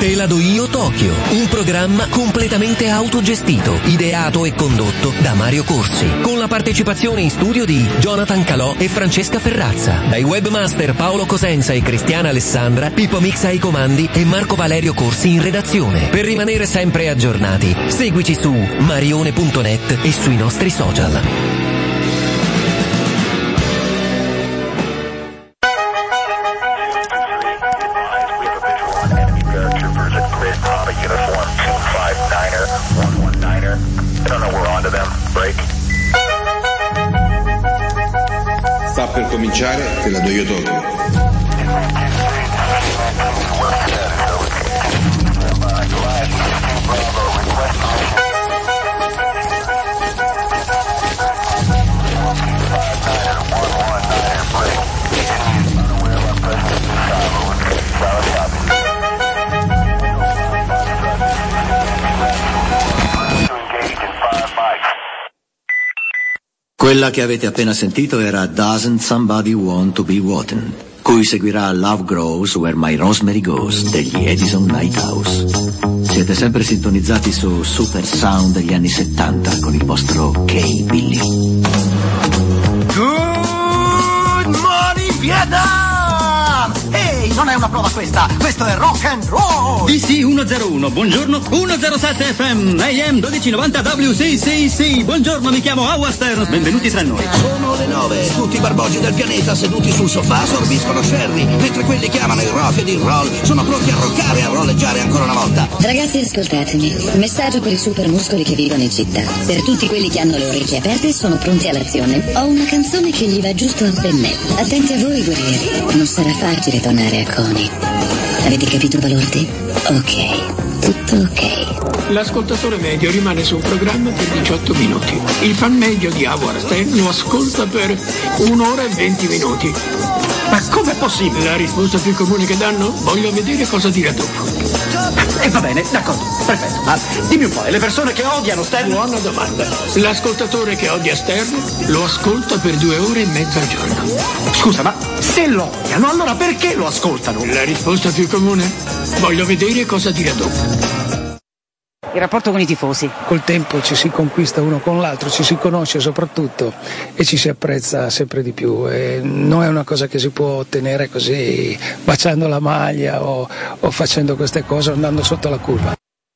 Te la do io Tokyo, un programma completamente autogestito, ideato e condotto da Mario Corsi, con la partecipazione in studio di Jonathan Calò e Francesca Ferrazza, dai webmaster Paolo Cosenza e Cristiana Alessandra, Pippo Mix ai comandi e Marco Valerio Corsi in redazione. Per rimanere sempre aggiornati, seguici su marione.net e sui nostri social. Sta per cominciare, te la do io Tokyo. Quella che avete appena sentito era Doesn't Somebody Want to Be Rotten, cui seguirà Love Grows Where My Rosemary Goes degli Edison Lighthouse. Siete sempre sintonizzati su Super Sound degli anni 70 con il vostro K-Billy. Good morning Vietnam! Ehi, non è una prova questa, questo è rock and roll! DC 101, buongiorno 107 FM, AM 1290 WCCC, buongiorno, mi chiamo Howard Stern, benvenuti tra noi. Sono le 9, tutti i barboggi del pianeta seduti sul sofà sorbiscono sherry, mentre quelli che amano il rock ed il roll sono pronti a roccare e a rolleggiare ancora una volta. Ragazzi, ascoltatemi, messaggio per i super muscoli che vivono in città. Per tutti quelli che hanno le orecchie aperte e sono pronti all'azione, ho una canzone che gli va giusto a pennello. Attenti a voi, guerrieri, non sarà facile tornare a Coney. Avete capito, Balordi? Ok, tutto ok. L'ascoltatore medio rimane su un programma per 18 minuti. Il fan medio di Howard Stern lo ascolta per 1 ora e 20 minuti. Ma com'è possibile? La risposta più comune che danno? Voglio vedere cosa dirà dopo. E va bene, d'accordo, perfetto. Ma dimmi un po', e le persone che odiano Stern? Buona domanda. L'ascoltatore che odia Stern lo ascolta per 2 ore e mezza al giorno. Scusa, ma se lo odiano, allora perché lo ascoltano? La risposta più comune? Voglio vedere cosa dirà dopo. Il rapporto con i tifosi. Col tempo ci si conquista uno con l'altro, ci si conosce soprattutto e ci si apprezza sempre di più. E non è una cosa che si può ottenere così baciando la maglia o facendo queste cose andando sotto la curva.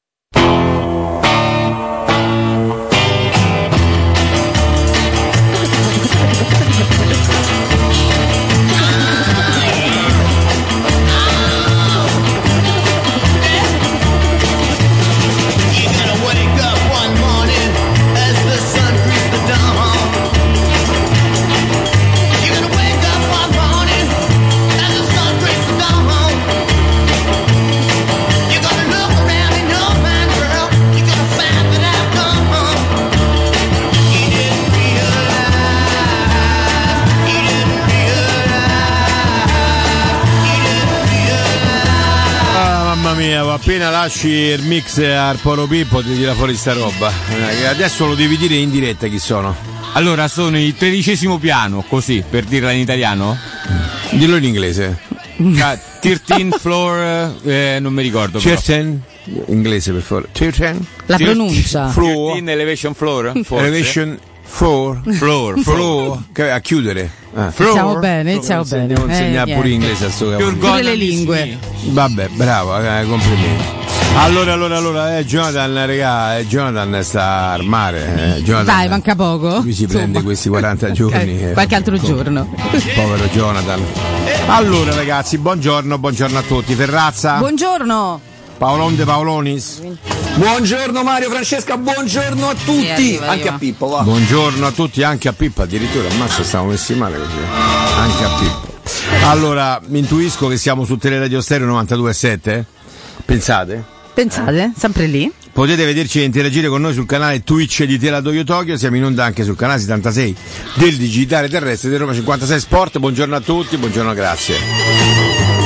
Appena lasci il mix al Poro Pippo ti tira fuori sta roba. Adesso lo devi dire in diretta chi sono. Allora sono il 13° piano, così per dirla in italiano? Dillo in inglese. 13th floor, non mi ricordo. 13 inglese per favore. 13 la pronuncia. 13 elevation floor. Elevation floor. A chiudere. Iniziamo bene. Devo insegnare pure inglese a sto cavolo. Pure le lingue. Vabbè, bravo, complimenti. Allora, Jonathan, regà, Jonathan sta al mare. Jonathan, dai, manca poco. Lui si prende questi 40 giorni. Qualche altro giorno. Povero Jonathan. Allora, ragazzi, buongiorno a tutti. Ferrazza. Buongiorno. Paolon de Paolonis. Buongiorno Mario, Francesca, buongiorno a tutti. Anche a Pippo, va. Buongiorno a tutti, anche a Pippo, addirittura, ammazza, stiamo messi male così. Anche a Pippo. Allora, mi intuisco che siamo su Teleradio Stereo 92.7. Pensate, sempre lì. Potete vederci e interagire con noi sul canale Twitch di Teleradio Tokyo, siamo in onda anche sul canale 76 del digitale terrestre di Roma 56 Sport. Buongiorno a tutti, buongiorno, grazie.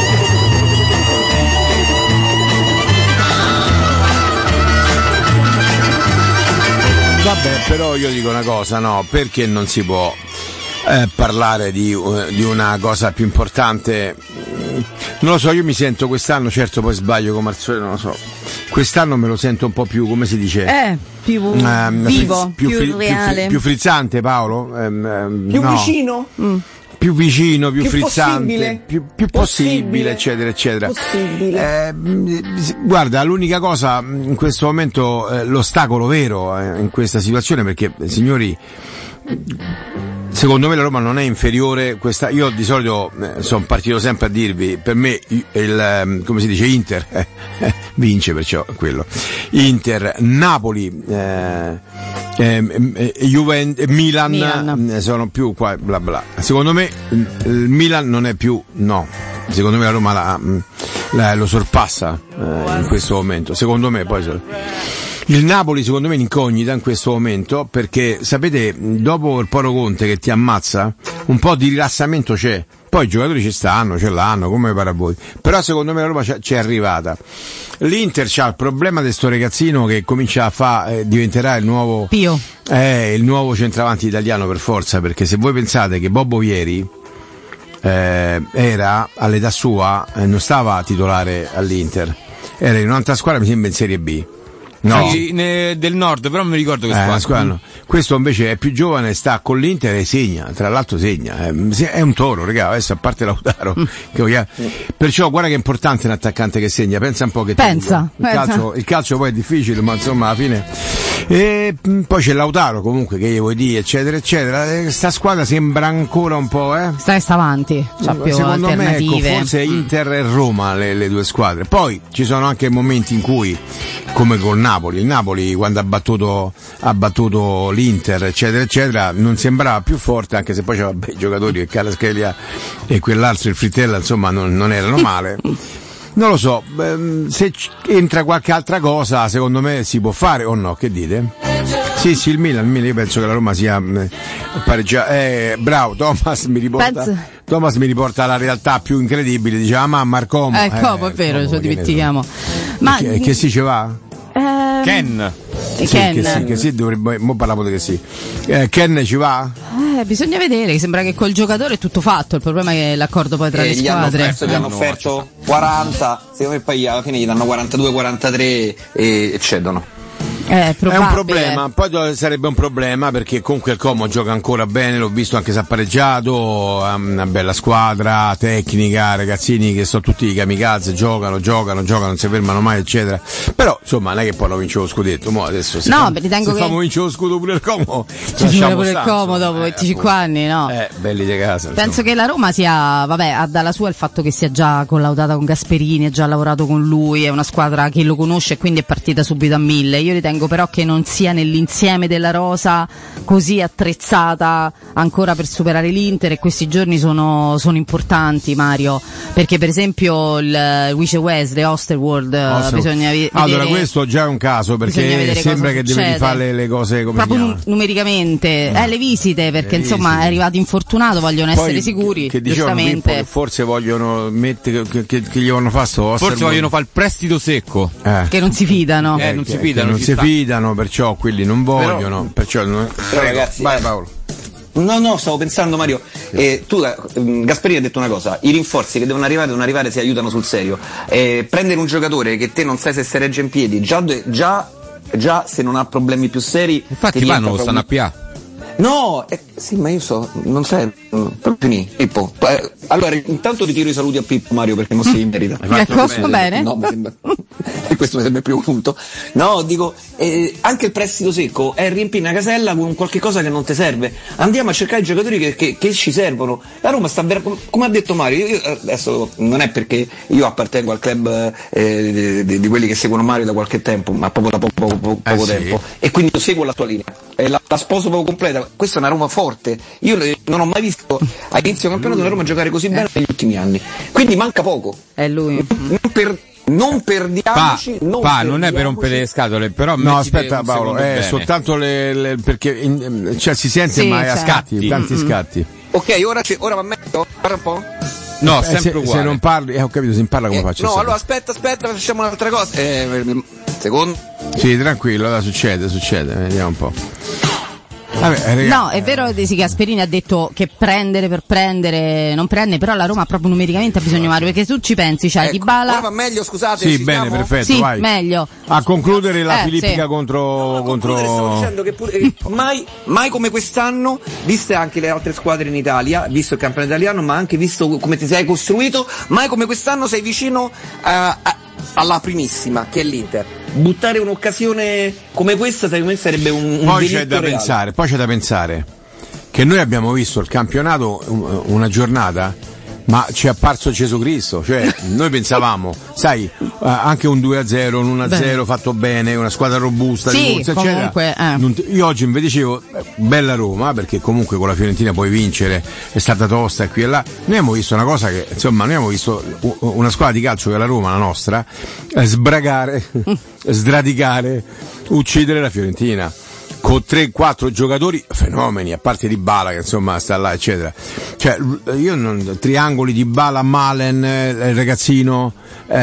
Vabbè, però io dico una cosa, no, perché non si può parlare di una cosa più importante? Non lo so, io mi sento quest'anno, certo poi sbaglio come al solito, non lo so. Quest'anno me lo sento un po' più, come si dice? Più vivo, più reale. Più frizzante, Paolo? Più vicino? Più vicino, più frizzante, possibile. più possibile, eccetera, eccetera. Possibile. Guarda, l'unica cosa in questo momento, l'ostacolo vero in questa situazione, perché signori, secondo me la Roma non è inferiore. Io di solito sono partito sempre a dirvi, per me come si dice, Inter vince, perciò quello. Inter, Napoli, Juventus, Milan sono più qua, bla bla. Secondo me il Milan non è più, no. Secondo me la Roma lo sorpassa in questo momento. Secondo me poi il Napoli secondo me è in incognita in questo momento, perché sapete, dopo il Poro Conte che ti ammazza, un po' di rilassamento c'è. Poi i giocatori ci stanno, ce l'hanno, come pare a voi. Però secondo me la Roma c'è arrivata. L'Inter c'ha il problema di sto ragazzino che comincia a diventerà il nuovo Pio. Il nuovo centravanti italiano per forza, perché se voi pensate che Bobo Vieri era all'età sua, non stava titolare all'Inter, era in un'altra squadra, mi sembra in Serie B. No. Del nord, però non mi ricordo che squadra. No. Questo invece è più giovane, sta con l'Inter e segna, tra l'altro segna. È un toro, raga, adesso a parte Lautaro. Perciò guarda che è importante un attaccante che segna, pensa un po' che il calcio poi è difficile, ma insomma alla fine. E poi c'è Lautaro comunque, che vuoi dire, eccetera, eccetera. Sta squadra sembra ancora un po', sta avanti, c'ha più secondo alternative. Me, forse Inter e Roma le due squadre. Poi ci sono anche momenti in cui, come con Napoli, il Napoli quando ha battuto l'Inter, eccetera, eccetera, non sembrava più forte, anche se poi c'erano bei giocatori, e Kvaratskhelia e quell'altro, il Frittella, insomma non erano male. Non lo so, se entra qualche altra cosa secondo me si può fare o no, che dite? Sì, il Milan, io penso che la Roma sia pareggiata. Bravo, Thomas mi riporta alla realtà più incredibile, diceva mamma al Como. È vero, ce lo dimentichiamo. Ma che si ci va? Ken. Che sì, dovrebbe, mo parliamo di che sì. Ken ci va? Bisogna vedere, sembra che col giocatore è tutto fatto, il problema è che l'accordo poi tra le squadre. Gli hanno offerto 40, secondo me poi alla fine gli danno 42-43 e cedono. È un problema, poi sarebbe un problema perché comunque il Como gioca ancora bene, l'ho visto anche se ha pareggiato, ha una bella squadra, tecnica, ragazzini che sono tutti i kamikaze, giocano, non si fermano mai, eccetera. Però insomma non è che poi lo vince lo scudetto, mo adesso se famo vincere lo scudo pure il Como, ci vuole pure il Como dopo 25 anni, no? Belli di casa. Penso che la Roma ha dalla sua il fatto che sia già collaudata con Gasperini, ha già lavorato con lui, è una squadra che lo conosce e quindi è partita subito a 1000. Io ritengo però che non sia nell'insieme della rosa così attrezzata ancora per superare l'Inter, e questi giorni sono importanti, Mario, perché per esempio il Wice Wesley, Osterwald, bisogna vedere. Allora questo già è un caso, perché sembra che deve rifare le cose come proprio numericamente, le visite, perché insomma è arrivato infortunato, vogliono essere sicuri, che giustamente. Che forse vogliono mettere che gli vogliono fare forse vogliono fare il prestito secco, che non si fidano, perciò quelli non vogliono, perciò ragazzi, vai Paolo. No, stavo pensando, Mario, Gasperini ha detto una cosa: i rinforzi che devono arrivare si aiutano sul serio. Prendere un giocatore che te non sai se si regge in piedi, già se non ha problemi più seri, infatti vanno stanno a PA. No, sì, ma io non sai, finì, Pippo. Allora, intanto ritiro i saluti a Pippo, Mario, perché non si merita. Ecco, bene. No, mi sembra. Questo mi sembra più un punto. No, dico, anche il prestito secco è riempire una casella con qualche cosa che non ti serve. Andiamo a cercare i giocatori che ci servono. La Roma sta come ha detto Mario, io adesso non è perché io appartengo al club di quelli che seguono Mario da qualche tempo, ma proprio da poco tempo. E quindi io seguo la tua linea. La sposo proprio completa. Questa è una Roma forte. Io non ho mai visto all'inizio del campionato una Roma giocare così bene negli ultimi anni. Quindi manca poco. È lui. Non perdiamoci. Non è per rompere le scatole, però no, aspetta Paolo, è soltanto perché si sente ma è a scatti, tanti scatti. Ok, ora va meglio? Parla un po'? No, sempre uguale. Se non parli, ho capito, se non parla come faccio? No, allora aspetta, facciamo un'altra cosa. Secondo? Sì, tranquillo, succede, vediamo un po'. Vabbè, no, è vero che Gasperini ha detto che prendere per prendere non prende, però la Roma proprio numericamente ha bisogno, Mario, perché tu ci pensi, c'hai Dybala. Va meglio, scusate. Sì, bene, perfetto. Sì, vai. meglio. A concludere la filippica sì. contro. Stavo dicendo che mai come quest'anno, viste anche le altre squadre in Italia, visto il campionato italiano, ma anche visto come ti sei costruito, mai come quest'anno sei vicino alla primissima, che è l'Inter. Buttare un'occasione come questa, secondo me, sarebbe un poi delitto c'è da reale. pensare che noi abbiamo visto il campionato una giornata, ma ci è apparso Gesù Cristo, cioè noi pensavamo, sai, anche un 2-0, un 1-0 fatto bene, una squadra robusta, sì, di corsa, comunque, Io oggi invece dicevo bella Roma, perché comunque con la Fiorentina puoi vincere, è stata tosta e qui e là. Noi abbiamo visto una cosa che, insomma, noi abbiamo visto una squadra di calcio che è la Roma, la nostra, sbragare, sradicare, uccidere la Fiorentina con 3-4 giocatori fenomeni, a parte Dybala che insomma sta là eccetera, cioè triangoli Dybala, Malen, il ragazzino,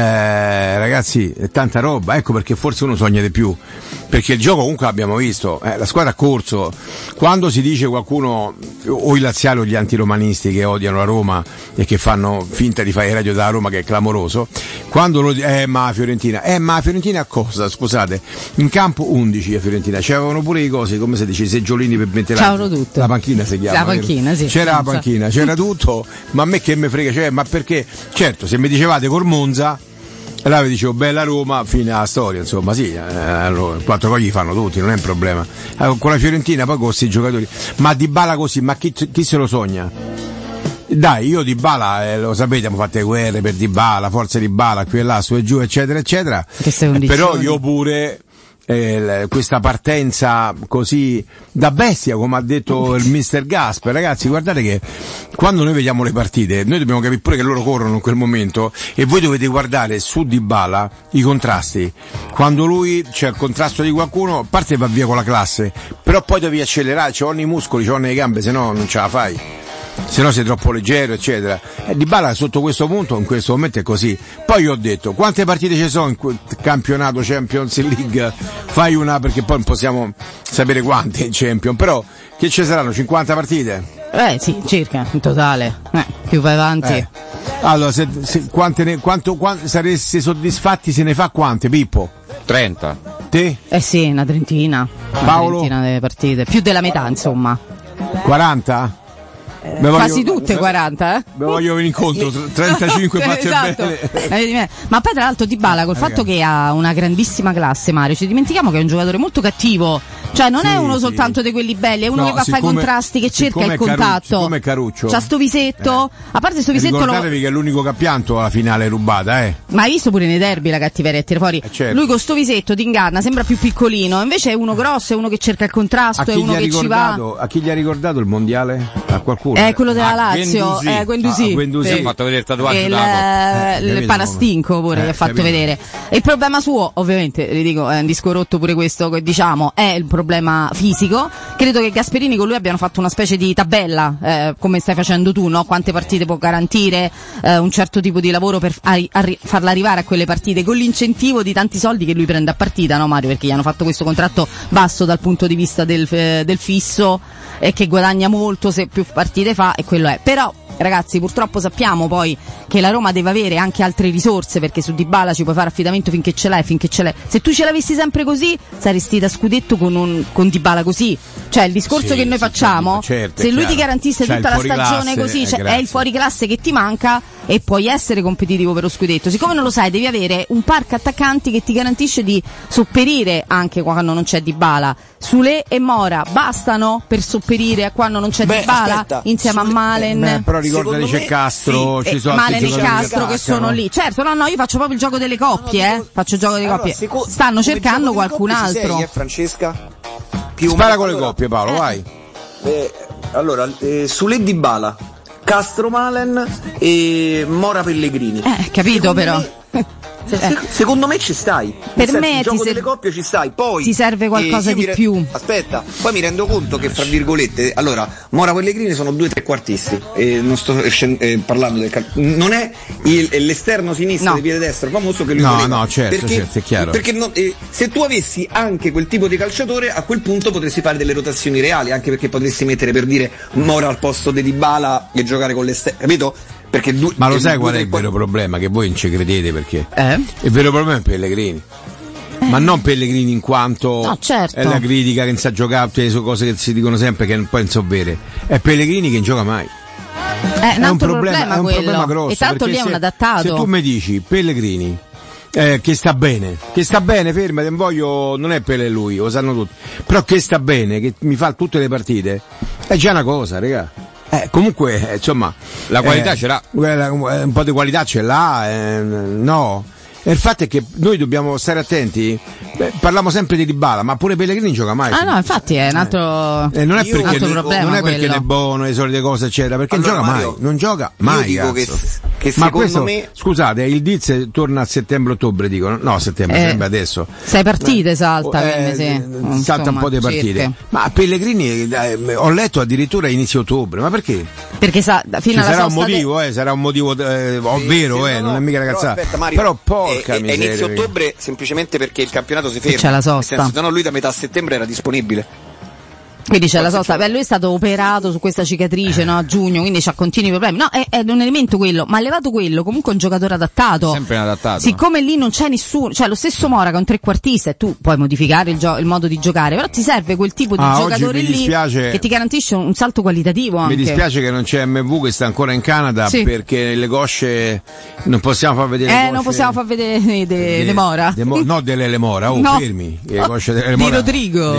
ragazzi, è tanta roba, ecco perché forse uno sogna di più, perché il gioco comunque l'abbiamo visto, la squadra ha corso. Quando si dice qualcuno, o i laziali o gli antiromanisti che odiano la Roma e che fanno finta di fare il radio da Roma, che è clamoroso, quando lo ma la Fiorentina a cosa? Scusate, in campo 11 a Fiorentina, c'erano pure i cosi, come si dice, i seggiolini per mettere la panchina, si chiama. La panchina, sì. C'era la panchina, c'era tutto, ma a me che me frega, cioè, ma perché? Certo, se mi dicevate col Monza, allora vi dicevo bella Roma, fine alla storia, insomma, sì, quattro cogli li fanno tutti, non è un problema. Con la Fiorentina poi con questi giocatori, ma Dybala così, ma chi se lo sogna? Dai, io Dybala, lo sapete, abbiamo fatto le guerre per Dybala, forza Dybala, qui e là, su e giù, eccetera, eccetera. Però io pure questa partenza così da bestia, come ha detto il mister Gasper, ragazzi, guardate che quando noi vediamo le partite, noi dobbiamo capire pure che loro corrono in quel momento, e voi dovete guardare su Dybala i contrasti. Quando lui c'è il contrasto di qualcuno, a parte va via con la classe, però poi devi accelerare, c'ho i muscoli, c'ho le gambe, se no non ce la fai. Se no sei troppo leggero, eccetera. Dybala sotto questo punto, in questo momento è così. Poi io ho detto, quante partite ci sono in quel campionato Champions League? Fai una, perché poi non possiamo sapere quante in Champions, però che ci saranno 50 partite? Sì, circa, in totale. Più vai avanti. Allora, quanto sareste soddisfatti se ne fa quante, Pippo? 30. Te? Sì, una trentina. Paolo? Una trentina delle partite. Più della metà, insomma. 40? Quasi tutte 40, Me voglio venire incontro, 35 fatte esatto. bene. Ma poi tra l'altro Dybala, col fatto che ha una grandissima classe, Mario, ci dimentichiamo che è un giocatore molto cattivo, cioè non è uno soltanto di quelli belli, è uno che va a fare i contrasti, che cerca il contatto. Come Caruccio. C'ha sto visetto, a parte sto visetto ricordatevi che è l'unico che ha pianto alla finale rubata, Ma hai visto pure nei derby la cattiveria, tira fuori. Certo. Lui con sto visetto ti inganna, sembra più piccolino, invece è uno grosso, è uno che cerca il contrasto, è uno che ci va. A chi gli ha ricordato il mondiale? A qualcuno? È quello della Lazio, Guendouzi. Guendouzi. Ha fatto vedere il tatuaggio il Parastinco pure che ha fatto vedere. E il problema suo, ovviamente, vi dico, è un disco rotto pure questo, diciamo, è il problema fisico. Credo che Gasperini con lui abbiano fatto una specie di tabella, come stai facendo tu, no? Quante partite può garantire, un certo tipo di lavoro per farla arrivare a quelle partite, con l'incentivo di tanti soldi che lui prende a partita, no Mario? Perché gli hanno fatto questo contratto basso dal punto di vista del fisso, e che guadagna molto se più partite fa, e quello è. Però ragazzi, purtroppo sappiamo poi che la Roma deve avere anche altre risorse, perché su Dybala ci puoi fare affidamento finché ce l'hai. Se tu ce l'avessi sempre così, saresti da scudetto con Dybala così. Cioè il discorso che noi facciamo, certo, se lui ti garantisse tutta la stagione così, è il fuoriclasse che ti manca e puoi essere competitivo per lo scudetto. Siccome non lo sai, devi avere un parco attaccanti che ti garantisce di sopperire anche quando non c'è Dybala. Sule e Mora bastano per sopperire a quando non c'è Dybala, insieme a Malen. Però ricordati, c'è Castro, ci sono Malen e Castro che sono lì. Certo, no, io faccio proprio il gioco delle coppie, faccio il gioco delle coppie. Stanno cercando qualcun altro. Francesca? Spara con le coppie, Paolo, vai. Allora, Sule Dybala, Castro Malen e Mora Pellegrini. Capito però. Secondo me ci stai. Per me il gioco delle coppie ci stai. Poi ti serve qualcosa di più. Aspetta, poi mi rendo conto che fra virgolette, allora Mora Pellegrini sono 2 trequartisti. Non sto parlando del non è l'esterno sinistro di piede destro famoso che lui voleva. No, certo, è chiaro. Perché se tu avessi anche quel tipo di calciatore, a quel punto potresti fare delle rotazioni reali, anche perché potresti mettere, per dire, Mora al posto di Dybala e giocare con l'esterno, capito? Perché ma lo sai qual è il vero problema? Che voi non ci credete perché il vero problema è Pellegrini. Ma non Pellegrini in quanto è la critica che non sa giocare, tutte le cose che si dicono sempre che poi non so vere. È Pellegrini che non gioca mai. È un problema è un problema grosso. E tanto lì è un adattato. Se tu mi dici Pellegrini che sta bene, fermati, non voglio, non è per lui, lo sanno tutti, però che sta bene, che mi fa tutte le partite, è già una cosa, raga. Comunque, insomma, la qualità ce l'ha. Un po' di qualità ce l'ha, no. E il fatto è che noi dobbiamo stare attenti. Parliamo sempre di Dybala, ma pure Pellegrini gioca mai. No, infatti è un altro, non è perché problema. Non è perché è buono, le solite cose, eccetera, perché allora, non gioca Mario, mai. Non gioca mai. Io dico che ma secondo questo, me. Scusate, il Diz torna a settembre-ottobre, dicono. No, settembre adesso. 6 partite salta, quindi salta un po' di partite. Circa. Ma Pellegrini ho letto addirittura inizio ottobre, ma perché? Perché fino alla sarà un motivo, sarà un motivo ovvero, non è mica ragazzata. Però porca miseria. È inizio ottobre semplicemente perché il campionato si ferma. C'è la sosta. Nel senso, se no lui da metà settembre era disponibile. Quindi c'è la sosta. Lui è stato operato su questa cicatrice, no? A giugno, quindi c'ha continui problemi. No, è un elemento quello, ma levato quello, comunque è un giocatore adattato. Sempre adattato. Siccome lì non c'è nessuno, cioè lo stesso Mora che è un trequartista e tu puoi modificare il modo di giocare, però ti serve quel tipo di giocatore lì che ti garantisce un salto qualitativo anche. Mi dispiace che non c'è MV che sta ancora in Canada perché le cosce non possiamo far vedere le cosce. Non possiamo far vedere le Mora. No, delle Mora, fermi. Le cosce delle Mora. Di Rodrigo.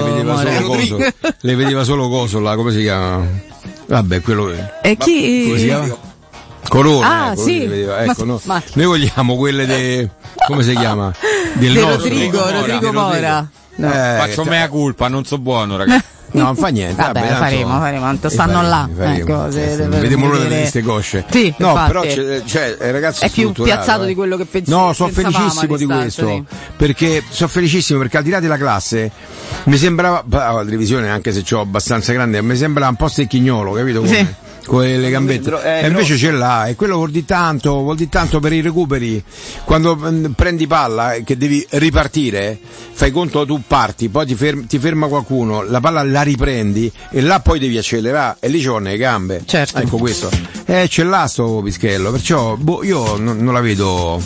Le vedeva solo coso là, come si chiama? Vabbè, quello e chi? Come si chiama? Corona. Sì. Ecco, noi vogliamo quelle come si chiama? Del Rodrigo Mora. Faccio mea culpa, non so buono, ragazzi. No, non fa niente. Vabbè, faremo, tanto stanno là. Ecco, vediamo l'ora di queste cosce. Sì, no, infatti. però ragazzi, è più piazzato di quello che pensavo. No, sono felicissimo di questo. Perché sono felicissimo perché al di là della classe mi sembrava la televisione, anche se c'ho abbastanza grande, mi sembrava un po' stecchignolo, capito? Come? Sì. Con le gambette e invece ce l'ha, e quello vuol di tanto per i recuperi. Quando prendi palla che devi ripartire, fai conto, tu parti, poi ti ferma qualcuno, la palla la riprendi e là poi devi accelerare e lì ci vanno le gambe. Certo. Ecco questo. Ce l'ha sto Pischello, perciò io non la vedo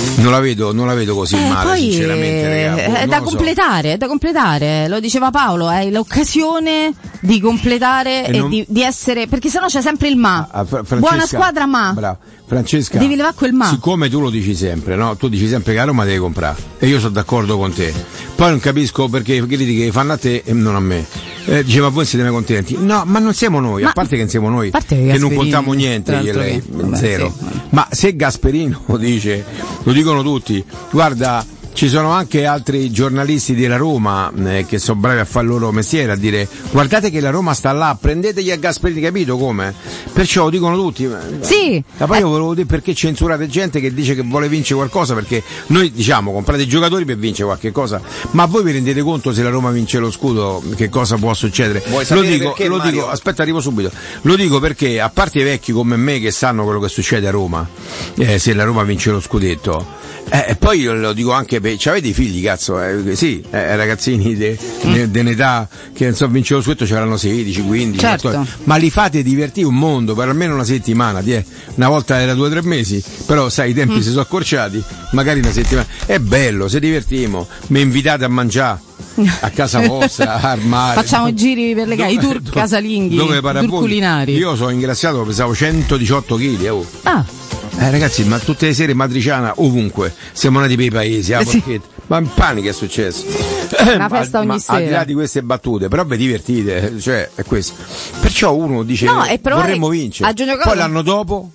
così male, poi, sinceramente, ragazzi. È da completare, lo diceva Paolo, è l'occasione di completare e di essere, perché sennò c'è sempre il buona squadra ma. Bravo. Francesca, devi levare quel ma. Siccome tu lo dici sempre, no? Tu dici sempre che a Roma devi comprare e io sono d'accordo con te. Poi non capisco perché critiche fanno a te e non a me. Diceva voi siete mai contenti? No, ma non siamo noi, a parte che non siamo noi, che non contiamo niente io e lei, zero. Sì. Ma se Gasperino dice, lo dicono tutti, guarda, ci sono anche altri giornalisti della Roma che sono bravi a fare il loro mestiere, a dire guardate che la Roma sta là, prendetegli a Gasperini, capito come? Perciò lo dicono tutti. Sì. Ma poi io volevo dire perché censurate gente che dice che vuole vincere qualcosa, perché noi diciamo comprate i giocatori per vincere qualche cosa, ma voi vi rendete conto se la Roma vince lo scudo che cosa può succedere? Lo dico, aspetta, arrivo subito. Lo dico perché a parte i vecchi come me che sanno quello che succede a Roma, se la Roma vince lo scudetto. E poi io lo dico anche per avete i figli, cazzo, sì, ragazzini dell'età che non so vince lo scudetto, c'erano 16, 15, certo. 14, ma li fate divertire un mondo per almeno una settimana, una volta era 2 o 3 mesi, però sai i tempi si sono accorciati, magari una settimana, è bello, se divertimo, mi invitate a mangiare a casa vostra, al mare, facciamo giri per le case, i tour casalinghi, tour culinari. Io sono ingrassato, pesavo 118 kg. Ragazzi, ma tutte le sere matriciana ovunque, siamo nati per i paesi, sì. Ma in panico è successo. Una festa ogni sera. Al di là di queste battute, però vi divertite, cioè è questo. Perciò uno dice vorremmo vincere. Poi l'anno dopo,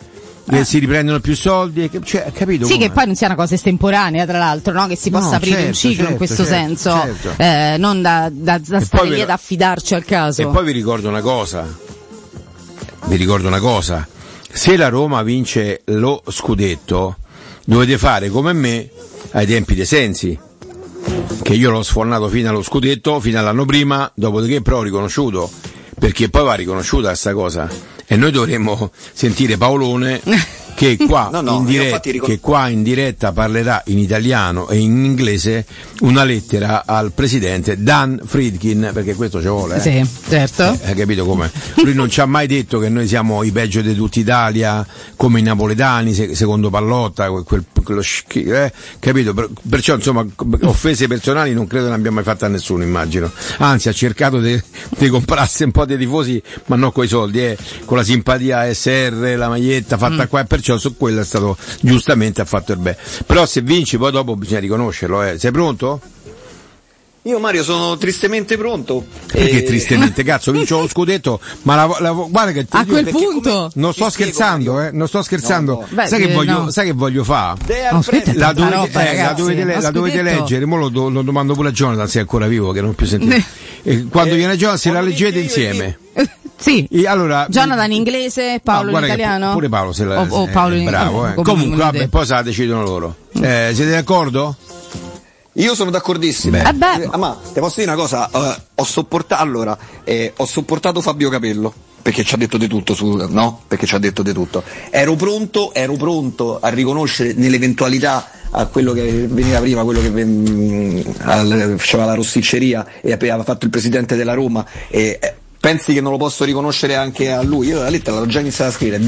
si riprendono più soldi, cioè, capito? Sì, come? Che poi non sia una cosa estemporanea, tra l'altro, no? Che si possa aprire un ciclo in questo senso, non da stare lì ad affidarci al caso. E poi vi ricordo una cosa. Se la Roma vince lo scudetto, dovete fare come me ai tempi dei Sensi, che io l'ho sfornato fino allo scudetto, fino all'anno prima, dopodiché però ho riconosciuto, perché poi va riconosciuta questa cosa, e noi dovremmo sentire Paolone che qua, che qua in diretta parlerà in italiano e in inglese una lettera al presidente Dan Friedkin, perché questo ci vuole. Sì, certo. Hai capito come? Lui non ci ha mai detto che noi siamo i peggio di tutta Italia, come i napoletani, secondo Pallotta, capito? Perciò insomma offese personali non credo ne abbia mai fatte a nessuno, immagino. Anzi, ha cercato di comprarsi un po' dei tifosi, ma non coi soldi, con la simpatia SR, la maglietta fatta qua, e perciò su quello è stato, giustamente ha fatto il bene. Però se vinci poi dopo bisogna riconoscerlo. Sei pronto? Io Mario sono tristemente pronto. Perché tristemente? Cazzo, vincio lo scudetto, ma guarda che a quel punto non sto scherzando, non sto scherzando. No. Beh, sai che voglio fare? La dovete leggere, mo lo domando pure a Jonathan se è ancora vivo, che non ho più sentito. Quando viene Jonathan se la leggete insieme. Sì, allora, Jonathan in inglese, Paolo in italiano? Pure Paolo se la Paolo in bravo, Comunque vabbè, poi se la decidono loro. Siete d'accordo? Io sono d'accordissimo. Ma ti posso dire una cosa? Ho sopportato Fabio Capello perché ci ha detto di tutto, perché ci ha detto di tutto. Ero pronto a riconoscere nell'eventualità a quello che veniva prima, quello che faceva la rosticceria e aveva fatto il presidente della Roma, e pensi che non lo posso riconoscere anche a lui? Io la lettera l'ho già iniziata a scrivere.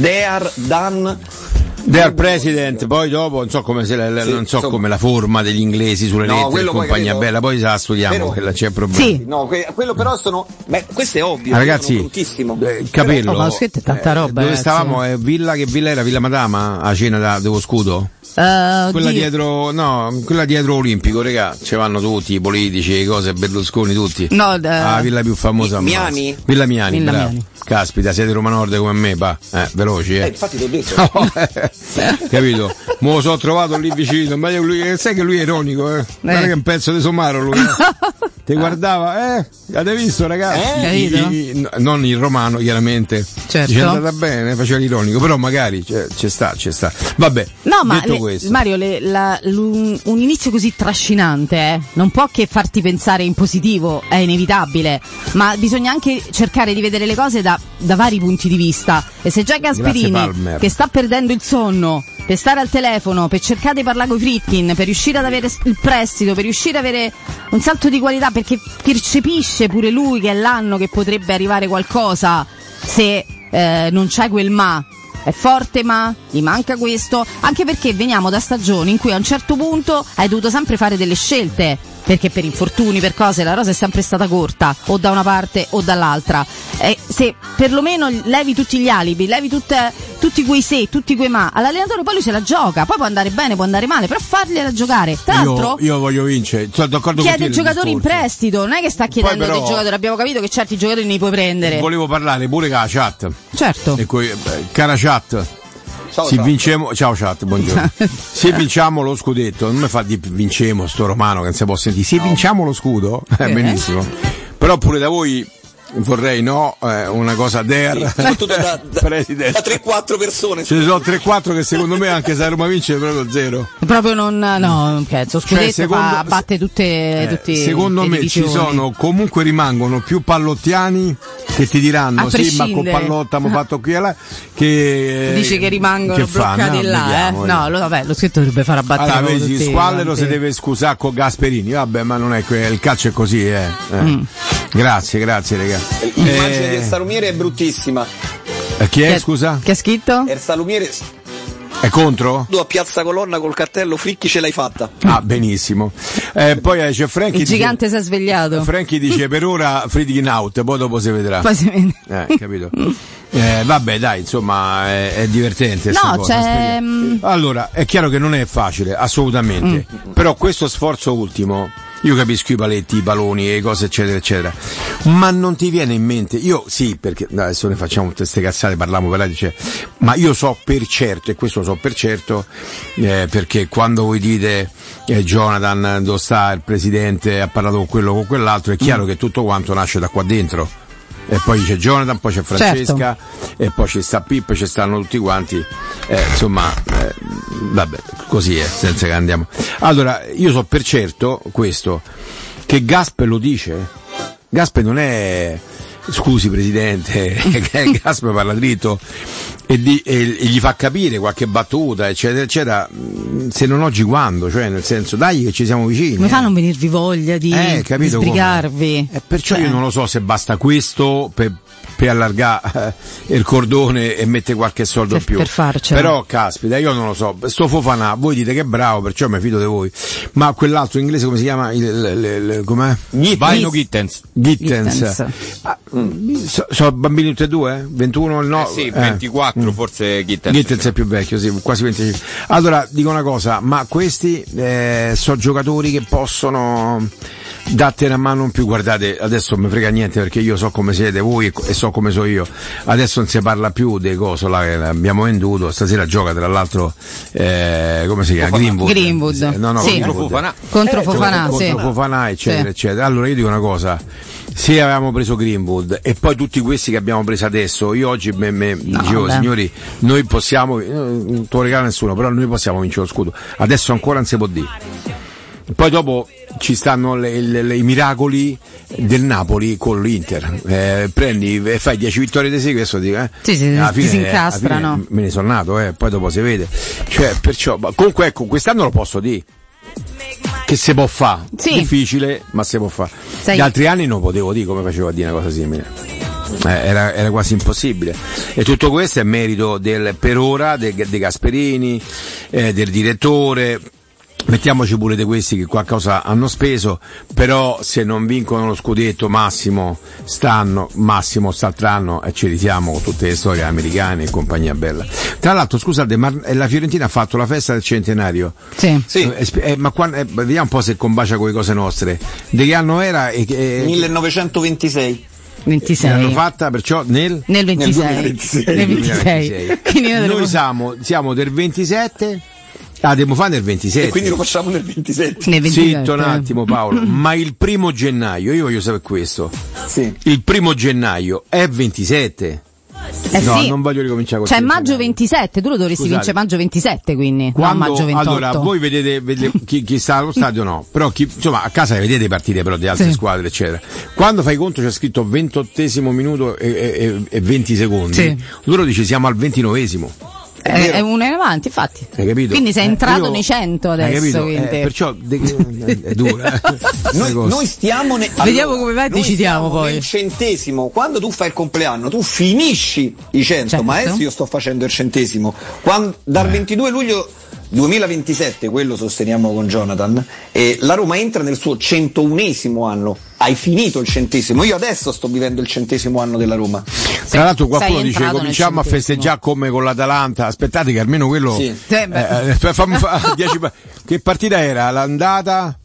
Dear President, poi dopo non so come come la forma degli inglesi sulle lettere, compagnia bella, poi la studiamo, che c'è problema. Sì. Quello però questo è ovvio. Ragazzi, Capello, ma scritto tanta roba. Dove stavamo? Che villa era? Villa Madama, a cena dello scudo? Quella dietro Olimpico, regà, ci vanno tutti i politici, cose, Berlusconi, tutti. No, la villa più famosa. Miani? Villa Miani, bravo. Miani. Caspita, siete Roma Nord come me, veloci, infatti ti ho detto. Capito? Mo lo so trovato lì vicino, ma sai che lui è ironico, Guarda che è un pezzo di somaro lui. Ti guardava, avete visto, ragazzi? Non il romano, chiaramente. Certo. Ci è andata bene, faceva l'ironico, però magari ci sta. Vabbè. No, ma questo. Mario, un inizio così trascinante, non può che farti pensare in positivo, è inevitabile, ma bisogna anche cercare di vedere le cose da vari punti di vista. E se già Gasperini, che sta perdendo il sonno per stare al telefono, per cercare di parlare con i Friedkin, per riuscire ad avere il prestito, per riuscire ad avere un salto di qualità, perché percepisce pure lui che è l'anno che potrebbe arrivare qualcosa se non c'è quel ma. È forte, ma gli manca questo, anche perché veniamo da stagioni in cui a un certo punto hai dovuto sempre fare delle scelte, perché per infortuni, per cose, la rosa è sempre stata corta, o da una parte o dall'altra. Se perlomeno levi tutti gli alibi, levi tutti quei se, tutti quei ma, all'allenatore poi lui se la gioca, poi può andare bene, può andare male, però fargliela giocare. Tra l'altro io voglio vincere, sono d'accordo chiede con te. Chiede giocatori in prestito, non è che sta chiedendo dei giocatori, abbiamo capito che certi giocatori ne puoi prendere. Volevo parlare pure con la chat. Certo. Cara chat, ciao chat, buongiorno. Se vinciamo lo scudetto, non mi fa di vincemo sto romano che non si può sentire. Se vinciamo lo scudo, benissimo. Però pure da voi vorrei una cosa soprattutto da 3-4 persone. Ce ne sono 3-4 che secondo me, anche se Roma vince, è proprio zero. Proprio non penso. Scudetto batte tutti. Secondo me divisioni. Ci sono, comunque rimangono più pallottiani che ti diranno sì, ma con Pallotta abbiamo fatto qui e là, che dici che rimangono bloccati là. Vediamo, lo scritto dovrebbe fare abbattere. Allora, vedi, Squallero si deve scusare con Gasperini, vabbè, ma non è il calcio è così, Grazie raga. L'immagine del salumiere è bruttissima. Chi è, scusa? Che ha scritto? Il salumiere è contro? Tu a Piazza Colonna col cartello Fricchi ce l'hai fatta. Benissimo. Poi c'è Franchi. Il gigante si è svegliato. Franchi dice per ora Friedkin out, poi dopo si vedrà. Poi si vede. Capito? Vabbè, dai, insomma, è divertente. C'è. Allora, è chiaro che non è facile, assolutamente. Però questo sforzo ultimo, io capisco i paletti, i baloni e cose eccetera eccetera, ma non ti viene in mente, io sì, perché adesso ne facciamo tutte ste cazzate, parliamo per là, ma io so per certo, e questo so per certo, perché quando voi dite Jonathan dove sta il presidente, ha parlato con quello con quell'altro, è chiaro che tutto quanto nasce da qua dentro. E poi c'è Jonathan, poi c'è Francesca, e poi ci sta Pippo, ci stanno tutti quanti, vabbè, così è, senza che andiamo. Allora, io so per certo questo, che Gasper lo dice. Gasper non è, scusi presidente, Gasper parla dritto e gli fa capire qualche battuta, eccetera, eccetera, se non oggi quando, cioè nel senso, dai che ci siamo vicini. Come fa a non venirvi voglia di sbrigarvi? Perciò io non lo so se basta questo per allargare il cordone e mettere qualche soldo in più. Per farcela. Però caspita, io non lo so, sto Fofana, voi dite che è bravo, perciò mi fido di voi. Ma quell'altro inglese come si chiama? Com'è? Vaino Gittens. Sono bambini tutti e due? 21 no? Sì, 24 forse Gittens. Gittens è più vecchio, sì, quasi 25. Allora, dico una cosa, ma questi sono giocatori che possono datte una mano in più. Guardate, adesso mi frega niente perché io so come siete voi e so come so io. Adesso non si parla più dei coso là che abbiamo venduto. Stasera gioca tra l'altro come si chiama? Greenwood. No, sì. Contro Fofana, contro Fofana, eccetera, eccetera. Allora io dico una cosa, se avevamo preso Greenwood e poi tutti questi che abbiamo preso adesso, io oggi dicevo, signori, noi possiamo, non te lo regala nessuno, però noi possiamo vincere lo scudo. Adesso ancora non si può dire. Poi dopo ci stanno i miracoli del Napoli con l'Inter, prendi e fai 10 vittorie di seguito, adesso dico, sì, alla fine, si incastrano. Me ne sono nato, poi dopo si vede, cioè, perciò, comunque ecco, quest'anno lo posso dire che si può fare, difficile ma si può fare. Gli altri anni non potevo dire come facevo a dire una cosa simile, era quasi impossibile, e tutto questo è merito per ora dei Gasperini, del direttore. Mettiamoci pure di questi che qualcosa hanno speso, però se non vincono lo scudetto massimo st'altro anno e ci ritiamo con tutte le storie americane e compagnia bella. Tra l'altro, scusate, ma la Fiorentina ha fatto la festa del centenario? Sì. Ma vediamo un po' se combacia con le cose nostre. Di che anno era? 1926. 26. L'hanno fatta perciò nel 26. Nel 26. Noi siamo del 27. Devo fare nel 27. E quindi lo facciamo nel 27. Zitto un attimo Paolo, ma il 1° gennaio, io voglio sapere questo. Sì. Il 1° gennaio è 27. No, sì. non voglio ricominciare così. Cioè maggio 27, tu lo dovresti vincere maggio 27, quindi non maggio 28. Allora, voi vedete chi sta allo stadio no, però insomma a casa vedete le partite però di altre squadre eccetera. Quando fai conto c'è scritto 28esimo minuto e 20 secondi. Loro dice siamo al 29esimo. È uno in avanti, infatti. Hai capito? Quindi sei entrato nei 100 adesso. Perciò è dura. Noi stiamo vediamo come va e decidiamo poi. Nel 100esimo, quando tu fai il compleanno, tu finisci i 100, certo. Ma adesso io sto facendo il 100esimo. Dal 22 luglio 2027, quello sosteniamo con Jonathan, e la Roma entra nel suo 101esimo anno. Hai finito il 100esimo, io adesso sto vivendo il 100esimo anno della Roma. Tra l'altro qualcuno dice cominciamo a festeggiare come con l'Atalanta, aspettate che almeno quello fammi fare 10 che partita era? L'andata?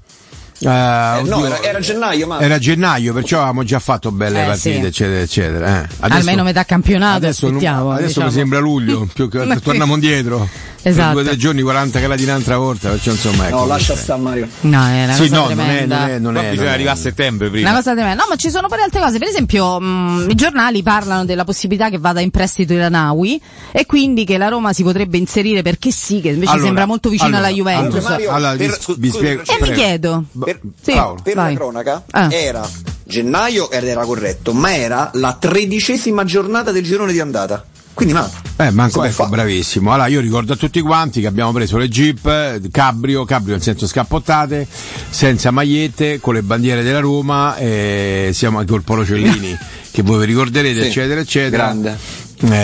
Era gennaio, ma era gennaio, perciò avevamo già fatto belle partite, eccetera, eccetera. Adesso, almeno metà campionato, adesso mi sembra luglio, più che torniamo indietro. Esatto. Per 2 o 3 giorni 40 gradi un'altra volta, perciò insomma no, lascia stare Mario. No, è una cosa tremenda. Non è bisogna arrivare a settembre prima. Una cosa tremenda. No, ma ci sono pure altre cose, per esempio i giornali parlano della possibilità che vada in prestito il Ranaui e quindi che la Roma si potrebbe inserire perché sì, che invece sembra molto vicino alla Juventus. Vi spiego, e mi chiedo per la cronaca era gennaio ed era corretto, ma era la 13ª giornata del girone di andata. Quindi manco bravissimo. Allora io ricordo a tutti quanti che abbiamo preso le Jeep cabrio nel senso scappottate, senza magliette, con le bandiere della Roma, e siamo anche col Polo Cellini che voi vi ricorderete, eccetera eccetera. Grande.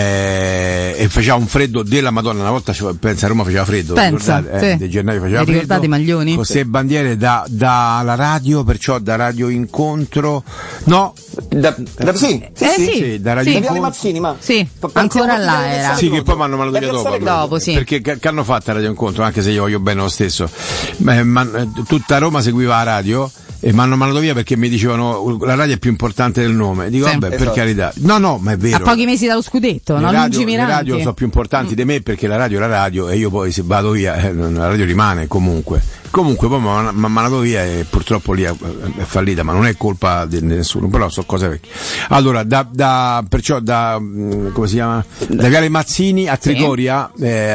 E faceva un freddo della Madonna, una volta pensa a Roma faceva freddo, di gennaio faceva freddo. Ricordate i maglioni? Con queste bandiere dalla radio, perciò da Radio Incontro da Radio Incontro Mazzini, ma ancora là era. Sì, che poi mi hanno tagliato dopo perché che hanno fatto a Radio Incontro, anche se io voglio bene lo stesso, tutta Roma seguiva la radio e mi hanno mandato via perché mi dicevano la radio è più importante del nome. Dico vabbè, per carità. No, ma è vero. A pochi mesi dallo scudetto, no? Le radio sono più importanti di me perché la radio è la radio e io poi se vado via la radio rimane comunque. Comunque poi mi ha mandato via e purtroppo lì è fallita, ma non è colpa di nessuno, però so cose vecchie. Allora, perciò come si chiama? Da Viale Mazzini a Trigoria,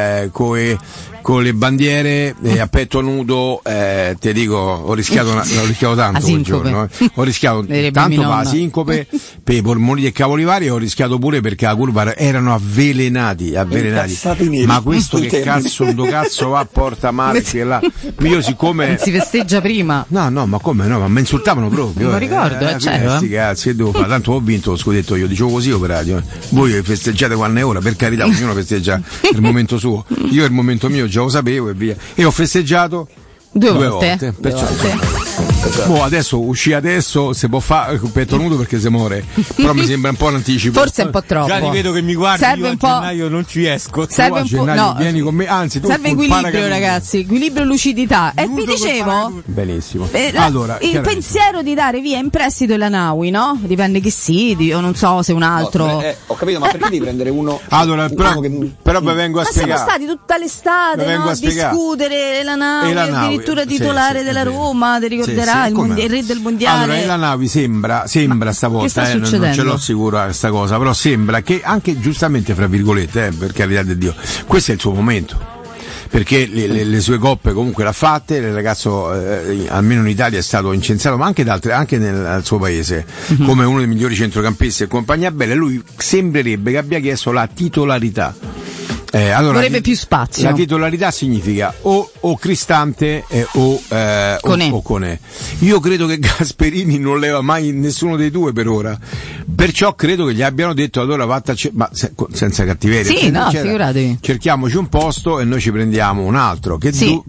con le bandiere a petto nudo, ti dico, ho rischiato tanto quel giorno, ho rischiato tanto per la sincope, per i polmoni e cavoli vari, e ho rischiato pure perché la curva erano avvelenati, ma questo che cazzo va a porta male, che là, io siccome non si festeggia prima, no, ma come no, ma mi insultavano proprio, non ricordo, sti cazzi, che devo fare, tanto ho vinto lo scudetto, io dicevo così per radio, voi festeggiate quando è ora, per carità, ognuno festeggia il momento suo, io il momento mio già lo sapevo e via, e ho festeggiato due volte. Perciò adesso se può fare il petto nudo perché si muore, però mi sembra un po' un anticipo, forse è un po' troppo, già li vedo che mi guardi, serve io un a gennaio non ci esco, serve un po', no, vieni con me, anzi tu serve equilibrio, ragazzi, equilibrio e lucidità, e vi dicevo benissimo, allora il pensiero di dare via in prestito il Anaui, no? Dipende che o non so se un altro, ho capito, ma perché devi prendere uno? Allora però vi vengo a spiegare, siamo stati tutta l'estate a discutere l'Anaui, addirittura titolare della Roma, ti ricorderai, il re del mondiale. Allora la Navi sembra stavolta, non ce l'ho sicura questa cosa, però sembra che anche giustamente fra virgolette, per carità di Dio, questo è il suo momento, perché le sue coppe comunque l'ha fatte, il ragazzo almeno in Italia è stato incensato, ma anche anche nel suo paese, come uno dei migliori centrocampisti e compagnia bella. Lui sembrerebbe che abbia chiesto la titolarità. Allora, vorrebbe più spazio. La titolarità significa o Cristante o Conè. Io credo che Gasperini non leva mai nessuno dei due per ora, perciò credo che gli abbiano detto allora ma senza cattiveria, sì, no, figuratevi, cerchiamoci un posto e noi ci prendiamo un altro che sì,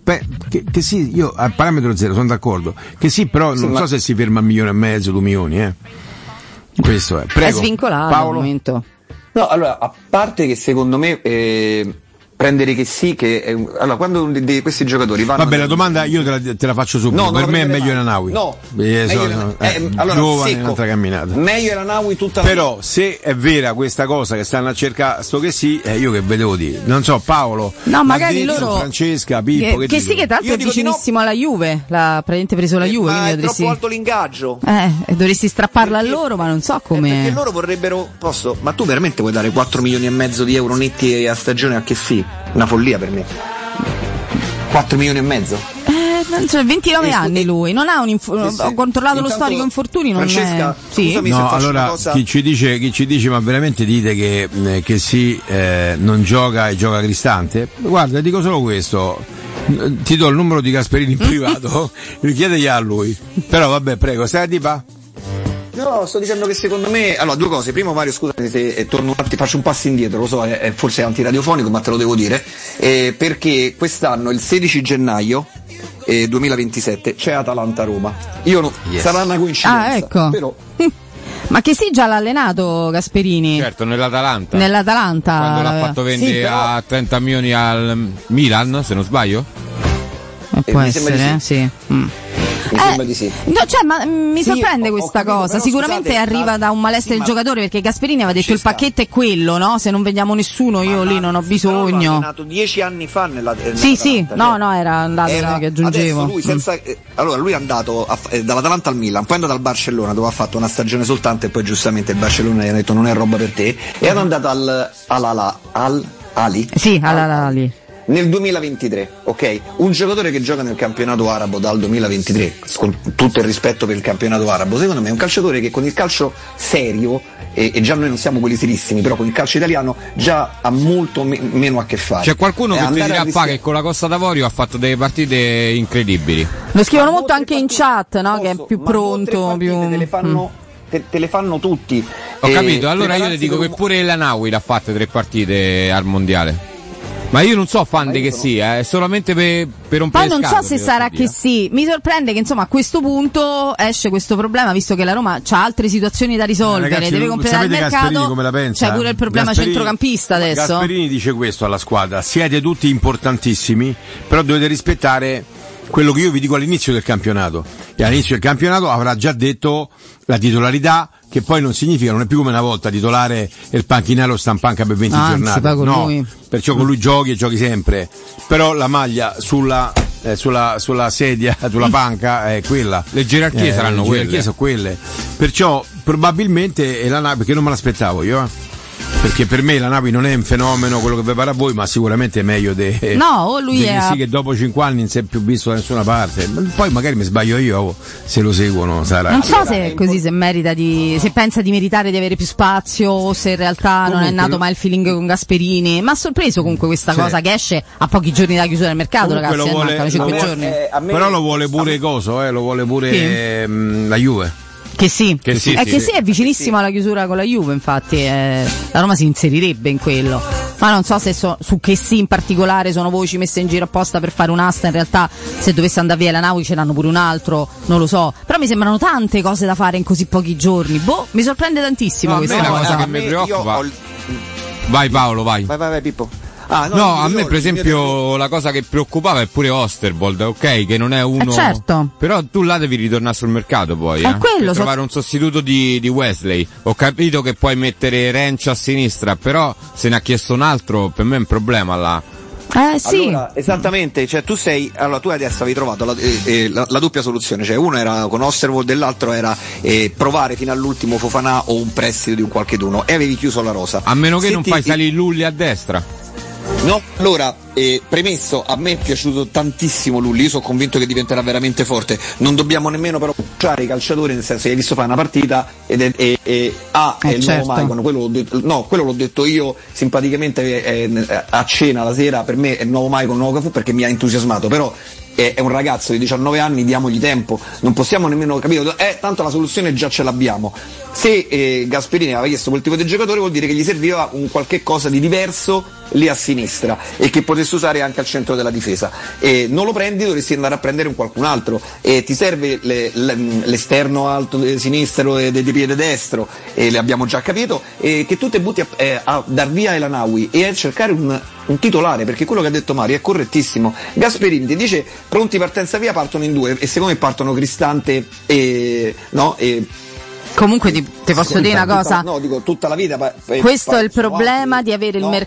io al parametro zero sono d'accordo che sì, però non so se si ferma a 1,5 milioni, 2 milioni, questo è. Prego, è svincolato Paolo. Al momento. No, allora, a parte che secondo me prendere che sì, allora quando questi giocatori vanno... Vabbè, la domanda io te la faccio subito. No, per me è meglio Elanaui. No, allora, giovane, secco, un'altra camminata. Meglio Elanaui tutta però la... se è vera questa cosa che stanno a cercare sto che sì, io che vedevo dire, non so, Paolo, no, magari loro, Francesca, Pippo, che sì, che tra l'altro è vicinissimo alla Juve, l'ha praticamente preso la Juve, ma è troppo alto l'ingaggio, dovresti strapparla a loro, ma non so come, perché loro vorrebbero, ma tu veramente vuoi dare 4 milioni e mezzo di euro netti a stagione a che sì? Una follia per me. 4 milioni e mezzo? Cioè 29 anni lui, non ha ho controllato lo storico infortuni, non Francesca, è... Sì? Scusami, no, allora chi ci dice ma veramente dite che sì, non gioca e gioca Cristante? Guarda, dico solo questo, ti do il numero di Gasperini in privato, chiedegli a lui, però vabbè, prego, stai a Dipa? No, sto dicendo che secondo me, allora, due cose. Primo, Mario, scusami se torno un attimo, faccio un passo indietro, lo so, forse è antiradiofonico, ma te lo devo dire, perché quest'anno, il 16 gennaio 2027, c'è Atalanta-Roma. Sarà una coincidenza, ecco. Però... Ma che sì, già l'ha allenato Gasperini? Certo, nell'Atalanta. Quando l'ha fatto vendere a 30 milioni al Milan, se non sbaglio? Può essere, sì. Mi sembra di sì. No, cioè, ma mi sorprende questa cosa. Però, sicuramente scusate, arriva da un malessere del giocatore, perché Gasperini aveva detto il pacchetto è quello, no? Se non vediamo nessuno, io lì non ho bisogno. È nato 10 anni fa nella sì, no, era andato che aggiungevo. Lui allora lui è andato dall'Atalanta al Milan, poi è andato al Barcellona dove ha fatto una stagione soltanto e poi giustamente il Barcellona gli ha detto non è roba per te, e è andato al Ali. Sì, al nel 2023, ok? Un giocatore che gioca nel campionato arabo dal 2023, con tutto il rispetto per il campionato arabo, secondo me è un calciatore che con il calcio serio, e già noi non siamo quelli serissimi, però con il calcio italiano già ha molto meno a che fare. C'è qualcuno che ti dirà che con la Costa d'Avorio ha fatto delle partite incredibili. Lo scrivono molto anche in chat, no? Che è più pronto, più... Te le fanno tutti. Ho capito, allora io le dico che pure Elanaui l'ha fatte 3 partite al mondiale. Ma io non so fan di che sia, è solamente per un po'. Poi non so se sarà che sì. Mi sorprende che insomma a questo punto esce questo problema, visto che la Roma ha altre situazioni da risolvere, ragazzi, deve completare il mercato. Come la pensa? C'è pure il problema centrocampista adesso. Gasperini dice questo alla squadra: siete tutti importantissimi, però dovete rispettare quello che io vi dico all'inizio del campionato. E all'inizio del campionato avrà già detto la titolarità, che poi non significa, non è più come una volta titolare e il panchinello sta in panca per 20 giornate. No, perciò con lui giochi e giochi sempre. Però la maglia sulla sulla sedia, sulla panca, è quella. Le gerarchie saranno quelle. Le gerarchie sono quelle. Perciò probabilmente è la Napoli, perché non me l'aspettavo io, perché per me la Napoli non è un fenomeno quello che vi pare a voi, ma sicuramente è meglio lui è sì, che dopo 5 anni non si è più visto da nessuna parte. Poi magari mi sbaglio io, se lo seguono sarà. Non so se è così, se merita se pensa di meritare di avere più spazio, o se in realtà comunque non è nato mai il feeling con Gasperini. Ma ha sorpreso comunque questa cosa che esce a pochi giorni dalla chiusura del mercato, comunque ragazzi, mancano 5 giorni. Però lo vuole pure lo vuole pure la Juve. Che sì, è vicinissimo alla chiusura con la Juve, infatti la Roma si inserirebbe in quello. Ma non so se su che sì in particolare sono voci messe in giro apposta per fare un'asta, in realtà se dovesse andare via la Napoli ce l'hanno pure un altro, non lo so. Però mi sembrano tante cose da fare in così pochi giorni. Mi sorprende tantissimo questa cosa. Che mi preoccupa. Vai Paolo, vai Pippo. A me per esempio la cosa che preoccupava è pure Osterwold, ok? Che non è uno. Certo. Però tu là devi ritornare sul mercato poi. Per trovare un sostituto di Wesley. Ho capito che puoi mettere Rencio a sinistra, però se ne ha chiesto un altro, per me è un problema là. Sì. Allora, esattamente, cioè tu adesso avevi trovato la doppia soluzione, cioè uno era con Osterwold e l'altro era provare fino all'ultimo Fofana o un prestito di un qualcheduno, e avevi chiuso la rosa. A meno che non fai salire Lulli a destra. No, allora, premesso, a me è piaciuto tantissimo Lulli, io sono convinto che diventerà veramente forte, non dobbiamo nemmeno però pushare i calciatori, nel senso che hai visto fare una partita è il nuovo Maicon, quello l'ho detto io simpaticamente a cena la sera, per me è il nuovo Maicon, il nuovo Cafù, perché mi ha entusiasmato, però è un ragazzo di 19 anni, diamogli tempo, non possiamo nemmeno capire, tanto la soluzione già ce l'abbiamo. Se Gasperini aveva chiesto quel tipo di giocatore, vuol dire che gli serviva un qualche cosa di diverso lì a sinistra e che potesse usare anche al centro della difesa. Non lo prendi, dovresti andare a prendere un qualcun altro, ti serve l'esterno alto sinistro e di piede destro, le abbiamo già capito, che tu te butti a dar via El Anaoui e a cercare un titolare, perché quello che ha detto Mario è correttissimo. Gasperini ti dice pronti partenza via, partono in due, e secondo me partono Cristante Comunque ti posso dire una cosa? No, dico tutta la vita. Questo è il problema di avere il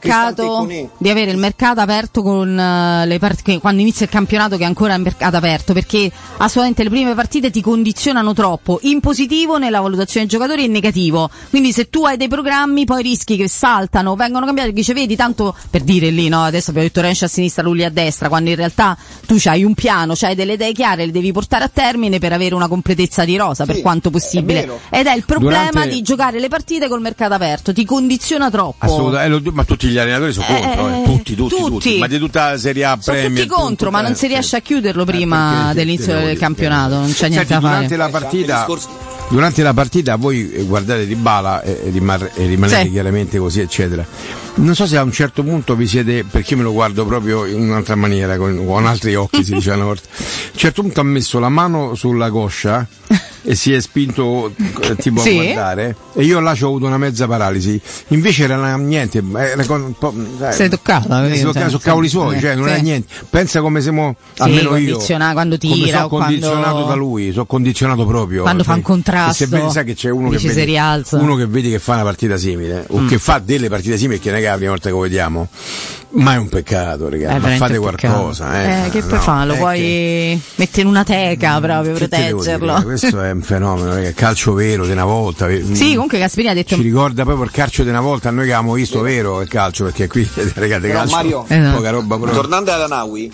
mercato aperto con le partite quando inizia il campionato, che è ancora il mercato aperto, perché assolutamente le prime partite ti condizionano troppo, in positivo nella valutazione dei giocatori e in negativo. Quindi se tu hai dei programmi poi rischi che saltano, vengono cambiati, dice vedi tanto per dire lì, no? Adesso abbiamo detto Renzi a sinistra, Lulli a destra, quando in realtà tu c'hai un piano, c'hai delle idee chiare, le devi portare a termine per avere una completezza di rosa per quanto possibile. Ed è il problema di giocare le partite col mercato aperto, ti condiziona troppo. Assolutamente, ma tutti gli allenatori sono contro, tutti, ma di tutta la Serie A, sono Premier, tutti contro, ma non si riesce a chiuderlo prima dell'inizio del campionato, non c'è niente da fare. Durante la partita voi guardate Dybala e rimanete chiaramente così, eccetera. Non so se a un certo punto vi siete, perché io me lo guardo proprio in un'altra maniera, con altri occhi, si dice una volta. A un certo punto ha messo la mano sulla coscia e si è spinto tipo a guardare, e io là c'ho avuto una mezza paralisi, invece era niente, sei toccata, sono cavoli suoi, cioè non è niente, pensa come siamo, almeno io quando tira, sono condizionato da lui, sono condizionato proprio quando fa un contrasto, e se vedi, sai che c'è uno che vedi che fa una partita simile o che fa delle partite simili, che non è che la prima volta che lo vediamo, ma è un peccato, ragazzi, ma fate qualcosa, che puoi fare, lo puoi mettere in una teca proprio, proteggerlo. Questo è un fenomeno, ragazzi. Calcio vero di una volta. Sì, comunque Gasperini ha detto, ci ricorda proprio il calcio di una volta, noi che avevamo visto vero il calcio, perché qui ragazzi, calcio, Mario, poca roba proprio. Tornando ad Anaoui,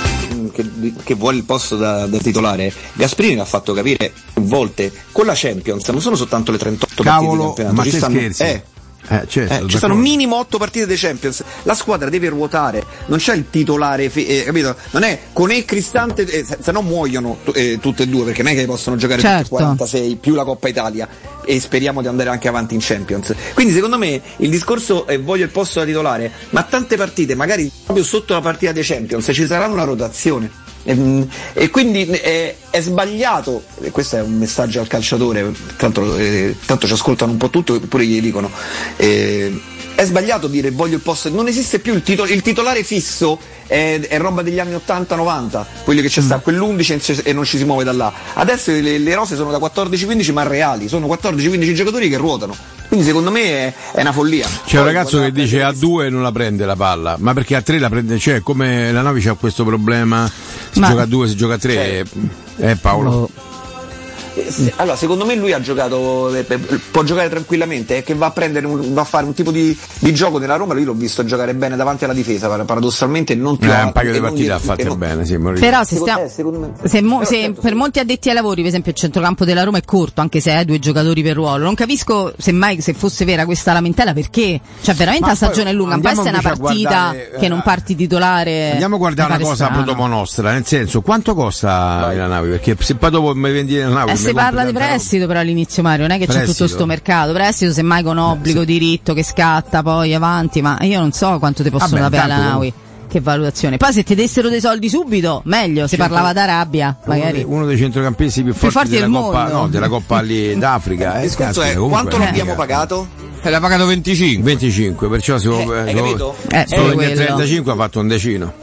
che vuole il posto da titolare, Gasperini ha fatto capire volte con la Champions non sono soltanto le 38 partite di campionato, ma scherzi? Ci stanno minimo 8 partite dei Champions, la squadra deve ruotare, non c'è il titolare, capito? Non è con Cristante, se no muoiono tutte e due, perché non è che possono giocare tutti 46 più la Coppa Italia, e speriamo di andare anche avanti in Champions. Quindi secondo me il discorso è voglio il posto da titolare, ma tante partite magari proprio sotto la partita dei Champions ci sarà una rotazione. E quindi è sbagliato, e questo è un messaggio al calciatore, tanto ci ascoltano un po' tutto, pure gli dicono, è sbagliato dire voglio il posto, non esiste più il titolare fisso, è roba degli anni 80-90, quello che c'è sta, quell'11 e non ci si muove da là. Adesso le rose sono da 14-15 ma reali, sono 14-15 giocatori che ruotano, quindi secondo me è una follia. C'è un ragazzo che dice a 2 non la prende la palla, ma perché a 3 la prende, cioè come la Navi c'ha questo problema Si gioca a 2, si gioca a 3, Paolo. Allora, secondo me lui ha giocato, può giocare tranquillamente, è che va a fare un tipo di gioco nella Roma. Io l'ho visto giocare bene davanti alla difesa, paradossalmente non più un paio di partite ha fatte bene, sì, però se per molti addetti ai lavori, per esempio il centrocampo della Roma è corto, anche se hai 2 giocatori per ruolo, non capisco se fosse vera questa lamentela, perché cioè veramente la stagione è lunga, non può essere una partita che non parti titolare. Andiamo a guardare una cosa pro domo nostra, nel senso, quanto costa la Navi, perché se poi dopo mi vendi la Navi si parla di prestito però all'inizio, Mario, non è che c'è tutto sto mercato, prestito semmai con obbligo, diritto che scatta poi avanti, ma io non so quanto ti possono dare alla Naui, che valutazione. Poi se ti dessero dei soldi subito meglio, si parlava d'Arabia magari. Uno dei centrocampisti più forti della Coppa, della Coppa lì d'Africa. Il discorso è quanto l'abbiamo pagato? L'ha pagato 25, perciò hai capito? Nel 35 ha fatto un decino.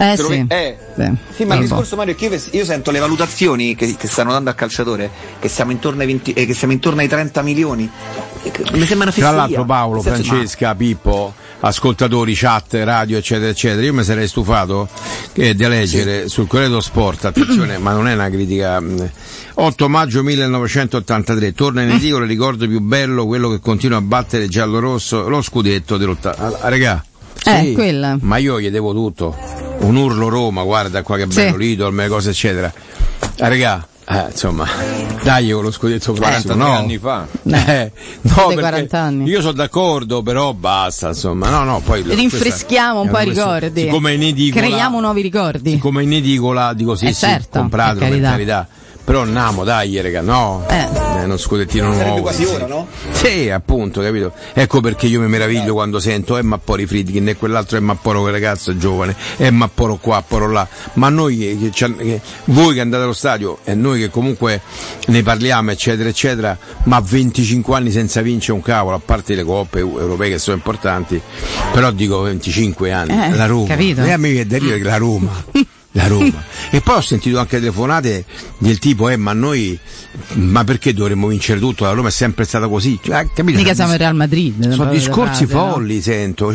Sì, ma il discorso, Mario, è che io sento le valutazioni che stanno dando al calciatore, che siamo intorno ai 20, che siamo intorno ai 30 milioni. Mi sembra una fesseria. Tra l'altro Paolo, Francesca, Pippo, ascoltatori, chat, radio, eccetera, eccetera, io mi sarei stufato di leggere sul Corriere dello Sport, attenzione, ma non è una critica. 8 maggio 1983, torna in edicola il ricordo più bello, quello che continua a battere giallo-rosso, lo scudetto dell'80. Regà, sì, quella. Ma io gli devo tutto. Un urlo Roma, guarda qua che bello, l'idol, le cose eccetera. Regà, insomma, dai con lo scudetto prossimo, 40 anni fa. No, 40 anni. Io sono d'accordo, però basta, insomma. No, poi rinfreschiamo un po' i ricordi. Siccome in edicola, creiamo nuovi ricordi. Come in edicola dico sì, certo, compratelo, per carità. Però andiamo, dai, raga, no. Uno scudettino nuovo. Quasi ora, no? Sì, appunto, capito? Ecco perché io mi meraviglio quando sento Mapporo i Friedkin e quell'altro Mapporo quel ragazzo giovane, Mapporo qua, Mapporo là. Ma noi voi che andate allo stadio e noi che comunque ne parliamo, eccetera, eccetera, ma 25 anni senza vincere un cavolo, a parte le coppe europee che sono importanti, però dico 25 anni, la Roma. Capito? E a me viene da dire che la Roma. E poi ho sentito anche telefonate del tipo ma perché dovremmo vincere tutto? La Roma è sempre stata così, capito? Mica siamo il Real Madrid, sono discorsi folli, sento,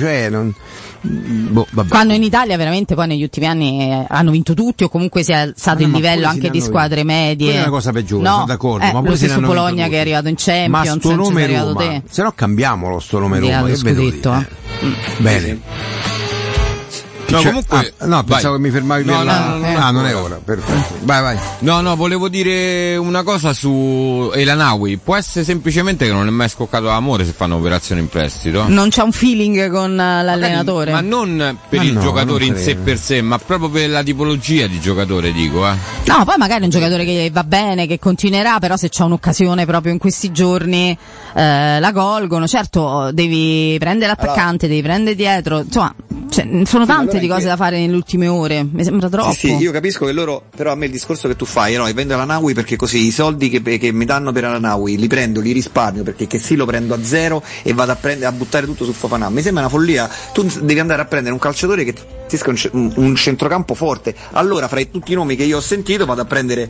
quando in Italia veramente poi negli ultimi anni hanno vinto tutti, o comunque si è alzato il livello anche di squadre medie. Quella è una cosa peggiore, sono d'accordo, ma lo stesso Bologna che è arrivato in Champions, ma sto nome Roma, se no cambiamolo sto nome Roma, che scudetto, bene. No, comunque, pensavo che mi fermavi per non è ora, perfetto. Vai. No, volevo dire una cosa su Elanawi. Può essere semplicemente che non è mai scoccato l'amore se fanno operazione in prestito. Non c'ha un feeling con l'allenatore. Ma non per il giocatore in sé per sé, ma proprio per la tipologia di giocatore, dico. No, poi magari è un giocatore che va bene, che continuerà, però se c'è un'occasione proprio in questi giorni la colgono. Certo, devi prendere l'attaccante, devi prendere dietro, insomma, sono tante di cose da fare nelle ultime ore, mi sembra troppo. Sì, io capisco che loro, però a me il discorso che tu fai, no, io vendo la Naui perché così i soldi che mi danno per la Naui li prendo, li risparmio, perché che sì lo prendo a zero e vado a buttare tutto su Fofana. Mi sembra una follia. Tu devi andare a prendere un calciatore che ti sia un centrocampo forte. Allora, fra tutti i nomi che io ho sentito, vado a prendere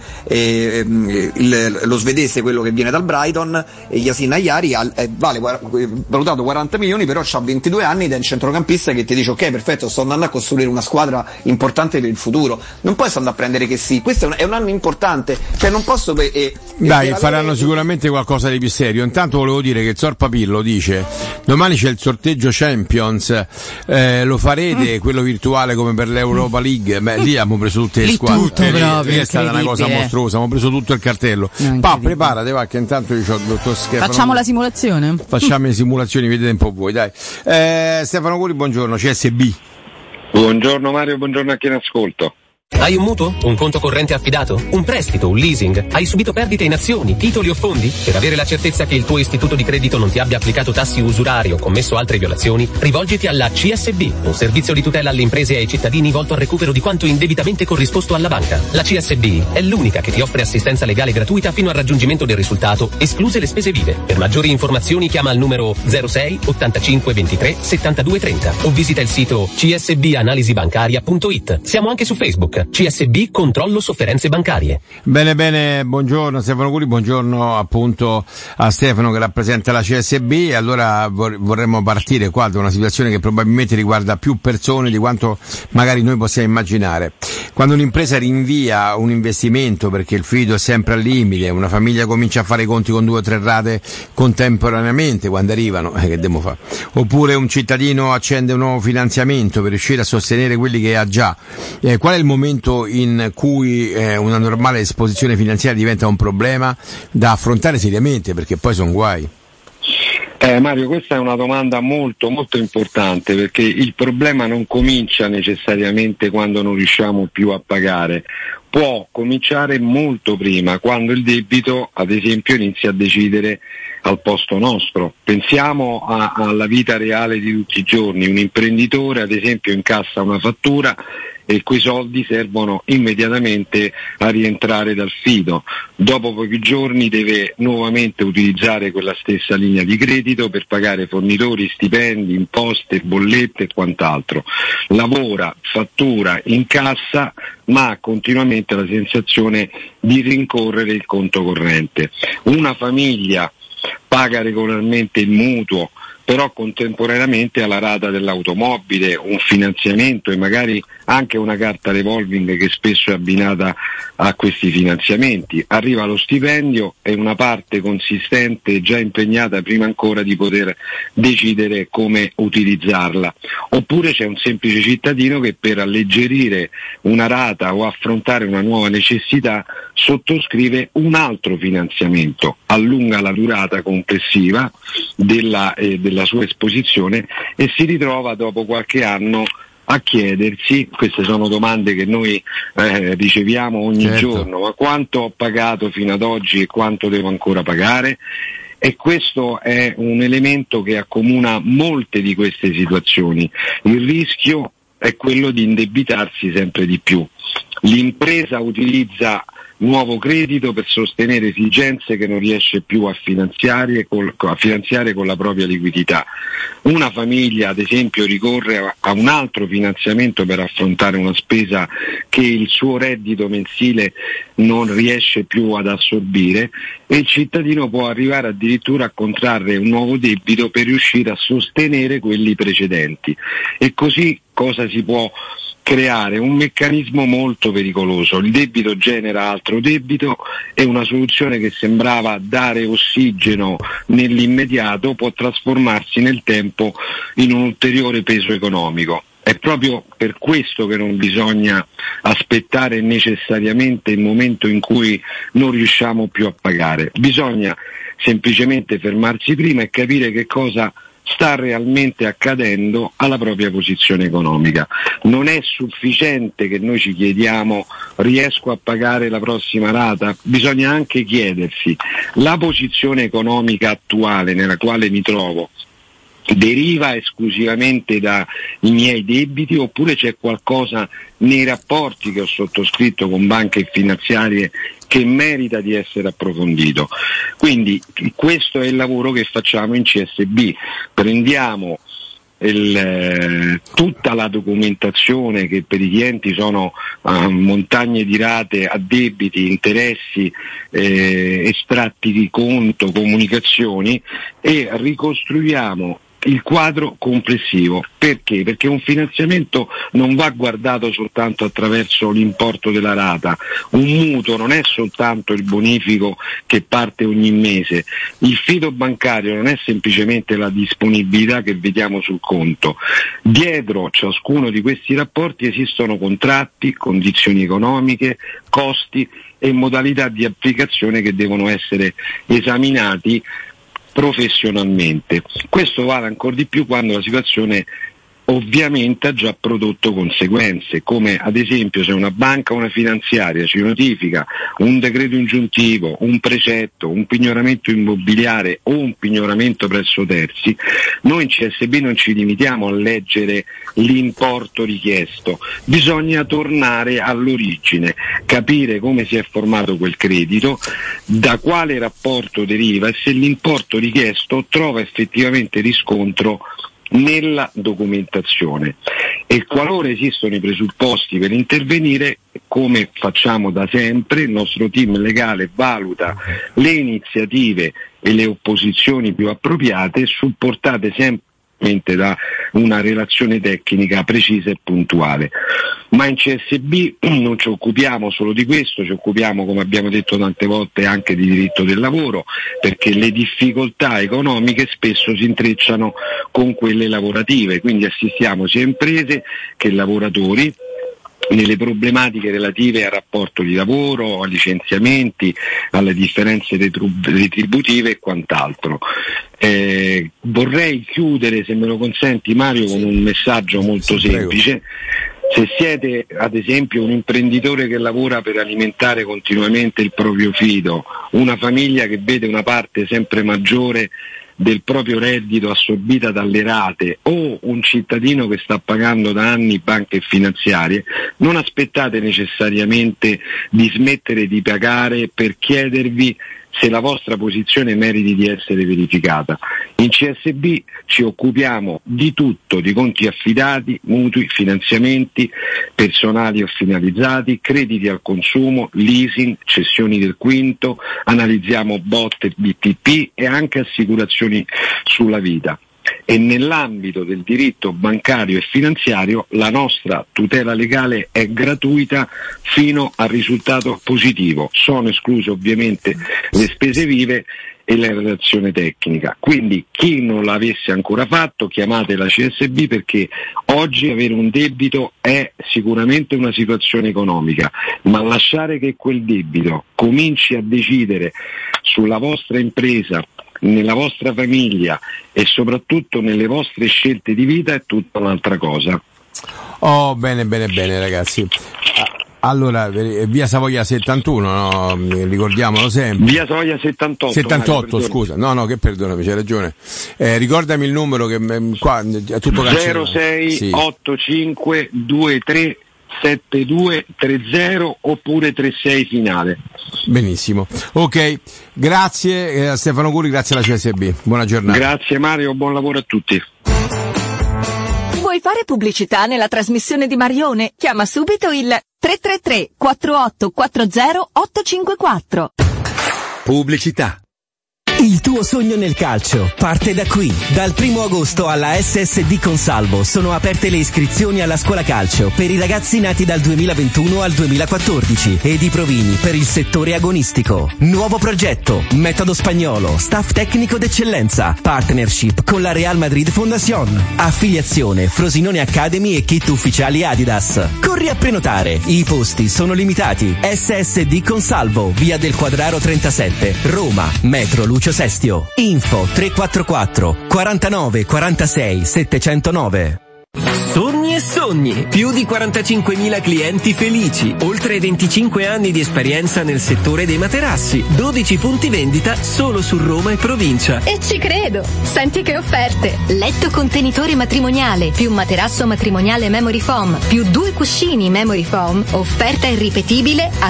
lo svedese, quello che viene dal Brighton, Yasin Ayari, vale valutato 40 milioni, però ha 22 anni ed è un centrocampista che ti dice ok, perfetto, sto andando a costruire una squadra importante per il futuro. Non puoi andare a prendere che sì, questo è un anno importante, cioè non posso faranno sicuramente qualcosa di più serio. Intanto volevo dire che Zorpa Pillo dice domani c'è il sorteggio Champions, lo farete quello virtuale come per l'Europa League? Lì abbiamo preso tutte le squadre, lì è stata una cosa mostruosa, abbiamo preso tutto il cartello. Preparate, va, che intanto io ho il dottor Stefano. Facciamo la simulazione? Facciamo le simulazioni, vedete un po' voi, dai. Stefano Curi, buongiorno, CSB. Buongiorno Mario, buongiorno a chi in ascolto. Hai un mutuo? Un conto corrente affidato? Un prestito? Un leasing? Hai subito perdite in azioni, titoli o fondi? Per avere la certezza che il tuo istituto di credito non ti abbia applicato tassi usurari o commesso altre violazioni, rivolgiti alla CSB, un servizio di tutela alle imprese e ai cittadini volto al recupero di quanto indebitamente corrisposto alla banca. La CSB è l'unica che ti offre assistenza legale gratuita fino al raggiungimento del risultato, escluse le spese vive. Per maggiori informazioni chiama al numero 06 85 23 72 30 o visita il sito csbanalisibancaria.it. Siamo anche su Facebook. Bank. CSB Controllo Sofferenze Bancarie. Bene, buongiorno Stefano Curi, buongiorno appunto a Stefano che rappresenta la CSB. Allora vorremmo partire qua da una situazione che probabilmente riguarda più persone di quanto magari noi possiamo immaginare. Quando un'impresa rinvia un investimento perché il fido è sempre al limite, una famiglia comincia a fare i conti con 2 o 3 rate contemporaneamente quando arrivano, che devo fare? Oppure un cittadino accende un nuovo finanziamento per riuscire a sostenere quelli che ha già. Qual è il momento in cui una normale esposizione finanziaria diventa un problema da affrontare seriamente, perché poi sono guai? Mario, questa è una domanda molto molto importante, perché il problema non comincia necessariamente quando non riusciamo più a pagare, può cominciare molto prima, quando il debito ad esempio inizia a decidere al posto nostro. Pensiamo alla vita reale di tutti i giorni. Un imprenditore ad esempio incassa una fattura e quei soldi servono immediatamente a rientrare dal fido. Dopo pochi giorni deve nuovamente utilizzare quella stessa linea di credito per pagare fornitori, stipendi, imposte, bollette e quant'altro. Lavora, fattura, incassa, ma ha continuamente la sensazione di rincorrere il conto corrente. Una famiglia paga regolarmente il mutuo, però contemporaneamente alla rata dell'automobile, un finanziamento e magari anche una carta revolving che spesso è abbinata a questi finanziamenti. Arriva lo stipendio e una parte consistente già impegnata prima ancora di poter decidere come utilizzarla. Oppure c'è un semplice cittadino che per alleggerire una rata o affrontare una nuova necessità sottoscrive un altro finanziamento, allunga la durata complessiva della sua esposizione e si ritrova dopo qualche anno a chiedersi, queste sono domande che noi riceviamo ogni giorno, ma quanto ho pagato fino ad oggi e quanto devo ancora pagare? E questo è un elemento che accomuna molte di queste situazioni. Il rischio è quello di indebitarsi sempre di più. L'impresa utilizza nuovo credito per sostenere esigenze che non riesce più a finanziare con la propria liquidità. Una famiglia ad esempio ricorre a un altro finanziamento per affrontare una spesa che il suo reddito mensile non riesce più ad assorbire e il cittadino può arrivare addirittura a contrarre un nuovo debito per riuscire a sostenere quelli precedenti. E così cosa si può creare? Un meccanismo molto pericoloso. Il debito genera altro debito e una soluzione che sembrava dare ossigeno nell'immediato può trasformarsi nel tempo in un ulteriore peso economico. È proprio per questo che non bisogna aspettare necessariamente il momento in cui non riusciamo più a pagare. Bisogna semplicemente fermarsi prima e capire che cosa sta realmente accadendo alla propria posizione economica. Non è sufficiente che noi ci chiediamo riesco a pagare la prossima rata, bisogna anche chiedersi la posizione economica attuale nella quale mi trovo deriva esclusivamente dai miei debiti oppure c'è qualcosa nei rapporti che ho sottoscritto con banche e finanziarie che merita di essere approfondito. Quindi questo è il lavoro che facciamo in CSB, prendiamo tutta la documentazione che per i clienti sono montagne di rate, addebiti, interessi, estratti di conto, comunicazioni e ricostruiamo il quadro complessivo. Perché? Perché un finanziamento non va guardato soltanto attraverso l'importo della rata, un mutuo non è soltanto il bonifico che parte ogni mese, il fido bancario non è semplicemente la disponibilità che vediamo sul conto. Dietro ciascuno di questi rapporti esistono contratti, condizioni economiche, costi e modalità di applicazione che devono essere esaminati professionalmente. Questo vale ancora di più quando la situazione ovviamente ha già prodotto conseguenze, come ad esempio se una banca o una finanziaria ci notifica un decreto ingiuntivo, un precetto, un pignoramento immobiliare o un pignoramento presso terzi, noi in CSB non ci limitiamo a leggere l'importo richiesto, bisogna tornare all'origine, capire come si è formato quel credito, da quale rapporto deriva e se l'importo richiesto trova effettivamente riscontro nella documentazione, e qualora esistono i presupposti per intervenire, come facciamo da sempre, il nostro team legale valuta le iniziative e le opposizioni più appropriate, supportate sempre da una relazione tecnica precisa e puntuale. Ma in CSB non ci occupiamo solo di questo, ci occupiamo, come abbiamo detto tante volte, anche di diritto del lavoro, perché le difficoltà economiche spesso si intrecciano con quelle lavorative, quindi assistiamo sia imprese che lavoratori nelle problematiche relative al rapporto di lavoro, ai licenziamenti, alle differenze retributive e quant'altro. Vorrei chiudere, se me lo consenti Mario, con un messaggio molto semplice. Se siete ad esempio un imprenditore che lavora per alimentare continuamente il proprio fido, una famiglia che vede una parte sempre maggiore del proprio reddito assorbita dalle rate, o un cittadino che sta pagando da anni banche finanziarie, non aspettate necessariamente di smettere di pagare per chiedervi se la vostra posizione meriti di essere verificata. In CSB ci occupiamo di tutto, di conti affidati, mutui, finanziamenti personali o finalizzati, crediti al consumo, leasing, cessioni del quinto, analizziamo bot e BTP e anche assicurazioni sulla vita. E nell'ambito del diritto bancario e finanziario la nostra tutela legale è gratuita fino al risultato positivo. Sono escluse ovviamente le spese vive e la relazione tecnica. Quindi chi non l'avesse ancora fatto, chiamate la CSB, perché oggi avere un debito è sicuramente una situazione economica, ma lasciare che quel debito cominci a decidere sulla vostra impresa, nella vostra famiglia e soprattutto nelle vostre scelte di vita è tutta un'altra cosa. Oh, bene ragazzi. Allora, via Savoia 71, no? Ricordiamolo sempre. Via Savoia 78. 78, scusa. No, che perdonami, c'hai ragione. Ricordami il numero che qua è tutto cancellato. 06 85 23 7230 oppure 36 finale. Benissimo, ok, grazie a Stefano Curi, grazie alla CSB, buona giornata. Grazie Mario, buon lavoro a tutti. Vuoi fare pubblicità nella trasmissione di Marione? Chiama subito il 333 4840 854. Pubblicità. Il tuo sogno nel calcio parte da qui. Dal 1 agosto alla SSD Consalvo sono aperte le iscrizioni alla scuola calcio per i ragazzi nati dal 2021 al 2014 ed i provini per il settore agonistico. Nuovo progetto, metodo spagnolo, staff tecnico d'eccellenza, partnership con la Real Madrid Fondación, affiliazione Frosinone Academy e kit ufficiali Adidas. Corri a prenotare, i posti sono limitati. SSD Consalvo, via del Quadraro 37, Roma, metro Lucio Sestio. Info 344 49 46 709. Sogni e sogni, più di 45.000 clienti felici, oltre 25 anni di esperienza nel settore dei materassi, 12 punti vendita solo su Roma e provincia. E ci credo, senti che offerte! Letto contenitore matrimoniale, più materasso matrimoniale Memory Foam, più 2 cuscini Memory Foam, offerta irripetibile a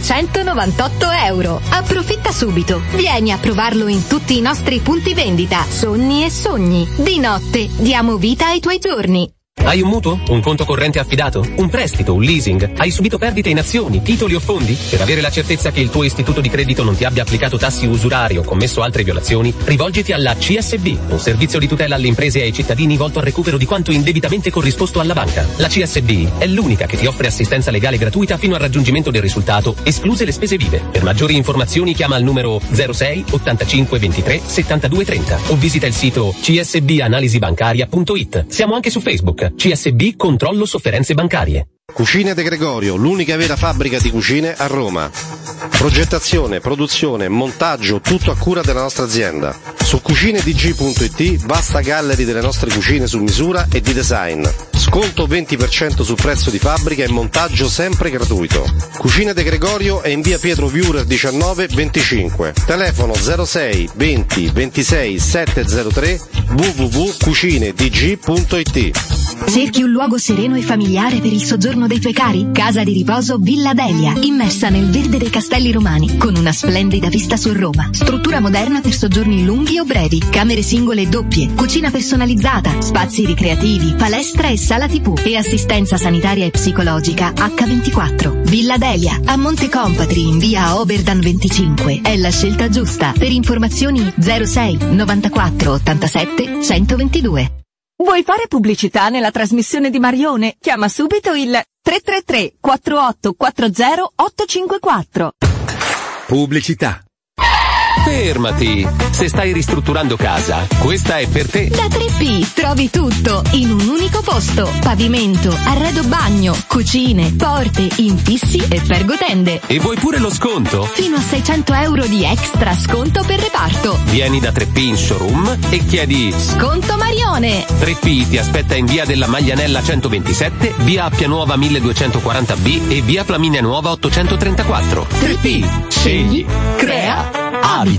€598. Approfitta subito, vieni a provarlo in tutti i nostri punti vendita. Sogni e sogni, di notte diamo vita ai tuoi giorni. Hai un mutuo? Un conto corrente affidato? Un prestito? Un leasing? Hai subito perdite in azioni, titoli o fondi? Per avere la certezza che il tuo istituto di credito non ti abbia applicato tassi usurari o commesso altre violazioni, rivolgiti alla CSB, un servizio di tutela alle imprese e ai cittadini volto al recupero di quanto indebitamente corrisposto alla banca. La CSB è l'unica che ti offre assistenza legale gratuita fino al raggiungimento del risultato, escluse le spese vive. Per maggiori informazioni chiama al numero 06 85 23 72 30 o visita il sito csbanalisibancaria.it. Siamo anche su Facebook. CSB Controllo Sofferenze Bancarie. Cucine De Gregorio, l'unica vera fabbrica di cucine a Roma. Progettazione, produzione, montaggio, tutto a cura della nostra azienda. Su cucinedg.it vasta gallery delle nostre cucine su misura e di design. Sconto 20% sul prezzo di fabbrica e montaggio sempre gratuito. Cucine De Gregorio è in via Pietro Viurer 19 25. Telefono 06 20 26 703 www.cucinedg.it. Cerchi un luogo sereno e familiare per il soggiorno dei tuoi cari? Casa di riposo Villa Delia, immersa nel verde dei castelli romani, con una splendida vista su Roma. Struttura moderna per soggiorni lunghi o brevi, camere singole e doppie, cucina personalizzata, spazi ricreativi, palestra e sala TV e assistenza sanitaria e psicologica H24. Villa Delia, a Monte Compatri, in via Oberdan 25. È la scelta giusta. Per informazioni 06 94 87 122. Vuoi fare pubblicità nella trasmissione di Marione? Chiama subito il 333 4840 854. Pubblicità. Fermati! Se stai ristrutturando casa, questa è per te. Da 3P trovi tutto in un unico posto. Pavimento, arredo bagno, cucine, porte, infissi e pergotende. E vuoi pure lo sconto? Fino a 600 euro di extra sconto per reparto. Vieni da 3P in showroom e chiedi Sconto Marione. 3P ti aspetta in via della Maglianella 127, via Appia Nuova 1240B e via Flaminia Nuova 834. 3P, scegli, crea, abita.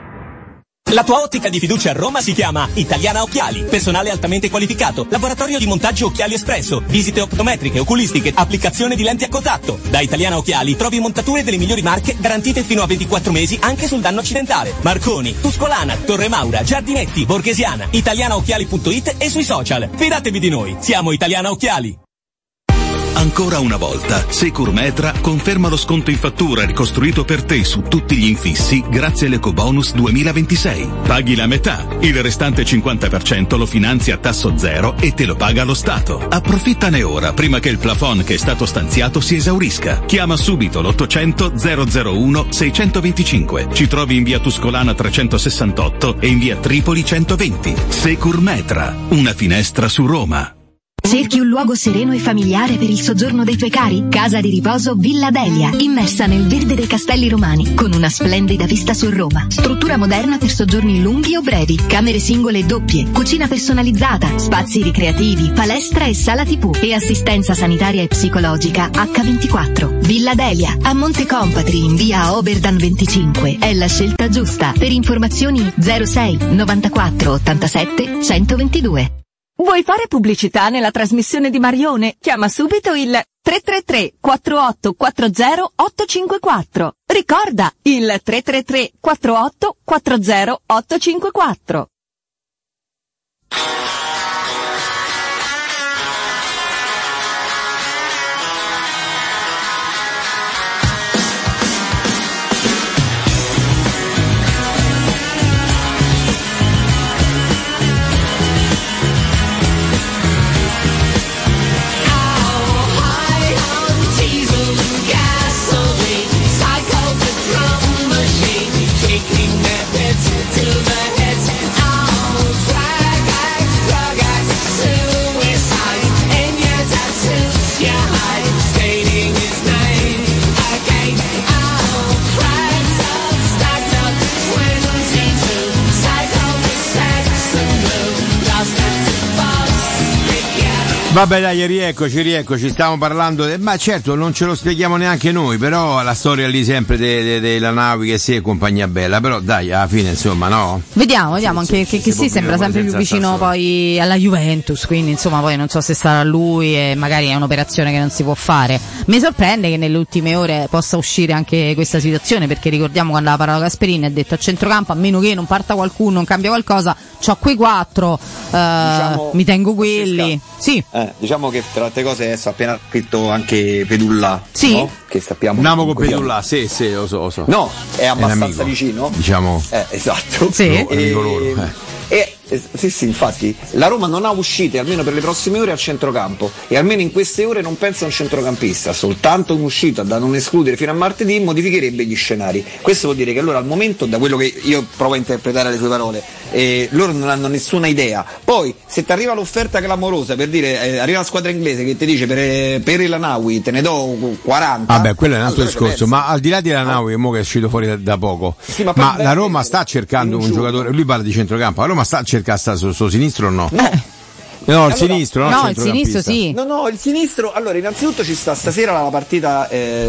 La tua ottica di fiducia a Roma si chiama Italiana Occhiali, personale altamente qualificato, laboratorio di montaggio Occhiali Espresso, visite optometriche, oculistiche, applicazione di lenti a contatto. Da Italiana Occhiali trovi montature delle migliori marche garantite fino a 24 mesi anche sul danno accidentale. Marconi, Tuscolana, Torre Maura, Giardinetti, Borghesiana, italianaocchiali.it e sui social. Fidatevi di noi, siamo Italiana Occhiali. Ancora una volta, Securmetra conferma lo sconto in fattura ricostruito per te su tutti gli infissi grazie all'Ecobonus 2026. Paghi la metà, il restante 50% lo finanzi a tasso zero e te lo paga lo Stato. Approfittane ora prima che il plafond che è stato stanziato si esaurisca. Chiama subito l'800 001 625. Ci trovi in via Tuscolana 368 e in via Tripoli 120. Securmetra, una finestra su Roma. Cerchi un luogo sereno e familiare per il soggiorno dei tuoi cari? Casa di riposo Villa Delia, immersa nel verde dei castelli romani, con una splendida vista su Roma. Struttura moderna per soggiorni lunghi o brevi, camere singole e doppie, cucina personalizzata, spazi ricreativi, palestra e sala TV e assistenza sanitaria e psicologica H24. Villa Delia, a Monte Compatri, in via Oberdan 25. È la scelta giusta. Per informazioni 06 94 87 122. Vuoi fare pubblicità nella trasmissione di Marione? Chiama subito il 333 4840 854. Ricorda, il 333 4840 854. Vabbè dai, rieccoci, stiamo parlando ma certo non ce lo spieghiamo neanche noi, però la storia lì sempre della Naui che si è compagnia bella, però dai, alla fine insomma no? Vediamo anche che si sembra sempre più vicino poi alla Juventus, quindi insomma poi non so se sarà lui e magari è un'operazione che non si può fare. Mi sorprende che nelle ultime ore possa uscire anche questa situazione, perché ricordiamo quando aveva parlato Gasperini ha detto a centrocampo, a meno che non parta qualcuno, non cambia qualcosa, c'ho quei 4, diciamo, mi tengo quelli. Sì. Diciamo che tra altre cose adesso ha appena scritto anche Pedulla, sì, no? Che sappiamo andiamo con Pedulla, sì, lo so. No, è abbastanza vicino. Diciamo. Esatto. Sì. Amico loro. Sì, infatti la Roma non ha uscite almeno per le prossime ore al centrocampo, e almeno in queste ore non pensa a un centrocampista. Soltanto un'uscita, da non escludere, fino a martedì modificherebbe gli scenari. Questo vuol dire che allora al momento, da quello che io provo a interpretare le sue parole, loro non hanno nessuna idea. Poi se ti arriva l'offerta clamorosa, per dire arriva la squadra inglese che ti dice per il Lanaui te ne do 40, vabbè, quello è un altro discorso. Ma al di là di Lanaui, mo che è uscito fuori da poco, sì, ma la Roma sta cercando un giocatore, lui parla di centrocampo, la Roma sta cercando sul sinistro o no? No, il sinistro, no? No, il sinistro sì. No, il sinistro. Allora, innanzitutto ci sta stasera la partita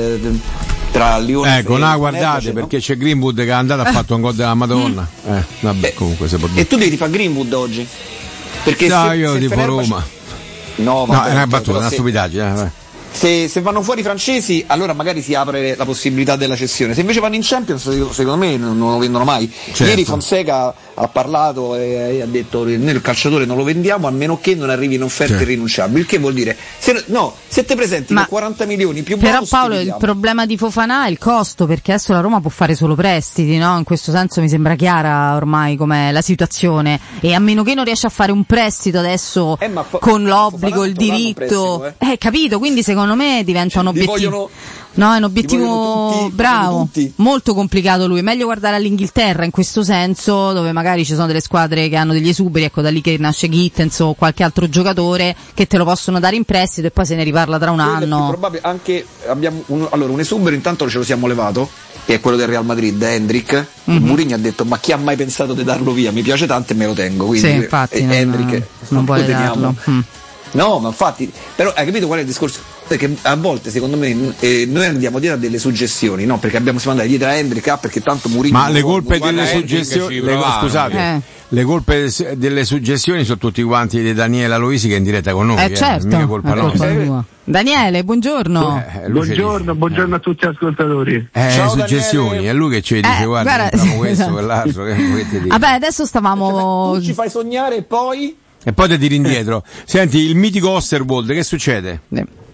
tra Lione e guardate, perché c'è Greenwood che è andato ha fatto un gol della Madonna. Vabbè, comunque se può dire. E tu devi fare Greenwood oggi? Perché io tipo Roma. No, è una battuta, una stupidaggine. Se vanno fuori i francesi, allora magari si apre la possibilità della cessione. Se invece vanno in Champions, secondo me non lo vendono mai. Certo. Ieri Fonseca ha parlato e ha detto: noi il calciatore non lo vendiamo a meno che non arrivi in offerte irrinunciabili. Il che vuol dire se te presenti con 40 milioni più bonus. Però Paolo, il problema di Fofana è il costo, perché adesso la Roma può fare solo prestiti, no? In questo senso mi sembra chiara ormai com'è la situazione, e a meno che non riesci a fare un prestito adesso con l'obbligo, il diritto, capito? Quindi secondo me diventa un obiettivo. No, è un obiettivo bravo, molto complicato lui. Meglio guardare all'Inghilterra in questo senso, dove magari ci sono delle squadre che hanno degli esuberi, ecco, da lì che nasce Gittens o qualche altro giocatore che te lo possono dare in prestito e poi se ne riparla tra un anno. Probabile anche abbiamo un esubero, intanto ce lo siamo levato, che è quello del Real Madrid, Hendrik. Mourinho ha detto: ma chi ha mai pensato di darlo via? Mi piace tanto e me lo tengo. Quindi sì, infatti Hendrik non vuole darlo. No, ma infatti, però hai capito qual è il discorso? Perché a volte secondo me noi andiamo dietro a delle suggestioni, no? Perché siamo andati dietro a Hendrik perché tanto Mourinho. Ma le colpe delle suggestioni, scusate, le colpe delle suggestioni sono tutti quanti di Daniela Loisi che è in diretta con noi. Certo, mica colpa nostra. Daniele, buongiorno. Buongiorno a tutti gli ascoltatori. Ciao, suggestioni, Daniele. È lui che ci dice guarda questo, quell'altro. Vabbè, adesso stavamo. Tu ci fai sognare e poi te tiri indietro. Senti, il mitico Osterwolde, che succede?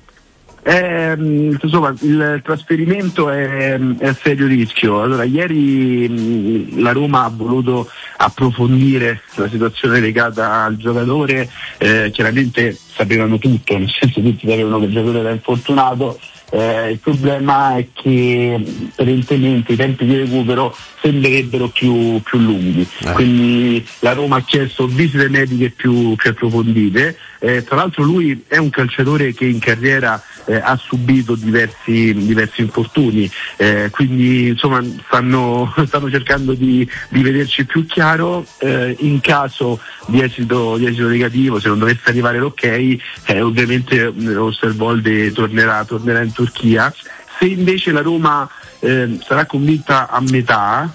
Insomma, il trasferimento è a serio rischio. Allora, ieri la Roma ha voluto approfondire la situazione legata al giocatore, chiaramente sapevano tutto, nel senso tutti sapevano che il giocatore era infortunato. Il problema è che apparentemente i tempi di recupero sembrerebbero più lunghi, quindi la Roma ha chiesto visite mediche più approfondite. Tra l'altro lui è un calciatore che in carriera ha subito diversi infortuni, quindi insomma stanno cercando di vederci più chiaro. In caso di esito negativo, se non dovesse arrivare l'ok, ovviamente Osterwolde tornerà in Turchia. Se invece la Roma sarà convinta a metà,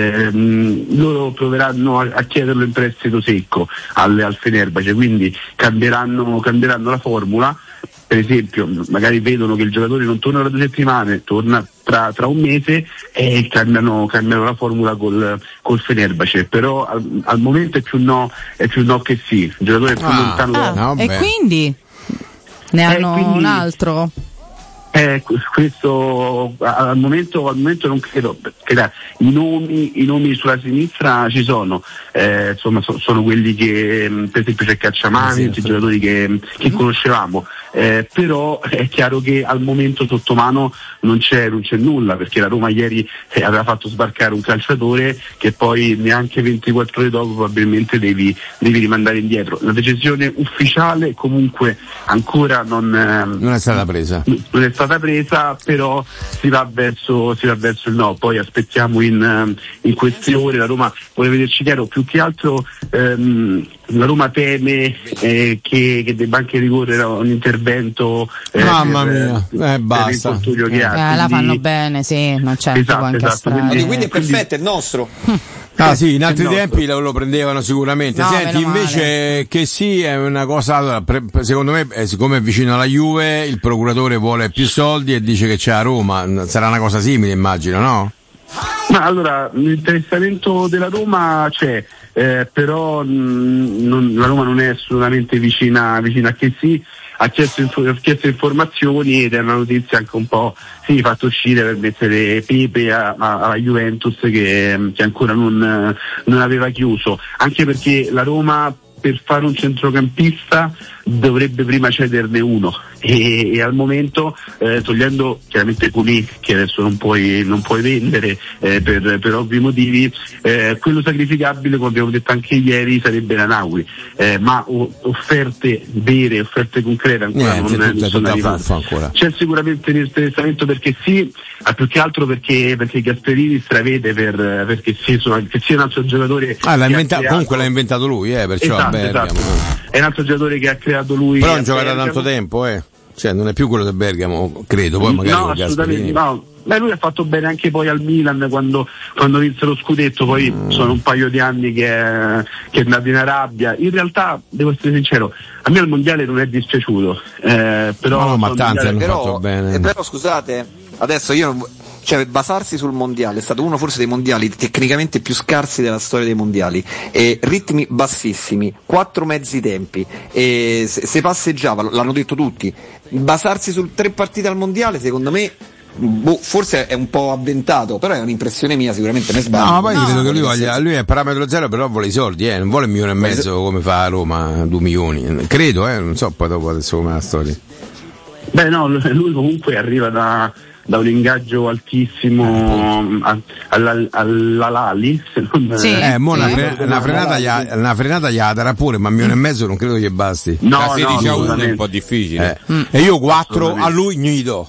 loro proveranno a chiederlo in prestito secco al Fenerbahce, quindi cambieranno la formula. Per esempio, magari vedono che il giocatore non torna da 2 settimane, torna tra un mese e cambiano la formula col Fenerbahce. Però al momento è più no che sì. Il giocatore è più lontano e quindi ne hanno un altro? Questo al momento non credo, perché i nomi sulla sinistra ci sono, insomma sono quelli che, per esempio c'è Cacciamani, i giocatori che conoscevamo, però è chiaro che al momento sotto mano non c'è nulla, perché la Roma ieri aveva fatto sbarcare un calciatore che poi neanche 24 ore dopo probabilmente devi rimandare indietro. La decisione ufficiale comunque ancora non è stata presa. Non è stata presa, però si va verso il no. Poi aspettiamo in queste ore. La Roma vuole vederci chiaro, più che altro la Roma teme che debba anche ricorrere a un intervento mamma mia, basta che ha, la fanno bene, sì, non c'è esatto. Quindi è perfetto, è nostro. Sì, in altri tempi lo prendevano sicuramente. No, senti, invece che sì, è una cosa, secondo me, siccome è vicino alla Juve, il procuratore vuole più soldi e dice che c'è a Roma. Sarà una cosa simile, immagino, no? Ma allora, l'interessamento della Roma c'è, però la Roma non è assolutamente vicina a che sì. Ha chiesto informazioni ed è una notizia anche un po' fatta uscire per mettere pepe alla Juventus che ancora non aveva chiuso, anche perché la Roma per fare un centrocampista dovrebbe prima cederne uno e al momento togliendo chiaramente Kouni, che adesso non puoi vendere per ovvi motivi, quello sacrificabile, come abbiamo detto anche ieri, sarebbe Nanawi, ma offerte vere, offerte concrete ancora non sono arrivate. C'è sicuramente l'interessamento perché sì, più che altro perché Gasperini stravede perché sì, che sia un altro giocatore comunque l'ha inventato lui, perciò esatto. È un altro giocatore che ha creato lui, però non gioca da tanto tempo, cioè non è più quello del Bergamo, credo, poi magari no, assolutamente no. lui ha fatto bene anche poi al Milan quando vinse lo scudetto, poi sono un paio di anni che è andato in Arabia. In realtà, devo essere sincero, a me il mondiale non è dispiaciuto, però ma tanti hanno fatto bene. Però scusate, adesso cioè basarsi sul mondiale è stato uno forse dei mondiali tecnicamente più scarsi della storia dei mondiali, ritmi bassissimi, 4 mezzi tempi, se passeggiava, l'hanno detto tutti, basarsi su 3 partite al mondiale secondo me forse è un po' avventato, però è un'impressione mia, sicuramente ne sbaglio. No, poi credo che lui è parametro zero, però vuole i soldi, non vuole 1,5 milioni come fa a Roma, 2 milioni, credo, non so poi dopo adesso com'è la storia. Beh no, lui comunque arriva da un ingaggio altissimo all'Alali, se non una frenata gli darà pure, ma 1,5 milioni non credo che basti. Da 16 a 1 è un po' difficile. E io 4 a lui gli do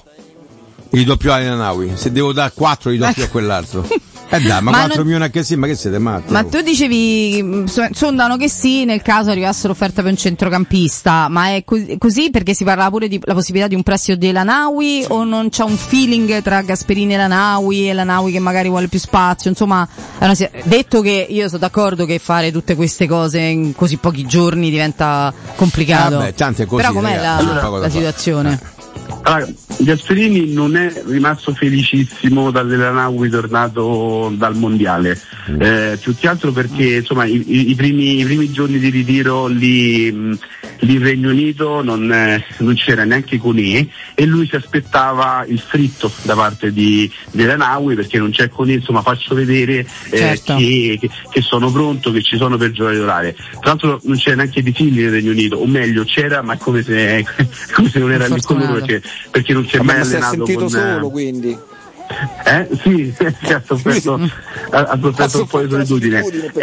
più a Elanawi, se devo dare 4 gli do più a quell'altro. Dai, ma 4 milioni che sì, ma che siete matti? Ma tu dicevi, sondano che sì, nel caso arrivasse l'offerta per un centrocampista, ma è così perché si parlava pure di la possibilità di un prestito di Elanawi, o non c'è un feeling tra Gasperini e Elanawi che magari vuole più spazio, insomma, detto che io sono d'accordo che fare tutte queste cose in così pochi giorni diventa complicato. Tante cose, però com'è la situazione? Allora, Gasperini non è rimasto felicissimo dall'Elanawi tornato dal mondiale, più che altro perché insomma i primi giorni di ritiro lì in Regno Unito non c'era neanche Koné, e lui si aspettava il fritto da parte di Elanawi, perché non c'è Koné, insomma faccio vedere che sono pronto, che ci sono per giocare titolare. Tra l'altro non c'era neanche Di Figli nel Regno Unito, o meglio c'era, ma come se non era lì con loro, perché non si è mai allenato. Ma si è sentito solo, quindi? Sì, ha sofferto un po' di solitudine.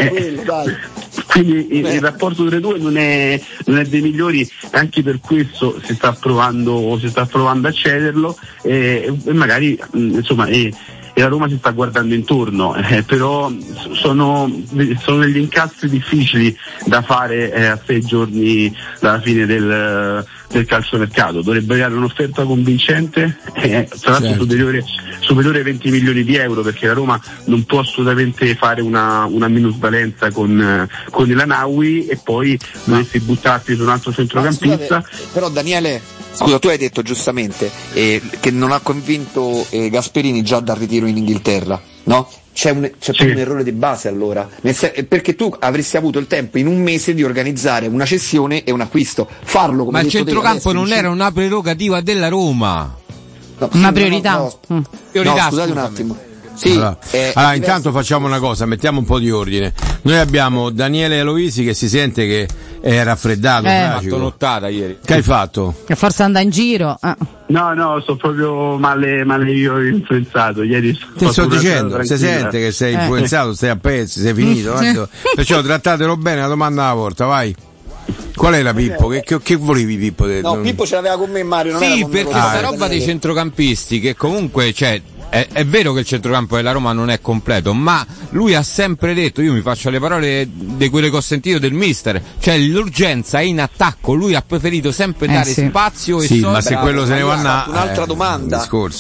Quindi il rapporto tra i due non è dei migliori, anche per questo si sta provando a cederlo, e magari insomma e la Roma si sta guardando intorno, però sono degli incastri difficili da fare a 6 giorni dalla fine del calciomercato. Dovrebbe avere un'offerta convincente, tra l'altro superiore ai 20 milioni di euro, perché la Roma non può assolutamente fare una minusvalenza con Elanawi e poi dovresti buttarti su un altro centrocampista. Però Daniele, scusa, tu hai detto giustamente che non ha convinto Gasperini già dal ritiro in Inghilterra, no? C'è un errore di base allora, perché tu avresti avuto il tempo in un mese di organizzare una cessione e un acquisto, farlo come ma il centrocampo non era una prerogativa della Roma, una priorità. Priorità, scusate un attimo. Sì, allora intanto facciamo una cosa, mettiamo un po' di ordine. Noi abbiamo Daniele Aloisi che si sente che è raffreddato, ha fatto nottata ieri. Che hai fatto? Che forse anda in giro. No, sto proprio male io influenzato. Ieri ti sto dicendo, si sente che sei influenzato, stai a pezzi, sei finito. Perciò trattatelo bene, la domanda alla volta, vai. Qual era Pippo? Che volevi Pippo? No, Pippo ce l'aveva con me Mario, non sì, perché sta roba dei centrocampisti che comunque è vero che il centrocampo della Roma non è completo, ma lui ha sempre detto, io mi faccio le parole di quelle che ho sentito del mister, cioè l'urgenza è in attacco, lui ha preferito sempre dare spazio e soldi. Ma se quello se ne va un'altra domanda.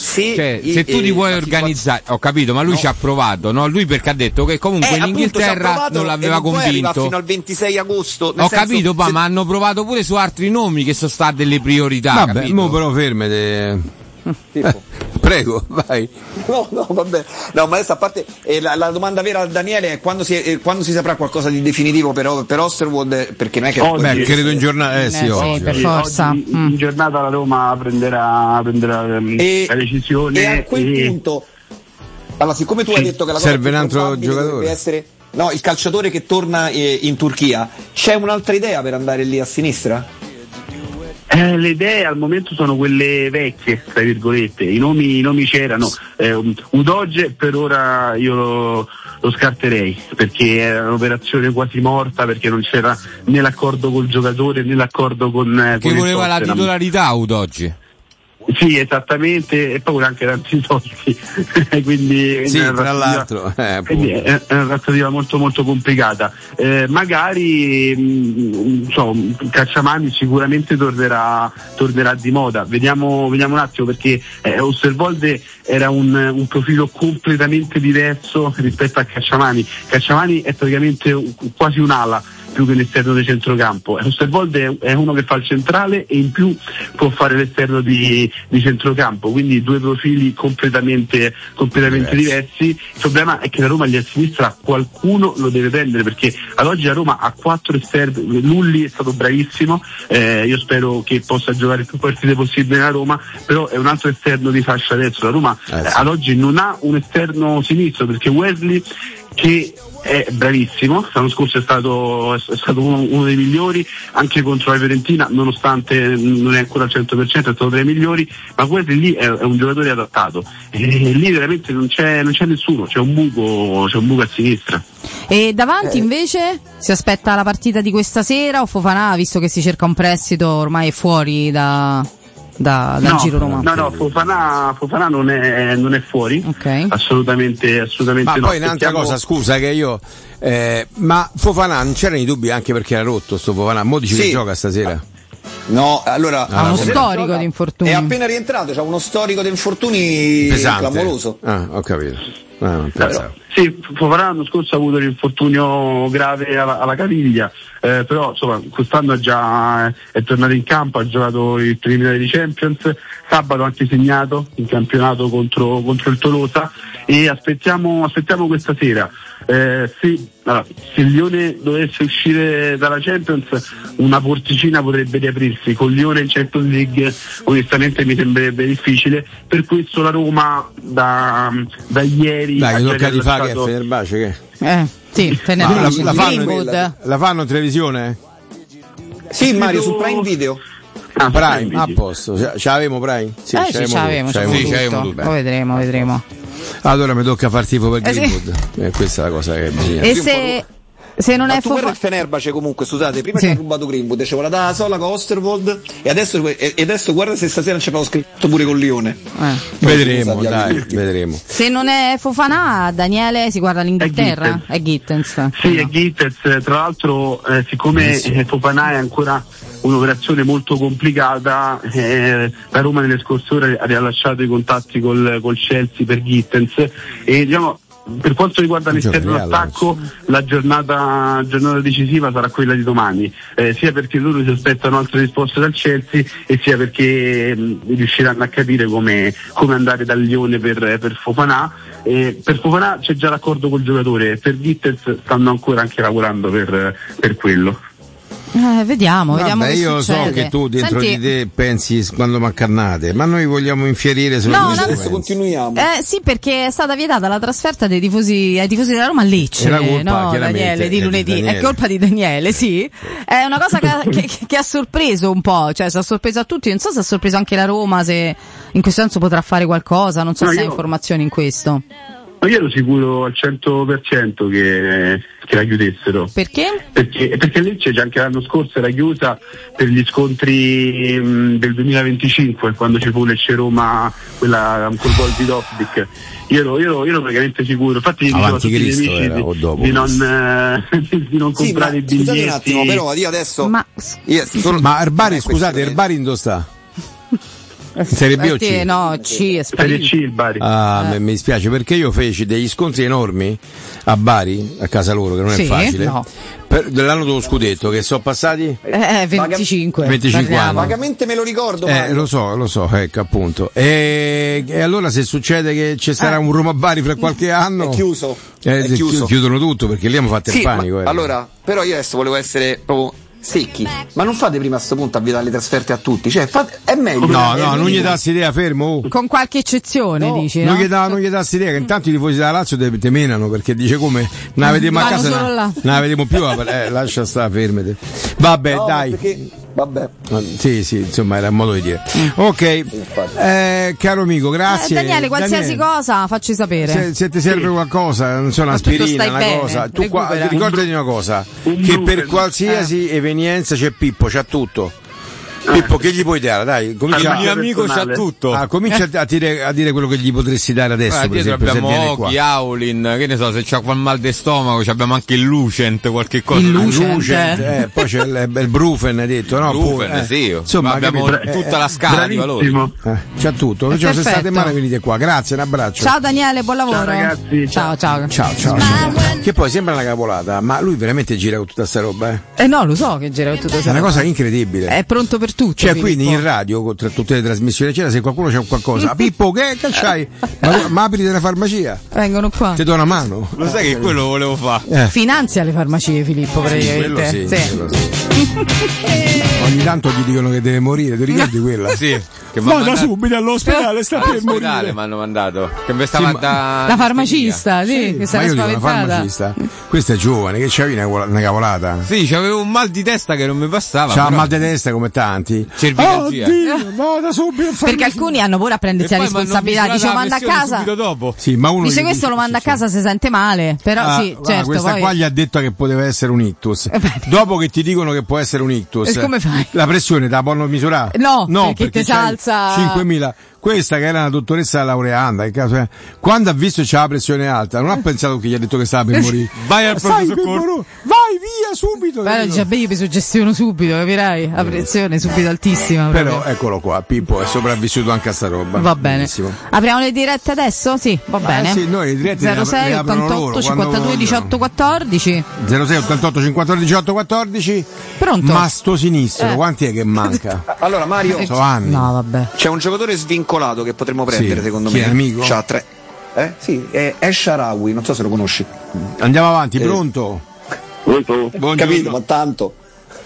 Se tu ti vuoi organizzare, ho capito, ma lui ci ha provato, no? Lui perché ha detto che comunque in Inghilterra non l'aveva convinto. Fino al 26 agosto. Ho capito, ma hanno provato pure su altri nomi che sono state delle priorità. Vabbè, mo però fermete. Prego, vai. No, vabbè. No, ma adesso a parte la domanda vera a Daniele è quando si saprà qualcosa di definitivo per Osterwolde, perché non è che credo in giornata sì, per forza. Oggi, in giornata la Roma prenderà la decisione e a quel punto, allora, siccome tu hai detto che la serve un altro giocatore, deve essere il calciatore che torna in Turchia, c'è un'altra idea per andare lì a sinistra? Le idee al momento sono quelle vecchie, tra virgolette, i nomi c'erano, Udoge per ora io lo scarterei, perché era un'operazione quasi morta, perché non c'era né l'accordo col giocatore né l'accordo con che voleva la titolarità Udoge. Sì, esattamente, e poi anche tanti soldi, quindi sì, tra l'altro quindi è una trattativa molto molto complicata. Magari Cacciamani sicuramente tornerà di moda, vediamo un attimo, perché Osterwolde era un profilo completamente diverso rispetto a Cacciamani. Cacciamani è praticamente quasi un'ala più che l'esterno di centrocampo. Osterwolde è uno che fa il centrale e in più può fare l'esterno di centrocampo, quindi due profili completamente diversi. Il problema è che la Roma lì a sinistra qualcuno lo deve prendere, perché ad oggi la Roma ha 4 esterni. Lulli è stato bravissimo, io spero che possa giocare più partite possibile nella Roma, però è un altro esterno di fascia adesso. La Roma ad oggi non ha un esterno sinistro, perché Wesley, che è bravissimo, l'anno scorso è stato uno dei migliori anche contro la Fiorentina, nonostante non è ancora al 100%, è stato tra i migliori, ma questo lì è un giocatore adattato, e lì veramente non c'è nessuno, c'è un buco a sinistra. E davanti invece si aspetta la partita di questa sera, o Fofana, visto che si cerca un prestito, ormai è fuori dal giro romano? No, Fofana non è fuori, okay. assolutamente ma no. Poi un'altra cosa, scusa che io ma Fofana non c'erano i dubbi anche perché era rotto sto Fofana, mo dici che gioca stasera? No, allora ha uno storico di infortuni, è appena rientrato, c'ha uno storico di infortuni pesante, clamoroso. Ho capito. Sì, Fofana l'anno scorso ha avuto l'infortunio grave alla caviglia, però insomma quest'anno è tornato in campo, ha giocato il preliminare di Champions, sabato ha anche segnato in campionato contro il Tolosa, e aspettiamo questa sera. Se il Lione dovesse uscire dalla Champions, una porticina potrebbe riaprirsi. Con Lione in Champions League onestamente mi sembrerebbe difficile, per questo la Roma da ieri tocca di fare che Fenerbahce sì, Fenerbahce la fanno in televisione? Sì, Mario, su Prime Video. Prime, a posto, ce l'avevamo Prime? Sì, c'avevamo tutto. Poi vedremo. Allora mi tocca far tifo per Greenwood, questa è la cosa che bisogna. E se non è guarda il Fenerbahce, comunque scusate, prima ci ha rubato Greenwood, c'è quella da sola con Osterwolde, e adesso guarda se stasera ci avevo scritto pure con Lione. Vedremo. Se non è Fofana, Daniele, si guarda l'Inghilterra? È Gittens. Sì, è Gittens, tra l'altro siccome Fofana è ancora un'operazione molto complicata, la Roma nelle scorse ore ha rilasciato i contatti col Chelsea per Gittens, e diciamo, per quanto riguarda l'esterno d'attacco, la giornata decisiva sarà quella di domani, sia perché loro si aspettano altre risposte dal Chelsea, e sia perché riusciranno a capire come andare dal Lione per Fofana. Per Fofana c'è già l'accordo col giocatore, per Gittens stanno ancora anche lavorando per quello. Vediamo che io succede. So che tu dentro di te pensi quando mancannate, ma noi vogliamo infierire sulle adesso continuiamo. Sì, perché è stata vietata la trasferta ai tifosi della Roma a Lecce, Daniele, di lunedì. È colpa di Daniele, sì. È una cosa che ha sorpreso un po', cioè si ha sorpreso a tutti. Non so se ha sorpreso anche la Roma, se in questo senso potrà fare qualcosa, non so se hai informazioni in questo. Ma io ero sicuro al 100% che la chiudessero. Perché? Perché Lecce già anche l'anno scorso era chiusa per gli scontri del 2025, quando ci fu Lecce-Roma, quella col gol di Dovbyk. Io ero praticamente sicuro, infatti dicevo a tutti gli amici di non comprare i biglietti. Scusate un attimo, però io adesso ma Erbari, scusate, Erbari dove sta? Serie B o C? No, C è Serie C il Bari. Mi dispiace, perché io feci degli scontri enormi a Bari, a casa loro, che non è facile. No. Dell'anno dello scudetto, che sono passati 25 anni. Vagamente me lo ricordo. Lo so, ecco, appunto. E allora se succede che ci sarà un Roma Bari fra qualche anno, è chiuso. Chiudono tutto, perché lì abbiamo fatto il panico. Allora, però io adesso volevo essere proprio secchi, ma non fate prima a questo punto a vietare le trasferte a tutti, cioè è meglio. No, non gli dassi idea, fermo. Con qualche eccezione, dici, non gli dassi idea, che intanto i tifosi della Lazio te menano, perché dice come non la vediamo a casa, non la vediamo più, lascia stare, fermate. Vabbè, dai. Perché... Vabbè. Sì, insomma era un modo di dire. Ok, caro amico, grazie. Daniele, qualsiasi cosa facci sapere. Se ti serve qualcosa, non so, un'aspirina, una cosa. Tu ricordati una cosa, che per qualsiasi evenienza c'è Pippo, c'ha tutto. Pippo, che gli puoi dare? Dai, comincia. Il mio amico c'ha tutto. Comincia a dire quello che gli potresti dare adesso. Per dietro esempio, abbiamo Oki, Aulin, che ne so, se c'ha quel mal di stomaco, abbiamo anche il Lucent, qualche cosa. Il Lucent. Poi c'è il Brufen, hai detto, no? Brufen, sì. Insomma, abbiamo tutta la scala di valori. C'ha tutto. Se state male venite qua. Grazie, un abbraccio. Ciao Daniele, buon lavoro. Ciao ragazzi. Ciao. Che poi sembra una cavolata, ma lui veramente gira con tutta sta roba, no, lo so che gira con tutta sta roba. È una cosa incredibile. È pronto per tutto. Cioè, quindi in radio, tra tutte le trasmissioni, eccetera, se qualcuno c'ha qualcosa, Pippo, che c'hai? Ma apri della farmacia? Vengono qua. Ti do una mano. Lo sai che quello volevo fare? Finanzia le farmacie, Filippo, praticamente. Quello sì. Ogni tanto gli dicono che deve morire, ti ricordi quella? Sì. Vada subito all'ospedale, sta per morire. Mi hanno mandato. Che mi stava la farmacista, sì, che sarà spaventata. Questa è giovane, che c'avevi una cavolata? Sì, c'avevo un mal di testa che non mi passava. C'ha mal di testa come tanti. Cervicalgia. Vada subito. Perché alcuni hanno pure a prendersi la responsabilità. Dice lo manda a casa. Dopo. Sì, ma uno dice questo lo manda a casa se sente male. Però sì, certo. Questa qua gli ha detto che poteva essere un ictus. Dopo che ti dicono che può essere un ictus, come fai? La pressione te la possono misurare? No, perché ti salza 5.000. Questa che era una dottoressa laureanda, quando ha visto che c'era la pressione alta, non ha pensato che gli ha detto che stava per morire. Vai al pronto soccorso. Vai via subito. Però dice, io mi suggestiono subito, capirai? La pressione subito altissima. Però eccolo qua, Pippo è sopravvissuto anche a sta roba. Va bene. Benissimo. Apriamo le dirette adesso? Sì, va bene. Sì, noi le dirette 06 88 52 18 14. 06 88 52 18 14. Pronto? Ma sto sinistro, quanti è che manca? Allora Mario, no, vabbè. C'è un giocatore svincolato che potremmo prendere, secondo me. Chi è amico? C'ha 3. Sì, è Esharawi, non so se lo conosci. Andiamo avanti, pronto? Buongiorno. Capito, ma tanto.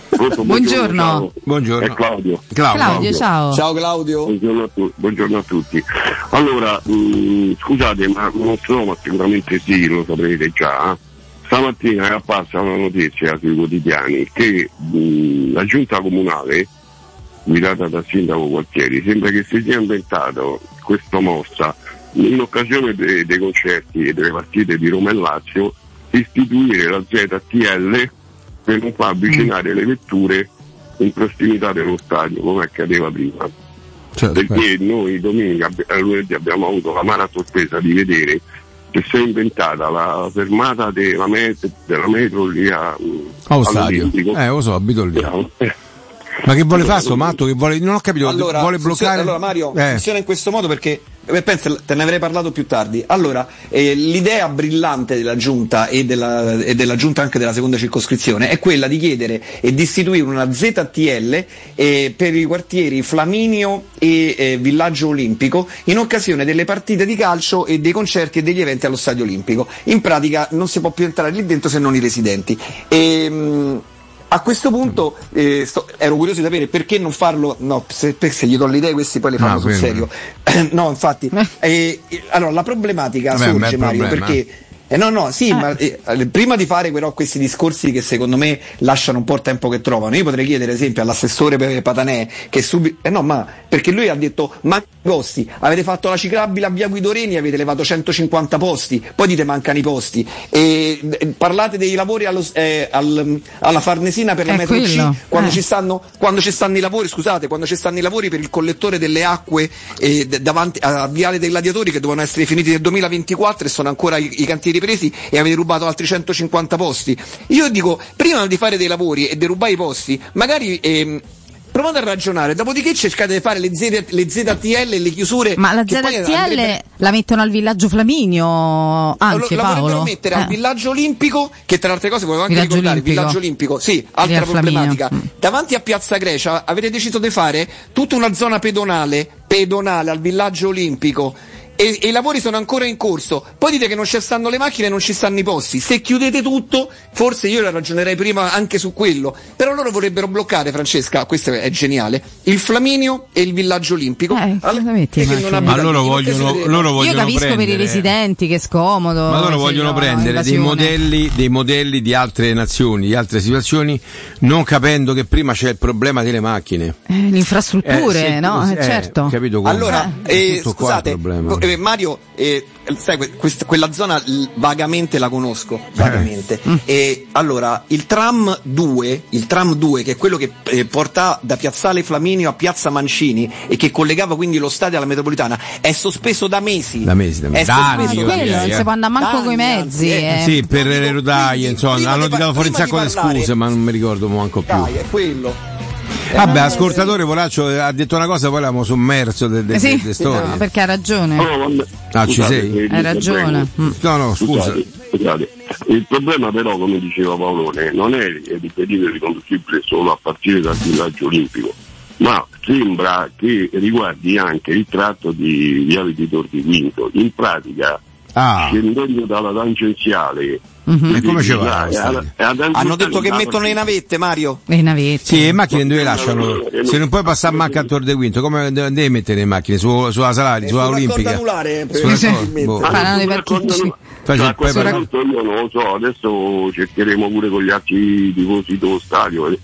Buongiorno. È Claudio. Ciao. Ciao Claudio. Buongiorno a tutti. Allora, scusate, ma non so, ma sicuramente sì, lo saprete già. Stamattina è apparsa una notizia sui quotidiani che la giunta comunale, guidata dal sindaco Gualtieri, sembra che si sia inventato questa mossa in occasione dei concerti e delle partite di Roma e Lazio, istituire la ZTL per non far avvicinare le vetture in prossimità dello stadio come accadeva prima. Perché noi domenica e lunedì abbiamo avuto la mala sorpresa di vedere che si è inventata la fermata della metro lì allo stadio. Lo so, abito lì. Ma che vuole fare sto matto? Che vuole, non ho capito, allora, vuole bloccare? Allora Mario, funziona in questo modo perché penso, te ne avrei parlato più tardi. Allora, l'idea brillante della giunta e della giunta anche della seconda circoscrizione è quella di chiedere e di istituire una ZTL per i quartieri Flaminio e Villaggio Olimpico in occasione delle partite di calcio e dei concerti e degli eventi allo Stadio Olimpico. In pratica non si può più entrare lì dentro se non i residenti. A questo punto ero curioso di sapere perché non farlo. No, se gli do le idee questi poi le fanno sul serio. No, infatti. Allora la problematica sorge, Mario, perché ma prima di fare però questi discorsi che secondo me lasciano un po' il tempo che trovano, io potrei chiedere ad esempio all'assessore Patanè che perché lui ha detto ma posti, avete fatto la ciclabile a via Guido Reni, avete levato 150 posti, poi dite mancano i posti e parlate dei lavori alla Farnesina per la metro C quando ci stanno i lavori, scusate, quando ci stanno i lavori per il collettore delle acque davanti a Viale dei Gladiatori che dovevano essere finiti nel 2024 e sono ancora i cantieri presi e avete rubato altri 150 posti. Io dico, prima di fare dei lavori e di rubare i posti, magari provate a ragionare, dopodiché cercate di fare le ZTL e le chiusure. Ma la ZTL la mettono al Villaggio Flaminio anche, la Paolo? Vorrebbero mettere al Villaggio Olimpico, che tra le altre cose volevo anche ricordare, Villaggio Olimpico, sì, altra problematica. Davanti a Piazza Grecia avete deciso di fare tutta una zona pedonale al Villaggio Olimpico. E i lavori sono ancora in corso, poi dite che non ci stanno le macchine e non ci stanno i posti. Se chiudete tutto, forse io ragionerei prima anche su quello, però loro vorrebbero bloccare, Francesca, questo è geniale, il Flaminio e il Villaggio Olimpico. Ma loro vogliono io capisco prendere, per i residenti che è scomodo, ma loro vogliono prendere dei modelli di altre nazioni, di altre situazioni, non capendo che prima c'è il problema delle macchine, le infrastrutture, certo. Capito? Allora, scusate, Mario, sai, quella zona vagamente la conosco, vagamente. E allora, il tram 2, che è quello che porta da Piazzale Flaminio a Piazza Mancini e che collegava quindi lo stadio alla metropolitana, è sospeso da mesi. Non si può andare manco coi mezzi. Sì, per le rotaie, insomma, hanno tirato fuori un sacco di scuse, ma non mi ricordo manco più. È quello. Vabbè, ascoltatore Volaccio ha detto una cosa, poi l'abbiamo sommerso de storie. No, perché ha ragione. Ci sei? Hai ragione. No, scusa. Scusate. Il problema però, come diceva Paolone, non è ripetere riconducibile solo a partire dal villaggio olimpico, ma sembra che riguardi anche il tratto di Viale di Tor di Quinto. In pratica, scendendo dalla tangenziale, e come ci va? Hanno detto che mettono le navette, Mario. Le navette. Sì, le macchine dove lasciano? Se non puoi passare manca a Tor de Quinto, come devi mettere le macchine? Sulla Salari, sulla Olimpica? A questo punto io non lo so, adesso cercheremo pure con gli altri tifosi dello stadio,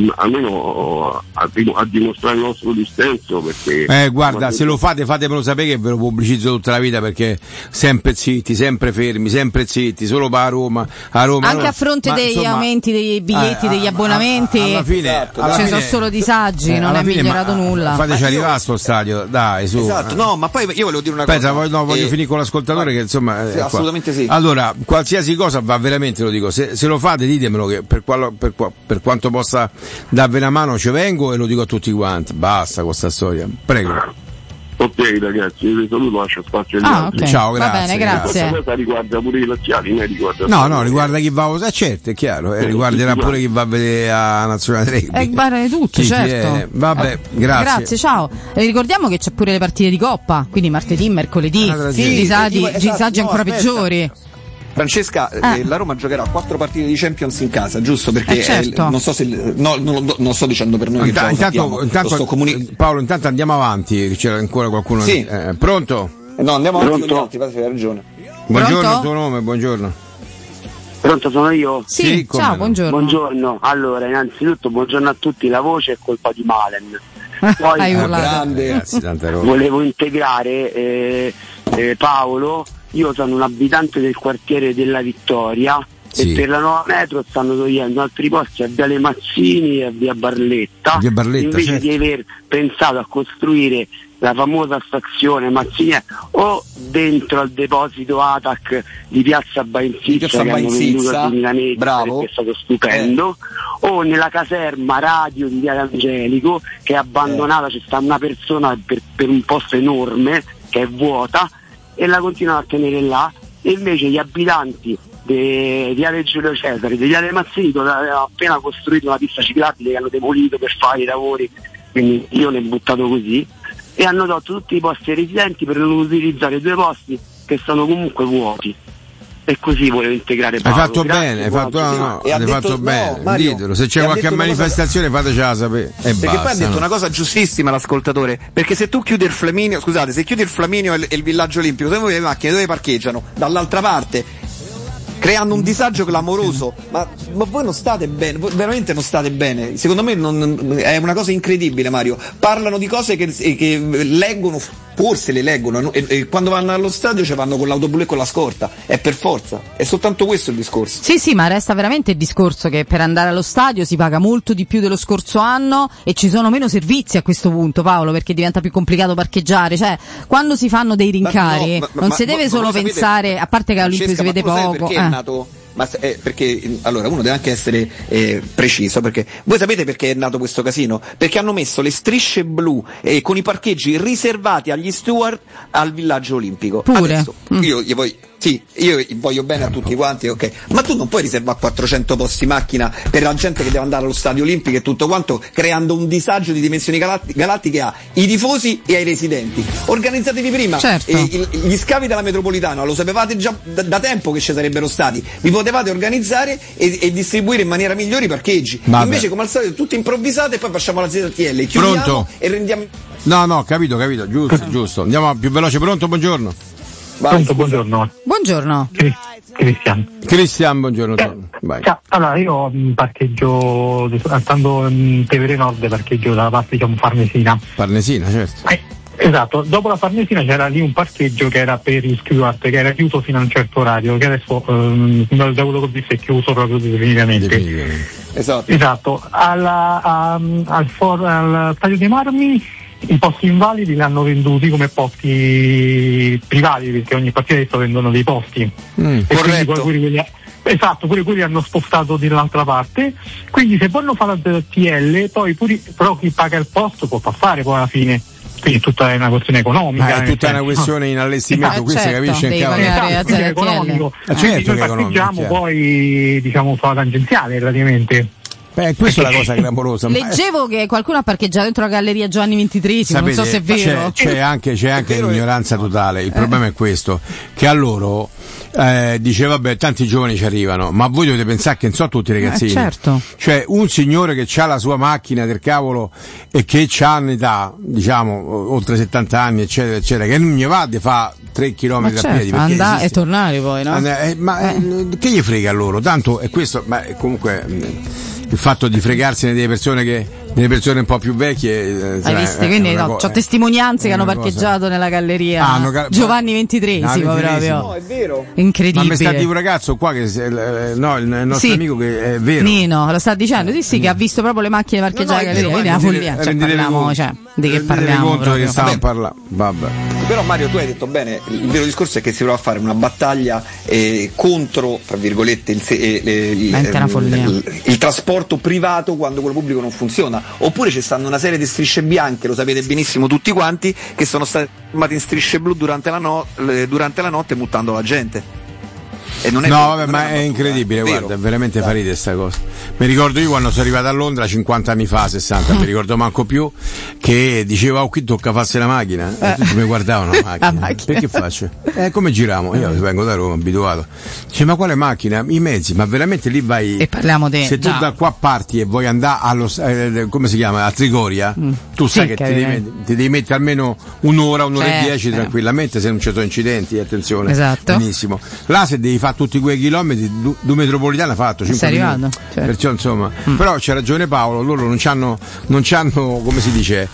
almeno a dimostrare il nostro dissenso, perché guarda, se lo fatemelo sapere che ve lo pubblicizzo tutta la vita, perché sempre zitti, sempre fermi, sempre zitti, solo per a Roma anche a fronte degli aumenti dei biglietti, degli abbonamenti, alla fine sono solo disagi, non è migliorato nulla. Fateci arrivare a sto stadio, dai, su. Esatto, no, ma poi io volevo dire una cosa. Voglio finire con l'ascoltatore, che insomma assolutamente sì. Allora, qualsiasi cosa va, veramente lo dico, se lo fate ditemelo, che per quanto possa darvi una mano ci vengo, e lo dico a tutti quanti. Basta con sta storia, prego. Ok ragazzi, vi saluto, lascio spazio agli altri. Okay. Ciao, grazie. Va bene, grazie. Questa cosa riguarda pure i laziali, non riguarda riguarda chi va a usare, certo, è chiaro, riguarderà pure chi va a vedere a Nazionale Rugby. Guarda tutto, certo. Vabbè, grazie. Grazie, ciao. Ricordiamo che c'è pure le partite di Coppa, quindi martedì, mercoledì, disagi ancora peggiori. Francesca, la Roma giocherà 4 partite di Champions in casa, giusto? Perché certo. Non so se non sto dicendo per noi, intanto Paolo, intanto andiamo avanti, c'era ancora qualcuno. Sì. Pronto? No, andiamo avanti con gli altri, hai ragione. Buongiorno, Pronto? il tuo nome, buongiorno. Pronto, sono io? Sì, ciao, buongiorno. Buongiorno. Allora, innanzitutto buongiorno a tutti, la voce è colpa di Malen. Poi grande. Volevo integrare Paolo. Io sono un abitante del quartiere della Vittoria e per la nuova metro stanno togliendo altri posti a Viale Mazzini e a Via Barletta, invece di aver pensato a costruire la famosa stazione Mazzini o dentro al deposito ATAC di Piazza Bainzizza, che hanno venduto a milanesi, che è stato stupendo, o nella caserma radio di Viale Angelico, che è abbandonata, c'è sta una persona per un posto enorme che è vuota, e la continuano a tenere là, e invece gli abitanti di Viale Giulio Cesare, di Viale Mazzini, dove avevano appena costruito una pista ciclabile che hanno demolito per fare i lavori, quindi io ne ho buttato così, e hanno tolto tutti i posti ai residenti per non utilizzare 2 posti che sono comunque vuoti. E così volevo integrare Paolo. Hai fatto bene, hai fatto bene. Mario, ditelo, se c'è qualche manifestazione fatecela sapere. Perché poi ha detto una cosa giustissima l'ascoltatore, perché se tu chiudi il Flaminio, se chiudi il Flaminio e il villaggio olimpico, se voi le macchine dove parcheggiano? Dall'altra parte, creando un disagio clamoroso. Ma voi non state bene, voi veramente non state bene. Secondo me è una cosa incredibile, Mario. Parlano di cose che leggono, forse le leggono, e quando vanno allo stadio vanno con l'autobus e con la scorta. È per forza, è soltanto questo il discorso. Sì, ma resta veramente il discorso che per andare allo stadio si paga molto di più dello scorso anno e ci sono meno servizi a questo punto, Paolo, perché diventa più complicato parcheggiare. Cioè, quando si fanno dei rincari non si deve solo pensare, a parte che all'Olimpio si vede poco. Perché è nato? Perché allora uno deve anche essere preciso, perché voi sapete perché è nato questo casino? Perché hanno messo le strisce blu con i parcheggi riservati agli steward al villaggio olimpico. Pure. Adesso, io voglio bene a tutti quanti, ok, ma tu non puoi riservare 400 posti macchina per la gente che deve andare allo stadio olimpico e tutto quanto, creando un disagio di dimensioni galattiche ai tifosi e ai residenti. Organizzatevi prima. Certo. Gli scavi della metropolitana lo sapevate già da tempo che ci sarebbero stati, vi potevate organizzare e distribuire in maniera migliore i parcheggi. Invece, come al solito, tutto improvvisato, e poi facciamo la ZTL, chiudiamo. Pronto? E rendiamo. No, capito, giusto. Andiamo più veloce. Pronto, buondorno. Pronto, buongiorno. Buongiorno. Cristian, buongiorno. Vai. Ciao. Allora, io parcheggio, stando in Tevere Nord, parcheggio dalla parte, Farnesina. Farnesina, certo. Esatto, dopo la Farnesina c'era lì un parcheggio che era per il Stewart, che era chiuso fino a un certo orario, che adesso da quello che ho visto è chiuso proprio definitivamente. Esatto. Al Stadio dei Marmi i posti invalidi li hanno venduti come posti privati, perché ogni partita adesso vendono dei posti. Corretto. Esatto, pure quelli hanno spostato dall'altra parte, quindi se poi non fa la TL, poi però chi paga il posto può passare poi alla fine. Quindi è tutta una questione economica. È tutta una questione in allestimento, qui si capisce in cavolo. Esatto, è economico. Certo noi parcheggiamo poi sulla tangenziale praticamente. Questa è la cosa clamorosa. Leggevo che qualcuno ha parcheggiato dentro la galleria Giovanni XXIII, sapete, non so se è vero. C'è anche l'ignoranza totale. Il problema è questo, che a loro dice vabbè, tanti giovani ci arrivano, ma voi dovete pensare che non so tutti i ragazzini. Certo. Cioè un signore che ha la sua macchina del cavolo e che ha un'età, diciamo, oltre 70 anni, eccetera, eccetera, che non gli va di fa 3 km a piedi. Andare e tornare poi, no? Che gli frega a loro? Tanto è questo, ma comunque il fatto di fregarsene delle persone un po' più vecchie. Hai visto? Quindi c'ho testimonianze che hanno parcheggiato nella galleria Giovanni XXIII proprio. No, è vero. Incredibile. Ma mi sta di un ragazzo qua che il nostro amico che è vero. Nino lo sta dicendo, sì, che ha visto proprio le macchine parcheggiate alla galleria, quindi la follia. Parliamo, di che parliamo? Conto che stiamo parlando. Vabbè. Però Mario, tu hai detto bene, il vero discorso è che si prova a fare una battaglia contro, tra virgolette, il trasporto privato quando quello pubblico non funziona. Oppure ci stanno una serie di strisce bianche, lo sapete benissimo tutti quanti, che sono state formate in strisce blu durante la notte muttando la gente. E non è ma è incredibile, guarda, è veramente fa ridere sta cosa. Mi ricordo io quando sono arrivato a Londra 50 anni fa, 60, mi ricordo manco più, che dicevo qui tocca farsi la macchina, e tutti mi guardavano la macchina. Perché faccio? Come giriamo? Io vengo da Roma, abituato. Dice, ma quale macchina? I mezzi, ma veramente lì vai. E parliamo se tu da qua parti e vuoi andare come si chiama? A Trigoria, tu sai che ti devi mettere almeno un'ora e 10 tranquillamente, se non ci sono incidenti, attenzione. Esatto. Benissimo. Là se devi fare tutti quei chilometri, due metropolitane ha fatto 5 minuti. Certo. Perciò insomma, però c'è ragione Paolo, loro non c'hanno come si dice,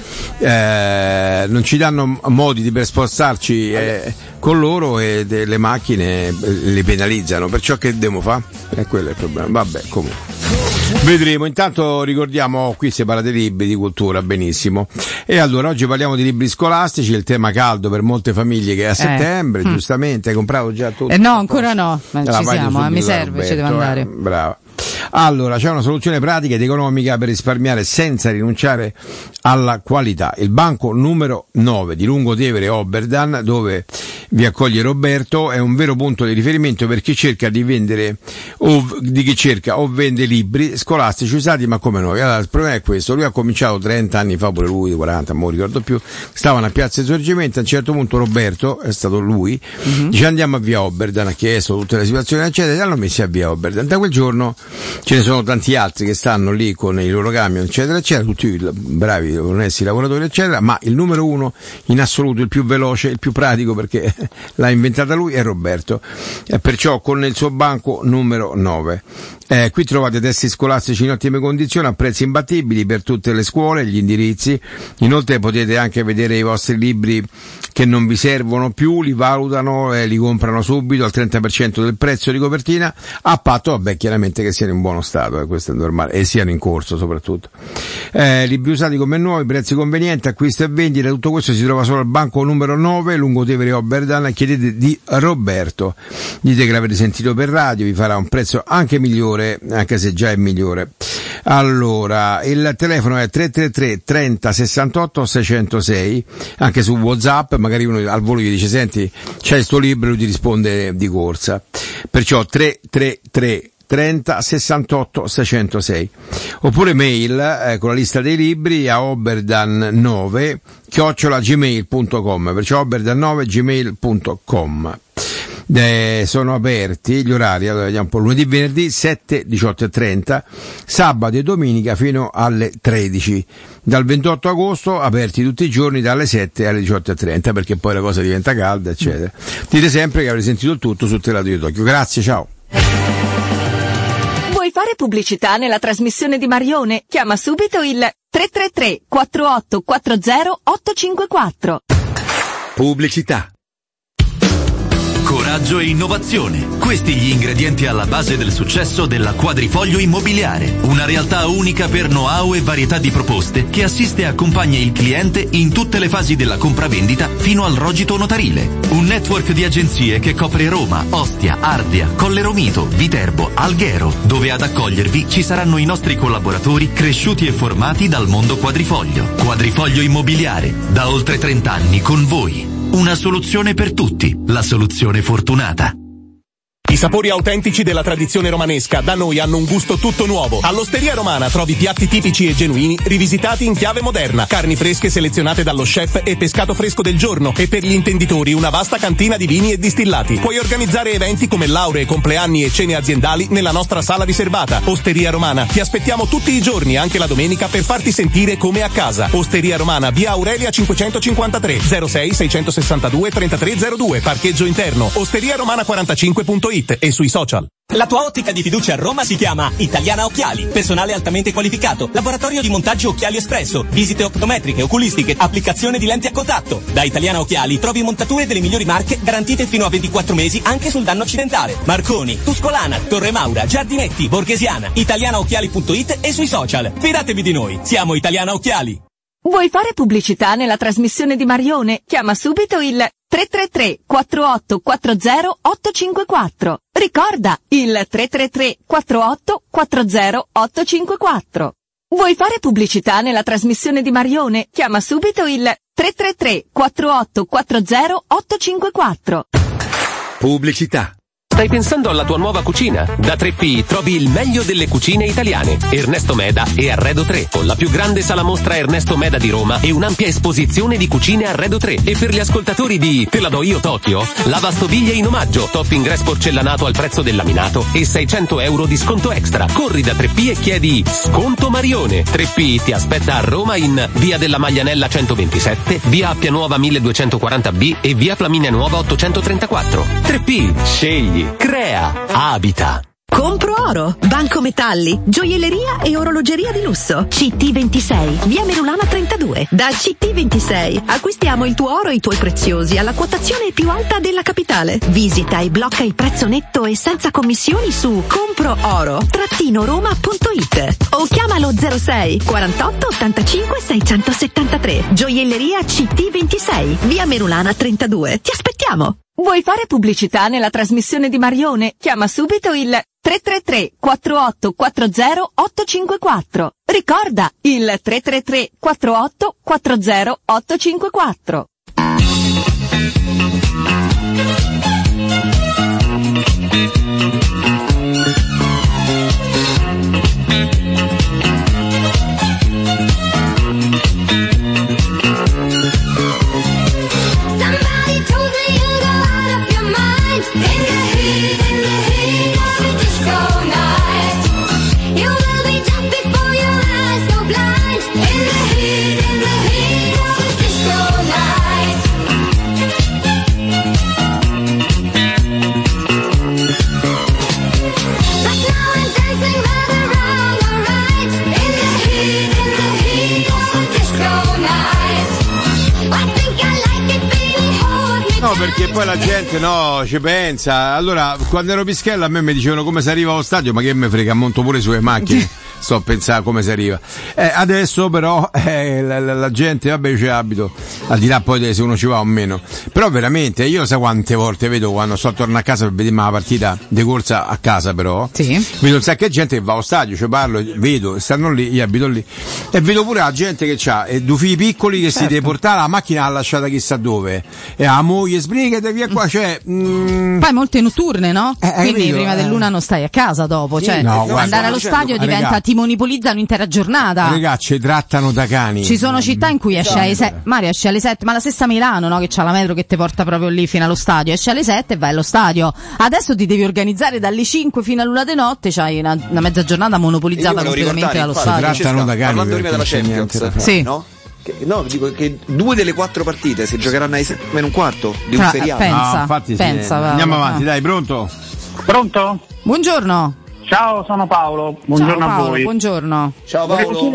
non ci danno modi per spostarci con loro, e le macchine le penalizzano, perciò che devo fare? E quello è il problema. Vabbè, comunque vedremo. Intanto ricordiamo, qui si parla di libri, di cultura, benissimo. E allora oggi parliamo di libri scolastici, il tema caldo per molte famiglie che è a settembre, giustamente. Hai comprato già tutto? No, ancora no, ma ci siamo, mi serve, Roberto, ci devo andare. Brava. Allora, c'è una soluzione pratica ed economica per risparmiare senza rinunciare alla qualità. Il banco numero 9 di Lungotevere Oberdan, dove vi accoglie Roberto, è un vero punto di riferimento per chi cerca di vendere o vende libri scolastici usati ma come noi. Allora, il problema è questo: lui ha cominciato 30 anni fa, pure lui, 40, non mi ricordo più, stavano a Piazza Esorgimento. A un certo punto Roberto, è stato lui, dice andiamo a via Oberdan, ha chiesto tutte le situazioni eccetera, e hanno messi a via Oberdan. Da quel giorno ce ne sono tanti altri che stanno lì con i loro camion eccetera eccetera, tutti bravi, onesti lavoratori eccetera, ma il numero uno in assoluto, il più veloce, il più pratico, perché l'ha inventata lui, è Roberto, e perciò con il suo banco numero 9. Qui trovate testi scolastici in ottime condizioni a prezzi imbattibili per tutte le scuole, gli indirizzi. Inoltre potete anche vedere i vostri libri che non vi servono più, li valutano e li comprano subito al 30% del prezzo di copertina, a patto, vabbè, chiaramente che siano in buono stato, questo è normale, e siano in corso soprattutto. Libri usati come nuovi, prezzi convenienti, acquisto e vendita, tutto questo si trova solo al banco numero 9, Lungotevere Oberdan. Chiedete di Roberto, dite che l'avete sentito per radio, vi farà un prezzo anche migliore, anche se già è migliore. Allora, il telefono è 333 30 68 606, anche su WhatsApp, magari uno al volo gli dice senti c'hai sto libro, lui ti risponde di corsa, perciò 333 30 68 606, oppure mail con la lista dei libri a oberdan9@gmail.com, perciò oberdan9@gmail.com. Sono aperti gli orari, allora vediamo un po', lunedì, venerdì 7, 18 e 30, sabato e domenica fino alle 13, dal 28 agosto aperti tutti i giorni dalle 7 alle 18 e 30, perché poi la cosa diventa calda eccetera. Dite sempre che avrete sentito il tutto su Teleradio Tokyo. Grazie, ciao. Vuoi fare pubblicità nella trasmissione di Marione? Chiama subito il 333 4840 854. Pubblicità. Coraggio e innovazione. Questi gli ingredienti alla base del successo della Quadrifoglio Immobiliare. Una realtà unica per know-how e varietà di proposte che assiste e accompagna il cliente in tutte le fasi della compravendita fino al rogito notarile. Un network di agenzie che copre Roma, Ostia, Ardea, Colle Romito, Viterbo, Alghero, dove ad accogliervi ci saranno i nostri collaboratori cresciuti e formati dal mondo Quadrifoglio. Quadrifoglio Immobiliare, da oltre 30 anni con voi. Una soluzione per tutti, la soluzione fortunata. I sapori autentici della tradizione romanesca da noi hanno un gusto tutto nuovo. All'Osteria Romana trovi piatti tipici e genuini rivisitati in chiave moderna, carni fresche selezionate dallo chef e pescato fresco del giorno, e per gli intenditori una vasta cantina di vini e distillati. Puoi organizzare eventi come lauree, compleanni e cene aziendali nella nostra sala riservata. Osteria Romana, ti aspettiamo tutti i giorni, anche la domenica, per farti sentire come a casa. Osteria Romana, via Aurelia 553, 06 662 3302, parcheggio interno, osteriaromana45.it e sui social. La tua ottica di fiducia a Roma si chiama Italiana Occhiali. Personale altamente qualificato. Laboratorio di montaggio Occhiali Espresso. Visite optometriche, oculistiche, applicazione di lenti a contatto. Da Italiana Occhiali trovi montature delle migliori marche garantite fino a 24 mesi anche sul danno accidentale. Marconi, Tuscolana, Torre Maura, Giardinetti, Borghesiana. Italianaocchiali.it e sui social. Fidatevi di noi. Siamo Italiana Occhiali. Vuoi fare pubblicità nella trasmissione di Marione? Chiama subito il 333 4840 854. Ricorda, il 333 4840 854. Vuoi fare pubblicità nella trasmissione di Marione? Chiama subito il 333 4840 854. Pubblicità. Stai pensando alla tua nuova cucina? Da 3P trovi il meglio delle cucine italiane. Ernesto Meda e Arredo 3, con la più grande sala mostra Ernesto Meda di Roma e un'ampia esposizione di cucine Arredo 3. E per gli ascoltatori di Te la do io Tokyo, lavastoviglie in omaggio, top ingresso porcellanato al prezzo del laminato e 600 euro di sconto extra. Corri da 3P e chiedi Sconto Marione. 3P ti aspetta a Roma in via della Maglianella 127, via Appia Nuova 1240B e via Flaminia Nuova 834. 3P, scegli, crea, abita. Compro oro, banco metalli, gioielleria e orologeria di lusso. CT26, via Merulana 32. Da CT26 acquistiamo il tuo oro e i tuoi preziosi alla quotazione più alta della capitale. Visita e blocca il prezzo netto e senza commissioni su comprooro-roma.it o chiamalo 06 48 85 673. Gioielleria CT26, via Merulana 32. Ti aspettiamo. Vuoi fare pubblicità nella trasmissione di Marione? Chiama subito il 333 4840 854. Ricorda, il 333 4840 854. No, perché poi la gente ci pensa. Allora, quando ero pischello a me mi dicevano come si arriva allo stadio, ma che me frega, monto pure sulle macchine. Sto a pensare come si arriva. Adesso però la gente, vabbè, io ci abito, al di là poi se uno ci va o meno. Però veramente, io sai quante volte vedo quando sto torno a casa per vedere la partita di corsa a casa, però vedo un sacco di gente che va allo stadio, ci parlo, vedo, stanno lì, io abito lì, e vedo pure la gente che ha due figli piccoli che si deve portare la macchina, l'ha lasciata chissà dove, e la moglie sbrigate via qua, cioè poi molte notturne, no? Quindi prima dell'una non stai a casa dopo, cioè andare allo stadio diventa, ti monopolizzano un'intera giornata. Ragazzi, trattano da cani. Ci sono città in cui esce alle 7, Mario esce alle 7, ma la stessa Milano, no? Che c'ha la metro che ti porta proprio lì fino allo stadio, esce alle 7 e vai allo stadio. Adesso ti devi organizzare dalle 5 fino all'1 di notte, c'hai una mezza giornata monopolizzata completamente dallo stadio. Trattano da cani. Parlando prima della Champions, sì. No? No, dico che 2 delle 4 partite si giocheranno ai 7 meno un quarto di un seriale. Pensa, andiamo avanti, dai, pronto? Buongiorno. Ciao, sono Paolo. Buongiorno. Ciao, Paolo, a voi. Buongiorno. Ciao Paolo.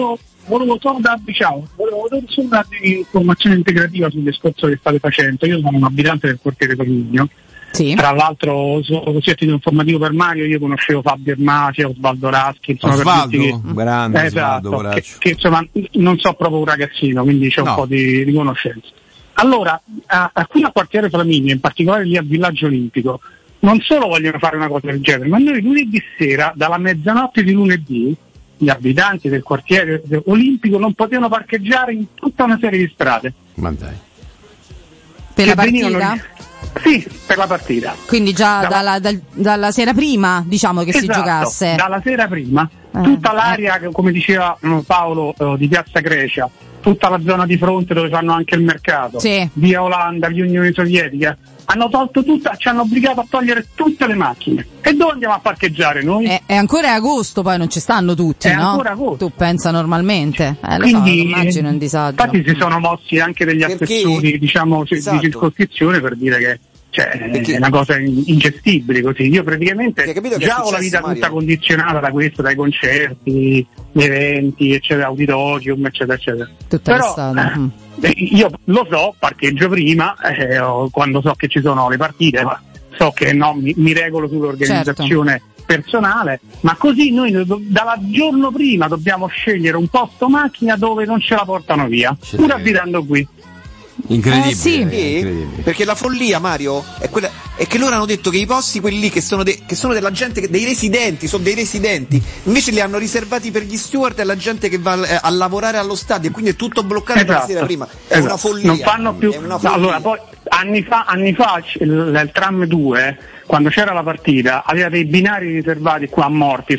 volevo solo darvi informazione integrativa sul discorso che state facendo. Io sono un abitante del quartiere Poligno. Sì. Tra l'altro, così a titolo informativo per Mario, io conoscevo Fabio Ermasi, Osvaldo Raschi, Osvaldo, grande esatto, Osvaldo, che insomma non so proprio un ragazzino, quindi c'è un po' di conoscenza. Allora, qui al quartiere Flaminio, in particolare lì al Villaggio Olimpico, non solo vogliono fare una cosa del genere, ma noi lunedì sera, dalla mezzanotte di lunedì, gli abitanti del quartiere Olimpico non potevano parcheggiare in tutta una serie di strade. Ma dai. Per la partita? Sì, per la partita. Quindi già dalla sera prima, diciamo, che si giocasse. Dalla sera prima, tutta l'area, come diceva Paolo, di Piazza Grecia, tutta la zona di fronte dove fanno anche il mercato, via Olanda, via Unione Sovietica, hanno tolto tutta, ci hanno obbligato a togliere tutte le macchine. E dove andiamo a parcheggiare noi? È ancora agosto, poi non ci stanno tutti, no? Ancora agosto. Tu pensa normalmente. Quindi, immagino un disagio. Infatti si sono mossi anche degli assessori, diciamo, di circoscrizione per dire che è una cosa ingestibile così. Io praticamente già ho la vita tutta condizionata da questo, dai concerti, gli eventi, eccetera, auditorium, eccetera, eccetera. Però io lo so, parcheggio prima, quando so che ci sono le partite, ma so che mi regolo sull'organizzazione personale, ma così noi dal giorno prima dobbiamo scegliere un posto macchina dove non ce la portano via, pur abitando qui. Incredibile, sì. Incredibile. Perché la follia, Mario, è che loro hanno detto che i posti, quelli lì che sono della gente, dei residenti, sono dei residenti, invece li hanno riservati per gli steward e la gente che va a lavorare allo stadio, quindi è tutto bloccato la sera prima. È una follia. Non fanno più. Allora, poi anni fa il tram 2, quando c'era la partita, aveva dei binari riservati qua a Morti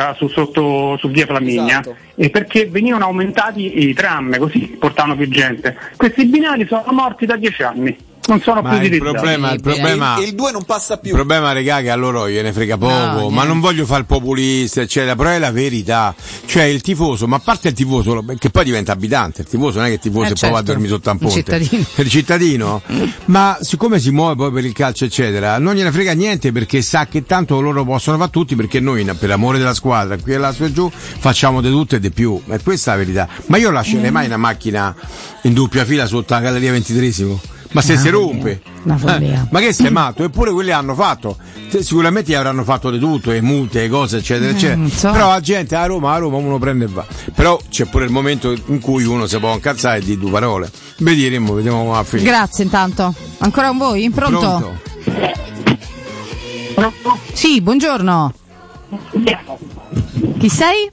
su via Flaminia, e perché venivano aumentati i tram, così portavano più gente. Questi binari sono morti da 10 anni. Non sono più utilizzati. Il problema il 2 non passa più. Il problema, regà, che a loro gliene frega poco, ma non voglio fare il populista, eccetera, però è la verità. Cioè il tifoso, ma a parte il tifoso, che poi diventa abitante, il tifoso non è che il tifoso poi va a dormire sotto un ponte. Il cittadino. Ma siccome si muove poi per il calcio, eccetera, non gliene frega niente, perché sa che tanto loro possono fare tutti, perché noi, per l'amore della squadra, qui e là su e giù, facciamo di tutto e di più. E questa è la verità. Ma io lascerei mai una macchina in doppia fila sotto la galleria 23esimo? Ma se si rompe, ma che sei matto? Eppure quelli hanno fatto, sicuramente gli avranno fatto di tutto, e multe, e cose, eccetera, eccetera. Però la gente a Roma uno prende e va. Però c'è pure il momento in cui uno si può incazzare e di due parole. Vediamo a finire. Grazie intanto. Ancora con voi? Pronto? Sì, buongiorno. Chi sei?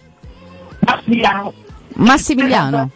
Massimiliano.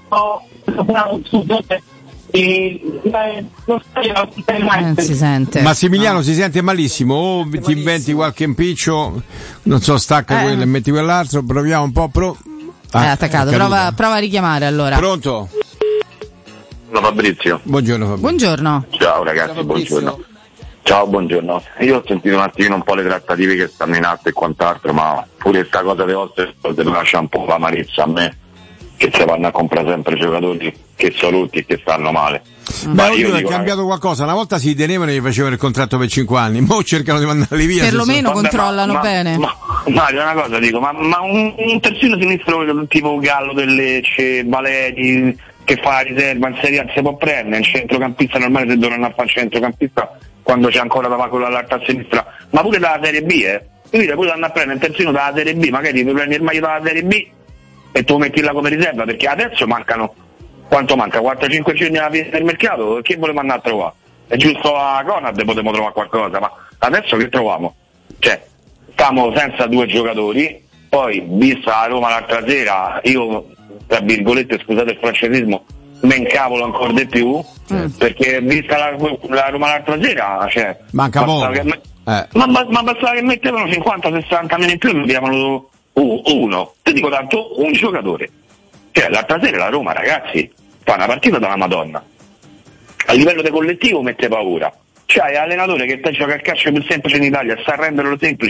Si sente. Massimiliano si sente malissimo, o ti inventi qualche impiccio, non so, stacca quello e metti quell'altro, proviamo un po'. È attaccato, prova a richiamare allora. Pronto? Fabrizio. Buongiorno Fabrizio. Buongiorno. Ciao ragazzi, buongiorno. Ciao, buongiorno. Io ho sentito un attimino un po' le trattative che stanno in atto e quant'altro, ma pure questa cosa delle vostre mi lascia un po' l'amarezza a me, che si vanno a comprare sempre giocatori che sono tutti e che stanno male. Io è cambiato qualcosa, una volta si tenevano e gli facevano il contratto per 5 anni, mo cercano di mandarli via. Perlomeno controllano bene. Mario, una cosa dico, ma un terzino sinistro tipo Gallo del Lecce, Valeri, che fa la riserva in Serie A, si può prendere il centrocampista normale, se dovranno fare il centrocampista quando c'è ancora da quello all'altra sinistra, ma pure dalla Serie B, quindi pure andare a prendere il terzino dalla Serie B, magari ti prendi il maglio dalla Serie B e tu metti là come riserva, perché adesso mancano, quanto manca? 4-5 giorni alla fine del mercato, che volevamo andare a trovare? È giusto a Conad potremmo trovare qualcosa, ma adesso che troviamo? Cioè, stiamo senza 2 giocatori, poi vista la Roma l'altra sera, io tra virgolette, scusate il francesismo, me incavolo ancora di più, perché vista la Roma l'altra sera, cioè, manca poco. Ma bastava che mettevano 50-60 meno in più e mettevano uno, ti dico tanto, un giocatore. Cioè l'altra sera la Roma, ragazzi, fa una partita dalla Madonna, a livello di collettivo mette paura. C'hai l'allenatore che te gioca il calcio più semplice in Italia, sa renderlo semplice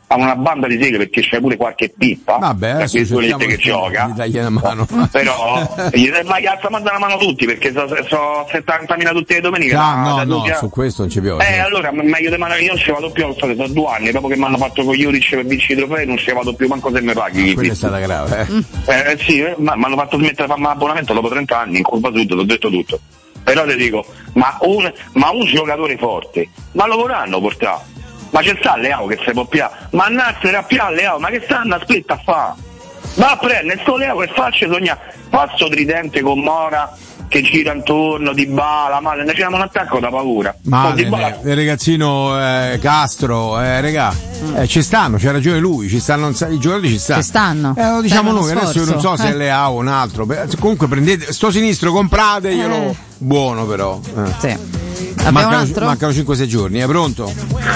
ha una banda di seghe perché c'è pure qualche pippa, vabbè, che gioca, una mano. Però ma gli sta mandando una mano tutti perché so 70.000 tutte le domeniche. No, su questo non ci piove. Allora meglio di mandare, io non ci vado più, sono 2 anni dopo che mi hanno fatto con Juric per vincere i trofei, non ci vado più manco se mi paghi. Quella è stata grave, sì, ma mi hanno fatto smettere di farmi l'abbonamento dopo 30 anni, in colpa tutto, l'ho detto tutto. Però ti dico, ma un giocatore forte, ma lo vorranno portare? Ma c'è sta Leao che si può piare, ma andarsene a piare Leao, ma che stanno a splitta a fa? Va a prendere sto Leao che faccia sogna, passo tridente con Mora che gira intorno, Dybala, ma ne c'è un attacco da paura. Ma il ragazzino Castro, ci stanno, c'ha ragione lui, ci stanno, i giocatori ci stanno. Lo diciamo noi, adesso io non so se è Leao o un altro, comunque prendete sto sinistro, comprateglielo, buono però. Sì. Mancano 5-6 giorni, è pronto?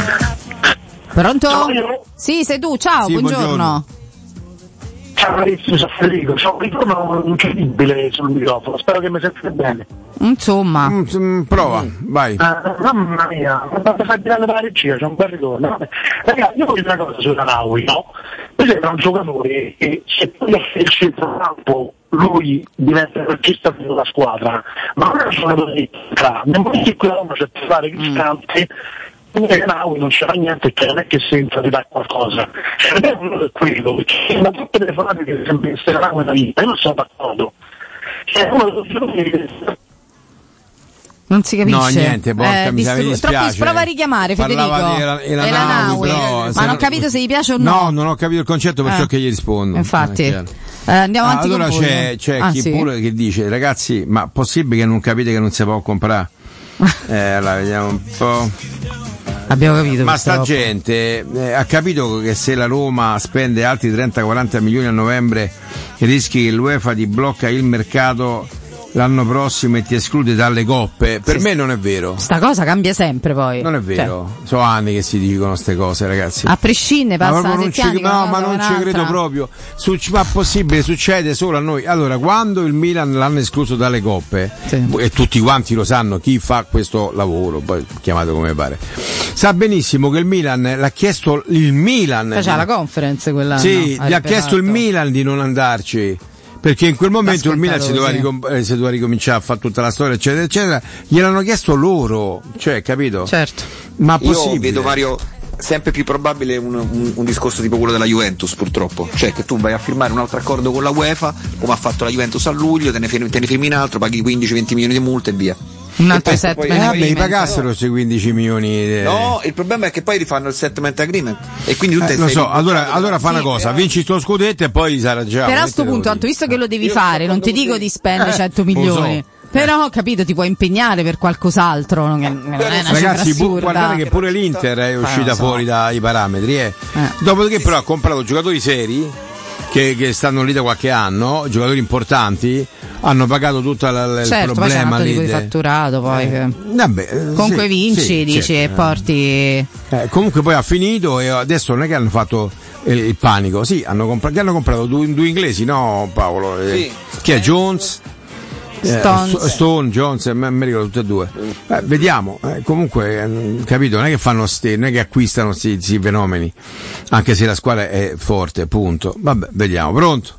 Pronto? Sì, sei tu, ciao, sì, buongiorno. Ciao carissimo, sono Federico, c'ho un ritorno incredibile sul microfono, spero che mi sentite bene. Insomma. Prova, vai. Mamma mia, mi fate fare tirare la regia, c'è un bel ritorno. Ragazzi, io voglio dire una cosa sulla Naui, no? Mi sembra un giocatore che se tu gli fai il centrocampo lui diventa il regista della squadra, ma non è un giocatore di nel momento in cui la Roma c'è da fare Cristante, che Naui non c'era niente, che non è che senta di dare qualcosa, è uno del quello, perché da tutte le telefonate che sembra essere Naui una vita, io non sono d'accordo, è uno dei giocatori che non si capisce. No, niente, porca miseria, mi dispiace. Prova a richiamare Federico. Naui, ma non ho capito se gli piace o no. No, non ho capito il concetto, perciò che gli rispondo. Infatti. Andiamo avanti. Allora c'è chi pure che dice, ragazzi, ma possibile che non capite che non si può comprare? Allora vediamo un po'. Abbiamo capito. Ma sta gente ha capito che se la Roma spende altri 30-40 milioni a novembre rischi che l'UEFA ti blocca il mercato l'anno prossimo e ti esclude dalle coppe. Per me non è vero. Sta cosa cambia sempre poi. Non è vero. Sono anni che si dicono queste cose, ragazzi. A prescindere, passano ma non ci credo proprio. Ma possibile, succede solo a noi. Allora, quando il Milan l'hanno escluso dalle coppe, e tutti quanti lo sanno, chi fa questo lavoro, poi chiamato come pare, sa benissimo che il Milan l'ha chiesto C'è la conference quella. Sì, gli ha chiesto il Milan di non andarci. Perché in quel momento il Milan si doveva ricominciare a fare tutta la storia, eccetera, eccetera. Gliel'hanno chiesto loro, cioè, capito? Certo. Ma possibile? Io vedo, Mario, sempre più probabile un discorso tipo quello della Juventus, purtroppo. Cioè che tu vai a firmare un altro accordo con la UEFA, come ha fatto la Juventus a luglio, te ne firmi un altro, paghi 15-20 milioni di multa e via. Un altro settlement agreement. Mi pagassero questi 15 milioni. No, il problema è che poi rifanno il settlement agreement e quindi tutte lo so, allora fa una cosa, vinci sto scudetto e poi sarà già. Però a sto punto, tanto visto che lo devi fare, non ti dico di spendere 100 milioni. Però, capito, ti puoi impegnare per qualcos'altro. Non è una ragazzi, assurda. guardate che pure l'Inter è uscita fuori dai parametri. Dopodiché però ha comprato giocatori seri che stanno lì da qualche anno, giocatori importanti, hanno pagato tutto il problema lì di fatturato poi comunque vinci, dici, e porti comunque poi ha finito e adesso non è che hanno fatto il panico, sì, hanno comprato due inglesi, no Paolo? Chi è? Jones? Stone, Jones, mi ricordo tutte e due. Vediamo, comunque capito, non è che fanno non è che acquistano questi fenomeni, anche se la squadra è forte, punto. Vabbè, vediamo. Pronto?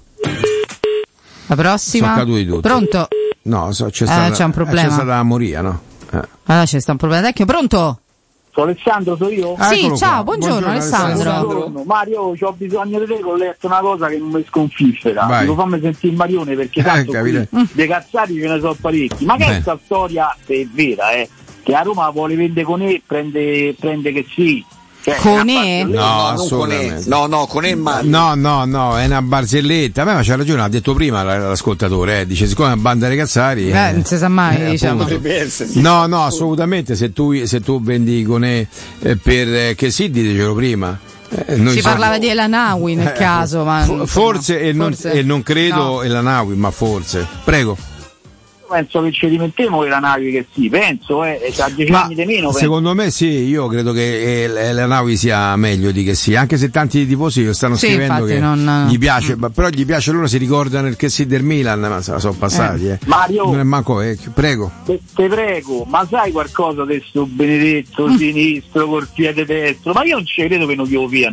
La prossima? Sono caduti tutti. Pronto? No, c'è un problema. C'è stata la moria, no? Allora c'è sta un problema tecnico. Pronto? Sono Alessandro, sono io? Sì, ciao, buongiorno Alessandro. Buongiorno. Mario, ho bisogno di te, ho letto una cosa che non mi sconfissera. Dico, fammi sentire il Marione perché tanto dei cazzati ce ne sono parecchi. Ma che è questa storia, se è vera, che a Roma vuole vendere con prende che sì. Conè? No, assolutamente. No, Conè no, è una barzelletta. Ma c'ha ragione, ha detto prima l'ascoltatore, dice siccome è una banda di cazzari. Non si sa mai, diciamo. No, assolutamente, se tu vendi Conè per che sì, ditecelo prima. Si parlava di Elanaui nel caso, ma forse e non credo Elanaui, ma forse. Prego. Penso che ci dimentiamo la Navi che sì, penso, a 10 anni di meno. Secondo me sì, io credo che la Navi sia meglio di che sì, anche se tanti tifosi lo stanno scrivendo che gli piace, però gli piace, loro si ricordano il che sì del Milan, ma se la sono passati. Mario, non è manco vecchio, prego. Te prego, ma sai qualcosa di sto benedetto sinistro col piede destro? Ma io non ci credo che non glielo piano.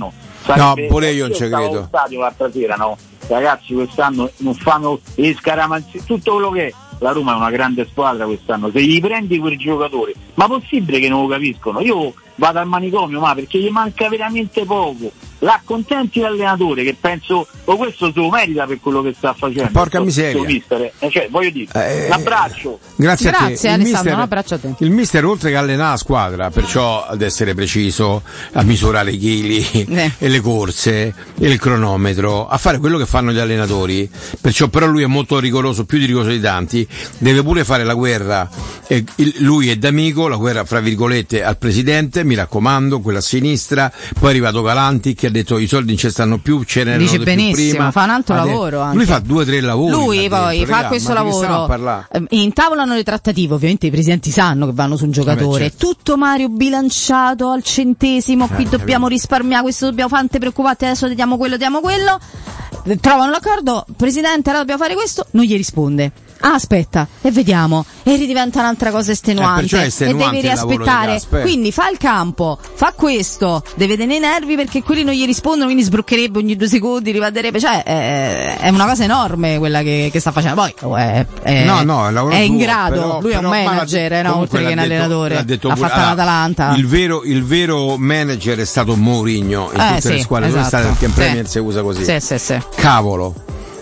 No, pure io non ci stavo credo. allo stadio l'altra sera, no? Ragazzi, quest'anno non fanno gli scaramanzi, tutto quello che è. La Roma è una grande squadra quest'anno, se gli prendi quel giocatore, ma possibile che non lo capiscono? Io vado al manicomio, ma perché gli manca veramente poco. L'accontenti l'allenatore, che penso questo se lo merita per quello che sta facendo. Porca miseria. Cioè, voglio dire, un abbraccio. Grazie a te. Alessandro, un abbraccio a te. Il mister, oltre che allenare la squadra, perciò ad essere preciso, a misurare i chili e le corse e il cronometro, a fare quello che fanno gli allenatori, perciò però lui è molto rigoroso, più di rigoroso di tanti, deve pure fare la guerra, lui è d'amico, la guerra fra virgolette al presidente, mi raccomando, quella a sinistra, poi è arrivato Galanti che ha detto i soldi non ci stanno più, ce n'erano dice di benissimo, più prima. fa un altro lavoro anche. Lui fa 2 o 3 lavori. Lui poi fa questo lavoro, intavolano le trattative, ovviamente i presidenti sanno che vanno su un giocatore, certo. Tutto Mario bilanciato al centesimo, qui dobbiamo risparmiare, questo dobbiamo fare, non te preoccupate, adesso ti diamo quello, trovano l'accordo, presidente ora dobbiamo fare questo, non gli risponde. Ah, aspetta, e vediamo, e ridiventa un'altra cosa estenuante, e devi riaspettare, quindi fa il campo, fa questo, deve tenere i nervi perché quelli non gli rispondono, quindi sbroccherebbe ogni 2 secondi, rivaderebbe, cioè è una cosa enorme quella che sta facendo, poi è in grado, però, lui è un manager, no, oltre che un allenatore, ha fatto l'Atalanta. Il vero manager è stato Mourinho in tutte le squadre, esatto. State perché in Premier si usa così. Sì. Cavolo.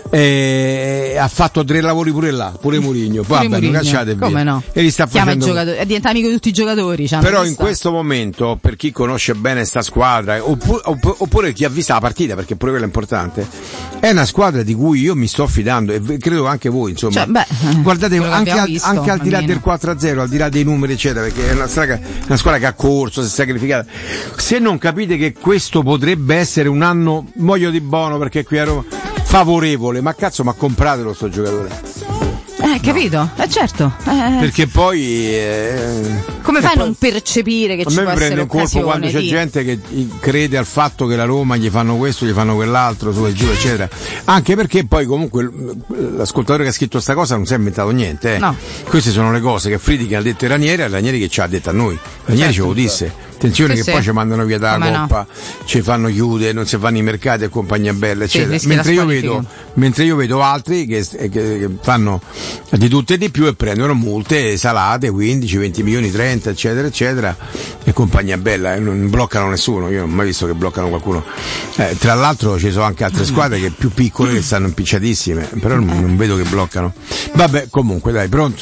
Ha fatto 3 lavori pure là, pure Mourinho. Vabbè, non cacciate via. Come no? E li sta facendo. È diventato amico di tutti i giocatori. Però in questo momento, per chi conosce bene sta squadra, oppure chi ha visto la partita, perché pure quello è importante, è una squadra di cui io mi sto fidando e credo anche voi, insomma. Guardate, anche al di là del 4-0, al di là dei numeri, eccetera, perché è una squadra che ha corso, si è sacrificata. Se non capite che questo potrebbe essere un anno, muoio di buono, perché qui a Roma favorevole, ma cazzo, ma compratelo sto giocatore. Capito? Certo. Perché poi come fai a non percepire che ci può essere occasione? A me prende un colpo quando c'è gente che crede al fatto che la Roma gli fanno questo, gli fanno quell'altro, su e giù, eccetera. Anche perché poi comunque l'ascoltatore che ha scritto sta cosa non si è inventato niente. No. Queste sono le cose che Friedrich ha detto ai Ranieri, e Ranieri che ci ha detto a noi. Ranieri ce lo disse. Attenzione che poi ci mandano via dalla coppa, ci fanno chiudere, non si fanno i mercati e compagnia bella, eccetera. Mentre io vedo altri che fanno di tutto e di più e prendono multe salate, 15, 20 milioni, 30, eccetera, eccetera, e compagnia bella, non bloccano nessuno, io non ho mai visto che bloccano qualcuno. Tra l'altro ci sono anche altre squadre che più piccole che stanno impicciatissime, però non vedo che bloccano. Vabbè, comunque dai, pronto?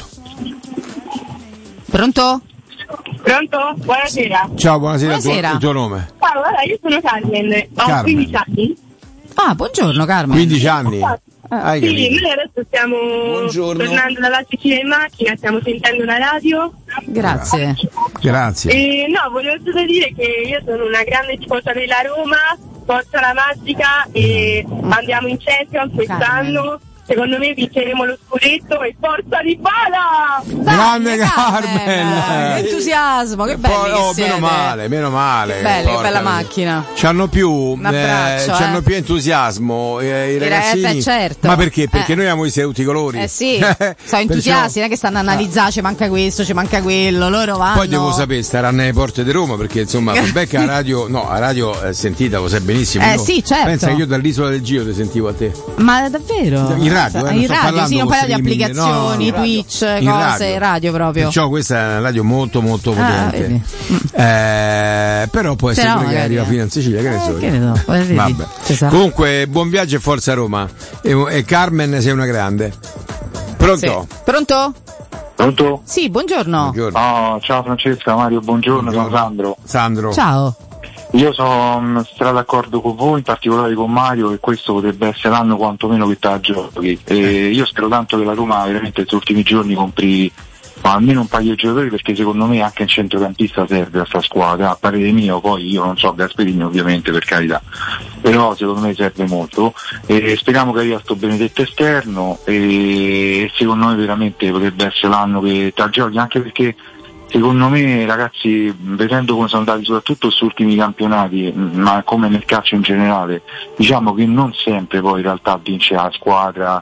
Pronto? Pronto? Buonasera. Ciao, buonasera. Il tuo nome? Allora, io sono Carmen, ho 15 anni. Ah, buongiorno Carmen. 15 anni? Sì, noi adesso stiamo tornando dalla Sicilia in macchina, stiamo sentendo la radio. Grazie. No, volevo solo dire che io sono una grande tifosa della Roma, forza la magica e andiamo in Champions quest'anno. Secondo me vinceremo lo scudetto e forza di Bala! Grande Carmen! Entusiasmo, che belli che siete. Meno male. Che bella macchina. C'hanno più entusiasmo i ragazzini. Certo. Ma perché? Perché noi abbiamo visto tutti i colori. Sì, sono entusiasti, non è che stanno a analizzare, ci manca questo, ci manca quello, loro vanno. Poi devo sapere, staranno alle porte di Roma, perché insomma, Rebecca la radio sentita, lo sai benissimo. Sì, certo. Pensa che io dall'Isola del Giro ti sentivo a te. Ma davvero? In radio, sì, non parla di applicazioni, Twitch, cose, radio proprio. Perciò questa è una radio molto molto potente. Però può essere pure che arriva fino in Sicilia, che ne so. Vabbè. Comunque, buon viaggio e forza Roma. E Carmen, sei una grande. Pronto? Sì. Pronto? Sì, buongiorno. Oh, ciao Francesca, Mario, buongiorno. Sono Sandro. Ciao. Io sono d'accordo con voi, in particolare con Mario, che questo potrebbe essere l'anno quantomeno che te la giochi. Io spero tanto che la Roma veramente questi ultimi giorni compri almeno un paio di giocatori, perché secondo me anche il centrocampista serve a sta squadra, a parere mio, poi io non so Gasperini ovviamente, per carità, però secondo me serve molto, e speriamo che arrivi a sto benedetto esterno, e secondo me veramente potrebbe essere l'anno che te la giochi, anche perché secondo me, ragazzi, vedendo come sono andati soprattutto questi ultimi campionati, ma come nel calcio in generale, diciamo che non sempre poi in realtà vince la squadra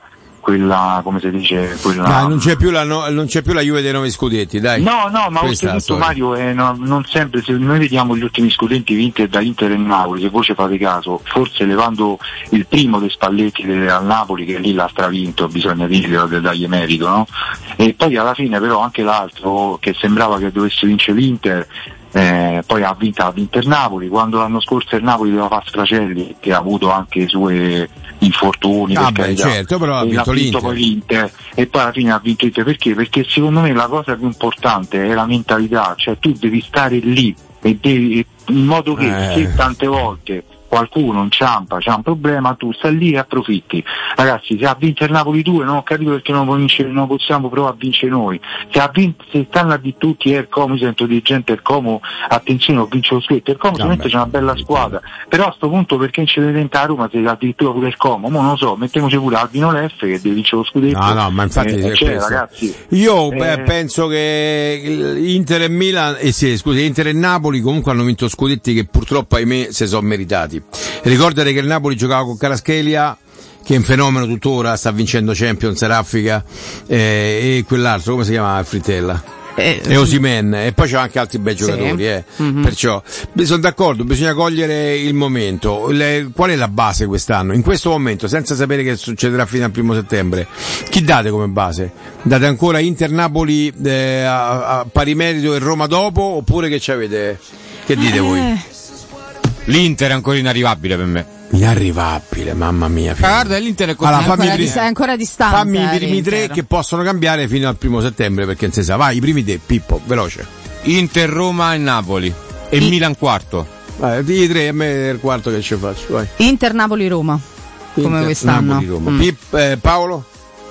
quella, come si dice, quella... No, non c'è più la Juve dei 9 scudetti, dai. No, ma oltretutto Mario, non sempre, se noi vediamo gli ultimi scudetti vinti da Inter e Napoli, se voi ci fate caso, forse levando il primo dei Spalletti al Napoli, che lì l'ha stravinto, bisogna dirlo, dargli merito, no? E poi alla fine però anche l'altro, che sembrava che dovesse vincere l'Inter, poi ha vinto l'Inter Napoli, quando l'anno scorso il Napoli doveva fare Stracelli, che ha avuto anche i suoi infortuni, certo, però ha vinto l'Inter. Poi l'Inter e poi alla fine ha vinto l'Inter. Perché secondo me la cosa più importante è la mentalità, cioè tu devi stare lì e devi, in modo che se tante volte qualcuno inciampa, c'ha un problema, tu stai lì e approfitti. Ragazzi, se ha vinto il Napoli 2 non ho capito perché non possiamo provare a vincere noi. Se stanno a di tutti Ercomo, sento di gente Ercomo, attenzione, ho vinto lo scudetto, Ercomo sicuramente c'è una bella squadra, però a sto punto perché non ci deve diventare a Roma se addirittura pure Ercomo, non lo so, mettiamoci pure Albino Leffe che deve vincere lo scudetto. No, ma infatti ragazzi, io penso che Inter e Milan Inter e Napoli comunque hanno vinto scudetti che purtroppo ahimè si sono meritati. Ricordate che il Napoli giocava con Kvaratskhelia, che è un fenomeno tuttora, sta vincendo Champions, Raffica, e quell'altro, come si chiama Frittella? E Osimhen, e poi c'è anche altri bei giocatori, Perciò sono d'accordo, bisogna cogliere il momento. Qual è la base quest'anno? In questo momento, senza sapere che succederà fino al 1 settembre, chi date come base? Date ancora Inter Napoli a pari merito e Roma dopo, oppure che ci avete? Che dite voi? L'Inter è ancora inarrivabile per me. Inarrivabile, mamma mia. Guarda, l'Inter è così. È ancora distante. Fammi i primi tre che possono cambiare fino al 1 settembre, perché non si sa. Vai, i primi tre, Pippo, veloce. Inter, Roma e Napoli. E Milan quarto. Vai, di tre, a me è il quarto che ci faccio. Vai. Inter, Napoli, Roma. Come quest'anno. Napoli, Roma. Paolo?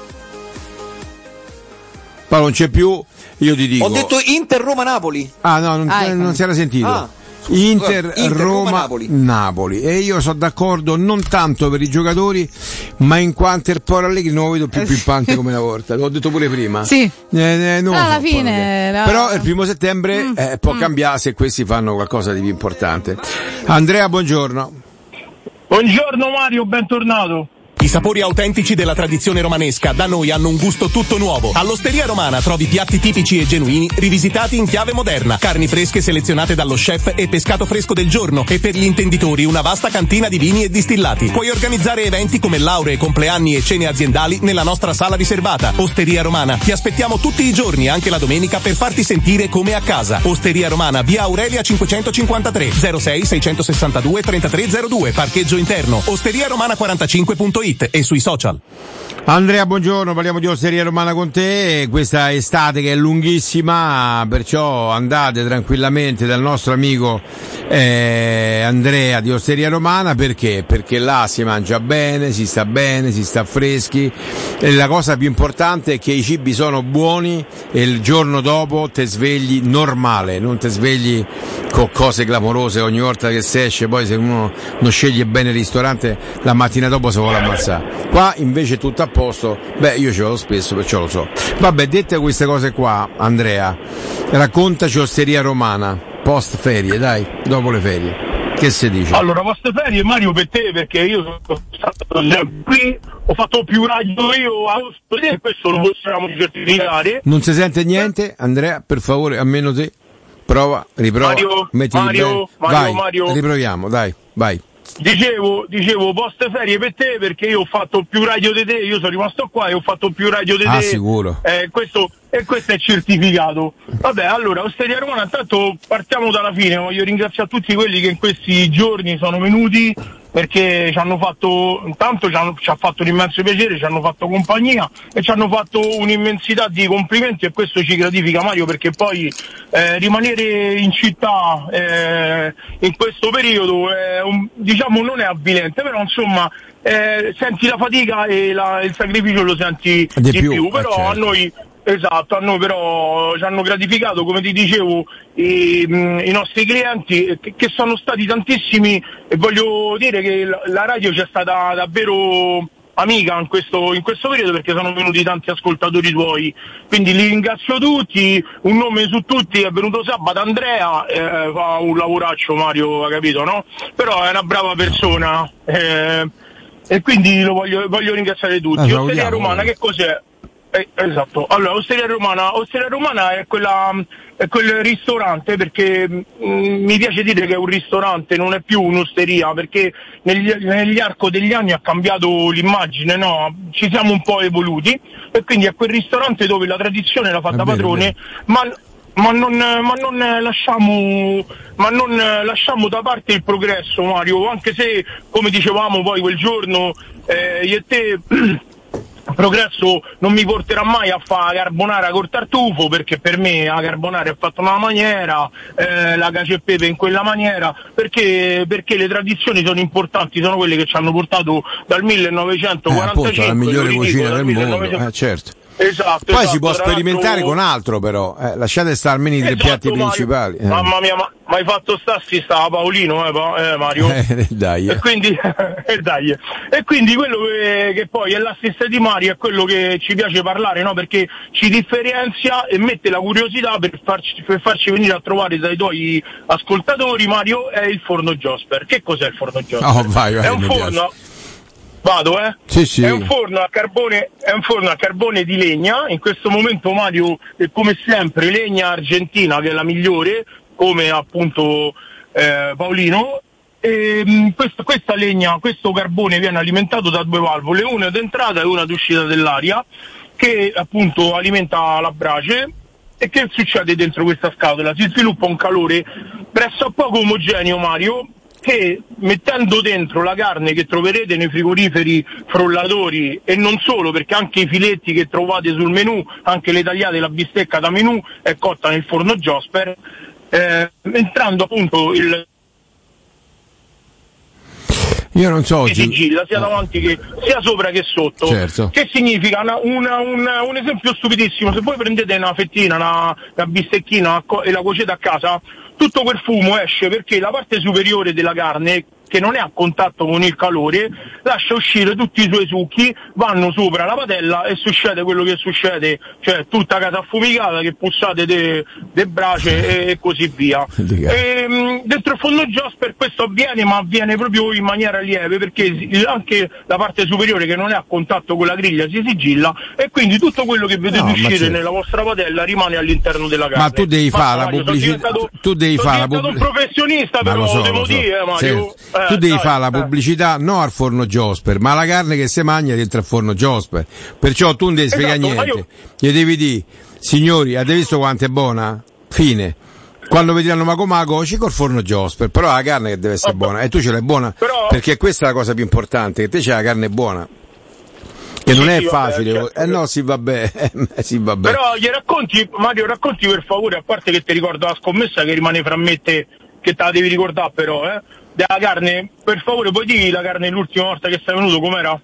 Paolo non c'è più, io ti dico. Ho detto Inter, Roma, Napoli. Ah no, non si era sentito. Inter, Roma, Napoli. E io sono d'accordo non tanto per i giocatori, ma in quanto il Paolo Allegri non lo vedo più pimpante come una volta. L'ho detto pure prima. Sì. Alla fine. Però il 1 settembre può cambiare se questi fanno qualcosa di più importante. Andrea, buongiorno. Buongiorno Mario, bentornato. I sapori autentici della tradizione romanesca da noi hanno un gusto tutto nuovo. All'Osteria Romana trovi piatti tipici e genuini rivisitati in chiave moderna, carni fresche selezionate dallo chef e pescato fresco del giorno, e per gli intenditori una vasta cantina di vini e distillati. Puoi organizzare eventi come lauree, compleanni e cene aziendali nella nostra sala riservata. Osteria Romana, ti aspettiamo tutti i giorni, anche la domenica, per farti sentire come a casa. Osteria Romana, via Aurelia 553 06 662 3302, parcheggio interno, osteriaromana45.it e sui social. Andrea, buongiorno, parliamo di Osteria Romana con te. Questa estate che è lunghissima, perciò andate tranquillamente dal nostro amico Andrea di Osteria Romana. Perché là si mangia bene, si sta freschi, e la cosa più importante è che i cibi sono buoni e il giorno dopo te svegli normale, non te svegli con cose clamorose ogni volta che si esce. Poi se uno non sceglie bene il ristorante, la mattina dopo si vuole ammazzare. Qua invece tutto a posto. Io ci vado spesso, perciò lo so. Vabbè, dette queste cose qua, Andrea, raccontaci Osteria Romana post ferie, dai, dopo le ferie, che si dice? Allora, post ferie, Mario, per te, perché io sono stato qui, ho fatto più radio io a Osteria, questo lo possiamo certificare. Non si sente niente, Andrea, per favore, almeno te prova, riprova, Mario, riproviamo, dai, vai. Dicevo post ferie per te, perché io ho fatto più radio di te, io sono rimasto qua e ho fatto più radio di te. Sicuro. Questo è certificato. Vabbè, allora, Osteria Romana, intanto partiamo dalla fine. Voglio ringraziare tutti quelli che in questi giorni sono venuti, perché ci hanno fatto, intanto ci ha fatto un immenso piacere, ci hanno fatto compagnia e ci hanno fatto un'immensità di complimenti, e questo ci gratifica, Mario, perché poi rimanere in città in questo periodo diciamo non è avvilente, però insomma senti la fatica e il sacrificio lo senti di più. Però certo. A noi però ci hanno gratificato, come ti dicevo, i nostri clienti, che sono stati tantissimi, e voglio dire che la radio ci è stata davvero amica in questo periodo, perché sono venuti tanti ascoltatori tuoi, quindi li ringrazio tutti. Un nome su tutti è venuto sabato, Andrea, fa un lavoraccio, Mario, ha capito, no? Però è una brava persona, e quindi lo voglio ringraziare tutti. Osteria Romana che cos'è? Esatto, allora Osteria Romana è quel ristorante, perché mi piace dire che è un ristorante, non è più un'osteria, perché negli arco degli anni ha cambiato l'immagine, no? Ci siamo un po' evoluti, e quindi è quel ristorante dove la tradizione l'ha fatta padrone, ma non lasciamo da parte il progresso, Mario, anche se, come dicevamo poi quel giorno, io e te, progresso non mi porterà mai a fare carbonara col tartufo, perché per me la carbonara è fatta in una maniera, la cacio e pepe in quella maniera, perché le tradizioni sono importanti, sono quelle che ci hanno portato dal 1945 appunto, la migliore cucina del mondo, certo. Esatto. Poi si può sperimentare con altro, però lasciate stare almeno i tre piatti principali. Mamma mia, ma hai fatto sta Paolino, Mario. Dai. E quindi quello che poi è l'assist di Mario è quello che ci piace parlare, no? Perché ci differenzia e mette la curiosità per farci venire a trovare dai tuoi ascoltatori, Mario, è il forno Josper. Che cos'è il forno Josper? Oh, vai, è un forno. Vado, Sì. È un forno a carbone di legna. In questo momento, Mario, come sempre, legna argentina, che è la migliore, come appunto Paolino. E questa legna, questo carbone viene alimentato da 2 valvole, una d'entrata e una d'uscita dell'aria, che appunto alimenta la brace. E che succede dentro questa scatola? Si sviluppa un calore pressoché omogeneo, Mario, che mettendo dentro la carne che troverete nei frigoriferi frullatori, e non solo, perché anche i filetti che trovate sul menù, anche le tagliate, la bistecca da menù, è cotta nel forno Josper, entrando appunto io non so, sigilla sia davanti che sia sopra che sotto. Certo. Che significa un esempio stupidissimo: se voi prendete una fettina, una bistecchina e la cuocete a casa, tutto quel fumo esce perché la parte superiore della carne, che non è a contatto con il calore, lascia uscire tutti i suoi succhi, vanno sopra la padella e succede quello che succede, cioè tutta casa affumicata, che pussate de brace e così via. Dentro il forno Josper questo avviene, ma avviene proprio in maniera lieve, perché anche la parte superiore, che non è a contatto con la griglia, si sigilla, e quindi tutto quello che vedete uscire nella vostra padella rimane all'interno della carne. Ma tu devi fare la pubblicità, tu devi fare un professionista, però devo dire, Mario. Tu devi fare la pubblicità non al forno Josper, ma alla carne che si mangia dentro al forno Josper. Perciò tu non devi spiegare niente. Gli devi dire: signori, avete visto quanto è buona? Fine. Quando vedranno Mago ci col forno Josper, però la carne che deve essere buona, e tu ce l'hai buona, perché questa è la cosa più importante, che te c'è la carne buona. Che non è facile, certo. No, sì, vabbè. Però gli racconti, Mario, racconti per favore, a parte che ti ricordo la scommessa che rimane fra me e te, che te la devi ricordare però, della carne, per favore, puoi dire la carne l'ultima volta che sei venuto com'era?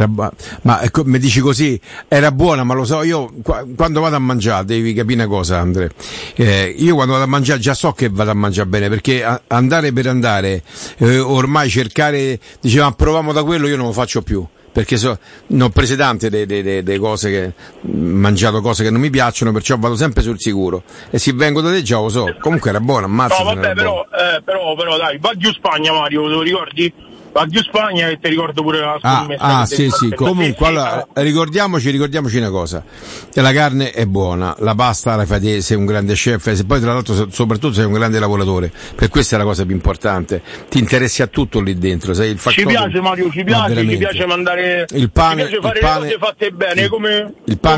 Ma mi dici così, era buona, ma lo so, io quando vado a mangiare, devi capire una cosa, Andre, io quando vado a mangiare già so che vado a mangiare bene, perché andare per andare, ormai cercare, diceva proviamo da quello, io non lo faccio più, perché ne ho prese tante delle cose che mangiato cose che non mi piacciono, perciò vado sempre sul sicuro, e se vengo da te già lo so, comunque era buona, ammazza. No vabbè, però dai, Baggio Spagna, Mario, te lo ricordi? Baggio Spagna, e ti ricordo pure la scommessa. Sì, comunque allora ricordiamoci una cosa, la carne è buona, la pasta la fai te, sei un grande chef, se poi tra l'altro soprattutto sei un grande lavoratore, per questa è la cosa più importante, ti interessi a tutto lì dentro, sei il fattore. Ci piace, Mario, ci piace mandare il pane, ci piace fare le cose fatte bene, come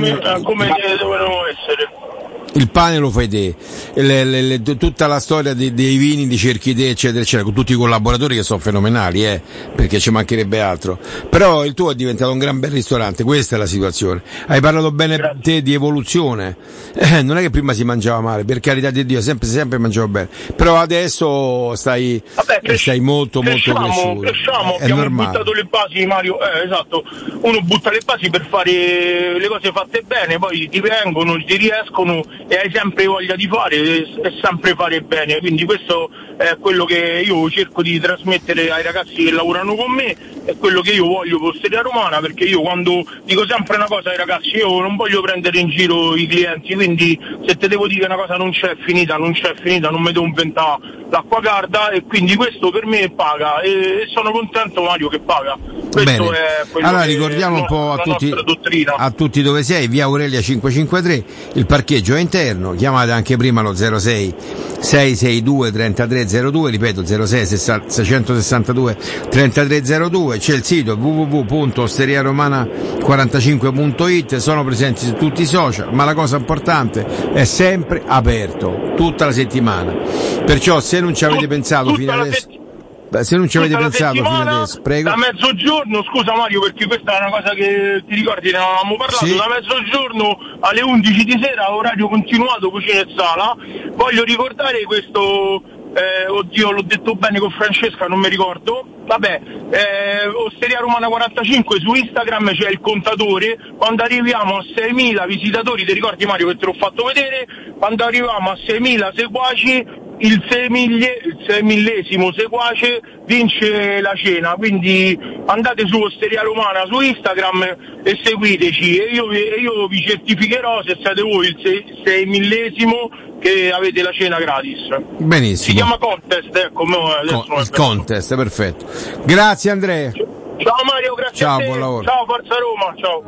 devono essere. Il pane lo fai te, tutta la storia dei vini di cerchi te, eccetera eccetera, con tutti i collaboratori che sono fenomenali, perché ci mancherebbe altro, però il tuo è diventato un gran bel ristorante, questa è la situazione. Hai parlato bene te di evoluzione, non è che prima si mangiava male, per carità di Dio, sempre mangiavo bene, però adesso stai molto cresciuto, abbiamo buttato le basi, Mario, esatto, uno butta le basi per fare le cose fatte bene, poi ti vengono, ti riescono, e hai sempre voglia di fare e sempre fare bene, quindi questo è quello che io cerco di trasmettere ai ragazzi che lavorano con me, è quello che io voglio per Osteria Romana, perché io quando dico sempre una cosa ai ragazzi, io non voglio prendere in giro i clienti, quindi se te devo dire che una cosa non c'è finita, non mi devo inventare l'acqua calda, e quindi questo per me paga e sono contento, Mario, che paga. Questo Bene. è quello. Allora che ricordiamo un po' a tutti dove sei, via Aurelia 553, il parcheggio è interno, chiamate anche prima lo 06 662 3302, ripeto 06 662 3302, c'è il sito www.osteriaromana45.it, sono presenti su tutti i social, ma la cosa importante è sempre aperto tutta la settimana, perciò se non ci avete pensato fino adesso, prego. Da mezzogiorno, scusa Mario, perché questa è una cosa che ti ricordi, ne avevamo parlato, sì. Da mezzogiorno alle 11 di sera, orario continuato, cucina e sala. Voglio ricordare questo, oddio, l'ho detto bene con Francesca, non mi ricordo. Vabbè, Osteria Romana 45 su Instagram c'è il contatore, quando arriviamo a 6.000 visitatori, ti ricordi Mario che te l'ho fatto vedere? Quando arriviamo a 6.000 seguaci, il 6.000esimo seguace vince la cena, quindi andate su Osteria Romana su Instagram e seguiteci, e io vi certificherò, se siete voi il 6.000esimo, che avete la cena gratis. Benissimo. Si chiama contest, ecco. Il contest, perfetto. Grazie Andrea. Ciao Mario, grazie ciao, a te. Buon lavoro. Ciao Forza Roma, ciao.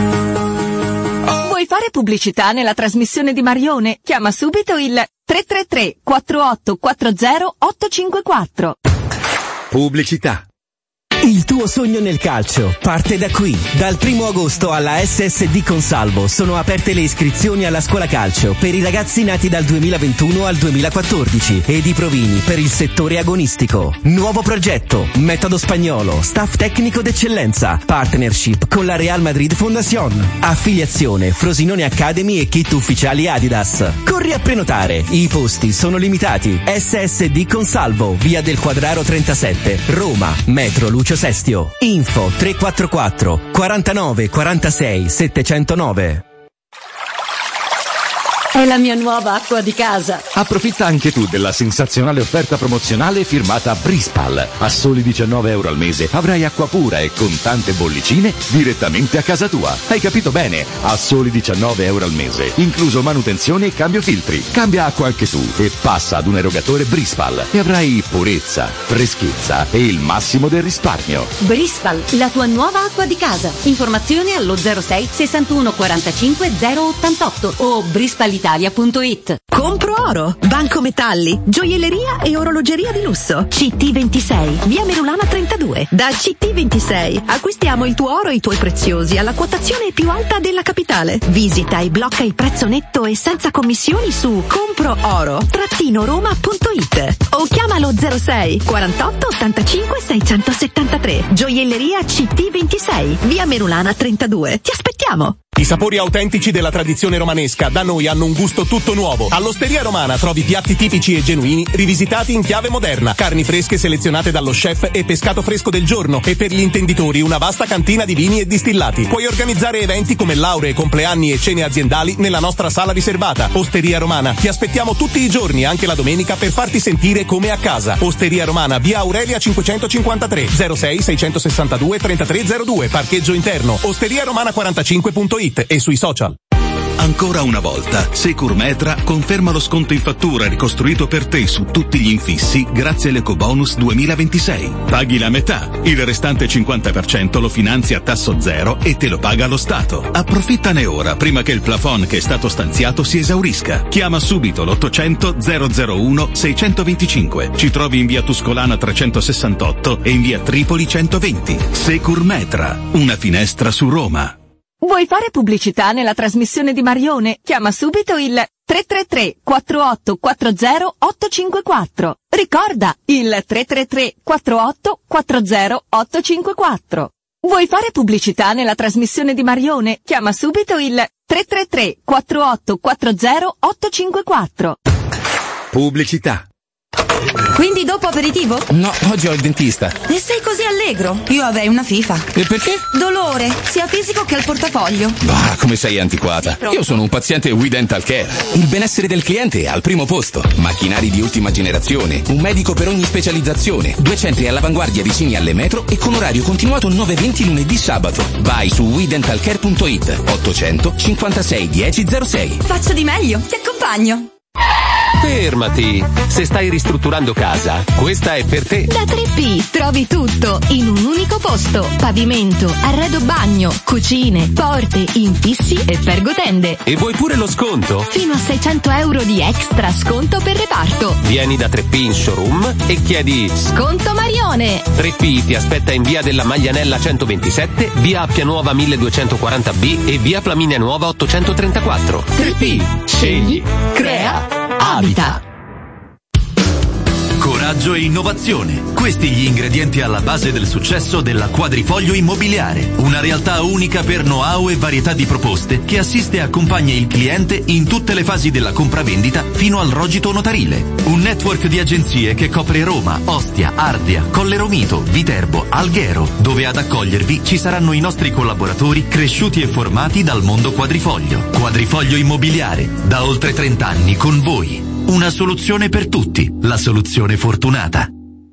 Vuoi fare pubblicità nella trasmissione di Marione? Chiama subito il 333 4840 854. Pubblicità. Il tuo sogno nel calcio parte da qui. Dal 1 agosto alla SSD Consalvo sono aperte le iscrizioni alla scuola calcio per i ragazzi nati dal 2021 al 2014 ed i provini per il settore agonistico. Nuovo progetto, metodo spagnolo, staff tecnico d'eccellenza, partnership con la Real Madrid Fondación, affiliazione Frosinone Academy e kit ufficiali Adidas. Corri a prenotare, i posti sono limitati. SSD Consalvo, via del Quadraro 37, Roma, metro Lucio Sestio. Info 344 49 46 709. È la mia nuova acqua di casa. Approfitta anche tu della sensazionale offerta promozionale firmata Brispal. A soli €19 al mese avrai acqua pura e con tante bollicine direttamente a casa tua. Hai capito bene? A soli €19 al mese, incluso manutenzione e cambio filtri. Cambia acqua anche tu e passa ad un erogatore Brispal e avrai purezza, freschezza e il massimo del risparmio. Brispal, la tua nuova acqua di casa. Informazioni allo 06 61 45 088 o brispal.it. Compro oro, Banco Metalli, gioielleria e orologeria di lusso. CT26, via Merulana 32. Da CT26 acquistiamo il tuo oro e i tuoi preziosi alla quotazione più alta della capitale. Visita e blocca il prezzo netto e senza commissioni su comprooro-roma.it o chiamalo 06 48 85 673. Gioielleria CT26, via Merulana 32. Ti aspettiamo! I sapori autentici della tradizione romanesca da noi hanno un gusto tutto nuovo. All'Osteria Romana trovi piatti tipici e genuini rivisitati in chiave moderna, carni fresche selezionate dallo chef e pescato fresco del giorno, e per gli intenditori una vasta cantina di vini e distillati. Puoi organizzare eventi come lauree, compleanni e cene aziendali nella nostra sala riservata. Osteria Romana, ti aspettiamo tutti i giorni, anche la domenica, per farti sentire come a casa. Osteria Romana, via Aurelia 553, 06 662 3302, parcheggio interno, osteriaromana45.it e sui social. Ancora una volta, Securmetra conferma lo sconto in fattura ricostruito per te su tutti gli infissi grazie all'Ecobonus 2026. Paghi la metà, il restante 50% lo finanzi a tasso zero e te lo paga lo Stato. Approfittane ora prima che il plafond che è stato stanziato si esaurisca. Chiama subito l'800 001 625. Ci trovi in via Tuscolana 368 e in via Tripoli 120. Securmetra, una finestra su Roma. Vuoi fare pubblicità nella trasmissione di Marione? Chiama subito il 333 4840 854. Ricorda, il 333 4840 854. Vuoi fare pubblicità nella trasmissione di Marione? Chiama subito il 333 4840 854. Pubblicità. Quindi dopo aperitivo? No, oggi ho il dentista. E sei così allegro? Io avrei una FIFA. E perché? Dolore, sia fisico che al portafoglio. Bah, come sei antiquata. Io sono un paziente We Dental Care. Il benessere del cliente è al primo posto. Macchinari di ultima generazione, un medico per ogni specializzazione, 2 centri all'avanguardia vicini alle metro e con orario continuato 9-20 lunedì sabato. Vai su WeDentalCare.it 800 56 1006. Faccio di meglio, ti accompagno. Fermati! Se stai ristrutturando casa, questa è per te. Da 3P trovi tutto in un unico posto. Pavimento, arredo bagno, cucine, porte, infissi e pergotende. E vuoi pure lo sconto? Fino a 600 euro di extra sconto per reparto. Vieni da 3P in showroom e chiedi Sconto Marione. 3P ti aspetta in via della Maglianella 127, via Appia Nuova 1240B e via Flaminia Nuova 834. 3P. Scegli, Crea, abita. Coraggio e innovazione. Questi gli ingredienti alla base del successo della Quadrifoglio Immobiliare. Una realtà unica per know-how e varietà di proposte che assiste e accompagna il cliente in tutte le fasi della compravendita fino al rogito notarile. Un network di agenzie che copre Roma, Ostia, Ardea, Colle Romito, Viterbo, Alghero, dove ad accogliervi ci saranno i nostri collaboratori cresciuti e formati dal mondo Quadrifoglio. Quadrifoglio Immobiliare, da oltre 30 anni con voi. Una soluzione per tutti, la soluzione fortunata.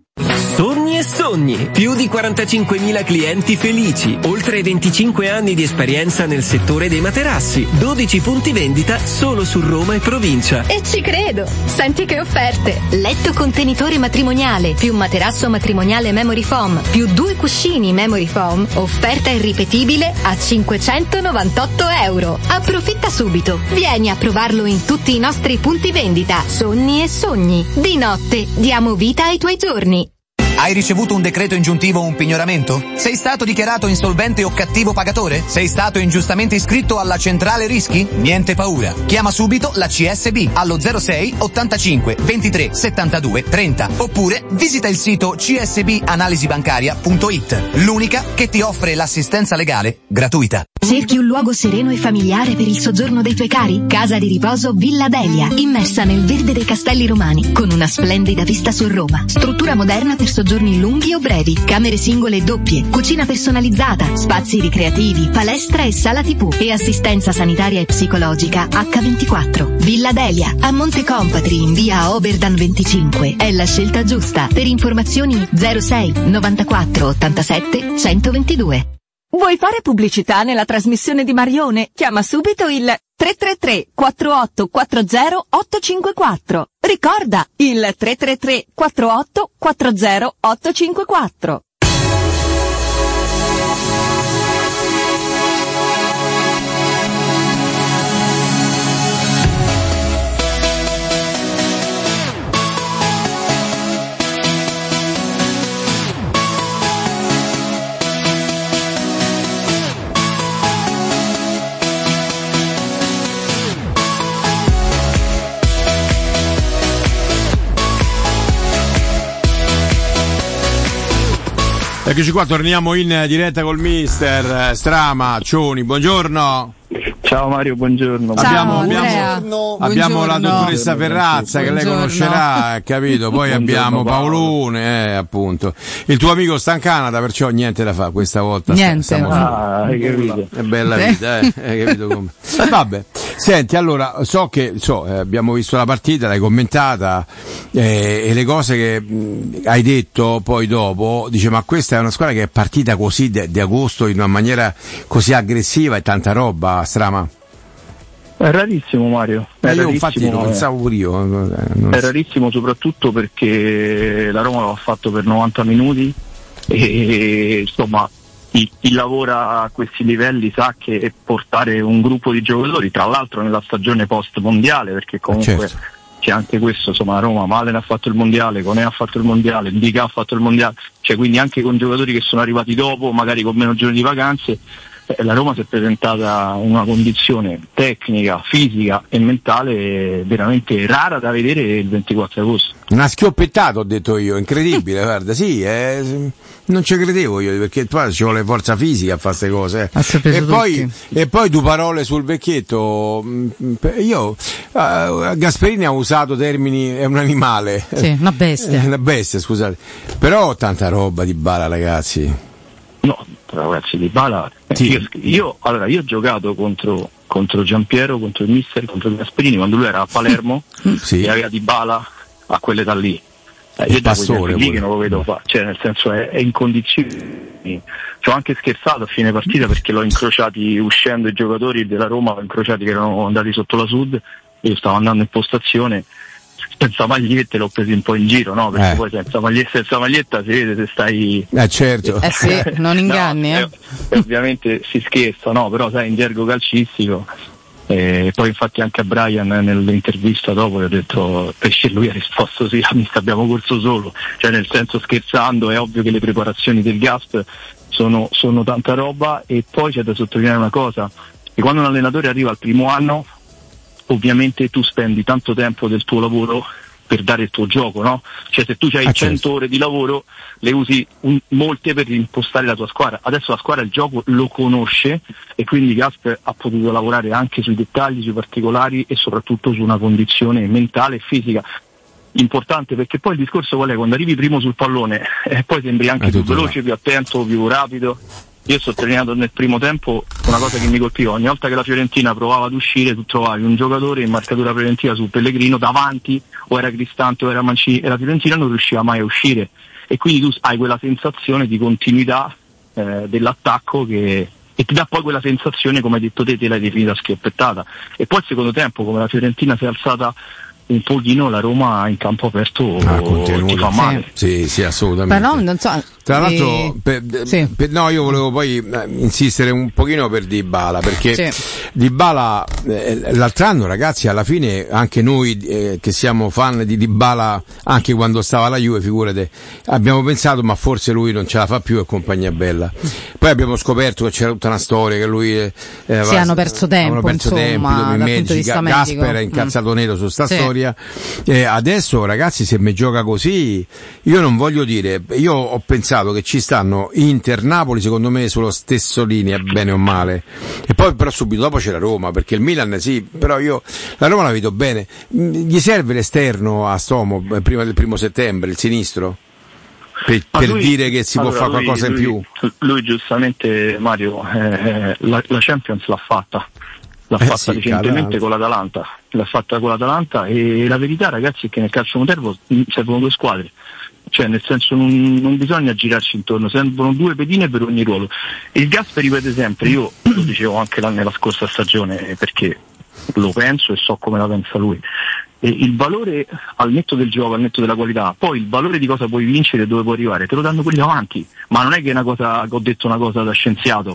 Sogni e sogni, più di 45.000 clienti felici, oltre 25 anni di esperienza nel settore dei materassi, 12 punti vendita solo su Roma e provincia. E ci credo! Senti che offerte! Letto contenitore matrimoniale, più materasso matrimoniale Memory Foam, più 2 cuscini Memory Foam, offerta irripetibile a 598 euro. Approfitta subito! Vieni a provarlo in tutti i nostri punti vendita. Sogni e sogni. Di notte diamo vita ai tuoi giorni. Hai ricevuto un decreto ingiuntivo o un pignoramento? Sei stato dichiarato insolvente o cattivo pagatore? Sei stato ingiustamente iscritto alla centrale rischi? Niente paura. Chiama subito la CSB allo 06 85 23 72 30 oppure visita il sito csbanalisibancaria.it, l'unica che ti offre l'assistenza legale gratuita. Cerchi un luogo sereno e familiare per il soggiorno dei tuoi cari? Casa di riposo Villa Delia, immersa nel verde dei castelli romani, con una splendida vista su Roma. Struttura moderna per soggiorni lunghi o brevi, camere singole e doppie, cucina personalizzata, spazi ricreativi, palestra e sala TV e assistenza sanitaria e psicologica H24. Villa Delia, a Monte Compatri in via Oberdan 25. È la scelta giusta. Per informazioni 06 94 87 122. Vuoi fare pubblicità nella trasmissione di Marione? Chiama subito il 333 4840 854. Ricorda, il 333 4840 854. Eccoci qua, torniamo in diretta col mister Strama, Cioni, buongiorno. Ciao Mario, buongiorno. Abbiamo la dottoressa Ferrazza che lei conoscerà, capito? Poi abbiamo Paolone, appunto. Il tuo amico sta in Canada, perciò niente da fare questa volta. Niente. Hai capito? È bella vita, hai capito come? Vabbè, senti, allora, abbiamo visto la partita, l'hai commentata, e le cose che hai detto poi dopo, dice, ma questa è una squadra che è partita così di agosto in una maniera così aggressiva e tanta roba, Strama. È rarissimo, Mario. Io infatti lo pensavo pure io. È rarissimo, soprattutto perché la Roma l'ha fatto per 90 minuti e insomma chi lavora a questi livelli sa che portare un gruppo di giocatori, tra l'altro nella stagione post mondiale, perché comunque c'è anche questo, insomma, la Roma, Malen ha fatto il mondiale, Conè ha fatto il mondiale, Ndica ha fatto il mondiale, cioè quindi anche con giocatori che sono arrivati dopo, magari con meno giorni di vacanze, la Roma si è presentata in una condizione tecnica, fisica e mentale veramente rara da vedere il 24 agosto. Una schioppettata, ho detto io, incredibile, guarda, sì, non ci credevo io, perché poi ci vuole forza fisica a fare queste cose. E poi due parole sul vecchietto. Io Gasperini ha usato termini, è un animale. Sì, una bestia. Una bestia, scusate. Però tanta roba Dybala, ragazzi. No, ragazzi, Dybala. Sì. Io ho giocato contro Giampiero, contro il mister, contro Gasperini quando lui era a Palermo sì. e aveva Dybala a quell'età lì. Io da quei lì che non lo vedo fare, cioè nel senso è in condizioni. Ci ho anche scherzato a fine partita perché l'ho incrociati uscendo i giocatori della Roma, l'ho incrociati che erano andati sotto la Sud, io stavo andando in postazione senza magliette, l'ho preso un po' in giro, no? Perché poi senza maglietta si vede se stai certo. Sì, non inganni, no, ovviamente si scherza, no? Però sai, in gergo calcistico. E poi infatti anche a Brian nell'intervista dopo gli ho detto, perché lui ha risposto sì, abbiamo corso solo, cioè nel senso scherzando, è ovvio che le preparazioni del Gasp sono tanta roba. E poi c'è da sottolineare una cosa, che quando un allenatore arriva al primo anno ovviamente tu spendi tanto tempo del tuo lavoro per dare il tuo gioco, no? Cioè se tu hai 100 ore di lavoro le usi molte per impostare la tua squadra. Adesso la squadra il gioco lo conosce e quindi Gasper ha potuto lavorare anche sui dettagli, sui particolari e soprattutto su una condizione mentale e fisica importante, perché poi il discorso qual è? Quando arrivi primo sul pallone poi sembri anche più veloce, più attento, più rapido. Io ho sottolineato nel primo tempo una cosa che mi colpiva: ogni volta che la Fiorentina provava ad uscire tu trovavi un giocatore in marcatura preventiva su Pellegrino davanti, o era Cristante o era Mancini, e la Fiorentina non riusciva mai a uscire, e quindi tu hai quella sensazione di continuità dell'attacco e ti dà poi quella sensazione, come hai detto te l'hai definita schioppettata. E poi il secondo tempo, come la Fiorentina si è alzata un pochino, la Roma in campo aperto ti fa male. Sì, assolutamente. Però non so. Tra l'altro, no, io volevo poi insistere un pochino per Dybala, perché Dybala l'altro anno, ragazzi, alla fine anche noi che siamo fan di Dybala, anche quando stava alla Juve, figurate, abbiamo pensato ma forse lui non ce la fa più e compagnia bella. Poi abbiamo scoperto che c'era tutta una storia, che lui hanno perso tempo, insomma, dal punto di vista medico. Gasper è incazzato nero su sta storia. Adesso, ragazzi, se mi gioca così, io non voglio dire, io ho pensato che ci stanno Inter-Napoli secondo me sulla stessa linea, bene o male, e poi però subito dopo c'è la Roma, perché il Milan sì, però io la Roma la vedo bene. Gli serve l'esterno a Stomo prima del 1 settembre, il sinistro, per dire che si può fare qualcosa in più. Lui giustamente, Mario, la Champions l'ha fatta recentemente con l'Atalanta, e la verità, ragazzi, è che nel calcio moderno servono due squadre, cioè nel senso non bisogna girarci intorno, servono due pedine per ogni ruolo. Il Gasper ripete sempre, io lo dicevo anche nella scorsa stagione perché lo penso e so come la pensa lui, e il valore al netto del gioco, al netto della qualità, poi il valore di cosa puoi vincere e dove puoi arrivare te lo danno quelli davanti, ma non è che è una cosa che ho detto una cosa da scienziato,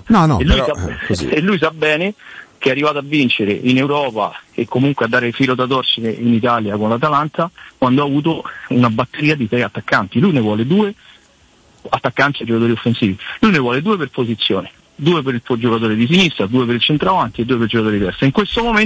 e lui sa bene che è arrivato a vincere in Europa e comunque a dare il filo da torcere in Italia con l'Atalanta quando ha avuto una batteria di 3 attaccanti. Lui ne vuole 2 attaccanti e giocatori offensivi, lui ne vuole 2 per posizione, 2 per il giocatore di sinistra, 2 per il centravanti e 2 per il giocatore di destra. In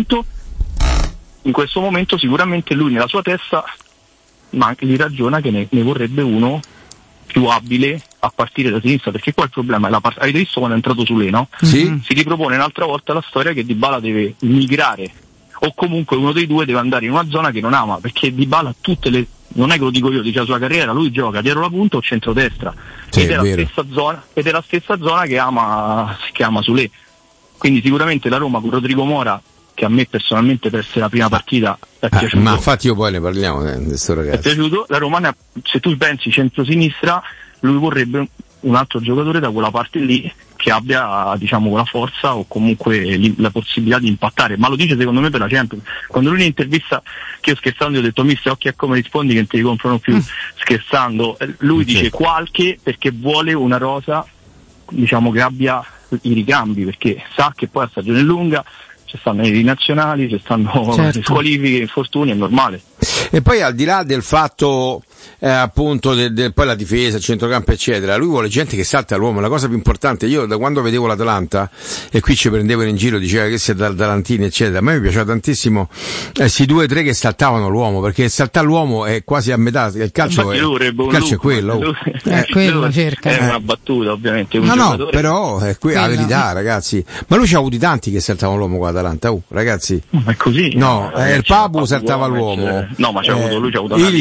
questo momento sicuramente lui nella sua testa gli ragiona che ne vorrebbe uno più abile a partire da sinistra, perché qua il problema è avete visto quando è entrato Sule, no? Sì. Si ripropone un'altra volta la storia che Dybala deve migrare, o comunque uno dei due deve andare in una zona che non ama, perché Dybala non è che lo dico io, dice la sua carriera, lui gioca dietro la punta o centrodestra, ed è la stessa zona che ama Sule. Quindi sicuramente la Roma con Rodrigo Mora, che a me personalmente per essere la prima partita è piaciuto. Ma infatti io poi ne parliamo di questo ragazzo. È piaciuto, la Roma se tu pensi centro-sinistra, lui vorrebbe un altro giocatore da quella parte lì che abbia, diciamo, la forza o comunque la possibilità di impattare, ma lo dice secondo me per la Champions. Quando lui in intervista, che io scherzando gli ho detto mister occhi a come rispondi che non te li comprano più, scherzando, lui dice qualche, perché vuole una rosa, diciamo, che abbia i ricambi, perché sa che poi la stagione è lunga, ci stanno i nazionali, ci stanno le squalifiche, infortuni, è normale. E poi al di là del fatto appunto poi la difesa, il centrocampo eccetera, lui vuole gente che salta all'uomo. La cosa più importante, io da quando vedevo l'Atalanta e qui ci prendevano in giro, diceva che si è da Atalantini eccetera, a me mi piaceva tantissimo questi 2 o 3 che saltavano l'uomo, perché saltare l'uomo è quasi a metà, il calcio è quello. Quello cerca. È una battuta ovviamente. No, però è la verità, ragazzi. Ma lui c'ha avuti tanti che saltavano l'uomo con l'Atalanta, ragazzi. Ma è così? No, il Papu saltava l'uomo. No, ma lui c'ha avuto un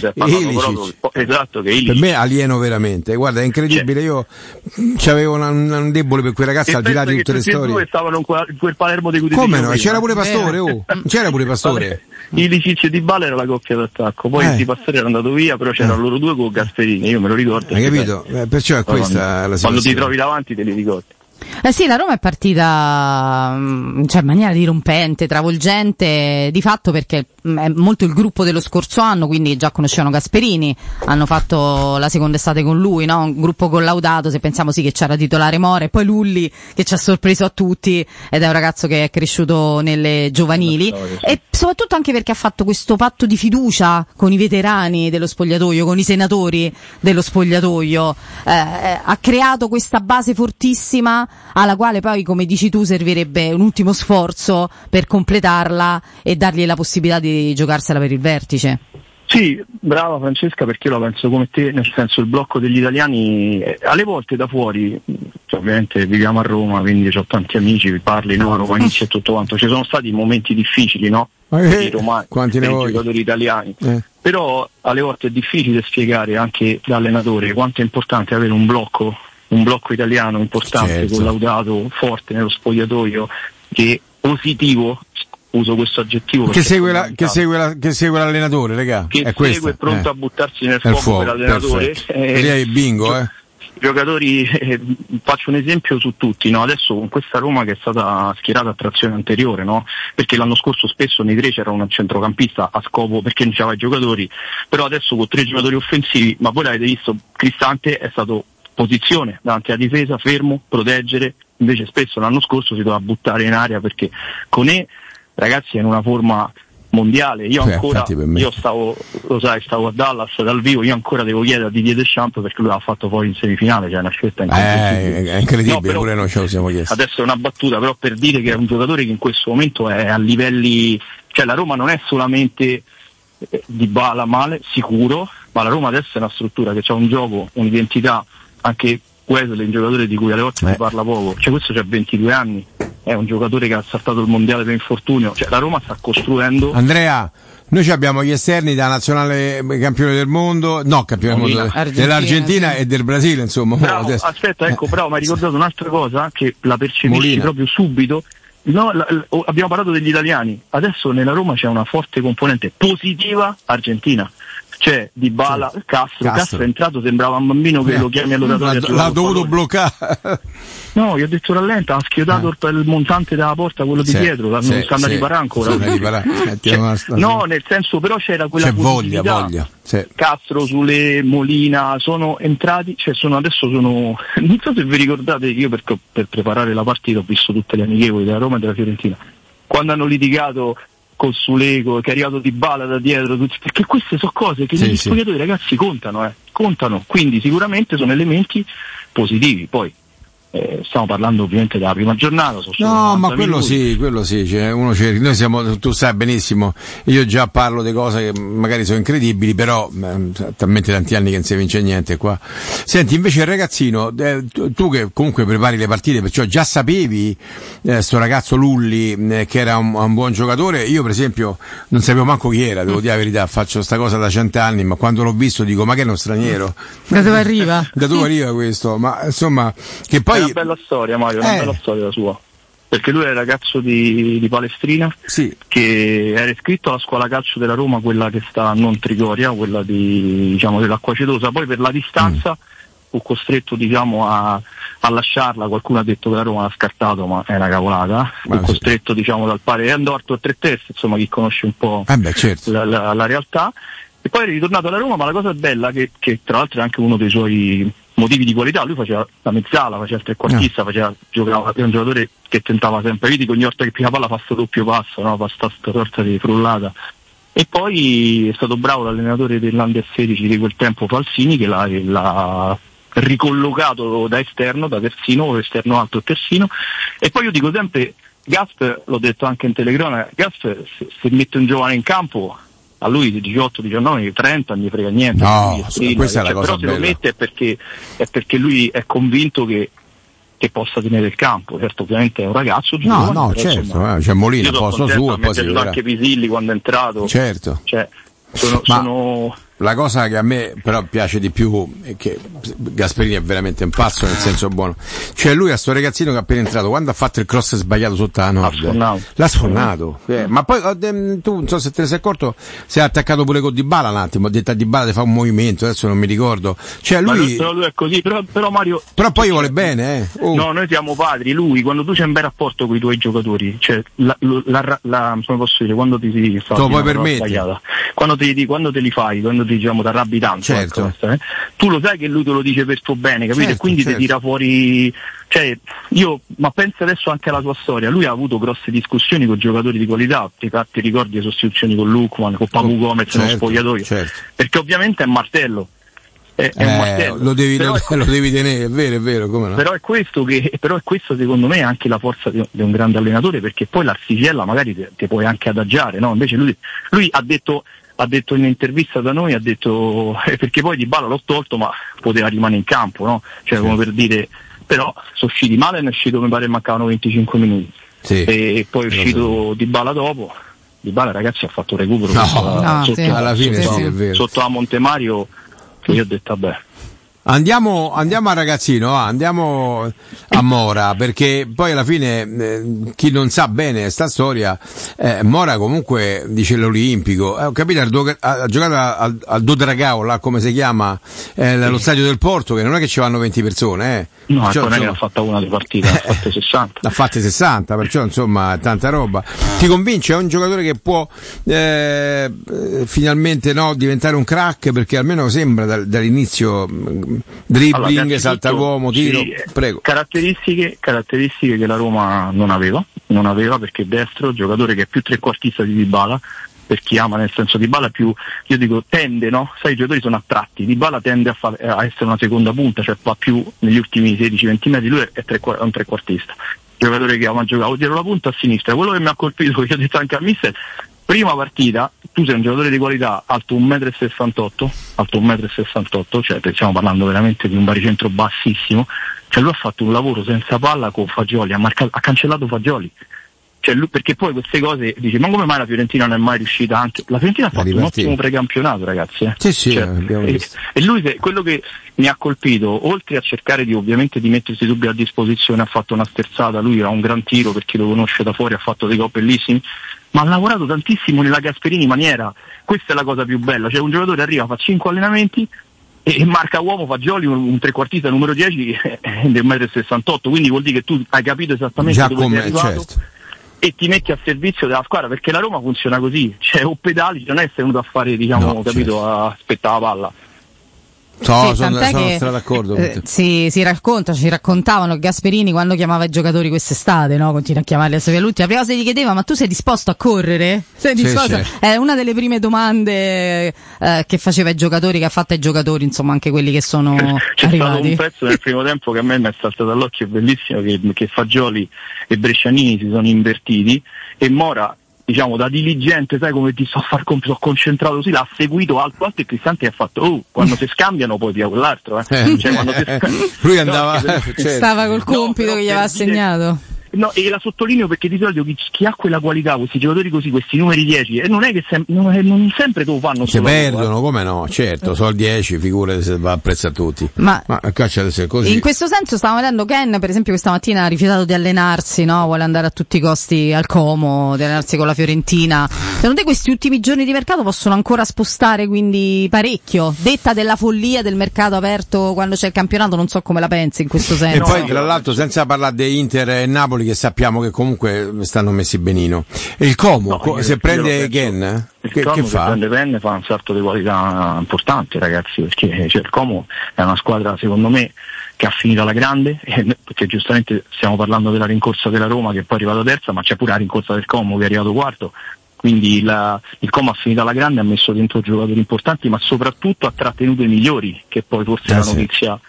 alieno esatto, che per me alieno veramente. Guarda, è incredibile, io c'avevo un debole per quei ragazzi, al di là di tutte le storie. Due stavano in quel Palermo di cui come no? C'era pure Pastore, c'era pure Pastore. Ilicic e Dybala era la coppia d'attacco, poi Di Pastore era andato via, però c'erano loro 2 con Gasperini, io me lo ricordo. Hai capito? Perciò è questa la situazione. Quando ti trovi davanti te li ricordi. Sì, la Roma è partita in maniera dirompente, travolgente, di fatto, perché è molto il gruppo dello scorso anno, quindi già conoscevano Gasperini, hanno fatto la seconda estate con lui, no? Un gruppo collaudato, se pensiamo sì che c'era titolare Mora e poi Lulli che ci ha sorpreso a tutti ed è un ragazzo che è cresciuto nelle giovanili e soprattutto anche perché ha fatto questo patto di fiducia con i veterani dello spogliatoio, con i senatori dello spogliatoio, ha creato questa base fortissima alla quale poi, come dici tu, servirebbe un ultimo sforzo per completarla e dargli la possibilità di giocarsela per il vertice. Sì, brava Francesca, perché io la penso come te, nel senso il blocco degli italiani alle volte da fuori, ovviamente viviamo a Roma, quindi ho tanti amici, parli, no, romanisti e tutto quanto, ci sono stati momenti difficili, no? Per i romani, per i giocatori italiani, però alle volte è difficile spiegare anche da allenatore quanto è importante avere un blocco italiano importante, collaudato, forte nello spogliatoio, che positivo, uso questo aggettivo che segue l'allenatore, raga. Che è segue pronto a buttarsi nel fuoco per l'allenatore. Lì hai bingo, I giocatori, faccio un esempio su tutti, no? Adesso con questa Roma che è stata schierata a trazione anteriore, no? Perché l'anno scorso spesso nei 3 c'era un centrocampista a scopo perché non c'aveva i giocatori, però adesso con 3 giocatori offensivi, ma voi l'avete visto, Cristante è stato posizione davanti alla difesa, fermo, proteggere, invece spesso l'anno scorso si doveva buttare in aria perché Koné, ragazzi, è in una forma mondiale. Io ancora, stavo a Dallas dal vivo, io ancora devo chiedere a Didier Deschamps perché lui l'ha fatto poi in semifinale, cioè una scelta è incredibile, pure noi ce lo siamo chiesti. Adesso è una battuta, però per dire che è un giocatore che in questo momento è a livelli, cioè la Roma non è solamente Dybala male, sicuro, ma la Roma adesso è una struttura che ha un gioco, un'identità. Anche Wesley, un giocatore di cui alle volte si parla poco, cioè questo c'ha 22 anni, è un giocatore che ha saltato il mondiale per infortunio, cioè la Roma sta costruendo. Andrea, noi abbiamo gli esterni da nazionale campione del mondo, dell'Argentina e del Brasile, insomma. Bravo, aspetta, bravo, mi hai ricordato un'altra cosa che la percepisci proprio subito. No, abbiamo parlato degli italiani, adesso nella Roma c'è una forte componente positiva argentina. C'è Dybala, Castro è entrato, sembrava un bambino che lo chiami all'oratorio. L'ha dovuto bloccare. No, gli ho detto rallenta, ha schiodato il montante dalla porta, quello di dietro, non stanno a riparare ancora. No, nel senso, però c'era quella voglia. Castro, Sule, Molina sono entrati, non so se vi ricordate che io per preparare la partita ho visto tutte le amichevoli della Roma e della Fiorentina. Quando hanno litigato col Sulego, che è arrivato Dybala da dietro, perché queste sono cose che negli spogliatoi, ragazzi, contano, quindi sicuramente sono elementi positivi. Poi stiamo parlando ovviamente della prima giornata. No, ma quello sì, cioè, noi siamo, tu sai benissimo, io già parlo di cose che magari sono incredibili, però talmente tanti anni che non si vince niente qua. Senti, invece il ragazzino, tu che comunque prepari le partite, perciò già sapevi sto ragazzo Lulli che era un buon giocatore. Io per esempio non sapevo manco chi era, devo dire la verità, faccio sta cosa da 100 anni, ma quando l'ho visto dico ma che è uno straniero? Da dove arriva? Da dove arriva questo? Ma insomma, che poi è una bella storia, Mario, una bella storia la sua. Perché lui è il ragazzo di Palestrina, che era iscritto alla scuola calcio della Roma, quella che sta a non Trigoria, quella dell'Acqua Cetosa. Poi per la distanza fu costretto a lasciarla. Qualcuno ha detto che la Roma l'ha scartato, ma è una cavolata. Fu costretto dal pari Andorto a 3 teste, insomma, chi conosce un po' la realtà. E poi è ritornato alla Roma, ma la cosa bella che tra l'altro è anche uno dei suoi motivi di qualità, lui faceva la mezzala, faceva il trequartista, giocava, era un giocatore che tentava sempre, vedi che ogni volta che più la palla fa sto doppio passo, no? Fa sta sorta di frullata, E poi è stato bravo l'allenatore dell'Under 16 di quel tempo, Falsini, che l'ha ricollocato da esterno, da terzino, esterno alto terzino. E poi io dico sempre, Gasper, l'ho detto anche in telecronaca, Gasper se mette un giovane in campo, a lui di 18, 19, 30 non gli frega niente. No, questa è la cosa però bella. Se lo mette è perché lui è convinto che possa tenere il campo. Certo, ovviamente è un ragazzo giovane. No, certo, insomma, c'è Molina, posto suo, e poi si vedrà. Anche Pisilli quando è entrato. Certo. Cioè, sono... La cosa che a me però piace di più è che Gasperini è veramente un pazzo nel senso buono. Cioè lui a sto ragazzino che è appena entrato, quando ha fatto il cross sbagliato sotto la Nord, l'ha sfornato. Ma poi tu non so se te ne sei accorto, si è attaccato pure con Dybala un attimo, ha detto a Dybala di fare un movimento, adesso non mi ricordo. Cioè lui è così, però Mario. Però poi vuole bene, No, noi siamo padri, lui quando tu c'hai un bel rapporto con i tuoi giocatori, cioè come posso dire, quando ti si fa puoi permettere. Quando te li fai, quando diciamo ti arrabbi tanto, certo. Tu lo sai che lui te lo dice per tuo bene, capito? Certo, e quindi certo. ti tira fuori, cioè ma pensa adesso anche alla sua storia, lui ha avuto grosse discussioni con giocatori di qualità, ti ricordi le sostituzioni con Lukman, con Papu Gomez nello spogliatoio, perché ovviamente è un martello. È un martello. Lo devi tenere, è vero, come no? Però è questo secondo me è anche la forza di un grande allenatore, perché poi l'Arsigiella magari ti puoi anche adagiare, no? Invece lui ha detto in un'intervista da noi, ha detto perché poi Dybala l'ho tolto ma poteva rimanere in campo, no? Cioè come per dire, però sono usciti male, è uscito, mi pare mancavano 25 minuti e poi è uscito Dybala dopo. Dybala, ragazzi, ha fatto recupero alla fine è vero. Sotto a Montemario, che io ho detto vabbè. Andiamo al ragazzino, andiamo a Mora, perché poi alla fine chi non sa bene sta storia, Mora comunque dice l'Olimpico, ho capito, ha giocato al Dodragao, là come si chiama, lo stadio del Porto, che non è che ci vanno 20 persone, No, non è che ha fatto una delle partite, ha fatte 60. Ha fatte 60, perciò insomma tanta roba. Ti convince? È un giocatore che può finalmente diventare un crack, perché almeno sembra dall'inizio dribbling, allora, salta l'uomo, tiro, prego. Caratteristiche che la Roma non aveva perché destro, giocatore che è più trequartista di Dybala, per chi ama, nel senso Dybala è più, io dico tende, no? Sai, i giocatori sono attratti, Dybala tende a essere una seconda punta, cioè va più negli ultimi 16-20 metri, lui è un trequartista, giocatore che ama giocare dietro la punta a sinistra. Quello che mi ha colpito, che ho detto anche a mister, prima partita, tu sei un giocatore di qualità, alto 1,68 m, cioè stiamo parlando veramente di un baricentro bassissimo, cioè lui ha fatto un lavoro senza palla con Fagioli, ha cancellato Fagioli. Cioè lui, perché poi queste cose dice, ma come mai la Fiorentina non è mai riuscita anche? La Fiorentina ha fatto un ottimo precampionato, ragazzi. Sì, e lui, quello che mi ha colpito, oltre a cercare di ovviamente di mettersi subito a disposizione, ha fatto una sterzata, lui ha un gran tiro, per chi lo conosce da fuori, ha fatto dei gol bellissimi, ma ha lavorato tantissimo nella Gasperini maniera. Questa è la cosa più bella, cioè un giocatore arriva, fa 5 allenamenti e marca uomo Fagioli, un trequartista numero 10 del 1,68 m, quindi vuol dire che tu hai capito esattamente dove sei arrivato. E ti metti a servizio della squadra, perché la Roma funziona così, cioè o pedali, non è venuto a fare, capito, a aspettare la palla. Sono d'accordo. Ci raccontavano che Gasperini, quando chiamava i giocatori quest'estate, no? Continua a chiamarli a sapere l'ultima, la prima cosa gli chiedeva: ma tu sei disposto a correre? Sei disposto? Sì. È una delle prime domande che faceva ai giocatori, che ha fatto ai giocatori, insomma, anche quelli che sono C'è arrivati. Stato un pezzo nel primo tempo che a me mi è saltato all'occhio, è bellissimo, che Fagioli e Brescianini si sono invertiti e Mora, diciamo, da diligente, sai come ti sto concentrato così, l'ha seguito alto e Cristante ha fatto quando si scambiano poi via quell'altro, cioè quando lui andava stava col compito che gli aveva assegnato. No, e la sottolineo perché di solito chi ha quella qualità, questi giocatori così, questi numeri 10, e non è che non sempre te lo fanno, si perdono, come no, certo, sono il 10, figurati se va a prezzo a tutti, ma caccia di essere così. In questo senso stavamo vedendo Ken, per esempio, questa mattina ha rifiutato di allenarsi, no? Vuole andare a tutti i costi al Como, di allenarsi con la Fiorentina. Secondo te questi ultimi giorni di mercato possono ancora spostare quindi parecchio? Detta della follia del mercato aperto quando c'è il campionato, non so come la pensi in questo senso. E poi tra l'altro, senza parlare di Inter e Napoli, che sappiamo che comunque stanno messi benino. E il Como, se prende Gen, che fa? Se prende Pen fa un salto di qualità importante, ragazzi, perché il Como è una squadra, secondo me, che ha finito alla grande, perché giustamente stiamo parlando della rincorsa della Roma che poi è arrivata terza, ma c'è pure la rincorsa del Como che è arrivato quarto. quindi il Como ha finito alla grande, ha messo dentro giocatori importanti, ma soprattutto ha trattenuto i migliori, che poi forse è la notizia.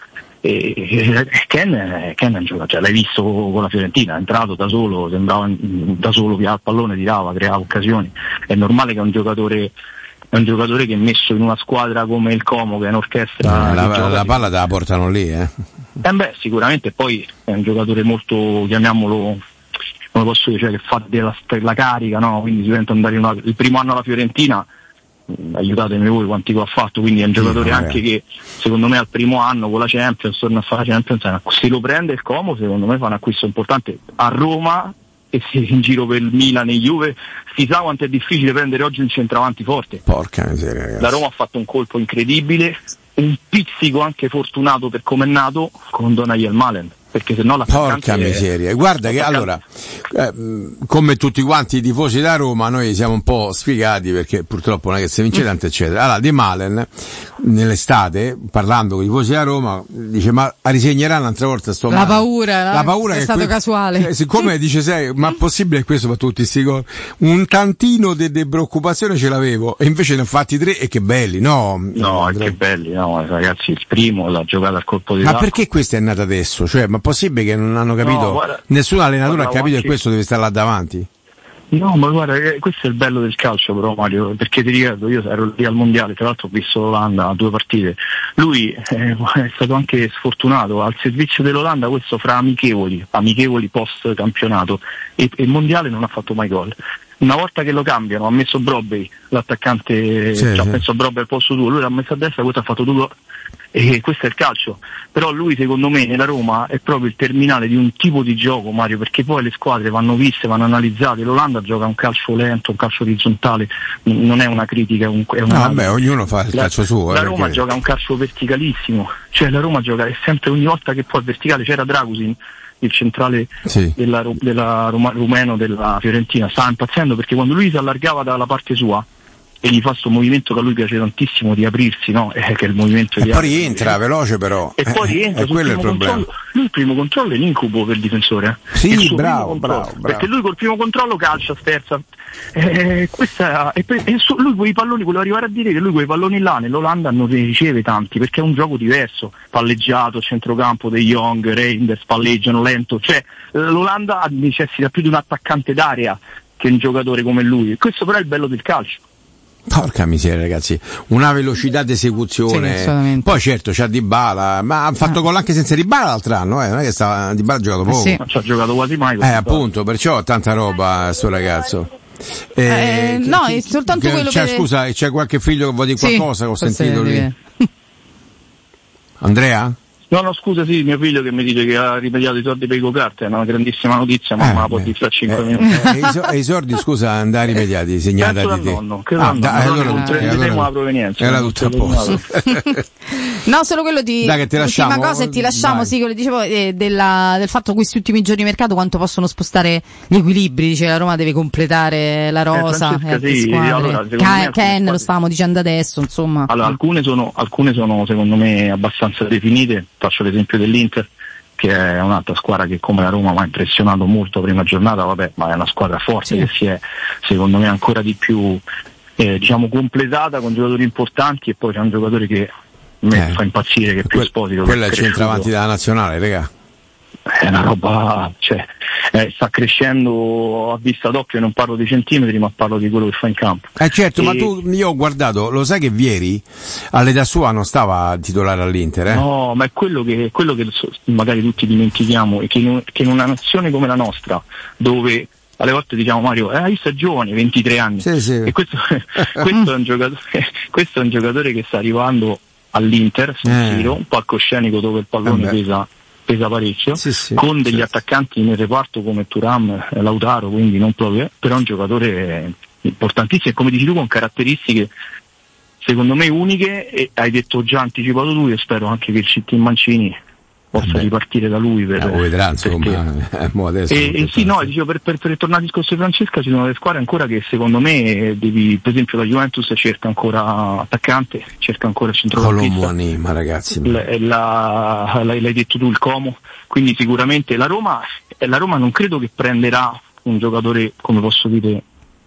Ken è un giocatore, cioè, l'hai visto con la Fiorentina, è entrato da solo, sembrava da solo, via il pallone, tirava, creava occasioni. È normale che è un giocatore che è messo in una squadra come il Como, che è un'orchestra, la palla te la portano lì, sicuramente. Poi è un giocatore molto, chiamiamolo, come posso dire, cioè, che fa la carica, no? Quindi sicuramente andare il primo anno alla Fiorentina, aiutatemi voi quanti gol ha fatto, quindi è un giocatore anche che secondo me al primo anno con la Champions torna a fare la Champions, se lo prende il Como secondo me fa un acquisto importante a Roma, e se in giro per il Milan e Juve si sa quanto è difficile prendere oggi un centravanti forte. Porca miseria, ragazzi. La Roma ha fatto un colpo incredibile, un pizzico anche fortunato per come è nato con Donaghy Malen, perché sennò la porca miseria. Guarda che allora come tutti quanti i tifosi da Roma noi siamo un po' sfigati, perché purtroppo non è che si vince tanto eccetera. Allora Di Malen nell'estate, parlando con i tifosi da Roma, dice: ma risegnerà un'altra volta sto la paura è che stato casuale, siccome dice ma è possibile che questo fa tutti sti gol, un tantino di preoccupazione ce l'avevo, e invece ne ha fatti 3 e che belli, che belli, ragazzi, il primo l'ha giocata al colpo di ma perché questo è nato adesso? Cioè, ma possibile che non hanno capito, nessun allenatore ha capito che questo deve stare là davanti? No, ma guarda, questo è il bello del calcio però, Mario, perché ti ricordo, io ero lì al mondiale, tra l'altro ho visto l'Olanda a 2 partite, lui è stato anche sfortunato al servizio dell'Olanda, questo fra amichevoli post campionato, e il mondiale non ha fatto mai gol. Una volta che lo cambiano, ha messo Brobbey, l'attaccante, ha messo Brobbey al posto suo, lui l'ha messo a destra, questo ha fatto 2 gol. E questo è il calcio, però lui secondo me nella Roma è proprio il terminale di un tipo di gioco, Mario, perché poi le squadre vanno viste, vanno analizzate. L'Olanda gioca un calcio lento, un calcio orizzontale, non è una critica, è una ognuno fa il calcio suo. La Roma gioca un calcio verticalissimo, cioè la Roma gioca, è sempre, ogni volta che poi è verticale. C'era Dragusin, il centrale della rumeno della Fiorentina, stava impazzendo perché quando lui si allargava dalla parte sua e gli fa questo movimento che a lui piace tantissimo di aprirsi, no? Che è il movimento e poi rientra veloce, però e poi rientra, quello è il problema. Lui il primo controllo è l'incubo per il difensore, sì, bravo, perché lui col primo controllo calcia, sterza, lui quei palloni, volevo arrivare a dire che lui quei palloni là nell'Olanda non ne riceve tanti, perché è un gioco diverso, palleggiato, centrocampo dei Young, Reinders palleggiano lento, cioè l'Olanda necessita più di un attaccante d'area che un giocatore come lui, questo però è il bello del calcio. Porca miseria, ragazzi, una velocità di esecuzione. Poi certo c'ha Dybala, ma ha fatto gol anche senza Dybala l'altro anno, non è che Dybala ha giocato poco. Non ci ha giocato quasi mai. Appunto, perciò tanta roba sto ragazzo. No, è soltanto quello che... Scusa, c'è qualche figlio che vuol dire qualcosa che ho sentito lì? Andrea? No, scusa, sì, mio figlio che mi dice che ha rimediato i soldi per i go-kart, è una grandissima notizia, ma la può dire fra 5 minuti. E i soldi, scusa, andare rimediati, segnata di te. Allora la provenienza. Era tutto a posto. No, solo quello di l'ultima cosa, e ti lasciamo, sì, quello dicevo del fatto questi ultimi giorni di mercato quanto possono spostare gli equilibri, dice la Roma deve completare la rosa, Ken lo stavamo dicendo adesso, insomma. Allora, alcune sono secondo me abbastanza definite. Faccio l'esempio dell'Inter, che è un'altra squadra che come la Roma mi ha impressionato molto la prima giornata, ma è una squadra forte che si è secondo me ancora di più completata con giocatori importanti, e poi c'è un giocatore che mi fa impazzire, che è più Esposito. Quello è il centravanti della nazionale, raga. È una roba, sta crescendo a vista d'occhio, non parlo di centimetri ma parlo di quello che fa in campo. Certo, ma io ho guardato, lo sai che Vieri all'età sua non stava titolare all'Inter? No, ma è quello che magari tutti dimentichiamo, è che in una nazione come la nostra, dove alle volte diciamo Mario, io sono giovane, 23 anni, e questo è un giocatore che sta arrivando all'Inter, un palcoscenico dove il pallone pesa parecchio, con degli attaccanti nel reparto come Thuram, Lautaro, quindi non proprio, però è un giocatore importantissimo e come dici tu con caratteristiche secondo me uniche, e hai detto già anticipato tu, io spero anche che il CT Mancini possa ripartire da lui vedrà, insomma, adesso dicevo, per tornare al discorso di Francesca, ci sono delle squadre ancora che secondo me per esempio la Juventus cerca ancora attaccante, cerca ancora centrocampista, ma ragazzi l'hai detto tu, il Como, quindi sicuramente la Roma non credo che prenderà un giocatore, come posso dire,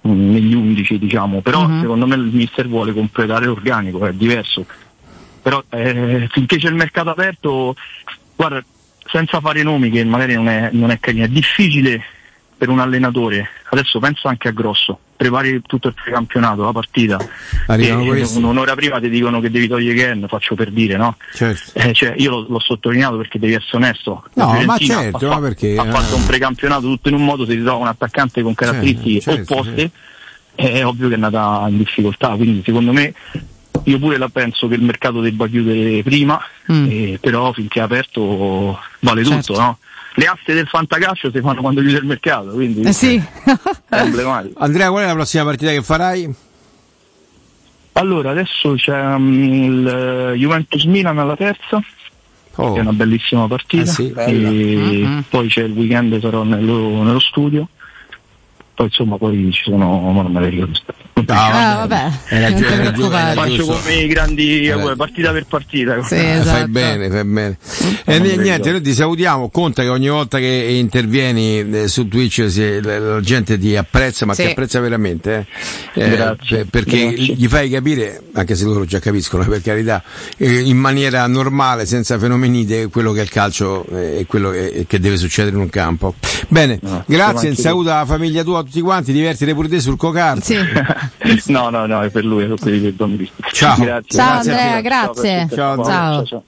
negli 11, diciamo, però secondo me il mister vuole completare l'organico, è diverso. Però finché c'è il mercato aperto, guarda, senza fare nomi, che magari non è carino, è difficile per un allenatore. Adesso penso anche a Grosso, prepari tutto il precampionato, la partita, un'ora prima ti dicono che devi togliere Ken, faccio per dire, no? Certo. Cioè, io l'ho sottolineato perché devi essere onesto. No, ma certo, ma perché ha fatto un precampionato tutto in un modo, si ritrova un attaccante con caratteristiche opposte, è ovvio che è andata in difficoltà, quindi secondo me io pure la penso che il mercato debba chiudere prima, però finché è aperto vale tutto, no? Le aste del fantacalcio si fanno quando chiude il mercato, quindi sì. È emblematico. Andrea, qual è la prossima partita che farai? Allora, adesso c'è il Juventus-Milan alla terza, che è una bellissima partita, e poi c'è il weekend, sarò nello studio. Poi insomma ci sono, non me le ricordo. Vabbè. Faccio come i grandi, partita per partita. Sì, esatto. Fai bene. E niente, noi ti salutiamo. Conta che ogni volta che intervieni su Twitch la gente ti apprezza, ma ti apprezza veramente. Grazie. Perché gli fai capire, anche se loro già capiscono, per carità, in maniera normale, senza fenomenide, quello che è il calcio e quello che deve succedere in un campo. Bene, grazie, un saluto alla famiglia tua, tutti quanti, divertite pure te sul co-kart. Sì. No, è per lui, è per i bambini. Ciao. Grazie. Ciao Andrea, grazie. Ciao.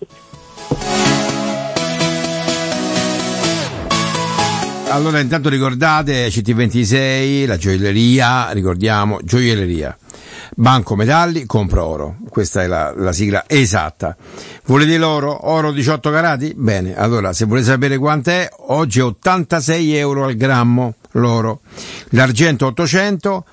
Allora, intanto ricordate CT26, la gioielleria, ricordiamo, gioielleria. Banco Metalli, compra oro. Questa è la sigla esatta. Volete l'oro? Oro 18 carati? Bene, allora, se volete sapere quant'è, oggi è 86 euro al grammo l'oro. L'argento 800,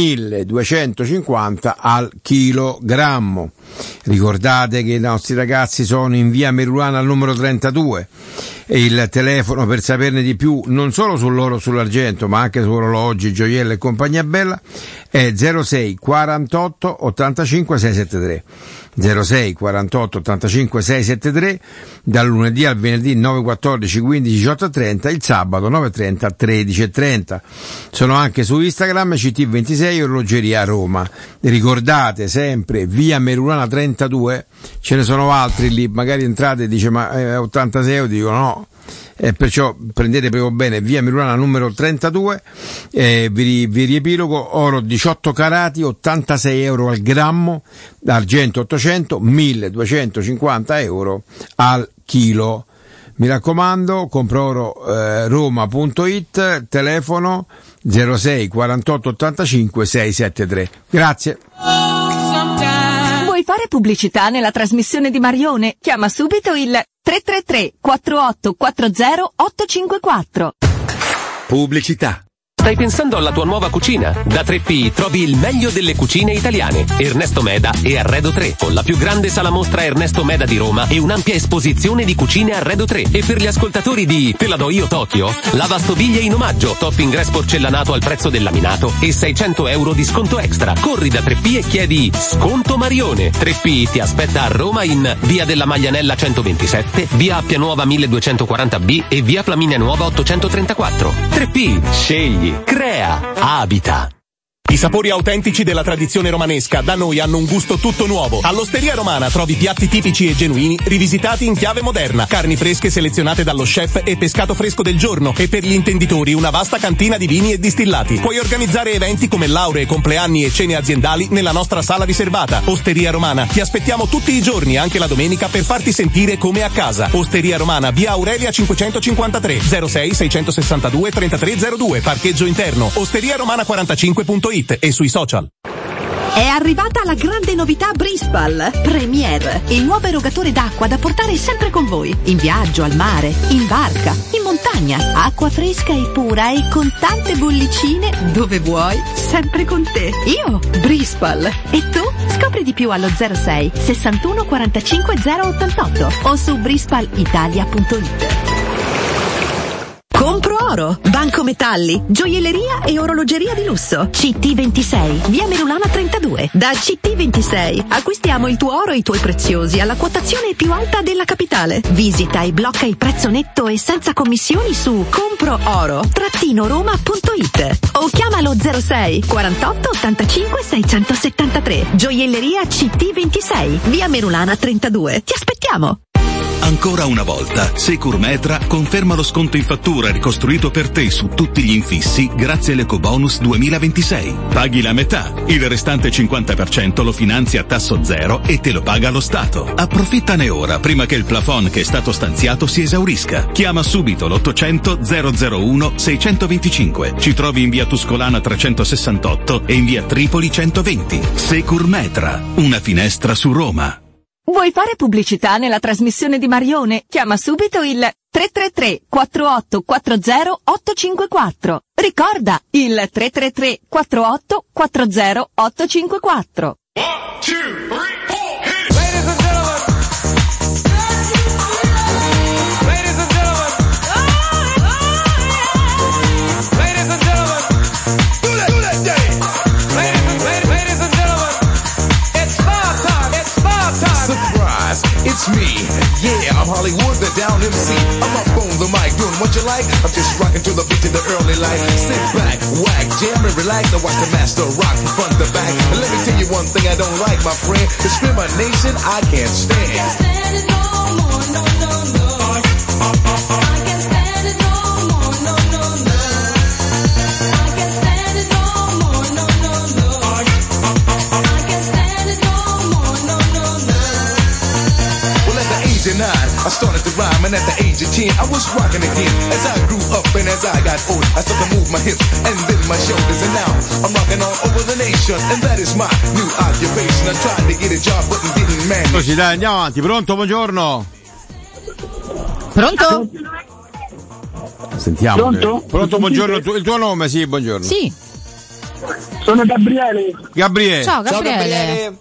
1250 al chilogrammo. Ricordate che i nostri ragazzi sono in via Merulana al numero 32 e il telefono per saperne di più non solo sull'oro e sull'argento ma anche su orologi, gioielli e compagnia bella è 06 48 85 673. 06 48 85 673, dal lunedì al venerdì 9, 14, 15, 18 e 30, il sabato 9, 30, 13 e 30. Sono anche su Instagram CT26 Orologeria Roma. Ricordate sempre via Merulana 32, ce ne sono altri lì, magari entrate e dice ma 86 euro, dico no. Perciò prendete proprio bene via Merulana numero 32, vi riepilogo: oro 18 carati 86 euro al grammo, argento 800 1250 euro al chilo. Mi raccomando, comprooro roma.it, telefono 06 48 85 673. Grazie. Vuoi fare pubblicità nella trasmissione di Marione? Chiama subito il 333 4840 854. Pubblicità. Stai pensando alla tua nuova cucina? Da 3P trovi il meglio delle cucine italiane. Ernesto Meda e Arredo 3, con la più grande sala mostra Ernesto Meda di Roma e un'ampia esposizione di cucine Arredo 3. E per gli ascoltatori di Te la do io Tokyo, lavastoviglie in omaggio, top ingresso porcellanato al prezzo del laminato e 600 euro di sconto extra. Corri da 3P e chiedi Sconto Marione. 3P ti aspetta a Roma in via della Maglianella 127, via Appia Nuova 1240B e via Flaminia Nuova 834. 3P, scegli, crea, abita. I sapori autentici della tradizione romanesca da noi hanno un gusto tutto nuovo. All'Osteria Romana trovi piatti tipici e genuini rivisitati in chiave moderna, carni fresche selezionate dallo chef e pescato fresco del giorno, e per gli intenditori una vasta cantina di vini e distillati. Puoi organizzare eventi come lauree, compleanni e cene aziendali nella nostra sala riservata. Osteria Romana, ti aspettiamo tutti i giorni, anche la domenica, per farti sentire come a casa. Osteria Romana, via Aurelia 553, 06 662 3302, parcheggio interno, osteriaromana45.it e sui social. È arrivata la grande novità Brispal Premier, il nuovo erogatore d'acqua da portare sempre con voi, in viaggio, al mare, in barca, in montagna. Acqua fresca e pura e con tante bollicine dove vuoi, sempre con te. Io, Brispal. E tu? Scopri di più allo 06 61 45 088 o su brispalitalia.it. Compro Oro, Banco Metalli, gioielleria e orologeria di lusso. CT26, via Merulana 32. Da CT26 acquistiamo il tuo oro e i tuoi preziosi alla quotazione più alta della capitale. Visita e blocca il prezzo netto e senza commissioni su comprooro-roma.it o chiamalo 06 48 85 673. Gioielleria CT26, via Merulana 32. Ti aspettiamo! Ancora una volta, Securmetra conferma lo sconto in fattura ricostruito per te su tutti gli infissi grazie all'Ecobonus 2026. Paghi la metà, il restante 50% lo finanzi a tasso zero e te lo paga lo Stato. Approfittane ora prima che il plafond che è stato stanziato si esaurisca. Chiama subito l'800 001 625. Ci trovi in via Tuscolana 368 e in via Tripoli 120. Securmetra, una finestra su Roma. Vuoi fare pubblicità nella trasmissione di Marione? Chiama subito il 333 4840 854. Ricorda, il 333 48 40 854. 1, 2, 3, 4, hit it! Ladies and gentlemen. Ladies and gentlemen. Do that day. Ladies and gentlemen. It's bar time. Surprise, it's me. Yeah, I'm Hollywood, the down MC. I'm up on the mic, doing what you like. I'm just rocking to the beat of the early light. Sit back, whack, jam and relax. Now watch the master rock from front to back. And let me tell you one thing I don't like, my friend. Discrimination I can't stand. I can't stand it no more, no, no, no. I can't stand it no more, no, no, no. I can't stand it no more, no, no, no. I can't stand it no more, no, no, no. Well, at the age of 9, I started to rhyme, and at the age of 10, I was rocking again. As I grew up and as I got old, I started to move my hips and then my shoulders, and now I'm rocking all over the nation, and that is my new occupation. I tried to get a job, but didn't manage. Così, dai, andiamo avanti. Pronto, buongiorno. Pronto? Sentiamo. Pronto? Pronto, buongiorno. Il tuo nome? Sì, buongiorno. Sì. Sono Gabriele. Gabriele. Ciao Gabriele.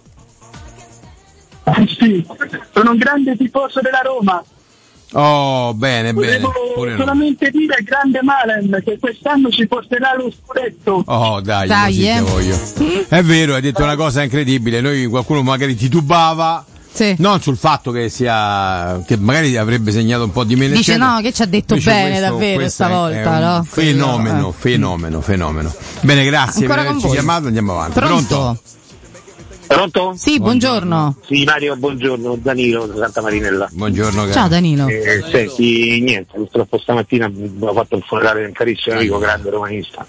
Sì, sono un grande tifoso della Roma. Oh, bene, Volevo bene. solamente dire al grande Malen che quest'anno ci porterà lo scudetto. Oh, dai così te voglio. È vero, hai detto una cosa incredibile. Noi qualcuno magari titubava. Sì. Non sul fatto che magari avrebbe segnato un po' di meno. Dice eccetera. No, che ci ha detto Invece bene davvero stavolta, no? Fenomeno. Bene, grazie per averci chiamato, andiamo avanti. Pronto? Sì, buongiorno. Sì, Mario, buongiorno, Danilo da Santa Marinella. Buongiorno, ciao Danilo. Senti, niente, purtroppo stamattina ho fatto un funerale di un carissimo amico, grande romanista.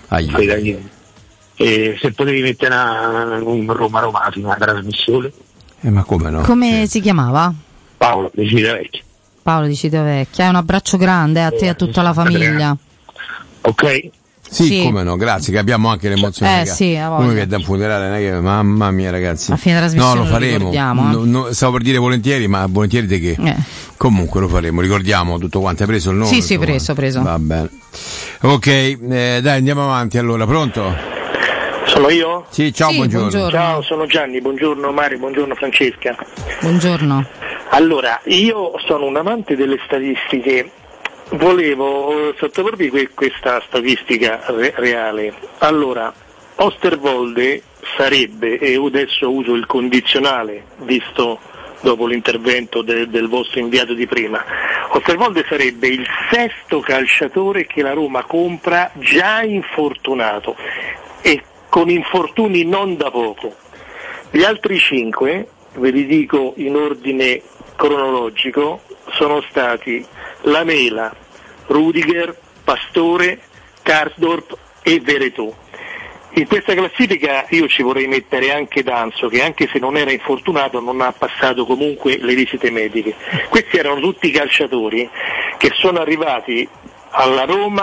Se potevi mettere un Roma fino alla trasmissione. Ma come no? Come si chiamava? Paolo di Civitavecchia. Paolo di Civitavecchia, un abbraccio grande a te e a tutta la famiglia. Ok. Sì, come no, grazie, che abbiamo anche l'emozione. Sì, a uno che è da un funerale, non è che, mamma mia ragazzi. A fine trasmissione no, lo faremo. No, stavo per dire volentieri, ma volentieri di che? Comunque lo faremo, ricordiamo tutto quanto. Hai preso il nome? Sì, preso. Va bene. Ok, dai, andiamo avanti allora, pronto? Sono io? Sì, ciao, buongiorno. Ciao, sono Gianni, buongiorno Mario, buongiorno Francesca. Buongiorno. Allora, io sono un amante delle statistiche. Volevo sottoporvi questa statistica reale. Allora, Osterwolde sarebbe, e adesso uso il condizionale visto dopo l'intervento del vostro inviato di prima, Osterwolde sarebbe il sesto calciatore che la Roma compra già infortunato e con infortuni non da poco. Gli altri 5, ve li dico in ordine cronologico, sono stati Lamela, Rudiger, Pastore, Karsdorp e Veretù. In questa classifica io ci vorrei mettere anche Danso, che anche se non era infortunato non ha passato comunque le visite mediche. Questi erano tutti calciatori che sono arrivati alla Roma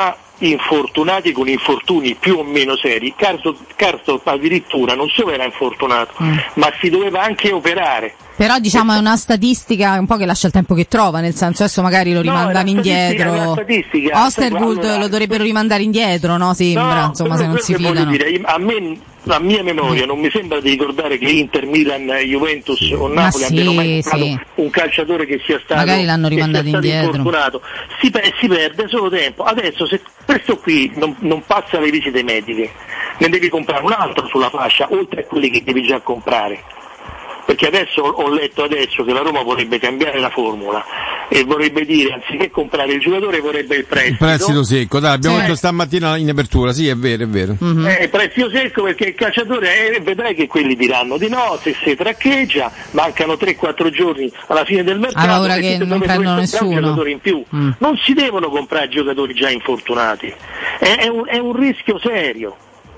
infortunati con infortuni più o meno seri. Karsdorp addirittura non solo era infortunato, ma si doveva anche operare. Però diciamo è una statistica un po' che lascia il tempo che trova, nel senso adesso magari lo rimandano indietro. Osterwold lo dovrebbero rimandare indietro, no? Sembra, insomma, se non si fidano. Dire, a mia memoria non mi sembra di ricordare che Inter, Milan, Juventus o Napoli abbiano mai comprato un calciatore che sia stato, magari l'hanno rimandato indietro. Infortunato. Si perde solo tempo. Adesso se questo qui non passa le visite mediche, ne devi comprare un altro sulla fascia, oltre a quelli che devi già comprare. Perché adesso ho letto che la Roma vorrebbe cambiare la formula e vorrebbe dire, anziché comprare il giocatore, vorrebbe il prestito. Il prestito secco, dai, abbiamo detto stamattina in apertura, sì, è vero. Il prestito secco, perché il calciatore, vedrai che quelli diranno di no, se si traccheggia, mancano 3-4 giorni alla fine del mercato, allora che non prendono nessuno. Giocatori in più. Non si devono comprare giocatori già infortunati, è un rischio serio.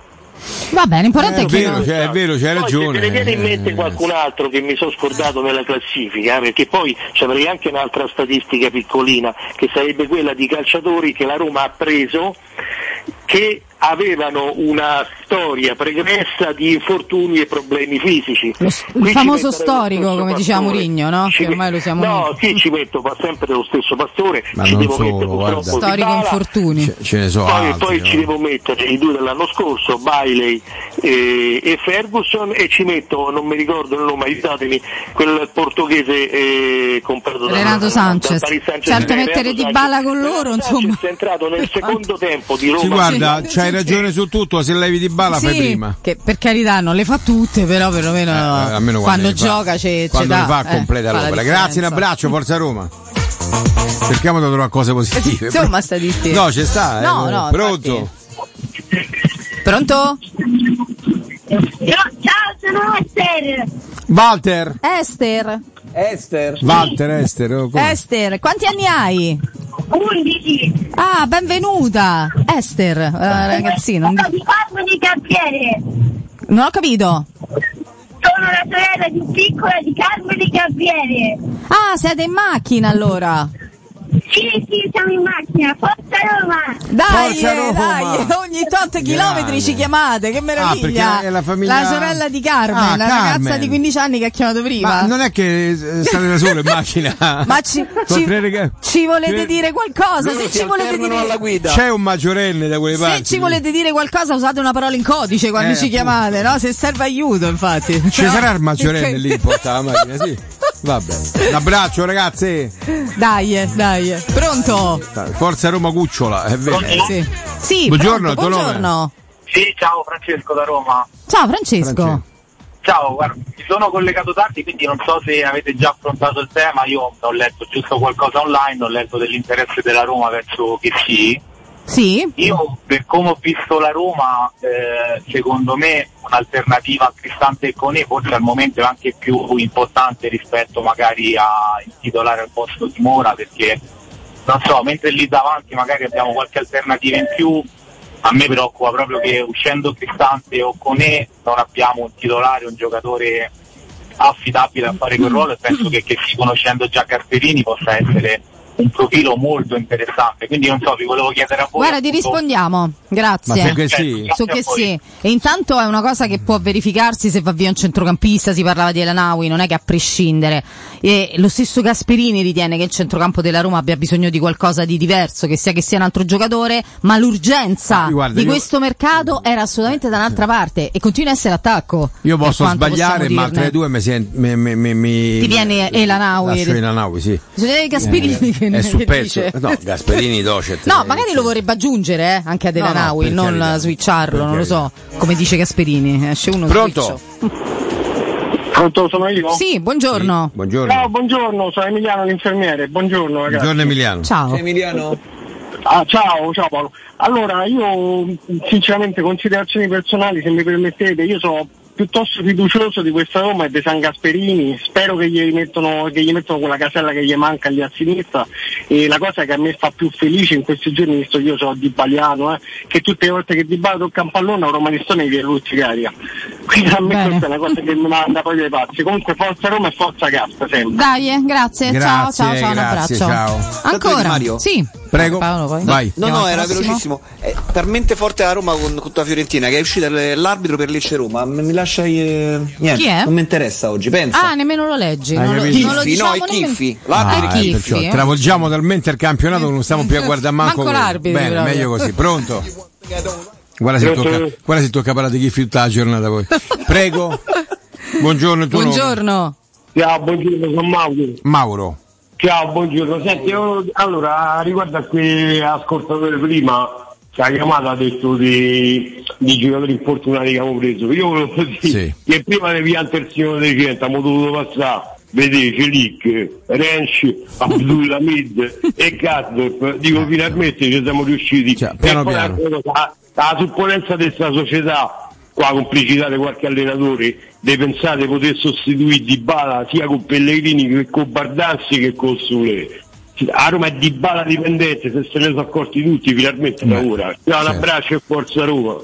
Va bene, l'importante è che è vero, c'hai ragione. Se ne viene in mente qualcun altro che mi sono scordato nella classifica, perché poi ci avrei anche un'altra statistica piccolina, che sarebbe quella di calciatori che la Roma ha preso che avevano una storia pregressa di infortuni e problemi fisici. Il famoso storico, come diceva Mourinho, no? Che ormai lo siamo. No, sì, ci metto sempre lo stesso Pastore, ma ci devo solo, mettere purtroppo storico infortuni. Ce ne so poi ci devo mettere i due dell'anno scorso, Bailey e Ferguson, e ci metto, non mi ricordo il nome, aiutatemi, quel portoghese comprato da Renato Sanchez. Certo, mettere Dybala con loro, insomma. È entrato nel secondo tempo di Roma. Sì, guarda, c'hai ragione su tutto, se levi Dybala fai prima. Che per carità non le fa tutte, però perlomeno almeno quando gioca quando le fa completa l'opera. Grazie, un abbraccio, Forza Roma. Cerchiamo di trovare cose positive. Insomma, statistiche. No, c'è sta. No, pronto? Pronto? Ciao, sono Esther. Walter. Esther. Walter, Esther. Esther, quanti anni hai? 11. Ah, benvenuta. Esther, ragazzino. Sono di Carmine Campiere. Non ho capito. Sono la sorella più piccola di Carmine Campiere. Ah, siete in macchina allora? Sì, siamo in macchina, Forza Roma! Dai, Forza Roma. dai, ogni tot chilometri ci chiamate, che meraviglia! È la famiglia... La sorella di Carmen, la ragazza di 15 anni che ha chiamato prima. Ma non è che state da solo in macchina? Ma ci volete dire qualcosa? Se ci volete dire alla guida. C'è un maggiorenne da quelle parti. Se ci volete dire qualcosa, usate una parola in codice quando ci chiamate, no? Se serve aiuto, infatti. Ci sarà il maggiorenne lì in porta la macchina, sì. Vabbè. Un abbraccio, ragazzi. Dai. Pronto? Forza Roma cucciola, è vero. Sì, buongiorno, buongiorno. Sì, ciao, Francesco da Roma. Ciao Francesco. Ciao, guarda, mi sono collegato tardi, quindi non so se avete già affrontato il tema. Io ho letto giusto qualcosa online, ho letto dell'interesse della Roma verso che Sì. Io, per come ho visto la Roma, secondo me un'alternativa a Cristante e Koné forse al momento è anche più importante rispetto magari a titolare al posto di Mora, perché non so, mentre lì davanti magari abbiamo qualche alternativa in più, a me preoccupa proprio che uscendo Cristante o Koné non abbiamo un titolare, un giocatore affidabile a fare quel ruolo, e penso che si conoscendo già Gasperini possa essere un profilo molto interessante, quindi non so, vi volevo chiedere a voi. Guarda, ti rispondiamo, grazie. Ma su che sì. E intanto è una cosa che può verificarsi se va via un centrocampista, si parlava di El Ainaoui, non è che a prescindere. E lo stesso Gasperini ritiene che il centrocampo della Roma abbia bisogno di qualcosa di diverso, che sia un altro giocatore, ma l'urgenza di questo mercato era assolutamente da un'altra parte e continua a essere attacco. Io posso sbagliare, ma tra i due ti viene El Ainaoui. Sì. Gasperini è sul pezzo. No, Gasperini docet. No, magari lo vorrebbe aggiungere anche ad El Ainaoui, non switcharlo, non lo so, come dice Gasperini, esce uno. Pronto? Pronto, sono io? Sì, buongiorno. Buongiorno. No, buongiorno, sono Emiliano l'infermiere. Buongiorno ragazzi. Buongiorno Emiliano. Ciao. Sei Emiliano? Ciao Paolo. Allora, io sinceramente, considerazioni personali, se mi permettete, io sono piuttosto fiducioso di questa Roma e di San Gasperini, spero che gli mettano quella casella che gli manca lì a sinistra, e la cosa che a me fa più felice in questi giorni, visto che io sono dybaliano, che tutte le volte che Dybala tocca un pallone a Romanistone viene luccicaria, quindi a me questa è una cosa che mi manda poi dei pazzi. Comunque forza Roma e forza Gaspa sempre. Dai, grazie. Ciao, un abbraccio. Ciao. Ancora? Mario. Sì. Prego, Paolo, poi. vai. No, era velocissimo. È talmente forte la Roma contro la Fiorentina che è uscita l'arbitro per Lecce Roma. Mi lascia niente. Chi è? Non mi interessa oggi, pensa. Ah, nemmeno lo leggi. Hai Non lo capito? diciamo Chiffi, no, è nemmeno- Chiffi. Chiffi, travolgiamo talmente il campionato che non stiamo più a guardare manco Manco l'arbitro, bene, proprio. meglio così. Pronto? Guarda se tocca parlare di Chiffi tutta la giornata poi. Prego. Buongiorno, tu Buongiorno. Ciao, buongiorno, sono Mauro. Ciao, buongiorno. Senti, allora, riguardo a quel ascoltatore prima che ha chiamato, ha detto di giocatori infortunati che abbiamo preso. Io volevo dire che prima di via terzino dei 100 abbiamo dovuto passare, vedete, Celic, Rensch, Abdulhamid e Kazdorp. Dico, finalmente ci siamo riusciti. piano piano. La supponenza di questa società, qua complicità di qualche allenatore, di pensare di poter sostituire Dybala sia con Pellegrini che con Bardanzi che con Sule. A Roma è Dybala dipendente, se ne sono accorti tutti finalmente da ora. Un abbraccio e forza Roma.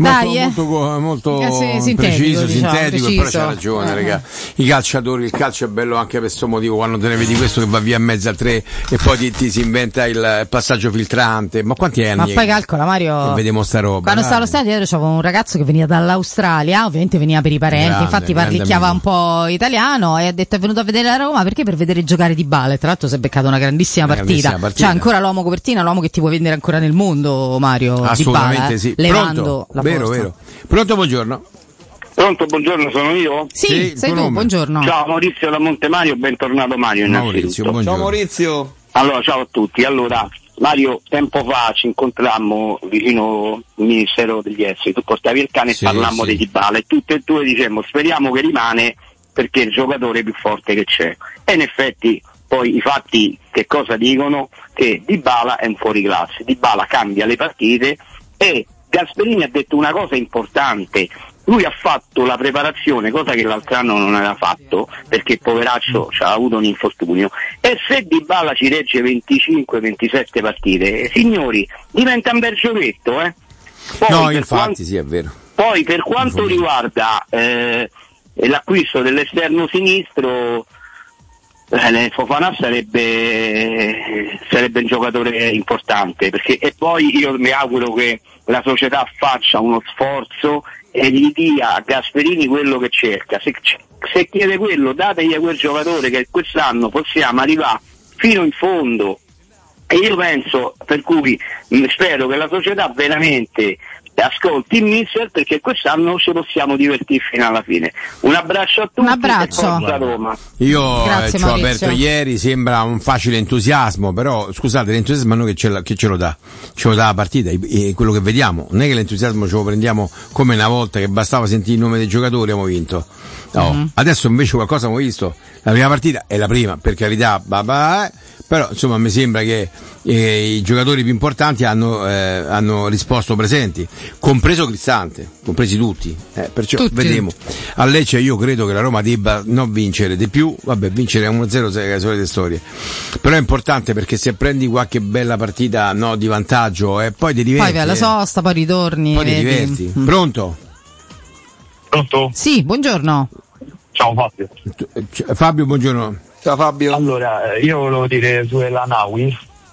Molto sintetico, preciso, diciamo, sintetico, però c'ha ragione, raga. I calciatori, il calcio è bello anche per questo motivo, quando te ne vedi questo che va via a mezzo al 3 e poi ti si inventa il passaggio filtrante. Ma quanti anni? Ma poi calcola, Mario, che vediamo sta roba. quando stavo allo stadio c'avevo un ragazzo che veniva dall'Australia, ovviamente veniva per i parenti, Grande, infatti grande parlicchiava amico. un po' italiano e ha detto è venuto a vedere la Roma perché per vedere giocare Dybala, e tra l'altro si è beccato una grandissima partita. Cioè ancora l'uomo copertina, l'uomo che ti puoi vendere ancora nel mondo, Mario. Assolutamente Dybala, sì. levando Pronto? la Vero, forza. vero. Pronto, buongiorno. Pronto, buongiorno, sono io? Sì, sei tu, buongiorno. Ciao Maurizio da Montemario, bentornato Mario innanzitutto. Ciao Maurizio. Allora, ciao a tutti. Allora, Mario, tempo fa ci incontrammo vicino al Ministero degli Esteri, tu portavi il cane e parlammo di Dybala e tutte e due dicemmo speriamo che rimane perché è il giocatore più forte che c'è. E in effetti poi i fatti che cosa dicono? Che Dybala è un fuoriclasse, Dybala cambia le partite e Gasperini ha detto una cosa importante, lui ha fatto la preparazione, cosa che l'altro anno non aveva fatto perché poveraccio ha avuto un infortunio, e se Dybala ci regge 25-27 partite, signori, diventa un bel giochetto, Poi, No, infatti sì, è vero. Poi per quanto riguarda l'acquisto dell'esterno sinistro, Fofana sarebbe un giocatore importante, perché e poi io mi auguro che la società faccia uno sforzo e gli dia a Gasperini quello che cerca. Se chiede quello, dategli a quel giocatore che quest'anno possiamo arrivare fino in fondo. E io penso, per cui spero che la società veramente ascolti il mister, perché quest'anno ci possiamo divertire fino alla fine. Un abbraccio a tutti. Un abbraccio. E forza Roma. Io Grazie, ci ho Maurizio. aperto ieri, sembra un facile entusiasmo, però scusate, l'entusiasmo noi che ce lo dà? Ce lo dà la partita, quello che vediamo. Non è che l'entusiasmo ce lo prendiamo come una volta che bastava sentire il nome dei giocatori abbiamo vinto. No. Adesso invece qualcosa abbiamo visto. La prima partita è la prima, per carità, però insomma mi sembra che i giocatori più importanti hanno risposto presenti, compreso Cristante, compresi tutti, perciò Tutti. vedremo. A Lecce io credo che la Roma debba non vincere di più, vincere 1-0 è le solite storie, però è importante perché se prendi qualche bella partita di vantaggio poi ti diverti. Poi vai alla sosta, poi ritorni. Poi ti vedi. diverti. Pronto? Pronto? Sì, buongiorno. Ciao Fabio. Fabio, buongiorno. Ciao Fabio. Allora, io volevo dire su Elanaui,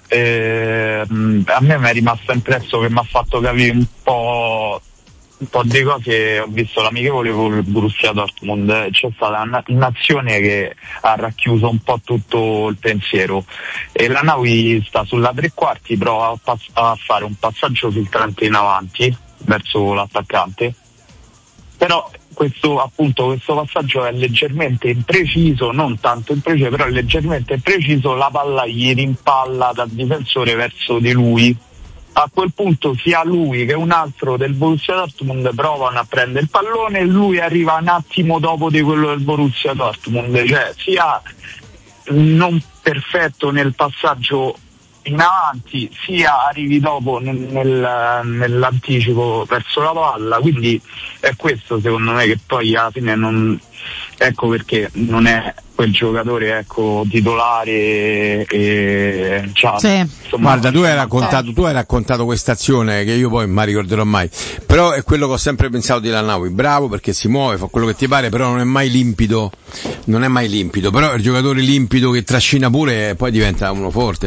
a me mi è rimasto impresso che mi ha fatto capire un po' di cose. Ho visto l'amichevole con il Borussia Dortmund, c'è stata un'azione che ha racchiuso un po' tutto il pensiero. Elanaui sta sulla tre quarti, prova a fare un passaggio filtrante in avanti verso l'attaccante, però questo passaggio è leggermente impreciso, non tanto impreciso, però è leggermente impreciso, la palla gli rimpalla dal difensore verso di lui. A quel punto sia lui che un altro del Borussia Dortmund provano a prendere il pallone e lui arriva un attimo dopo di quello del Borussia Dortmund, cioè sia non perfetto nel passaggio in avanti, sia arrivi dopo nell'anticipo verso la palla, quindi è questo secondo me che poi alla fine non, ecco perché non è quel giocatore, ecco, titolare e insomma, guarda, tu hai raccontato questa azione che io poi non mi ricorderò mai, però è quello che ho sempre pensato di Lannaui, bravo perché si muove, fa quello che ti pare, però non è mai limpido, però è il giocatore limpido che trascina pure e poi diventa uno forte,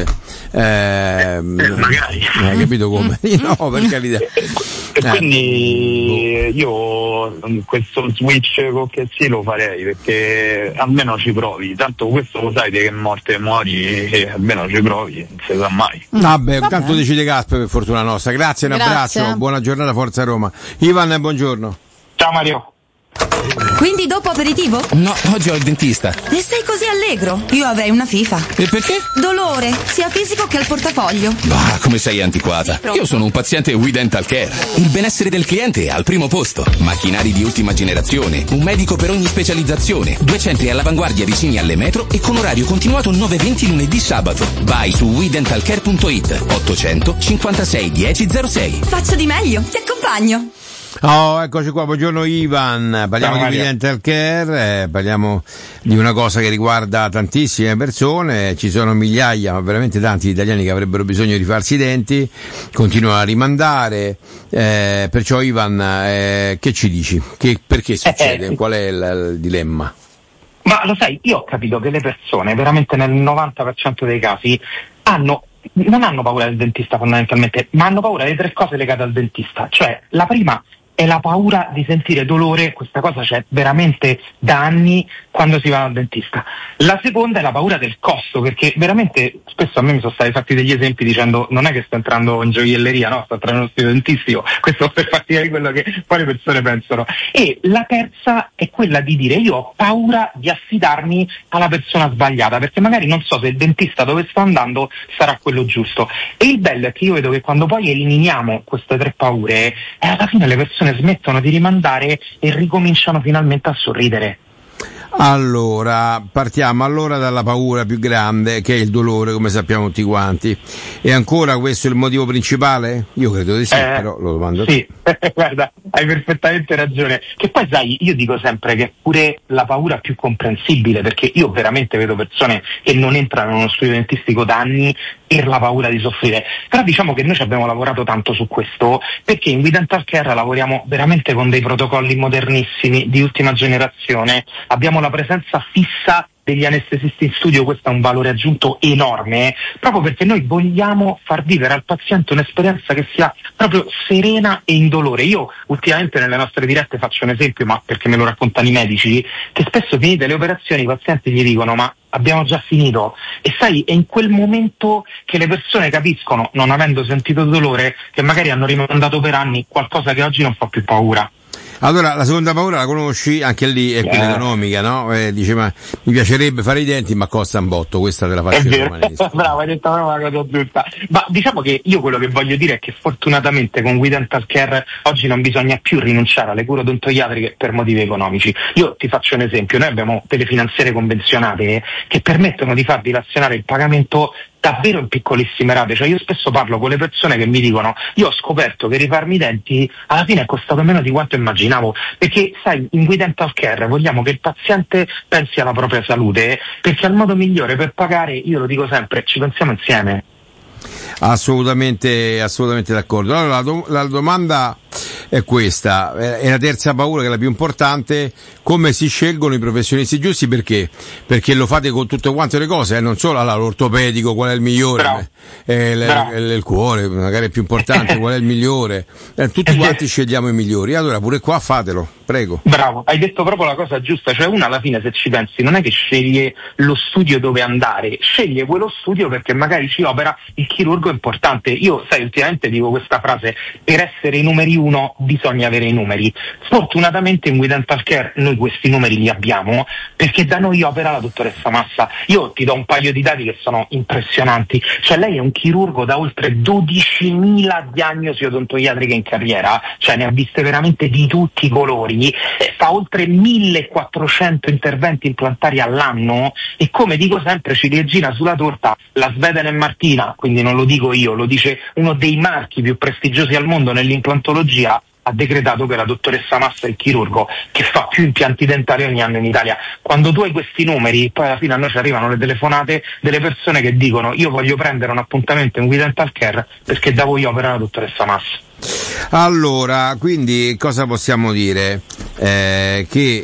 magari hai capito come? No, per carità. E quindi io questo switch con che sì lo farei, perché almeno ci provi, tanto questo lo sai che morte muori, e almeno ci provi, non si sa mai. Vabbè, tanto decide Gasper, per fortuna nostra. Grazie, un abbraccio, buona giornata, Forza Roma. Ivan, buongiorno. Ciao Mario. Quindi dopo aperitivo? No, oggi ho il dentista. E sei così allegro? Io avrei una FIFA. E perché? Dolore, sia fisico che al portafoglio. Bah, come sei antiquata. Io sono un paziente We Dental Care. Il benessere del cliente è al primo posto. Macchinari di ultima generazione, un medico per ogni specializzazione, 2 centri all'avanguardia vicini alle metro e con orario continuato 9-20 lunedì sabato. Vai su WeDentalCare.it 800 56 1006. Faccio di meglio, ti accompagno. Oh, eccoci qua, buongiorno Ivan, parliamo di Dental Care, parliamo di una cosa che riguarda tantissime persone, ci sono migliaia, ma veramente tanti italiani che avrebbero bisogno di farsi i denti, continuano a rimandare, perciò Ivan, che ci dici? Perché succede? Qual è il dilemma? Ma lo sai, io ho capito che le persone, veramente nel 90% dei casi, non hanno paura del dentista fondamentalmente, ma hanno paura delle 3 cose legate al dentista. Cioè, la prima è la paura di sentire dolore, questa cosa c'è veramente da anni quando si va dal dentista. La seconda è la paura del costo, perché veramente spesso a me mi sono stati fatti degli esempi dicendo non è che sto entrando in gioielleria, no, sto entrando in uno studio dentistico, questo per farti vedere quello che poi le persone pensano. E la terza è quella di dire io ho paura di affidarmi alla persona sbagliata, perché magari non so se il dentista dove sto andando sarà quello giusto. E il bello è che io vedo che quando poi eliminiamo queste 3 paure, alla fine le persone smettono di rimandare e ricominciano finalmente a sorridere. Allora, partiamo dalla paura più grande, che è il dolore, come sappiamo tutti quanti. E ancora questo è il motivo principale? Io credo di sì, però lo domando a te. Sì, guarda, hai perfettamente ragione. Che poi sai, io dico sempre che è pure la paura più comprensibile, perché io veramente vedo persone che non entrano in uno studio dentistico da anni per la paura di soffrire. Però diciamo che noi ci abbiamo lavorato tanto su questo, perché in We Dental Care lavoriamo veramente con dei protocolli modernissimi, di ultima generazione, abbiamo la presenza fissa degli anestesisti in studio, questo è un valore aggiunto enorme, proprio perché noi vogliamo far vivere al paziente un'esperienza che sia proprio serena e indolore. Io ultimamente nelle nostre dirette faccio un esempio, ma perché me lo raccontano i medici, che spesso finite le operazioni i pazienti gli dicono ma abbiamo già finito, e sai, è in quel momento che le persone capiscono, non avendo sentito dolore, che magari hanno rimandato per anni qualcosa che oggi non fa più paura. Allora, la seconda paura la conosci, anche lì è quella economica, no? Dice, ma mi piacerebbe fare i denti, ma costa un botto, questa te la faccio romanista. Bravo, hai detto una cosa giusta. Ma diciamo che io quello che voglio dire è che fortunatamente con We Dental Care oggi non bisogna più rinunciare alle cure odontoiatriche per motivi economici. Io ti faccio un esempio, noi abbiamo delle finanziarie convenzionate che permettono di far dilazionare il pagamento davvero in piccolissime rate. Cioè io spesso parlo con le persone che mi dicono io ho scoperto che rifarmi i denti alla fine è costato meno di quanto immaginavo, perché sai, in We Dental Care vogliamo che il paziente pensi alla propria salute, perché è il modo migliore per pagare, io lo dico sempre, ci pensiamo insieme. Assolutamente d'accordo. Allora la domanda è questa, è la terza paura, che è la più importante: come si scelgono i professionisti giusti? Perché lo fate con tutte quante le cose, non solo l'ortopedico, qual è il migliore, il cuore magari è più importante, qual è il migliore, tutti quanti scegliamo i migliori. Allora pure qua fatelo, prego. Bravo, hai detto proprio la cosa giusta, cioè una alla fine, se ci pensi, non è che sceglie lo studio dove andare, sceglie quello studio perché magari ci opera il chirurgo importante. Io, sai, ultimamente dico questa frase: per essere i numeri 1 bisogna avere i numeri. Fortunatamente in We Dental Care noi questi numeri li abbiamo, perché da noi opera la dottoressa Massa. Io ti do un paio di dati che sono impressionanti, cioè lei è un chirurgo da oltre 12.000 diagnosi odontoiatriche in carriera, cioè ne ha viste veramente di tutti i colori, fa oltre 1.400 interventi implantari all'anno, e come dico sempre, ciliegina sulla torta, la Sveden Martina, quindi non lo dico io, lo dice uno dei marchi più prestigiosi al mondo nell'implantologia, ha decretato che la dottoressa Massa è il chirurgo che fa più impianti dentali ogni anno in Italia. Quando tu hai questi numeri, poi alla fine a noi ci arrivano le telefonate delle persone che dicono io voglio prendere un appuntamento in We Dental Care perché da voi opera la dottoressa Massa. Allora, quindi cosa possiamo dire? Che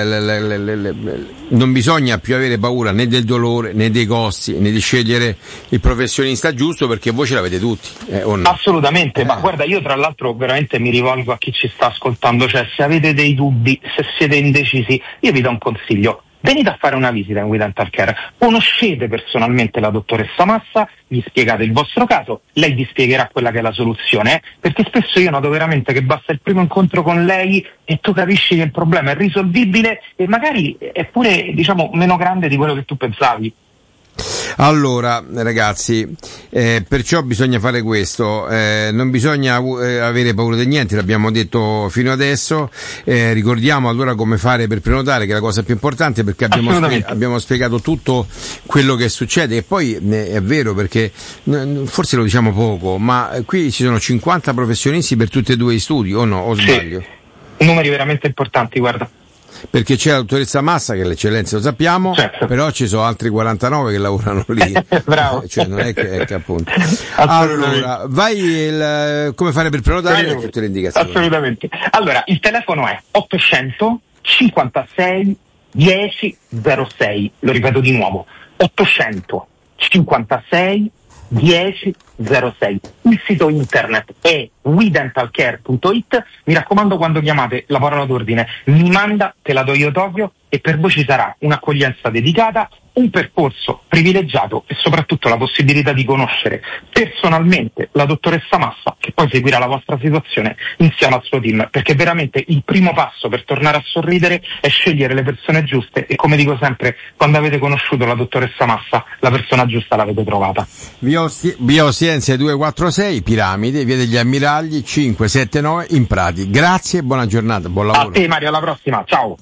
non bisogna più avere paura né del dolore né dei costi né di scegliere il professionista giusto, perché voi ce l'avete tutti, o no? Assolutamente, ma guarda, io tra l'altro veramente mi rivolgo a chi ci sta ascoltando, cioè se avete dei dubbi, se siete indecisi, io vi do un consiglio. Venite a fare una visita in We Dental Care, conoscete personalmente la dottoressa Massa, gli spiegate il vostro caso, lei vi spiegherà quella che è la soluzione, perché spesso io noto veramente che basta il primo incontro con lei e tu capisci che il problema è risolvibile e magari è pure, diciamo, meno grande di quello che tu pensavi. Allora ragazzi, perciò bisogna fare questo, non bisogna avere paura di niente, l'abbiamo detto fino adesso, ricordiamo allora come fare per prenotare, che è la cosa più importante, perché abbiamo spiegato tutto quello che succede. E poi è vero, perché forse lo diciamo poco, ma qui ci sono 50 professionisti per tutti e due gli studi, o no? O sbaglio? Sì, numeri veramente importanti, guarda. Perché c'è la dottoressa Massa, che è l'eccellenza, lo sappiamo, certo. Però ci sono altri 49 che lavorano lì. Bravo. Cioè non è che appunto. Allora, vai come fare per prenotare, tutte le indicazioni. Assolutamente. Allora, il telefono è 800 56 10 06. Lo ripeto di nuovo. 800 56 10 06. Il sito internet è wedentalcare.it. Mi raccomando, quando chiamate la parola d'ordine mi manda, te la do io Tokyo, e per voi ci sarà un'accoglienza dedicata, un percorso privilegiato e soprattutto la possibilità di conoscere personalmente la dottoressa Massa, che poi seguirà la vostra situazione insieme al suo team, perché veramente il primo passo per tornare a sorridere è scegliere le persone giuste, e come dico sempre, quando avete conosciuto la dottoressa Massa, la persona giusta l'avete trovata. Via Ostiense 246, Piramide, via degli Ammiragli 579 in Prati. Grazie e buona giornata, buon lavoro. A te Mario, alla prossima, ciao.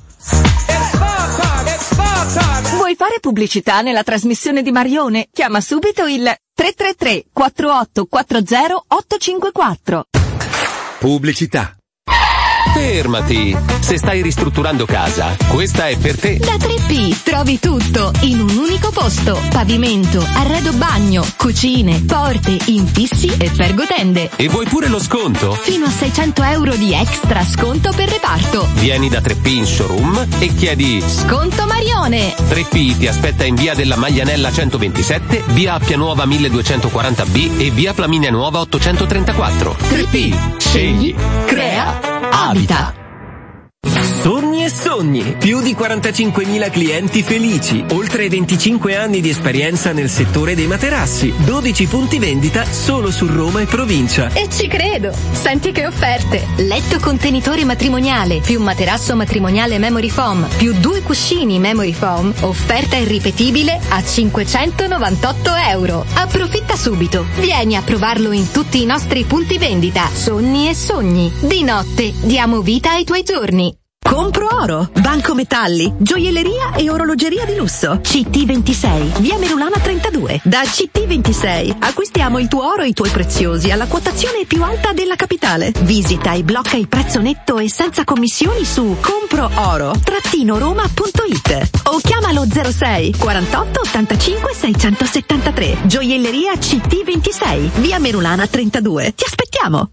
Vuoi fare pubblicità nella trasmissione di Marione? Chiama subito il 333 4840 854. Pubblicità. Fermati! Se stai ristrutturando casa, questa è per te. Da 3P trovi tutto in un unico posto: pavimento, arredo bagno, cucine, porte, infissi e pergotende. E vuoi pure lo sconto? Fino a 600 euro di extra sconto per reparto. Vieni da 3P in showroom e chiedi Sconto Marione. 3P ti aspetta in via della Maglianella 127, via Appia Nuova 1240B e via Flaminia Nuova 834. 3P. Scegli, crea, abita. Sogni e sogni, più di 45.000 clienti felici, oltre 25 anni di esperienza nel settore dei materassi, 12 punti vendita solo su Roma e provincia. E ci credo, senti che offerte: letto contenitore matrimoniale, più materasso matrimoniale memory foam, più 2 cuscini memory foam, offerta irripetibile a 598 euro. Approfitta subito, vieni a provarlo in tutti i nostri punti vendita. Sogni e sogni, di notte diamo vita ai tuoi giorni. Compro oro, Banco Metalli, gioielleria e orologeria di lusso. CT26, via Merulana 32. Da CT26 acquistiamo il tuo oro e i tuoi preziosi alla quotazione più alta della capitale. Visita e blocca il prezzo netto e senza commissioni su comprooro-roma.it o chiamalo 06 48 85 673. Gioielleria CT26, via Merulana 32. Ti aspettiamo!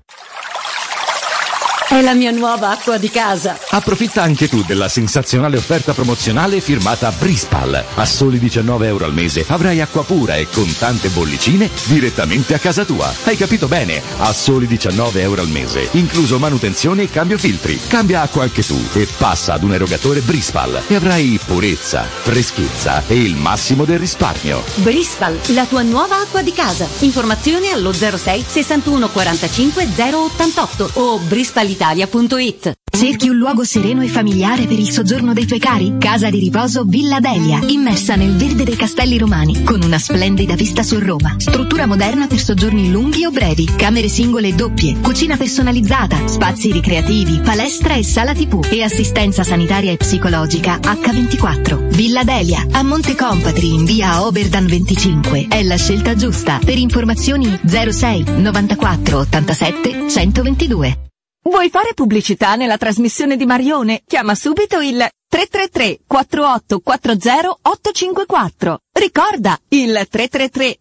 È la mia nuova acqua di casa. Approfitta anche tu della sensazionale offerta promozionale firmata Brispal. A soli 19 euro al mese avrai acqua pura e con tante bollicine direttamente a casa tua. Hai capito bene? A soli 19 euro al mese, incluso manutenzione e cambio filtri. Cambia acqua anche tu e passa ad un erogatore Brispal e avrai purezza, freschezza e il massimo del risparmio. Brispal, la tua nuova acqua di casa. Informazioni allo 06 61 45 088 o brispal.it. Cerchi un luogo sereno e familiare per il soggiorno dei tuoi cari? Casa di riposo Villa Delia, immersa nel verde dei castelli romani, con una splendida vista su Roma. Struttura moderna per soggiorni lunghi o brevi, camere singole e doppie, cucina personalizzata, spazi ricreativi, palestra e sala TV e assistenza sanitaria e psicologica H24. Villa Delia, a Monte Compatri in via Oberdan 25. È la scelta giusta. Per informazioni 06 94 87 122. Vuoi fare pubblicità nella trasmissione di Marione? Chiama subito il 333 4840 854. Ricorda, il 333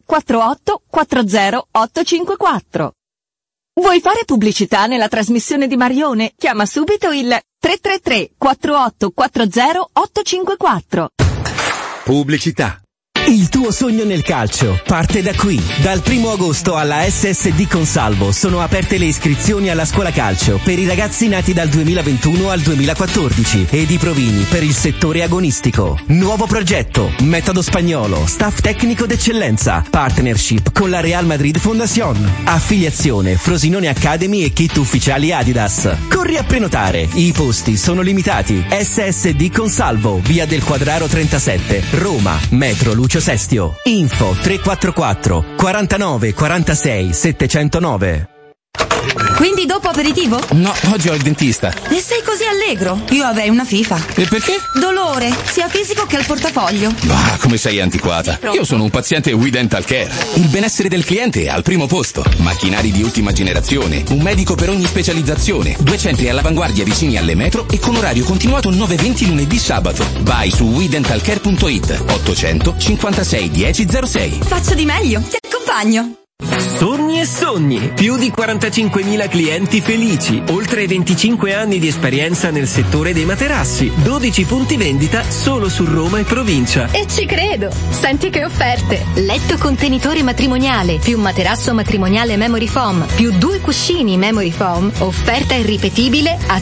4840 854. Vuoi fare pubblicità nella trasmissione di Marione? Chiama subito il 333 4840 854. Pubblicità. Il tuo sogno nel calcio parte da qui. Dal 1 agosto alla SSD Consalvo sono aperte le iscrizioni alla scuola calcio per i ragazzi nati dal 2021 al 2014 ed i provini per il settore agonistico. Nuovo progetto, metodo spagnolo, staff tecnico d'eccellenza, partnership con la Real Madrid Fondación, affiliazione Frosinone Academy e kit ufficiali Adidas. Corri a prenotare, i posti sono limitati. SSD Consalvo, via del Quadraro 37, Roma, metro Lucio Sestio. Info 344 49 46 709. Quindi dopo aperitivo? No, oggi ho il dentista. E sei così allegro? Io avrei una FIFA. E perché? Dolore, sia fisico che al portafoglio. Ah, come sei antiquata. Io sono un paziente We Dental Care. Il benessere del cliente è al primo posto. Macchinari di ultima generazione, un medico per ogni specializzazione, 2 centri all'avanguardia vicini alle metro e con orario continuato 9-20 lunedì sabato. Vai su WeDentalCare.it 800 56 10 06. Faccio di meglio, ti accompagno. Sogni e sogni, più di 45.000 clienti felici, oltre 25 anni di esperienza nel settore dei materassi, 12 punti vendita solo su Roma e provincia. E ci credo, senti che offerte! Letto contenitore matrimoniale, più materasso matrimoniale Memory Foam, più 2 cuscini Memory Foam, offerta irripetibile a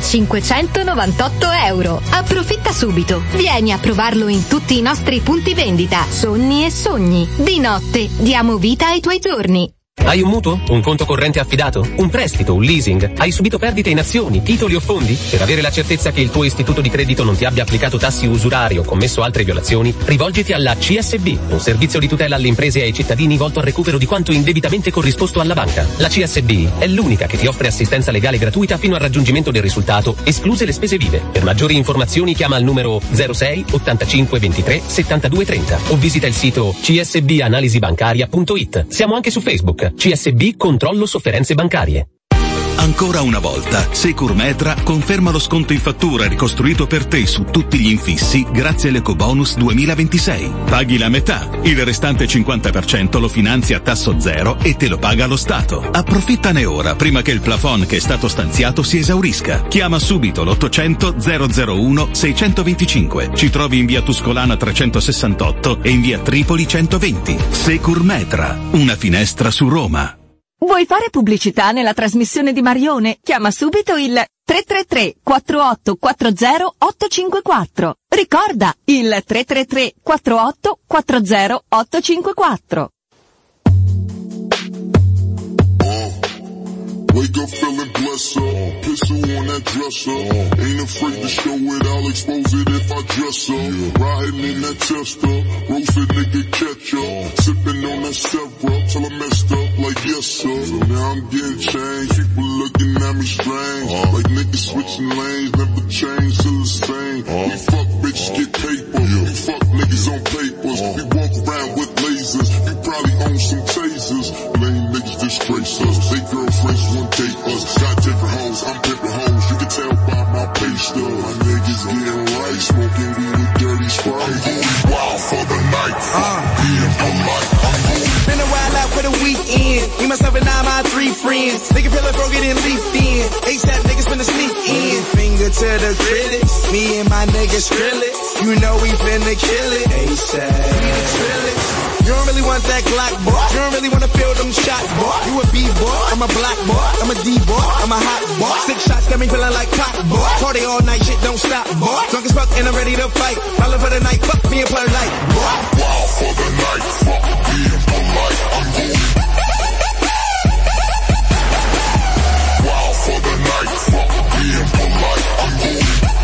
€598. Approfitta subito, vieni a provarlo in tutti i nostri punti vendita. Sogni e sogni, di notte diamo vita ai tuoi giorni. Hai un mutuo? Un conto corrente affidato? Un prestito? Un leasing? Hai subito perdite in azioni, titoli o fondi? Per avere la certezza che il tuo istituto di credito non ti abbia applicato tassi usurari o commesso altre violazioni, rivolgiti alla CSB, un servizio di tutela alle imprese e ai cittadini volto al recupero di quanto indebitamente corrisposto alla banca. La CSB è l'unica che ti offre assistenza legale gratuita fino al raggiungimento del risultato, escluse le spese vive. Per maggiori informazioni chiama al numero 06 85 23 72 30 o visita il sito csbanalisibancaria.it. Siamo anche su Facebook. CSB Controllo Sofferenze Bancarie. Ancora una volta, Securmetra conferma lo sconto in fattura ricostruito per te su tutti gli infissi grazie all'Ecobonus 2026. Paghi la metà, il restante 50% lo finanzi a tasso zero e te lo paga lo Stato. Approfittane ora prima che il plafond che è stato stanziato si esaurisca. Chiama subito l'800 001 625. Ci trovi in via Tuscolana 368 e in via Tripoli 120. Securmetra, una finestra su Roma. Vuoi fare pubblicità nella trasmissione di Marione? Chiama subito il 333 4840 854. Ricorda, il 333 4840 854. Wake up feeling blessed up, pistol on that dresser. Ain't afraid to show it, I'll expose it if I dress up. Riding in that tester, roasted nigga ketchup. Sipping on that syrup till I messed up like yes sir. So now I'm getting changed, people looking at me strange. Like niggas switching lanes, never change, still the same. We fuck bitches, get paper, we fuck niggas on papers. We walk around with lasers, we probably own some tasers. Lame niggas disgrace us, they girlfriends won't date us. Got different hoes, I'm pimping hoes, you can tell by my pay stub. My niggas getting right, smoking weed with dirty Sprite. I'm going wild for the night, being polite. Been a while out for the weekend. Me, myself, and I, my 3 friends. Nigga pillar broke it and leafed in. ASAP niggas finna sneak in. Finger to the critics. Me and my niggas Skrillex. You know we finna kill it. ASAP. We the Skrillex. You don't really want that Glock, boy. You don't really wanna feel them shots, boy. You a B-boy, I'm a black boy. I'm a D-boy, I'm a hot boy. 6 shots got me feeling like pop, boy. Party all night, shit don't stop, boy. Drunk as fuck and I'm ready to fight. Rolling for the night, fuck me and polite, boy. Wild for the night, fuck being polite. I'm going wild for the night, fuck being polite. I'm going.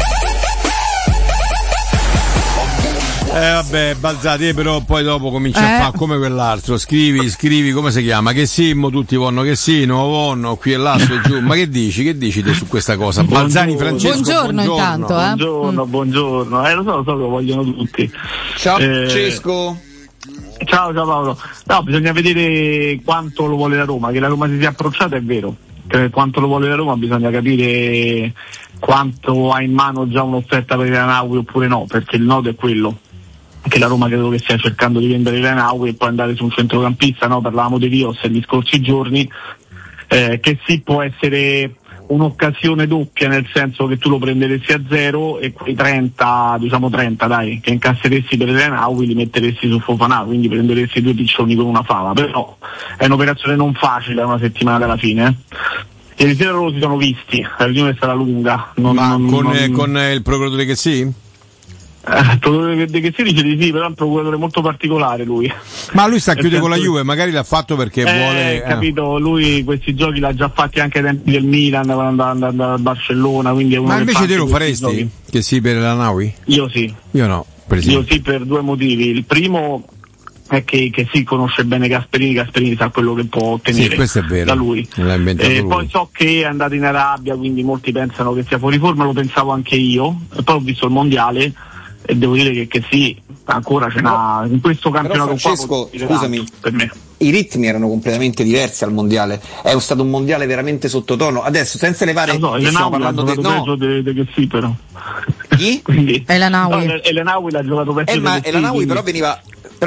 Vabbè, Balzati, però poi dopo comincia a fare come quell'altro, scrivi come si chiama, che simmo, tutti vanno che sì, non vanno, qui e là, su e giù, ma che dici te su questa cosa? Balzani, Francesco, buongiorno intanto, Buongiorno, lo so che lo vogliono tutti. Ciao Francesco. Ciao Paolo. No, bisogna vedere quanto lo vuole la Roma, che la Roma si sia approcciata è vero. quanto lo vuole la Roma bisogna capire quanto ha in mano già un'offerta per il Renaui oppure no, perché il nodo è quello, che la Roma credo che stia cercando di vendere il Renaui e poi andare su un centrocampista, no? Parlavamo di Rios negli scorsi giorni, che sì, può essere un'occasione doppia, nel senso che tu lo prenderesti a zero e quei 30 dai, che incasseresti per il Renaui li metteresti su Fofana, quindi prenderesti 2 piccioni con una fava, però è un'operazione non facile a una settimana dalla fine. Ieri sera loro si sono visti, la riunione è stata lunga. Con il procuratore che sì? Il procuratore che si dice di sì, però è un procuratore molto particolare lui. Ma lui sta a chiudere con la Juve, magari l'ha fatto perché vuole. Capito, lui questi giochi l'ha già fatti anche ai tempi del Milan, quando andava al Barcellona, quindi è uno. Ma invece te lo faresti? Giochi. Che sì per la Naui? Io sì. Io no. Io sì, per 2 motivi. Il primo è che sì, conosce bene Gasperini sa quello che può ottenere da lui. Poi so che è andato in Arabia, quindi molti pensano che sia fuori forma, lo pensavo anche io, e poi ho visto il mondiale e devo dire che sì, ancora ce n'ha in questo campionato. Però Francesco, scusami, per me i ritmi erano completamente diversi al mondiale, è stato un mondiale veramente sottotono. Adesso senza levare stiamo parlando che sì, però chi? Elanaui l'ha giocato peggio ma Elanaui però veniva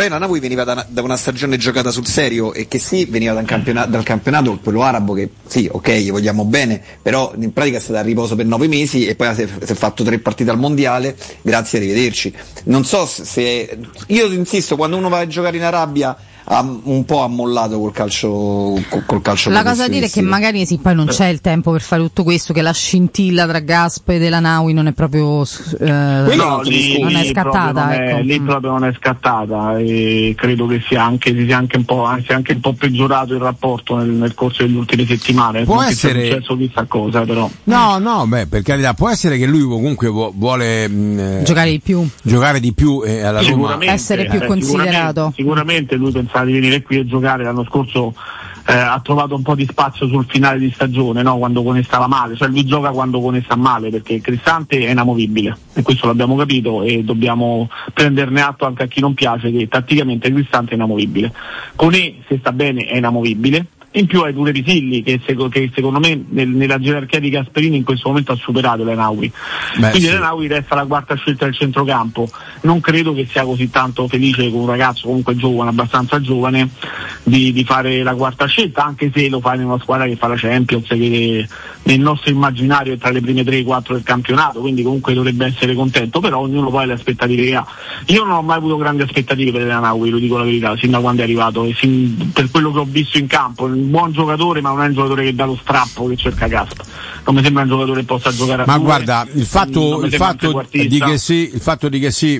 da una stagione giocata sul serio, e che sì, veniva dal campionato quello arabo, che sì, ok, gli vogliamo bene, però in pratica è stato a riposo per 9 mesi e poi si è fatto 3 partite al mondiale, grazie, arrivederci. Non so se io insisto, quando uno va a giocare in Arabia ha un po' ammollato col calcio la cosa da dire è che magari sì, poi non c'è il tempo per fare tutto questo, che la scintilla tra Gasp e Elanaui non è proprio non è scattata, lì proprio non è scattata, e credo che si sia anche un po' peggiorato il rapporto nel corso delle ultime settimane. Può essere successo questa cosa, però per carità, può essere che lui comunque vuole giocare di più e alla Roma essere più considerato. Sicuramente lui pensava di venire qui a giocare. L'anno scorso ha trovato un po' di spazio sul finale di stagione, no? Quando Cone stava male, cioè lui gioca quando Cone sta male, perché Cristante è inamovibile, e questo l'abbiamo capito e dobbiamo prenderne atto anche a chi non piace, che tatticamente Cristante è inamovibile. Cone, se sta bene, è inamovibile. In più hai pure Pisilli che secondo me nella gerarchia di Gasperini in questo momento ha superato l'Enaui, quindi sì. L'Enaui resta la quarta scelta del centrocampo. Non credo che sia così tanto felice con un ragazzo comunque giovane, abbastanza giovane, di fare la quarta scelta, anche se lo fa in una squadra che fa la Champions, che nel nostro immaginario è tra le prime 3-4 del campionato, quindi comunque dovrebbe essere contento, però ognuno poi ha le aspettative che ha. Io non ho mai avuto grandi aspettative per l'Enaui, lo dico la verità, sin da quando è arrivato, e per quello che ho visto in campo. Un buon giocatore, ma non è un giocatore che dà lo strappo che cerca Gasp. Non mi sembra un giocatore che possa giocare a ma due. Guarda, il fatto di che sì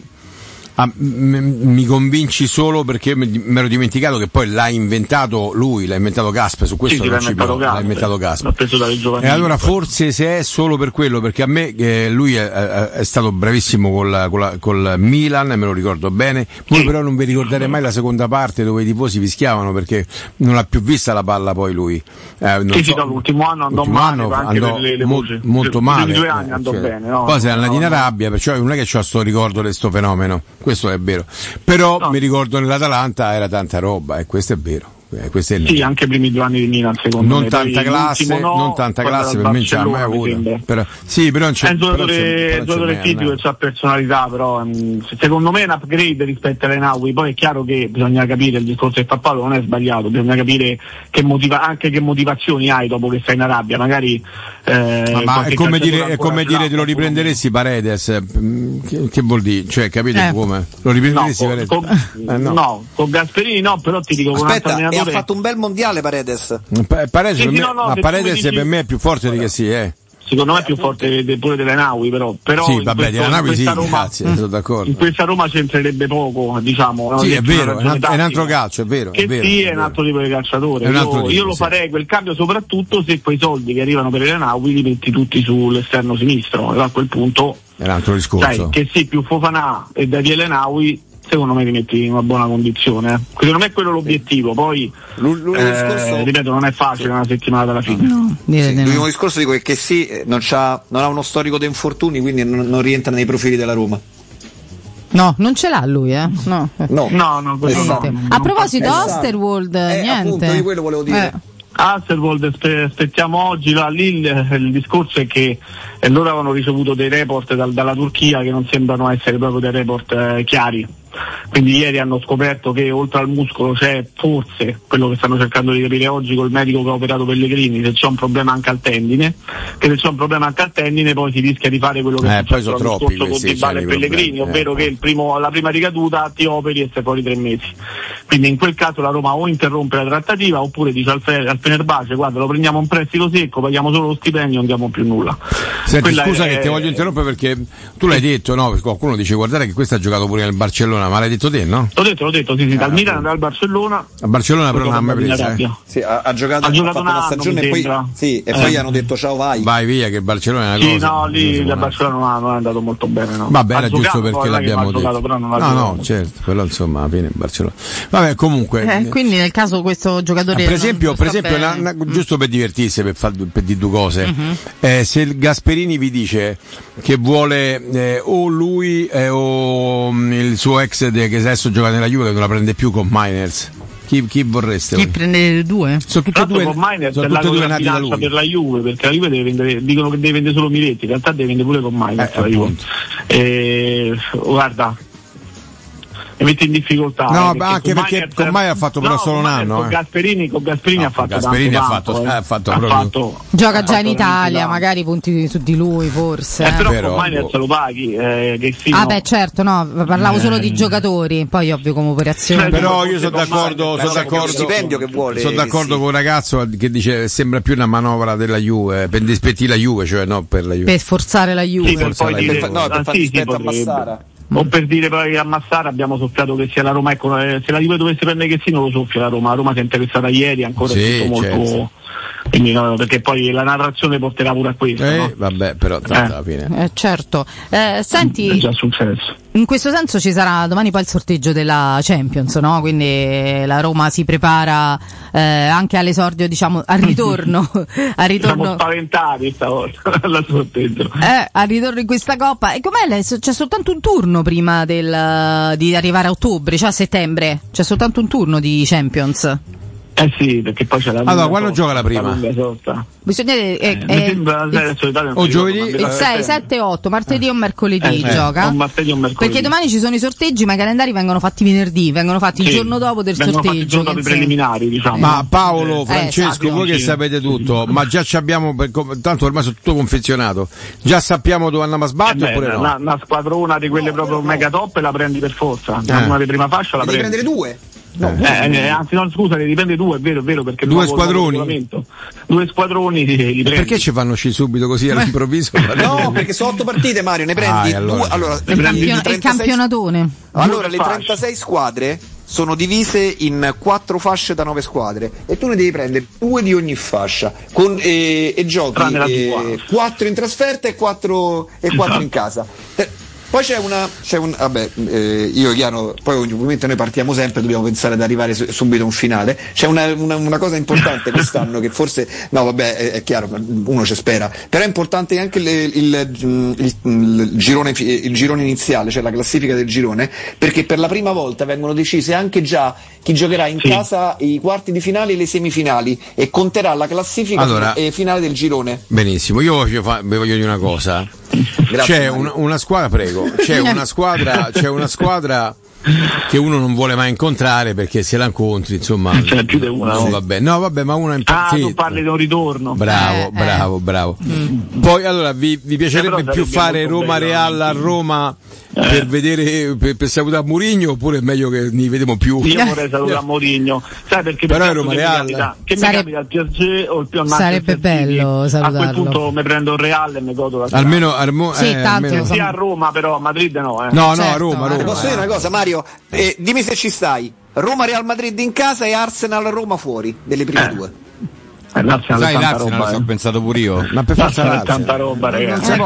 mi convinci solo perché mi ero dimenticato che poi l'ha inventato Gasp, su questo non ci parlo, l'ha inventato Gasp. L'ha preso dalle giovanili, e allora forse se è solo per quello, perché a me lui è stato bravissimo col Milan, me lo ricordo bene, poi però non vi ricordare mai la seconda parte dove i tifosi fischiavano, perché non l'ha più vista la palla poi lui. L'ultimo anno andò molto male. 2 anni andò bene, no? Poi sei andato in Arabia, perciò non è che c'ho sto ricordo di sto fenomeno. Questo è vero, però mi ricordo nell'Atalanta era tanta roba, e questo è vero. Questo è sì, anche i primi 2 anni di Milan secondo non me. Tanta classe, non tanta classe per me c'ha mai avuto. Però non c'è. È un giocatore fisico che ha personalità, però secondo me è un upgrade rispetto all'Enaui. Poi è chiaro che bisogna capire, il discorso che fa Paolo non è sbagliato, bisogna capire che motivazioni hai dopo che stai in Arabia, magari ma è come dire te lo riprenderesti Paredes, che vuol dire? Cioè, capite come? Lo riprenderesti Paredes? No, con Gasperini no, però ti dico aspetta, e ha fatto un bel mondiale Paredes. Paredes per me è più forte di che sì, Secondo me è più forte pure dell'Enaui, però sì, vabbè, dell'Enaui sì, grazie, sono d'accordo. In questa Roma c'entrerebbe poco, diciamo. Sì, è vero, è un altro calcio, è vero. È un altro tipo di calciatore. Io lo farei quel cambio soprattutto se quei soldi che arrivano per l'Enaui li metti tutti sull'esterno sinistro, e a quel punto è un altro discorso. Sai, che sì, più Fofana e Daniele Enaui, secondo me li metti in una buona condizione. Secondo me è quello l'obiettivo, poi ripeto, non è facile una settimana dalla fine. L'ultimo discorso dico è che sì, non ha uno storico di infortuni, quindi non rientra nei profili della Roma. No, non ce l'ha lui, No. A proposito, Osterwolde, niente. Appunto, di quello volevo dire. Hasselwold aspettiamo oggi. Lì il discorso è che loro avevano ricevuto dei report dalla Turchia che non sembrano essere proprio dei report chiari. Quindi ieri hanno scoperto che oltre al muscolo c'è forse, quello che stanno cercando di capire oggi col medico che ha operato Pellegrini, se c'è un problema anche al tendine, che se c'è un problema anche al tendine poi si rischia di fare quello che è successo l'anno scorso con Dybala e Pellegrini, ovvero che la prima ricaduta ti operi e sei fuori 3 mesi. Quindi in quel caso la Roma o interrompe la trattativa oppure dice al Fenerbahce: guarda, lo prendiamo un prestito secco, paghiamo solo lo stipendio, non diamo più nulla. Senti, scusa che ti voglio interrompere perché tu l'hai detto, no? Qualcuno dice guardate che questo ha giocato pure nel Barcellona, ma l'hai detto te, no? L'ho detto, sì, dal Milan dal Barcellona. A Barcellona però non ha mai preso. Sì, ha giocato una stagione e poi sì, e poi hanno detto ciao vai via, che il Barcellona è una cosa. Sì, no, lì il Barcellona non è andato molto bene, no. Vabbè, era giusto perché l'abbiamo detto. No, certo, però insomma alla fine il Barcellona. Vabbè, comunque. Quindi nel caso questo giocatore per esempio giusto per divertirsi, per dire due cose. Se il Gasperini vi dice che vuole o lui o il suo ex che adesso gioca nella Juve, che non la prende più con Miners, chi vorreste? Chi prende le due? Sono tutte e due, con Miners è la bilancia per la Juve, perché la Juve deve vendere, dicono che deve vendere solo Miretti, in realtà deve vendere pure con Miners la Juve. Guarda, mi mette in difficoltà. No, anche perché con Mai ha fatto però solo un anno. Con Gasperini ha fatto gioca già in Italia, magari punti su di lui forse. Però con Miners lo paghi. Beh, certo, no, parlavo solo di giocatori, poi ovvio come operazione. Però io sono d'accordo. Stipendio che vuole. Sono d'accordo con un ragazzo che dice sembra più una manovra della Juve, per dispettire la Juve, cioè no per la Juve. Per forzare la Juve. Per far dispetto a Massara. O per dire poi a Massara abbiamo soffiato che sia la Roma, ecco, se la Juve dovesse prendere che sì non lo soffia la Roma si è interessata ieri ancora, è tutto molto certo. Quindi no, perché poi la narrazione porterà pure a questo, no? Vabbè, però alla fine certo. Senti, è già successo. In questo senso ci sarà domani poi il sorteggio della Champions, no? Quindi la Roma si prepara anche all'esordio, diciamo, al ritorno. Siamo spaventati stavolta al sorteggio. Al ritorno in questa Coppa. E com'è? C'è soltanto un turno prima di arrivare a ottobre, cioè a settembre. C'è soltanto un turno di Champions. Sì, perché poi c'è la allora, quando gioca la prima? Bisogna o giovedì il 6, 7, 8, martedì o mercoledì gioca. Martedì o mercoledì. Perché domani ci sono i sorteggi, ma i calendari vengono fatti venerdì, vengono fatti il giorno dopo del sorteggio. Il giorno preliminari, diciamo. Ma Paolo, Francesco, voi che sapete tutto, ma già ci abbiamo, tanto ormai sono tutto confezionato, già sappiamo dove andiamo a sbattere oppure no? Una squadrona di quelle proprio mega top la prendi per forza, una di prima fascia la prendi. Devi prendere due. Anzi no, scusa, ne dipende due, è vero, perché due squadroni li prendi. Perché ci fanno uscire subito così all'improvviso? No, perché sono 8 partite, Mario, ne prendi due. Allora, il campionatore. Allora, le 36 squadre sono divise in 4 fasce da 9 squadre e tu ne devi prendere 2 di ogni fascia e giochi 4 in trasferta e 4 in casa. Poi c'è io chiaro, poi ovviamente noi partiamo sempre, dobbiamo pensare ad arrivare subito a un finale. C'è una cosa importante quest'anno che forse, no vabbè è chiaro, uno ci spera, però è importante anche il girone iniziale, cioè la classifica del girone, perché per la prima volta vengono decise anche già chi giocherà in casa i quarti di finale e le semifinali e conterà la classifica finale del girone. Benissimo, io vi voglio dire una cosa. C'è una squadra, prego, c'è una squadra che uno non vuole mai incontrare perché se la incontri, insomma, c'è più di una. No, vabbè, ma uno è tu parli di un ritorno. Bravo. Poi allora vi piacerebbe più fare Roma-Real a Roma per vedere, per salutare Mourinho, oppure è meglio che ne vediamo più? Io vorrei salutare Mourinho, sai perché? Però è Roma-Real. Che mi capita il PSG o il Manchester sarebbe City, bello salutarlo. A quel punto mi prendo il Real e mi godo la almeno tanto sia a Roma, però a Madrid no. No, certo, a Roma. Posso dire una cosa, Mario? Dimmi se ci stai. Roma-Real Madrid in casa e Arsenal-Roma fuori, delle prime due. Sai, l'Arsenal l'ho pensato pure io. Ma per forza tanta roba, ragazzi.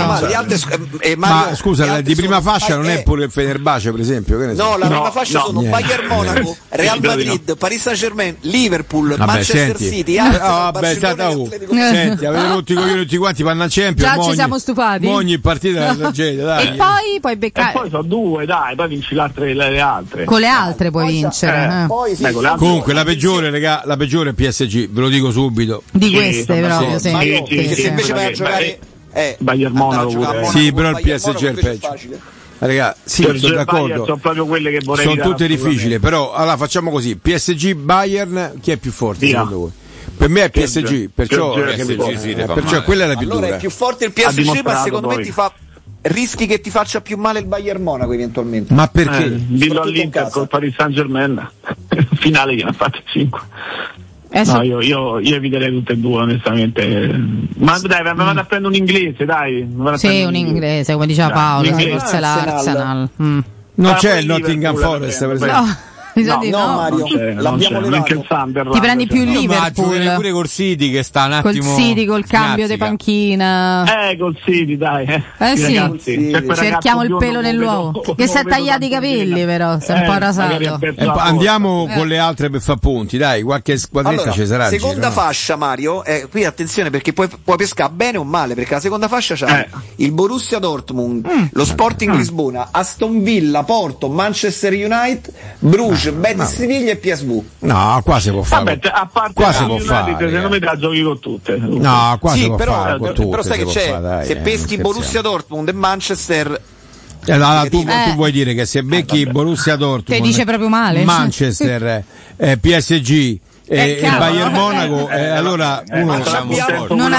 Ma scusa, di prima fascia non è pure il Fenerbahce, per esempio? Che ne so? No, la prima fascia sono Bayern Monaco, Real Madrid, Paris Saint-Germain, Liverpool, Manchester City, senti, avete rotto i coglioni tutti quanti, vanno al Champions. Già ci siamo stufati. Ogni partita è tragedia, dai. E poi beccare. E poi sono due, dai, poi vinci le altre. Con le altre puoi vincere. Comunque la peggiore, raga, la peggiore è PSG, ve lo dico subito. Di queste proprio, sì. Se invece vai a giocare Bayern Monaco pure. Sì, però il PSG è il peggio. Raga, sì, sono d'accordo. Sono proprio quelle che vorrei. Sono tutte difficili, però allora facciamo così: PSG Bayern, chi è più forte secondo voi? Per me è PSG, perciò quella è la più dura. Allora è più forte il PSG, ma secondo me rischi che ti faccia più male il Bayern Monaco eventualmente. Ma perché? Dillo all'Inter col Paris Saint-Germain, finale che ne ha fatti 5. No, io eviterei tutte e due, onestamente. Ma dai, vado a prendere un inglese, dai. Sì, un inglese, come diceva Paolo, forse l'Arsenal. Non c'è il Nottingham Forest, per esempio. No, Mario, l'abbiamo levato. Ti prendi più il Liverpool pure col City che sta un attimo col City, col cambio di panchina. Col City, dai. Sì. Cerchiamo il pelo nell'uovo. Che si è tagliati i capelli, però si è un po' rasato. Andiamo con le altre per far punti, dai, qualche squadretta ci sarà. Seconda fascia, Mario, qui attenzione perché puoi pescare bene o male, perché la seconda fascia c'ha il Borussia Dortmund, lo Sporting Lisbona, Aston Villa, Porto, Manchester United, Bruges, Betis Siviglia e PSV. No, qua si può fare. A parte qua si può fare. Secondo me te la giochi con tutte. No, qua si può fare. Però sai che c'è? Se peschi Borussia Dortmund e Manchester. Allora, tu vuoi dire che se becchi Borussia Dortmund, te dice proprio male. Manchester, PSG e Bayern Monaco, allora uno non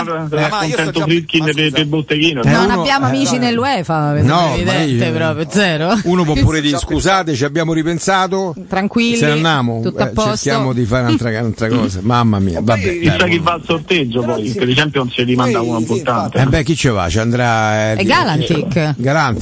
abbiamo amici nell'UEFA, evidente, proprio zero. Uno può pure dire scusate, ci abbiamo ripensato, tranquilli, se ne andiamo, cerchiamo di fare un'altra cosa. Mamma mia, vabbè. Chissà chi va al sorteggio poi, per esempio non si rimanda uno importante. Chi ci va? Ci andrà Galantic.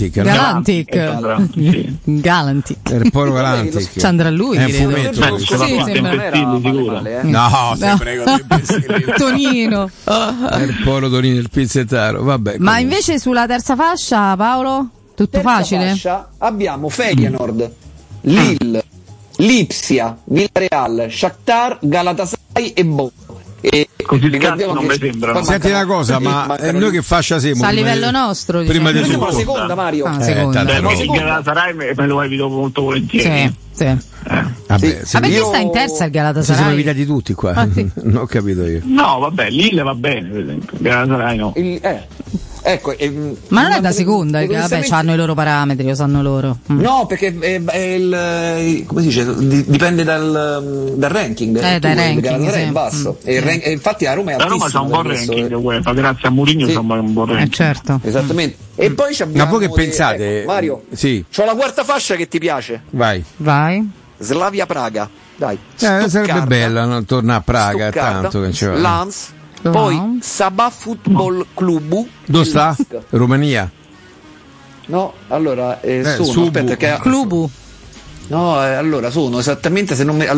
Il povero Galantic. Ci andrà lui, è un fumetto. Sicuro. No, te prego, Tonino. Il povero Tonino, il pizzettaro, vabbè. Ma invece sulla terza fascia, Paolo? Tutto facile? Fascia abbiamo Feyenoord, Lille, Lipsia, Villarreal, Shakhtar, Galatasaray e Bonn. Così non mi sembra. Senti una cosa, ma noi che fascia siamo? A livello nostro, prima di tutto. La seconda, Mario. Galatasaray me lo evito molto volentieri. Sì. Vabbè, perché sta in terza il Galatasaray? Si sono evitati tutti qua. Non ho capito io. No, vabbè, Lille va bene, per esempio. Galatasaray no. Ecco, ma non è da seconda, vabbè, hanno i loro parametri, lo sanno loro. No, perché come si dice, dipende dal ranking. Dal ranking, è basso. E infatti a Roma è altissimo. La Roma c'ha un buon ranking, grazie a Mourinho c'ha un buon ranking. Certo. Esattamente. E poi abbiamo. Ma voi che pensate? Mario, c'ho la quarta fascia che ti piace. Vai. Slavia Praga. Dai. Sarebbe bella tornare a Praga, tanto che c'è. Lens. Poi Sabah Football Club. Dove sta? Romania. No, allora sono aspetta che Club. No, allora sono esattamente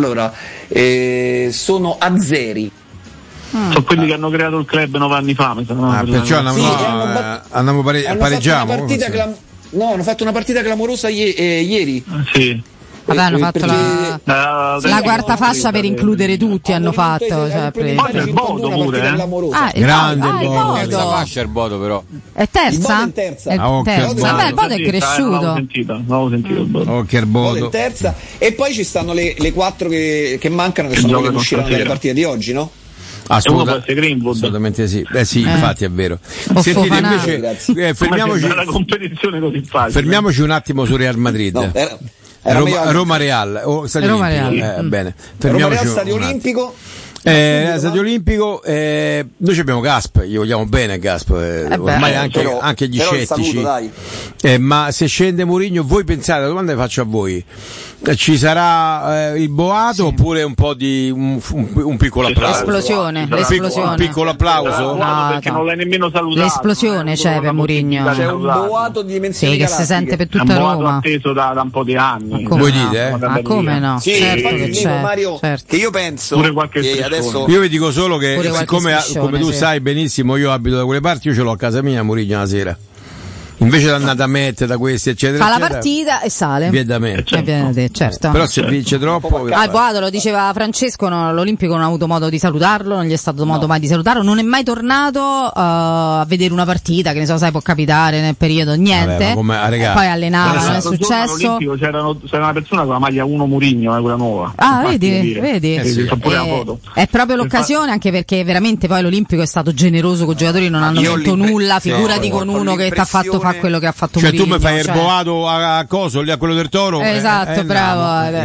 sono azeri. Sono quelli che hanno creato il club 9 anni fa, perciò pareggiamo. Hanno fatto una partita clamorosa ieri. Sì. Vabbè, hanno fatto la quarta fascia per includere tutti, hanno fatto. Poi c'è il Bodo pure, grande il Bodo. Terza fascia il Bodo, però. È terza? Vabbè, il Bodo è cresciuto. Avevo sentito il Bodo. Occhio il Bodo. Terza. E poi ci stanno le 4 che mancano, che sono quelle che usciranno dalle partite di oggi, no? Assolutamente sì. Sì, infatti è vero. Sentite, invece fermiamoci un attimo su Real Madrid. Roma Real, bene. Roma Real, Stadio Olimpico. Stadio Olimpico, noi abbiamo Gasp, gli vogliamo bene Gasp, ormai anche gli scettici. Ma se scende Mourinho, voi pensate, la domanda che faccio a voi, ci sarà il boato oppure un po' di un piccolo applauso? L'esplosione. Un piccolo applauso? Perché non l'hai nemmeno salutato. L'esplosione c'è per Mourinho. C'è un boato di dimensioni che si sente per tutta Roma. È un boato atteso da un po' di anni. Voi dite? Ma come no? Sì, certo che c'è. Mario, che io penso pure qualche adesso io vi dico solo che Pure siccome come tu sai benissimo, io abito da quelle parti, io ce l'ho a casa mia a Mourinho la sera. Invece di andare a Met da questi eccetera fa la eccetera, partita e sale. viene da me. Certo. Però se vince troppo Boato lo diceva Francesco, l'Olimpico non ha avuto modo di salutarlo, non gli è stato modo mai di salutarlo, non è mai tornato a vedere una partita, che ne so, sai, può capitare nel periodo, niente. Vabbè, poi allenava, non è successo. C'era una persona con la maglia 1 Mourinho, quella nuova. Vedi. Pure la foto. È proprio l'occasione, anche perché veramente poi l'Olimpico è stato generoso con i giocatori, non hanno vinto nulla, figurati con uno che ti ha fatto fare quello che ha fatto Mourinho. Tu mi fai il boato a coso lì, a quello del Toro? Esatto, bravo.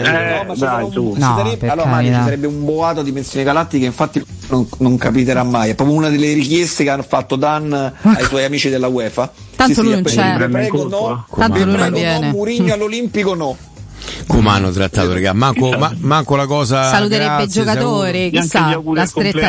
Allora Mari, ci sarebbe un boato di dimensioni galattiche, infatti non capiterà mai. È proprio una delle richieste che hanno fatto Dan ai suoi amici della UEFA. Tanto lui non c'è. Prego, no. Tanto lui non viene. Mourinho all'Olimpico no. Come hanno trattato, raga? Manco la cosa. Saluterebbe i giocatori, chissà, la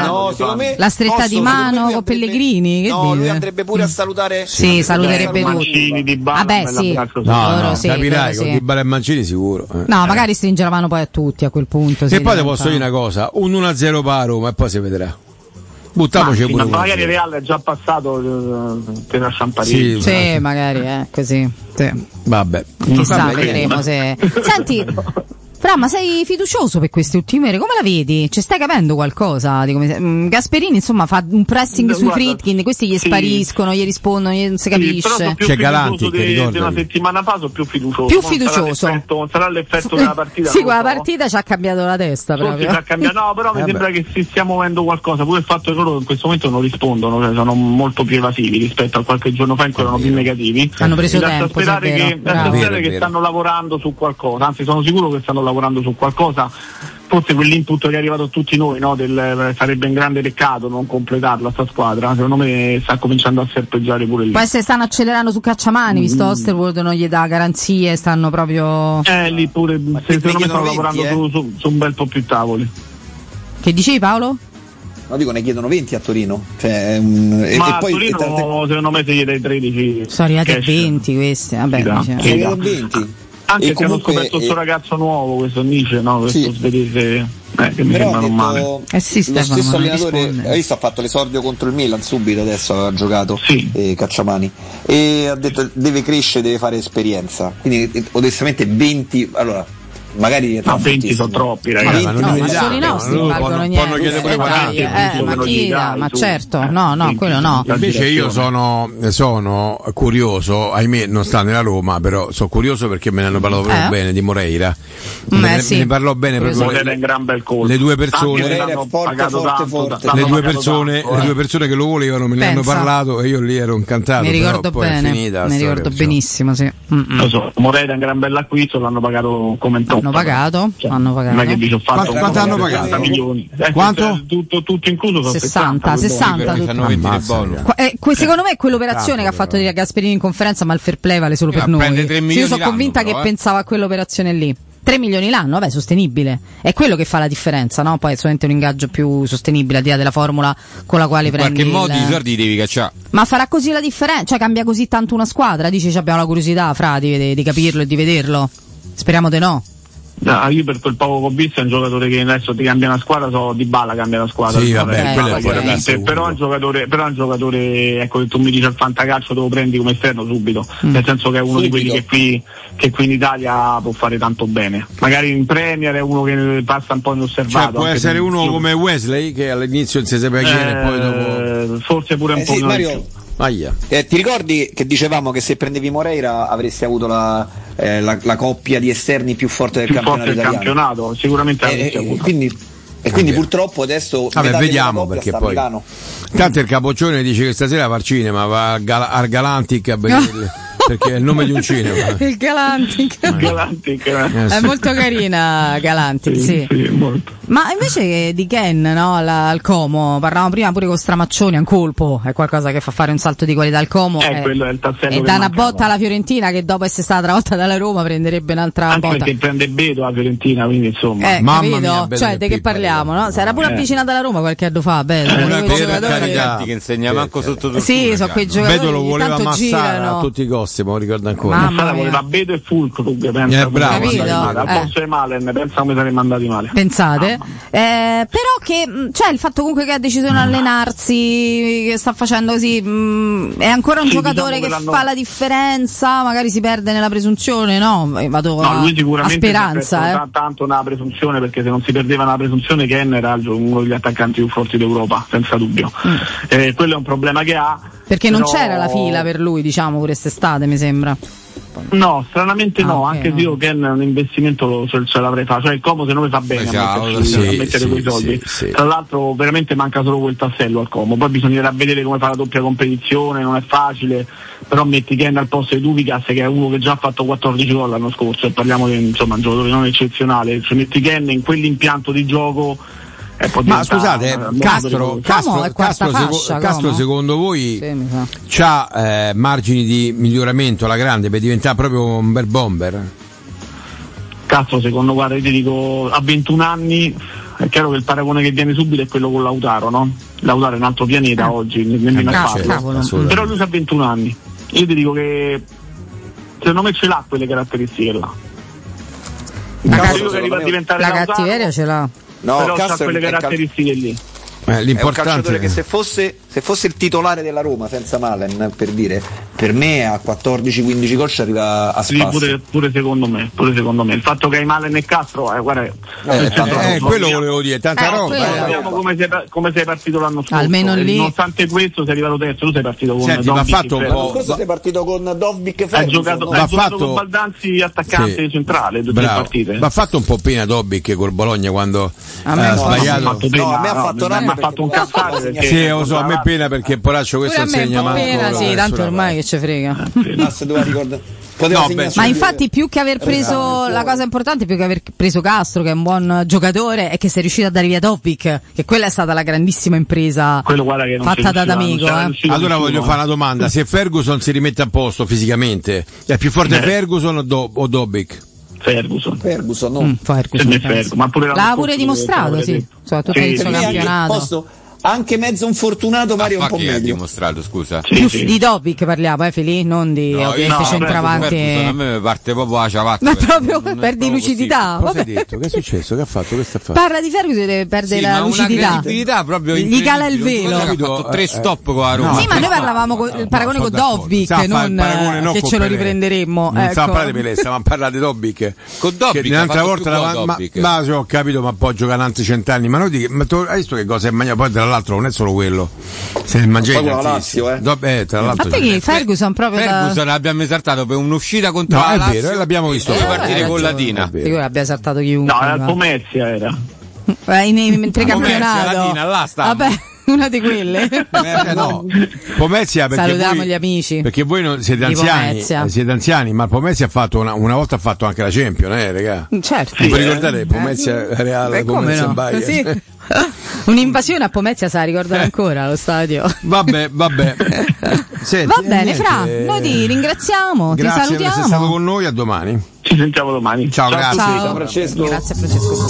stretta di mano con Pellegrini. Che no, dite? lui andrebbe pure a salutare. Sì, saluterebbe tutti. Vabbè, sì. Capirai, con Dybala e Mancini sicuro. No, magari stringeravano poi a tutti a quel punto. E poi ti posso dire una cosa: un 1-0 per Roma e poi si vedrà. Buttamoci pure. Ma magari il Real è già passato per la Champarino. Sì, magari così. Sì. Vabbè. Chissà, vedremo se. Senti, Fra, ma sei fiducioso per queste ultime ore? Come la vedi? Ci stai capendo qualcosa? Di come Gasperini, insomma, fa un pressing sui Friedkin, questi gli spariscono, gli rispondono, non si capisce. C'è Galanti di una settimana fa, sono più fiducioso. Più fiducioso. Sarà l'effetto della partita. Sì, quella partita ci ha cambiato la testa proprio. No, però mi sembra che si stia muovendo qualcosa, pure il fatto che loro in questo momento non rispondono, cioè sono molto più evasivi rispetto a qualche giorno fa in cui erano più negativi. Hanno preso tempo, sperare che stanno lavorando su qualcosa, anzi sono sicuro che stanno lavorando su qualcosa. Forse quell'input che è arrivato a tutti noi, no, sarebbe un grande peccato non completarla sta squadra, secondo me sta cominciando a serpeggiare pure lì. Può essere stanno accelerando su Cacciamani, visto Osterwold non gli dà garanzie, stanno proprio lì pure secondo me stanno lavorando su un bel po' più tavoli. Che dicevi, Paolo? No, dico, ne chiedono 20 a Torino. Cioè, ma e a poi Torino secondo me se gli dai 13 sono arrivati a 20 questi, vabbè, sono arrivati a 20. Anche e se hanno scoperto questo ragazzo nuovo, questo Nice, no? Questo svedese, che mi sembra non male. Sì, Stefano, lo stesso allenatore, hai visto, ha fatto l'esordio contro il Milan subito, adesso ha giocato Cacciamani, e ha detto deve crescere, deve fare esperienza, quindi onestamente 20, allora magari 20 sono troppi, ragazzi. Ma sono i nostri, valgono niente. Ma certo, no, quello no. Invece io sono curioso, ahimè non sta nella Roma, però sono curioso perché me ne hanno parlato proprio bene di Moreira. Me ne parlò bene proprio le due persone, le due persone che lo volevano me ne hanno parlato e io lì ero incantato. Mi ricordo bene, mi ricordo benissimo, sì. Lo so, Moreira è un gran bell'acquisto, l'hanno pagato come top. Hanno pagato. Non è che vi ho fatto quanto hanno pagato? 60 milioni. Quanto? Tutto incluso sono 60 secondo me è quell'operazione che ha fatto dire a Gasperini in conferenza, ma il fair play vale solo per noi. Io sono convinta che pensava a quell'operazione lì. 3 milioni l'anno, vabbè, sostenibile. È quello che fa la differenza, no? Poi è solamente un ingaggio più sostenibile, al di là della formula con la quale prendi. In qualche modo i soldi devi cacciare. Ma farà così la differenza? Cioè cambia così tanto una squadra? Dici abbiamo la curiosità, Fra, di capirlo e di vederlo? Speriamo di no. No, io per quel poco che ho visto è un giocatore che adesso ti cambia una squadra, Dybala cambia la squadra. Sì, vabbè, però è un giocatore, ecco, che tu mi dici al fantacalcio te lo prendi come esterno subito, nel senso che è uno di quelli che qui in Italia può fare tanto bene. Magari in Premier è uno che passa un po' inosservato. Cioè, può essere uno come Wesley che all'inizio non si sapeva chi era e poi dopo forse pure un po' sì, Mario, ti ricordi che dicevamo che se prendevi Moreira avresti avuto la coppia di esterni più forte del campionato italiano? Sicuramente avresti avuto. Quindi purtroppo adesso vediamo, perché poi tanto il Capoccione dice che stasera va al cinema, va al Galantic a vedere perché è il nome di un cinema. Il Galantic. È molto carina Galantic, sì. Molto. Ma invece di Ken, no, al Como, parlavamo prima pure con Stramaccioni, è un colpo, è qualcosa che fa fare un salto di qualità al Como. Quello è il tassello. E dà una botta alla Fiorentina che dopo essere stata travolta dalla Roma prenderebbe un'altra anche botta. Perché prende Beto la Fiorentina, quindi insomma. Mamma mia, cioè di che parliamo, no? Si era pure avvicinata alla Roma qualche anno fa, bello. Che insegna manco sotto tortura. Sì, sono quei giocatori Beto lo voleva tanto ammassare girano a tutti i costi. Massimo, ricordo ancora. Voleva Beto e Fulkrug, pensa bravo, al posto di Malen, pensa come saremmo andati male. Pensate? Però che c'è il fatto comunque che ha deciso di non allenarsi, che sta facendo così, è ancora un giocatore che fa la differenza, magari si perde nella presunzione, no? Vado lui sicuramente a speranza, tanto una presunzione, perché se non si perdeva una presunzione Ken era uno degli attaccanti più forti d'Europa, senza dubbio. Quello è un problema che ha. Perché non c'era la fila per lui, diciamo, pure quest'estate, mi sembra. No, stranamente no, okay, anche se io Ken un investimento ce l'avrei fatto, cioè il Como se non mi fa bene a mettere quei soldi. Tra l'altro veramente manca solo quel tassello al Como, poi bisognerà vedere come fa la doppia competizione, non è facile, però metti Ken al posto di Duvikas, che è uno che già ha fatto 14 gol l'anno scorso, e parliamo di un giocatore non eccezionale, se metti Ken in quell'impianto di gioco. Ma scusate, Castro secondo voi c'ha margini di miglioramento alla grande per diventare proprio un bel bomber? Castro secondo, guarda, io ti dico, a 21 anni è chiaro che il paragone che viene subito è quello con Lautaro, no? Lautaro è un altro pianeta oggi, nemmeno però lui ha 21 anni, io ti dico che secondo me ce l'ha quelle caratteristiche là. La cattiveria ce l'ha. No, però c'ha quelle caratteristiche lì. È un calciatore che se fosse il titolare della Roma senza Malen, per dire, per me a 14-15 gol ci arriva a spasso. Sì, pure secondo me. Il fatto che hai Malen e Castro, guarda, quello volevo dire, tanta roba. Vediamo come sei partito l'anno scorso. Almeno lì. Nonostante questo sei arrivato terzo, tu sei partito con l'anno scorso sei partito con Dovbyk e hai giocato con Baldanzi attaccante centrale, tutte le partite. Va fatto un po' pena Dovbyk col Bologna quando ha sbagliato. A me ha fatto un cazzare. Sì, lo so, a me pena perché Poraccio questo insegna manco. Sì, tanto ormai che ci frega. Ma infatti più che aver preso la cosa importante, più che aver preso Castro, che è un buon giocatore, è che sei riuscito a dare via Dovbyk, che quella è stata la grandissima impresa fatta da D'Amico. Allora voglio fare una domanda: se Ferguson si rimette a posto fisicamente, è più forte Ferguson o Dovbyk? Ferguson, ma l'ha pure dimostrato, sì, soprattutto in questo campionato. Anche mezzo infortunato, Mario, un po' meglio. Ha dimostrato, scusa. Di Dovbyk parliamo, Fili, non di centravanti. A me parte proprio la ciabatta. Ma proprio perdi lucidità. Cosa hai detto? Che è successo? Che ha fatto? Parla di Ferguson, deve perdere la lucidità. Proprio gli cala il velo. Ha fatto 3 stop con la Roma. Sì, ma noi parlavamo il paragone con Dovbyk, non che ce lo riprenderemo. Non stiamo a parlare di Pelé, stiamo a parlare di Dovbyk. Con Dovbyk un'altra volta ma ho capito, ma può giocare altri 100 anni. Ma tu hai visto che cosa è mangiato? Poi tra l'altro non è solo quello, se il mangiato tra l'altro che Ferguson abbiamo esaltato per un'uscita contro la Lazio. È vero, l'abbiamo visto partire con Latina. Sicuro abbia esaltato chiunque. No, era il Pomezia in precampionato. Vabbè, una di quelle. No. Pomezia, perché salutiamo gli amici. Perché voi non siete anziani, ma Pomezia ha fatto una volta ha fatto anche la Champions, raga. Certo. Vi ricordate Pomezia Reale, Pomezia Bayern? Sì. Un'invasione a Pomezia, sa ricordare ancora lo stadio. Vabbè. Senti, va bene, Fra, noi ti ringraziamo, grazie ti salutiamo. Grazie per essere stato con noi, a domani. Ci sentiamo domani. Ciao, grazie. Ciao Francesco. Grazie Francesco.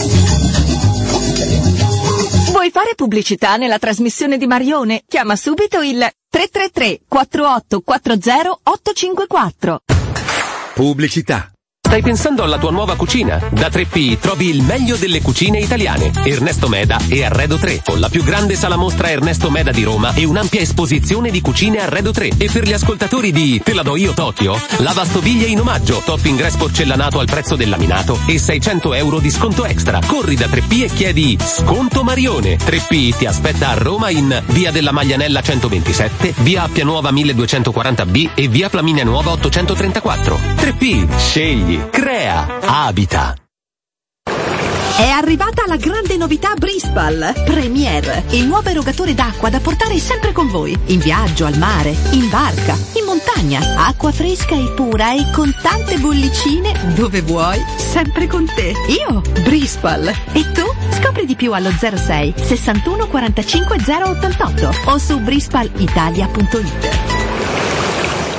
Vuoi fare pubblicità nella trasmissione di Marione? Chiama subito il 333 4840 854. Pubblicità. Stai pensando alla tua nuova cucina? Da 3P trovi il meglio delle cucine italiane. Ernesto Meda e Arredo 3, con la più grande sala mostra Ernesto Meda di Roma e un'ampia esposizione di cucine Arredo 3. E per gli ascoltatori di Te la do io Tokyo, lavastoviglie in omaggio, top ingresso porcellanato al prezzo del laminato e 600 euro di sconto extra. Corri da 3P e chiedi Sconto Marione. 3P ti aspetta a Roma in via della Maglianella 127, via Appia Nuova 1240B e via Flaminia Nuova 834. 3P, scegli, crea, abita. È arrivata la grande novità Brispal Premier, il nuovo erogatore d'acqua da portare sempre con voi, in viaggio, al mare, in barca, in montagna, acqua fresca e pura e con tante bollicine dove vuoi, sempre con te. Io, Brispal. E tu? Scopri di più allo 06 61 45 088 o su brispalitalia.it.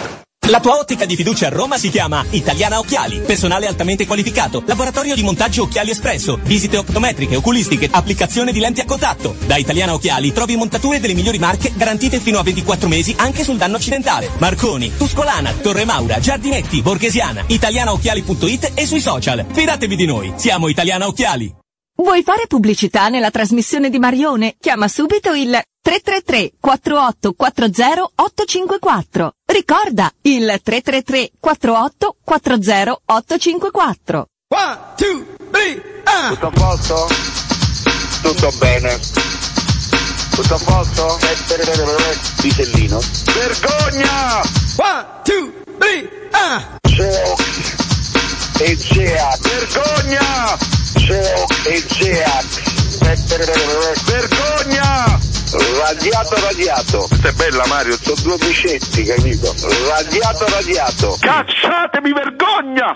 La tua ottica di fiducia a Roma si chiama Italiana Occhiali. Personale altamente qualificato. Laboratorio di montaggio Occhiali Espresso. Visite optometriche, oculistiche, applicazione di lenti a contatto. Da Italiana Occhiali trovi montature delle migliori marche garantite fino a 24 mesi anche sul danno accidentale. Marconi, Tuscolana, Torre Maura, Giardinetti, Borghesiana. Italianaocchiali.it e sui social. Fidatevi di noi. Siamo Italiana Occhiali. Vuoi fare pubblicità nella trasmissione di Marione? Chiama subito il 333 4840 854. Ricorda, il 333 48 40 854. 1, 2, 3, Tutto a posto? Tutto bene. Tutto a posto? Pisellino. Vergogna! 1, 2, 3, e Geat. Vergogna! E Geat. Vergogna! Radiato. Questa è bella, Mario, sono due bicetti, capito? Radiato. Cacciatemi, vergogna!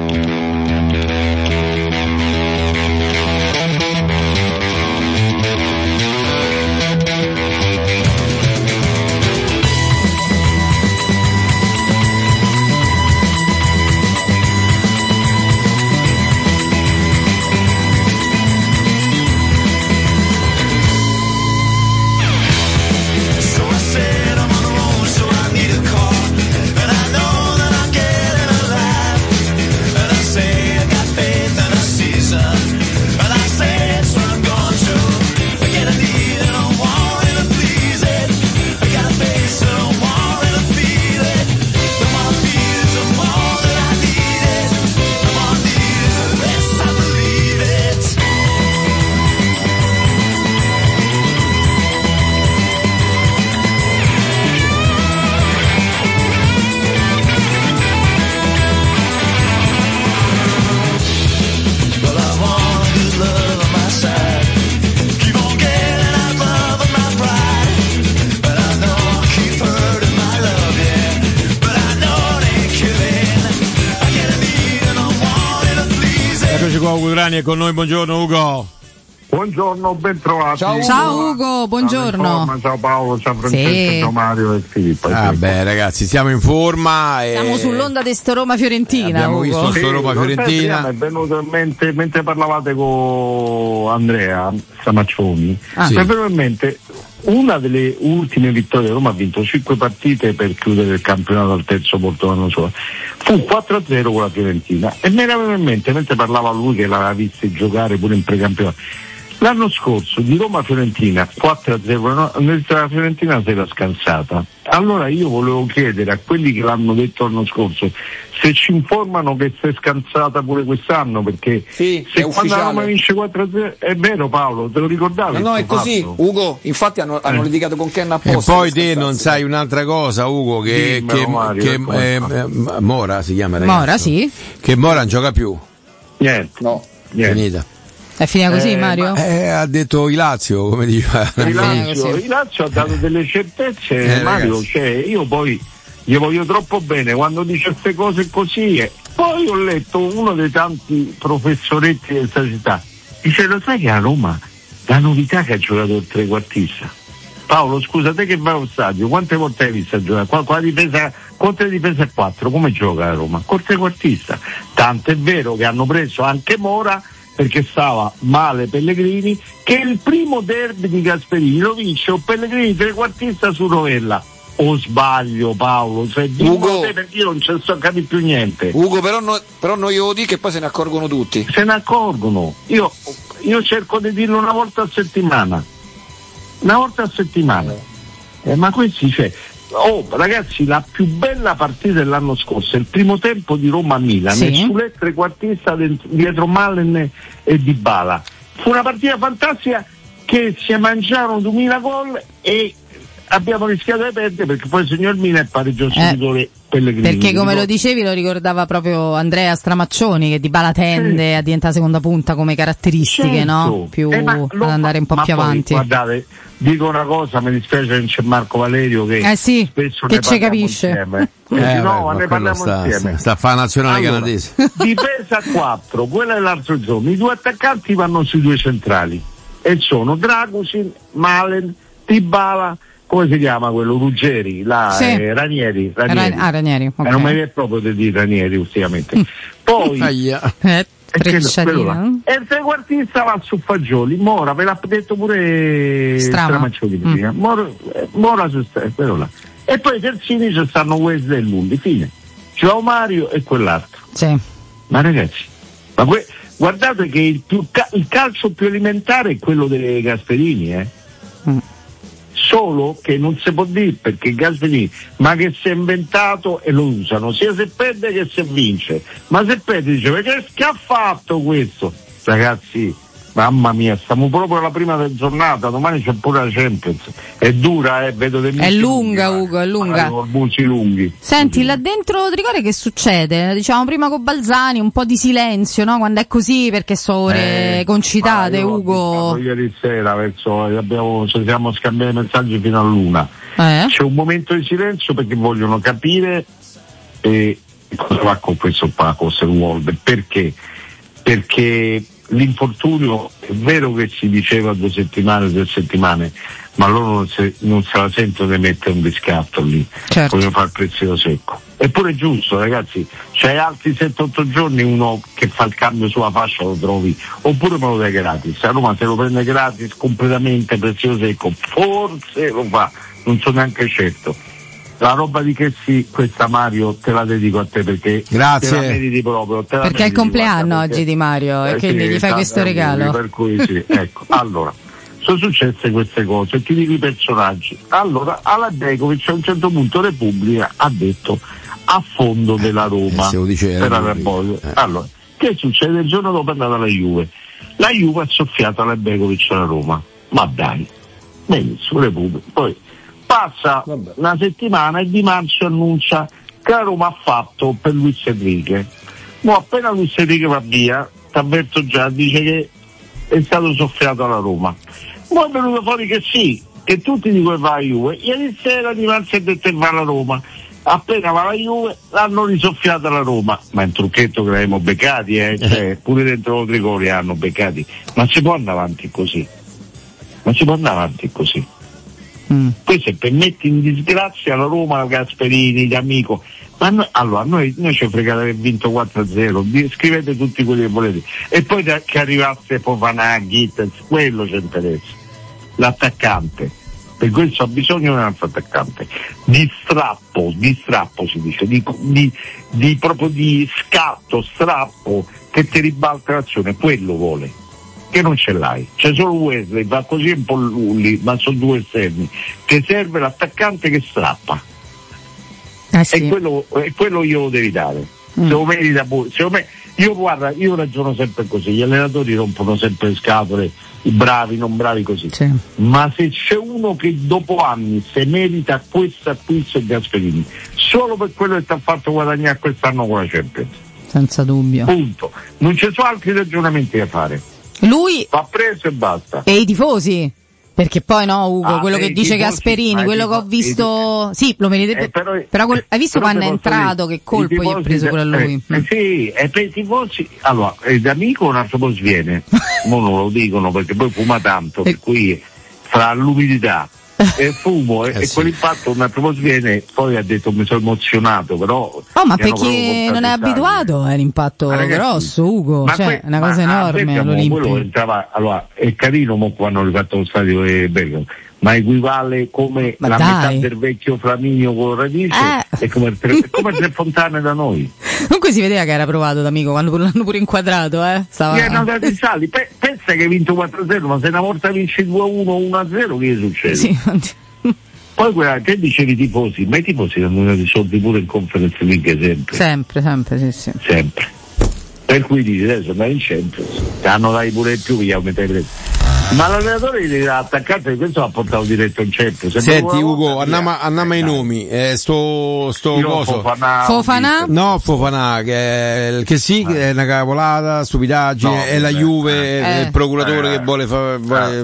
Ugo Grani è con noi, buongiorno Ugo. Buongiorno, ben trovati. Ciao Ugo, buongiorno. Ciao Paolo, ciao Francesco, ciao Mario e Filippo. Beh ragazzi, siamo in forma. Siamo sull'onda di sto Roma Fiorentina. Abbiamo visto sto Roma Fiorentina. È venuto in mente, mentre parlavate con Andrea Samaccioni, mi è venuto in mente una delle ultime vittorie. Roma ha vinto 5 partite per chiudere il campionato al terzo posto l'anno solo. Fu 4-0 con la Fiorentina e mi era venuto in mente, mentre parlava lui che l'aveva visto giocare pure in precampionato, l'anno scorso di Roma-Fiorentina 4-0, la Fiorentina si era scansata. Allora io volevo chiedere a quelli che l'hanno detto l'anno scorso se ci informano che si è scansata pure quest'anno, perché se quando la Roma vince 4-0, è vero Paolo, te lo ricordavi? No, è così, fatto? Ugo, infatti hanno litigato con Ken apposta. E poi te non sai un'altra cosa, Ugo, che Mora si chiama, ragazzo. Mora, sì. Che Mora non gioca più. Niente. Finita. È finita così, Mario? Ha detto Ilazio, come diceva. Ilazio ha dato delle certezze, Mario, io poi gli voglio troppo bene quando dice queste cose così. Poi ho letto uno dei tanti professoretti di questa città, dice: lo sai che a Roma la novità che ha giocato il trequartista? Paolo, scusa, te che vai allo stadio, quante volte hai visto giocare? Qua difesa, contro le difese 4, come gioca a Roma? Col trequartista. Tanto è vero che hanno preso anche Mora, perché stava male Pellegrini, che il primo derby di Gasperini lo vince o Pellegrini trequartista su Rovella. O sbaglio, Paolo? Cioè, Ugo, te, perché io non ci sto a capire più niente. Ugo, però noi lo dico che poi se ne accorgono tutti. Se ne accorgono. Io cerco di dirlo una volta a settimana. Ma questi ragazzi, la più bella partita dell'anno scorso è il primo tempo di Roma-Milan, sulle trequartista dietro Malen e Dybala. Fu una partita fantastica che si mangiarono 2000 gol e abbiamo rischiato di perdere, perché poi il signor Milan pareggiò subito Pellegrini. Perché come lo dicevi, lo ricordava proprio Andrea Stramaccioni, che Dybala tende a diventare seconda punta come caratteristiche, no? Più ad andare un po' più avanti. Guardate, dico una cosa, mi dispiace che non c'è Marco Valerio che spesso che ne ci capisce. Insieme. Ne parliamo insieme. Sta a fare nazionale canadese. Difesa 4, quella è l'altro giorno. I due attaccanti vanno sui due centrali e sono Dragusin, Malen, Dybala come si chiama quello? Ruggeri, Ranieri. Ranieri. Okay. Non mi viene proprio di dire Ranieri ultimamente. Poi e il trequartista va su Fagioli, Mora, ve l'ha detto pure Stramaccioni prima. Mora su quello là. E poi i terzini ci stanno Wesley e Lulli, fine. C'è Mario e quell'altro. Sì. Ma ragazzi, guardate che il calcio più elementare è quello dei Gasperini, Solo che non si può dire, perché Gasperini, ma che si è inventato e lo usano, sia se perde che se vince. Ma se perde dice, perché che ha fatto questo? Ragazzi, mamma mia, stiamo proprio alla prima giornata, domani c'è pure la Champions. È dura, vedo dei è lunga, lunghi, Ugo, è lunga. Buci lunghi. Senti, là dentro Tricore che succede? Diciamo prima con Balzani, un po' di silenzio, no? Quando è così, perché sono ore concitate, Ugo. Ieri sera ci siamo scambiati messaggi fino all'1. C'è un momento di silenzio perché vogliono capire cosa va con questo Osterwolde. Perché l'infortunio è vero che si diceva 2 settimane, 3 settimane, ma loro non se la sentono di mettere un riscatto lì, vogliono fare il prezzo secco. Eppure è giusto, ragazzi, c'hai altri 7-8 giorni uno che fa il cambio sulla fascia lo trovi, oppure me lo dai gratis. A Roma se lo prende gratis completamente prezzo secco, forse lo fa, non sono neanche certo. La roba di che sì, questa Mario te la dedico a te perché grazie. Te la meriti proprio. Perché è il compleanno oggi di Mario e quindi gli fai questo regalo. Per cui sì, ecco. Allora, sono successe queste cose, ti dico i personaggi. Allora, Alabejkovic a un certo punto Repubblica ha detto a fondo della Roma per Allora, che succede? Il giorno dopo è andata la Juve. La Juve ha soffiato Alabejkovic alla Roma. Ma dai, benissimo, Repubblica. Poi passa una settimana e Di Marzio annuncia che la Roma ha fatto per Luis Enrique. Ma appena Luis Enrique va via, t'avverto già, dice che è stato soffiato alla Roma. Ma è venuto fuori che sì, che tutti dicono che va alla Juve. Ieri sera Di Marzio ha detto che va alla Roma. Appena va alla Juve l'hanno risoffiato alla Roma. Ma è un trucchetto che l'abbiamo beccati, cioè, pure dentro lo Trigoria hanno beccati. Ma si può andare avanti così? Questo è per mettere in disgrazia la Roma, Gasperini, D'Amico. Ma noi ci frega di aver vinto 4-0, scrivete tutti quelli che volete. E poi che arrivasse Fofana, Gittens, quello ci interessa. L'attaccante. Per questo ha bisogno di un altro attaccante. Di strappo si dice, di proprio di scatto, strappo, che ti ribalta l'azione, quello vuole. Che non ce l'hai, c'è solo Wesley, va così un po' Lulli, ma sono 2 esterni. Ti serve l'attaccante che strappa. Sì. E quello io lo devi dare. Se lo merita io ragiono sempre così, gli allenatori rompono sempre le scatole, i bravi, non bravi così. Sì. Ma se c'è uno che dopo anni se merita questo acquisto è Gasperini, solo per quello che ti ha fatto guadagnare quest'anno con la Champions. Senza dubbio. Punto. Non ci sono altri ragionamenti da fare. Lui va preso e basta. E i tifosi? Perché poi no, Ugo, quello che dice Gasperini, quello che ho visto, sì, lo merita, però hai visto quando è entrato, che colpo gli ha preso pure a lui. Sì, e per i tifosi, allora, D'Amico un altro po' sviene, non lo dicono perché poi fuma tanto, per cui fra l'umidità e fumo e quell'impatto un altro po' sviene, poi ha detto mi sono emozionato, però ma perché non è abituato all'impatto grosso, Ugo, cioè è una cosa enorme all'Olimpia. Allora è carino mo quando hanno rifatto lo stadio di Bergamo, ma equivale come la metà del vecchio Flaminio con Radice e come Tre Fontane da noi. Comunque si vedeva che era provato D'Amico quando l'hanno pure inquadrato, stava pensa che hai vinto 4-0, ma se una volta vinci 2-1 1-0 che succede? Sì. Poi che dicevi i tifosi? Ma i tifosi hanno risolti pure in Conference League sempre, sì. Sempre. Per cui dici adesso andare in Champions, hanno dai pure più che aumenta i prezzi. Ma l'allenatore gli ha attaccato e questo ha portato diretto in Champions. Senti Ugo, andiamo ai nomi. Sto coso. Fofana? No, Fofana, che sì, è una cavolata, stupidaggine, è la Juve, è il procuratore che vuole fare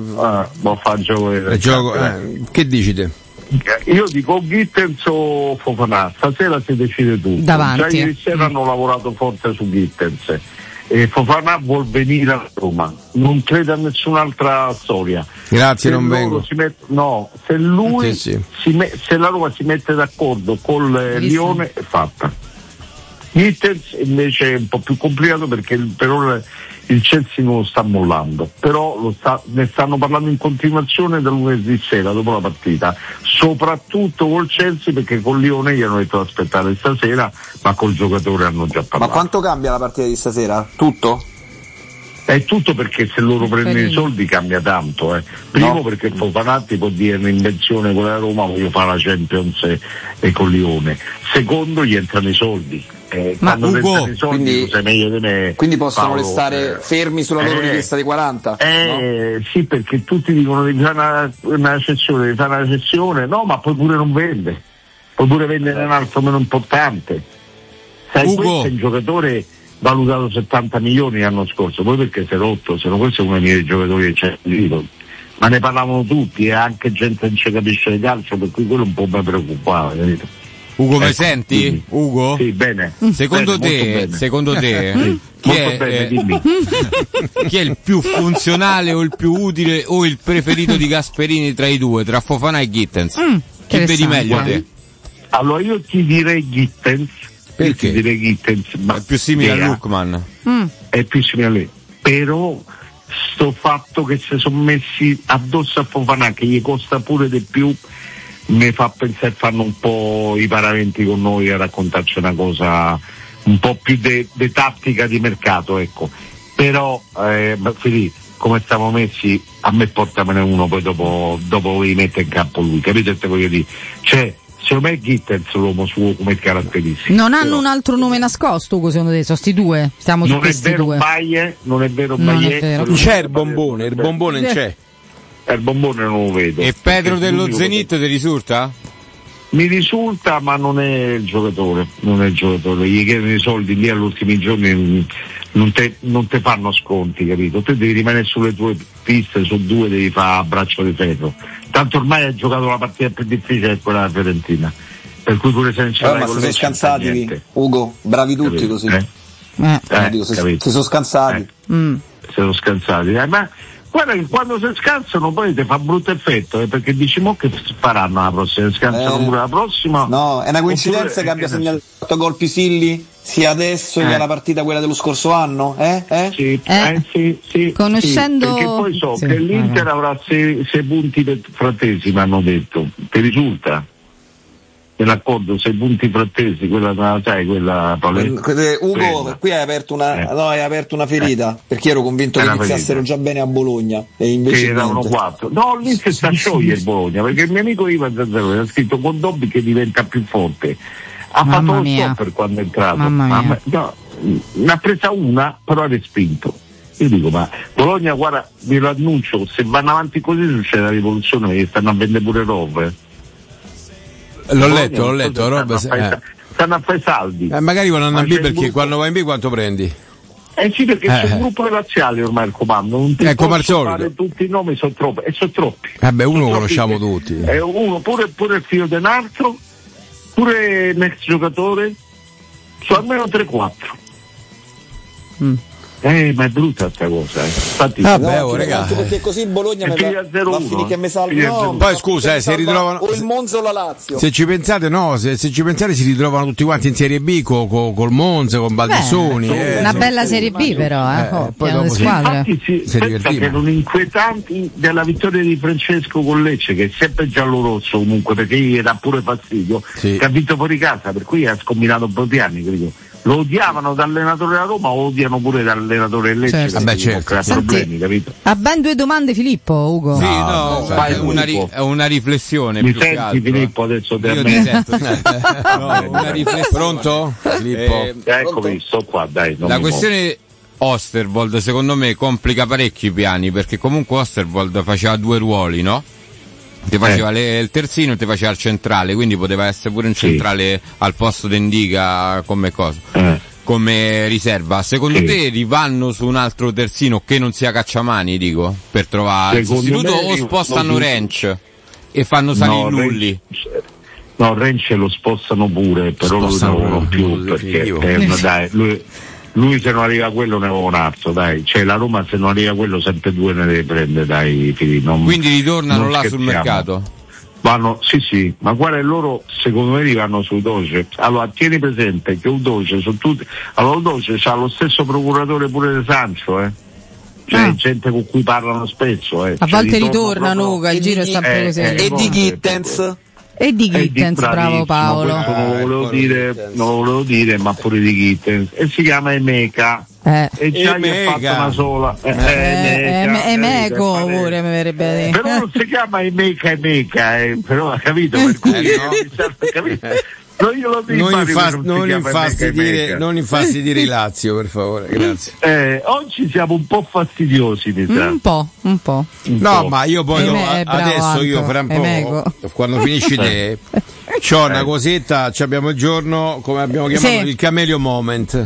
il gioco. Che dici te? Io dico Gittens o Fofana, stasera si decide tu. Davanti. Già ieri sera hanno lavorato forte su Gittens Fofana vuol venire a Roma, non crede a nessun'altra storia. Grazie, non vengo. Se lui se la Roma si mette d'accordo con Lione è fatta. Gittens invece è un po' più complicato perché per ora il Chelsea non lo sta mollando, però ne stanno parlando in continuazione da lunedì sera dopo la partita, soprattutto col Chelsea, perché con Lione gli hanno detto di aspettare stasera, ma col giocatore hanno già parlato. Ma quanto cambia la partita di stasera? Tutto? È tutto, perché se loro prendono i soldi cambia tanto. Primo perché Fofanatti può dire un'invenzione con la Roma, voglio fare la Champions e con Lione. Secondo, gli entrano i soldi. Quando Ugo, i soldi sei meglio di me. Quindi possono Paolo, restare fermi sulla loro richiesta di 40? No? Sì, perché tutti dicono di fare una cessione, no, ma poi pure non vende. Puoi pure vendere un altro meno importante. Sai, questo è un giocatore valutato 70 milioni l'anno scorso, poi perché si è rotto, se no questo è uno dei miei giocatori che c'è lì. Ma ne parlavano tutti, e anche gente che non ci capisce di calcio, per cui quello un po' mi preoccupava, capito? Ugo, mi senti? Quindi, Ugo? Sì, bene. Secondo te chi è il più funzionale o il più utile o il preferito di Gasperini tra i due, tra Fofana e Gittens? Chi vedi meglio te? Allora io ti direi Gittens. Perché? Ti direi Gittens, ma è più simile a Lookman. È più simile a lui. Però sto fatto che si sono messi addosso a Fofana, che gli costa pure di più, mi fa pensare fanno un po' i paraventi con noi a raccontarci una cosa un po' più di tattica di mercato, ecco. Però come stiamo messi, a me portamene uno, poi dopo li mette in campo lui, capite che voglio dire? Cioè, secondo me Gittens l'uomo suo come caratteristiche. Non hanno un altro nome nascosto, Ugo, secondo te? Sono sti due? Stiamo su questi due. Non è vero Baie. C'è il bombone non c'è. Il bombone non lo vedo. E Pedro dello Zenit ti risulta? Mi risulta, ma non è il giocatore. Gli chiedono i soldi lì all'ultimi giorni, non te fanno sconti, capito? Te devi rimanere sulle tue piste, su due devi fare a braccio di ferro. Tanto ormai hai giocato la partita più difficile, è quella della Fiorentina. Per cui pure se non c'è ma si sono scansati, Ugo, bravi tutti, capito? Così. Si sono scansati. Si sono scansati. Ma guarda che quando si scansano poi ti fa brutto effetto, perché dici mo che faranno la prossima, scansano pure la prossima. No, è una coincidenza che abbia segnato 8 gol Pisilli sia adesso che alla partita quella dello scorso anno? Sì. Conoscendo, perché poi so che l'Inter avrà 6 punti per Frattesi, mi hanno detto. Ti risulta? Nell'accordo 6 punti frattesi, quella Ugo, qui hai aperto una ferita, perché ero convinto che iniziassero già bene a Bologna e invece erano 4. No, lì si sta a sciogliere il Bologna, perché il mio amico Ivan Zazzaroni ha scritto con Dobby che diventa più forte. Ha fatto lo stopper quando è entrato. Ne ha presa una, però ha respinto. Io dico, ma Bologna, guarda, vi lo annuncio, se vanno avanti così succede la rivoluzione, perché stanno a vendere pure robe. L'ho letto, roba. Stanno a fare saldi. Magari vanno a B, perché quando vai in B quanto prendi? Sì, perché c'è un gruppo razziale ormai il comando, non ti posso fare tutti i nomi, sono troppi. Uno conosciamo tutti. Uno, pure il figlio di un altro, pure l'ex giocatore, sono almeno 3-4. Ma è brutta sta cosa, Infatti, ragazzi, perché così Bologna va a finire che mi salva. Poi scusa, si ritrovano o il Monza o la Lazio. Se ci pensate, se ci pensate si ritrovano tutti quanti in Serie B col Monza, con Baldessoni. Una bella Serie B però, poi dopo squadre. Infatti che erano inquietanti della vittoria di Francesco con Lecce, che è sempre giallo-rosso comunque, perché gli dà pure fastidio, che ha vinto fuori casa, per cui ha scombinato un po' di anni, credo. Lo odiavano da allenatore della Roma, o odiano pure da allenatore del Lecce, certo. Problemi, capito? Ha ben 2 domande Filippo, Ugo. Sì, è una riflessione. Mi più senti Filippo adesso te? Io ti sento. Una riflessione. Pronto? Filippo? Eccomi, sto qua, dai. La questione Osterwold secondo me complica parecchio i piani, perché comunque Osterwold faceva 2 ruoli, no? Ti faceva il terzino e ti faceva il centrale, quindi poteva essere pure un centrale al posto di Indica come riserva. Secondo te rivanno su un altro terzino che non sia Cacciamani, dico, per trovare il sostituto, o spostano Rensch e fanno salire Lulli? No, Rensch lo spostano pure, però lui non più, perché lui se non arriva a quello ne avevo un arzo, dai, cioè la Roma se non arriva a quello sempre 2 ne deve prendere, dai, quindi ritornano là sul mercato? Vanno, sì, ma guarda, loro secondo me vanno su Udoce. Allora tieni presente che Udoce sono tutti, allora Udoce c'ha lo stesso procuratore pure di Sancho, cioè gente con cui parlano spesso, a volte ritornano, Uga, il giro è sempre così. E di Gittens? E di Gittens, bravo Paolo. Non lo volevo dire, ma pure di Gittens. E si chiama Emeka. E già gli ha fatto una sola. Emeco pure mi verrebbe a dire. Però non si chiama Emeka, però ha capito? Per cui capito? Non infastidire i Lazio, per favore, grazie. Oggi siamo un po' fastidiosi, mi sa. Un po'. No, ma io poi adesso io fra un po', quando finisci te, c'ho una cosetta, abbiamo il giorno, come abbiamo chiamato, il Camelio Moment.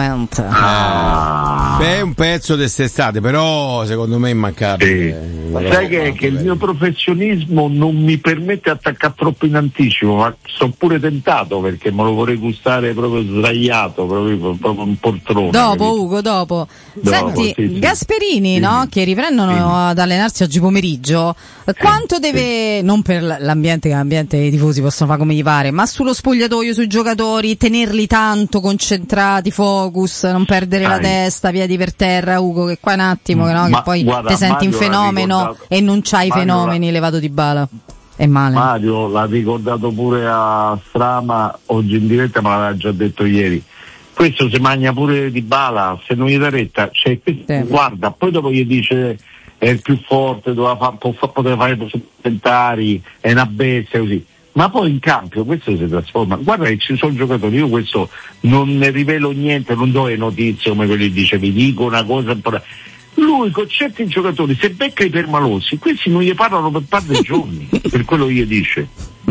È un pezzo d'estate, però secondo me è immancabile. Sai che il mio professionismo non mi permette di attaccare troppo in anticipo, ma sono pure tentato perché me lo vorrei gustare proprio sdraiato, proprio un poltrone. Dopo. Senti, sì. Gasperini, no? Che riprendono ad allenarsi oggi pomeriggio. Quanto deve, non per l'ambiente, che l'ambiente i tifosi possono fare come gli pare, ma sullo spogliatoio, sui giocatori, tenerli tanto concentrati, focus, non perdere la testa, piedi per terra, Ugo, che qua un attimo, che poi ti senti in fenomeno e non c'hai i fenomeni levato di bala. È male. Mario l'ha ricordato pure a Strama oggi in diretta, ma l'aveva già detto ieri. Questo si mangia pure di bala, se non gli dà retta, guarda, poi dopo gli dice è il più forte, poteva fare supplementari, è una bestia, così. Ma poi in campo questo si trasforma. Guarda che ci sono giocatori, io questo non ne rivelo niente, non do le notizie come quelli dice, vi dico una cosa. Lui con certi giocatori, se becca i permalosi, questi non gli parlano per par dei giorni, per quello che gli dice.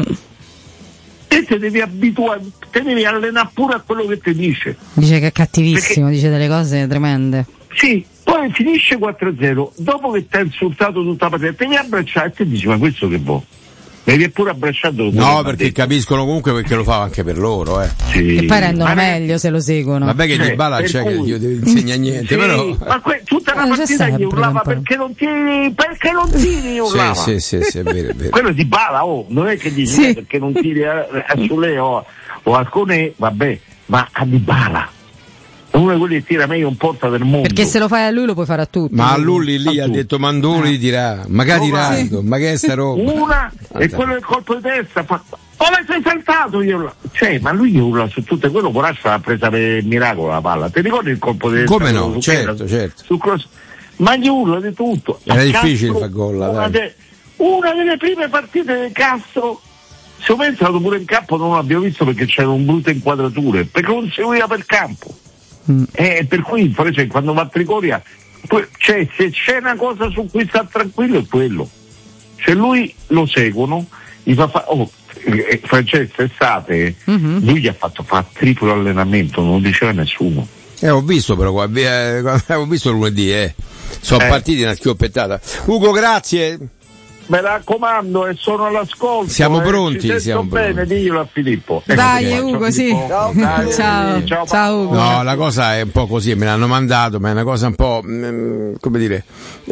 E te devi abituare, te devi allenare pure a quello che ti dice. Dice che è cattivissimo, dice delle cose tremende. Sì, poi finisce 4-0, dopo che ti ha insultato tutta la partita, te devi abbracciare e ti dici, ma questo che vuoi? Devi pure abbracciato. No, perché capiscono comunque perché lo fa anche per loro, Sì. E poi rendono meglio se lo seguono. Vabbè che di bala c'è che Dio ti insegna niente, sì, però. Ma tutta la partita gli urlava perché non tiri urlava. Sì, è vero. Quello di bala, non è che dici perché non tiri a Sule o a Cone, vabbè, ma a di bala. Uno di quelli che tira meglio un porta del mondo. Perché se lo fai a lui lo puoi fare a tutti. Ma a lui lì ha detto Mandoni dirà, magari tirando, ma che è sta roba? Una e quello del colpo di testa fa. Come sei saltato? Ma lui urla su tutte, quello Corazza l'ha presa per miracolo la palla. Ti ricordi il colpo di testa? Come no? Certo. Ma gli urla di tutto. Era difficile far gol. Una delle prime partite del Castro, secondo me è stato pure in campo, non l'abbiamo visto perché c'erano brutte inquadrature, perché non seguiva per campo. Per cui quando va a Trigoria, se c'è una cosa su cui sta tranquillo è quello. Se lui lo seguono, gli fa Francesco estate, lui gli ha fatto fare triplo allenamento, non lo diceva nessuno. Ho visto però, ho visto lunedì, sono partiti una schioppettata. Ugo, grazie. Mi raccomando, e sono all'ascolto. Siamo pronti, siamo bene, diglielo a Filippo. Dai, Ugo, sì. Ciao Ugo. No, la cosa è un po' così, me l'hanno mandato, ma è una cosa un po', come dire,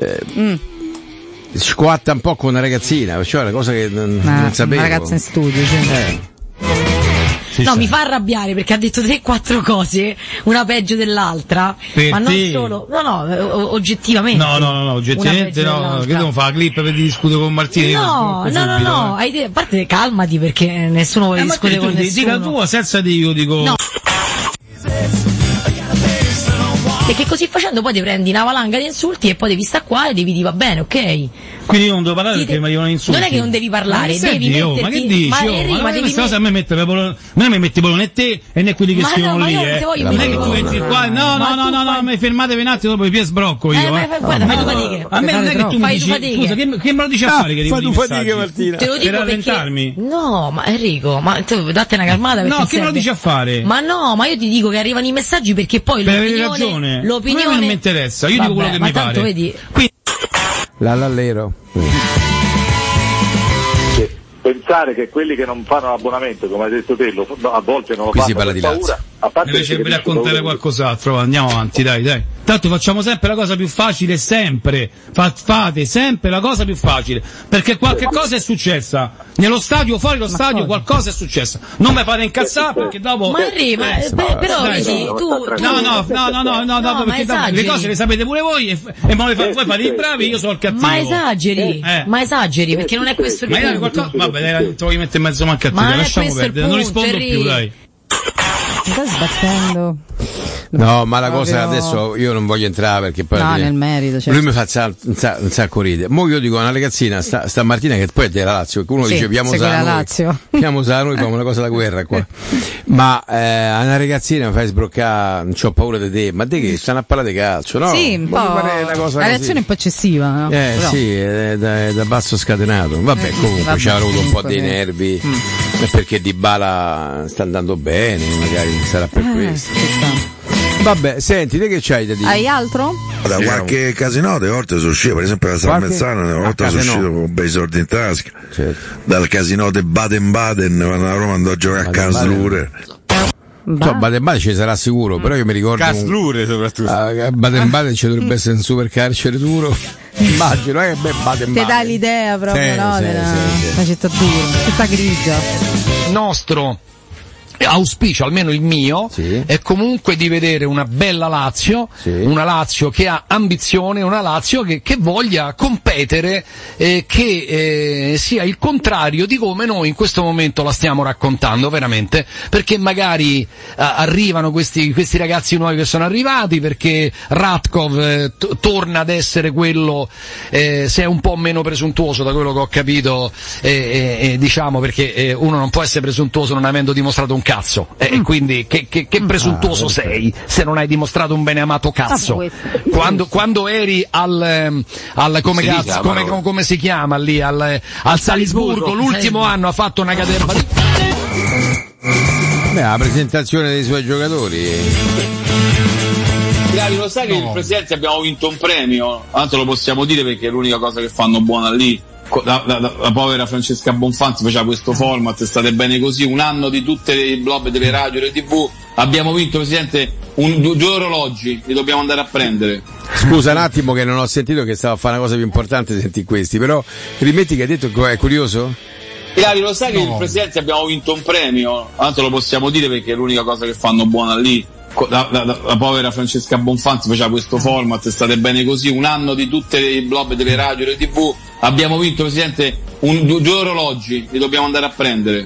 squatta un po' con una ragazzina, cioè una cosa che non sapevo. Una ragazza in studio, No, mi fa arrabbiare perché ha detto 3-4 cose, una peggio dell'altra, ma non solo, oggettivamente. No, oggettivamente no, che devo fare la clip per discutere con Martini? No, a parte calmati perché nessuno vuole discutere con nessuno. Dica tua senza dire io dico. No. Perché così facendo poi ti prendi una valanga di insulti e poi devi stare qua e devi dire va bene, ok? Quindi io non devo parlare perché mi arrivano insulti. Non è che non devi parlare, devi metterti. Ma che dici? Ma questa cosa a me mette non mi metti proprio né te e né quelli che scrivono lì. Non è che tu entri qua, no, mi fermatevi un attimo dopo i piedi sbrocco io. A me non è che tu mi dici, scusa, che me lo dici a fare che fai tu fatiche Martina? Te lo dico per rallentarmi? No, ma Enrico, ma tu date una calmata perché no, che me lo dici a fare? Ma no, ma io ti dico che arrivano i messaggi perché poi l'opinione non mi interessa, io dico quello che mi pare. Vedi. L'allero. Pensare che quelli che non fanno l'abbonamento, come hai detto te, a volte non lo fanno per paura, invece di raccontare qualcos'altro, andiamo avanti, dai. Tanto facciamo sempre la cosa più facile, sempre. Fate sempre la cosa più facile, perché qualche cosa è successa. Nello stadio, fuori lo stadio, qualcosa è successa. Non mi fate incazzare perché dopo. Ma arriva, però vedi, tu. No, perché le cose le sapete pure voi e voi fate i bravi, io sono il cattivo. Ma esageri, perché non è questo il punto. Vabbè, dai, te lo mettere in mezzo manca a te, lasciamo perdere, non rispondo più, dai. Mi sta sbattendo. No, ma la cosa adesso io non voglio entrare perché poi nel merito, certo. Lui mi fa un sacco ridere. Mo io dico una ragazzina stamattina che poi è della Lazio, che uno dice piamo sa noi famo una cosa da guerra qua. Ma una ragazzina mi fai sbroccare, non c'ho paura di te, ma te che stanno a parlare di calcio, no? Sì, un po'. La reazione è un po' eccessiva, no? Sì, è da basso scatenato. Vabbè, comunque ci ha avuto un po' dei nervi perché Dybala sta andando bene, magari sarà per questo. Vabbè, senti, te che c'hai da dire? Hai altro? Da qualche casino a volte sono uscito, per esempio da Salmezzano una volta sono uscito con bei soldi in tasca, dal casino di Baden-Baden quando la Roma andò a giocare a Karlsruhe. Baden-Baden ci sarà sicuro, però io mi ricordo Karlsruhe soprattutto. A Baden-Baden ci dovrebbe essere un super carcere duro. Immagino, Baden-Baden. Ti dà l'idea proprio, la città dura, città grigia. Nostro auspicio, almeno il mio, è comunque di vedere una bella Lazio, una Lazio che ha ambizione, una Lazio che voglia competere, che sia il contrario di come noi in questo momento la stiamo raccontando veramente, perché magari arrivano questi ragazzi nuovi che sono arrivati, perché Ratkov torna ad essere quello, se è un po' meno presuntuoso da quello che ho capito, diciamo, perché uno non può essere presuntuoso non avendo dimostrato un cazzo, quindi che presuntuoso sei se non hai dimostrato un beneamato cazzo. Quando eri al come si chiama lì al Salisburgo l'ultimo anno ha fatto una caterva di... la presentazione dei suoi giocatori. Lo sai che il presidente abbiamo vinto un premio, tanto lo possiamo dire perché è l'unica cosa che fanno buona lì. La povera Francesca Bonfanti faceva questo format, state bene così, un anno di tutte le blog delle radio e le tv, abbiamo vinto, presidente, due orologi, li dobbiamo andare a prendere. Scusa un attimo che non ho sentito che stavo a fare una cosa più importante, senti questi, però rimetti che hai detto che è curioso? Ilario, lo sai che il presidente abbiamo vinto un premio, tanto lo possiamo dire perché è l'unica cosa che fanno buona lì. La povera Francesca Bonfanti faceva questo format, state bene così, un anno di tutte le blog delle radio e le tv, abbiamo vinto, presidente, due orologi, li dobbiamo andare a prendere.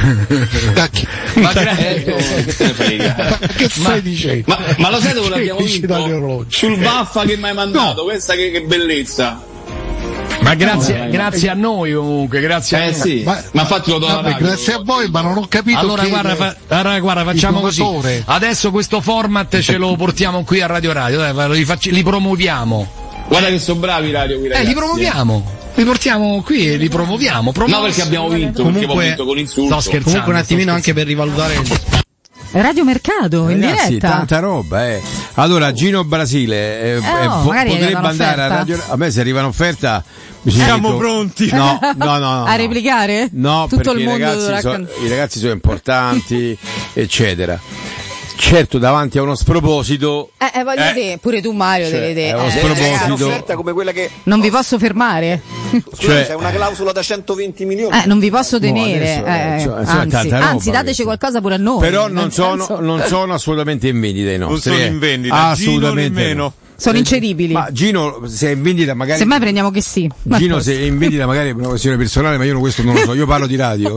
Ma che te ne frega? Che stai dicendo? Ma lo sai dove l'abbiamo vinto? Sul baffa che mi hai mandato, questa che bellezza. Ma grazie a noi comunque, grazie a noi. Sì. Ma infatti lo do alla radio. Grazie a voi, ma non ho capito. Allora guarda, facciamo così. Adesso questo format ce lo portiamo qui a Radio Radio, dai, li promuoviamo. Guarda che sono bravi Radio qui, ragazzi. Li promuoviamo. Li portiamo qui e li promuoviamo. No, perché abbiamo vinto, perché abbiamo vinto con insulto. Sto scherzando. Comunque un attimino anche per rivalutare Radio Mercato in diretta. Tanta roba, Allora Gino Brasile potrebbe andare a Radio. A me se arriva un'offerta siamo pronti. No. A replicare? No, tutto perché i ragazzi sono importanti, eccetera. Certo, davanti a uno sproposito. Voglio dire, pure tu Mario devi vedere. Uno sproposito. Un'offerta come quella che. Non vi posso fermare. C'è una clausola da 120 milioni. Non vi posso tenere. Anzi, dateci qualcosa pure a noi. Però non sono assolutamente in vendita i nostri. Non sono in vendita. Assolutamente no. Sono incedibili. Ma Gino, se è in vendita magari. Semmai prendiamo che sì. Gino, se è in vendita magari è una questione personale, ma io questo non lo so. Io parlo di radio.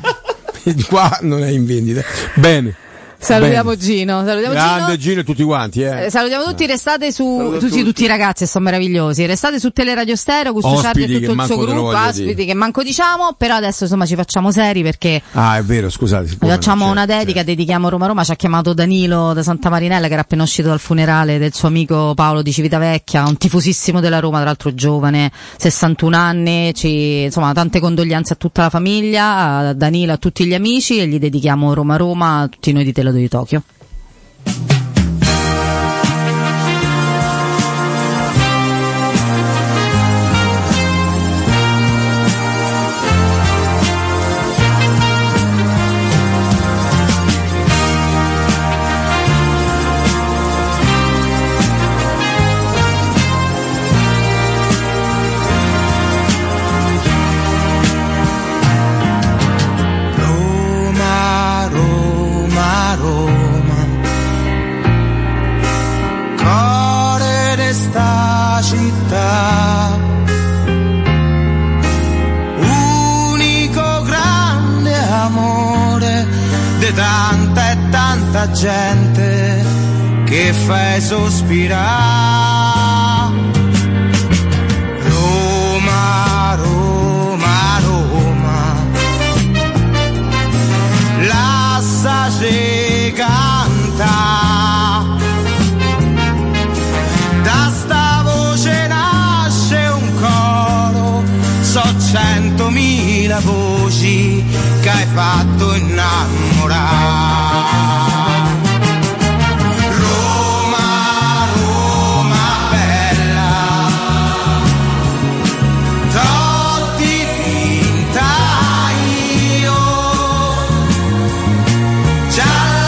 Qua non è in vendita. Bene. Salutiamo Gino. Grande Gino e tutti quanti. Salutiamo tutti, restate su tutti i ragazzi sono meravigliosi. Restate su Teleradio Stereo, Gusto Ciardi e tutto il suo gruppo, ospiti che manco diciamo, però adesso insomma ci facciamo seri perché è vero, scusate. Facciamo una dedica, dedichiamo Roma. Ci ha chiamato Danilo da Santa Marinella che era appena uscito dal funerale del suo amico Paolo di Civitavecchia, un tifosissimo della Roma, tra l'altro giovane, 61 anni, insomma tante condoglianze a tutta la famiglia, a Danilo, a tutti gli amici e gli dedichiamo Roma, a tutti noi di Teleradio di Tokyo. de tanta e tanta gente che fai sospirare. Roma, Roma, Roma, lasciaci cantare, da sta voce nasce un coro, so 100.000 voci che hai fatto innamorare.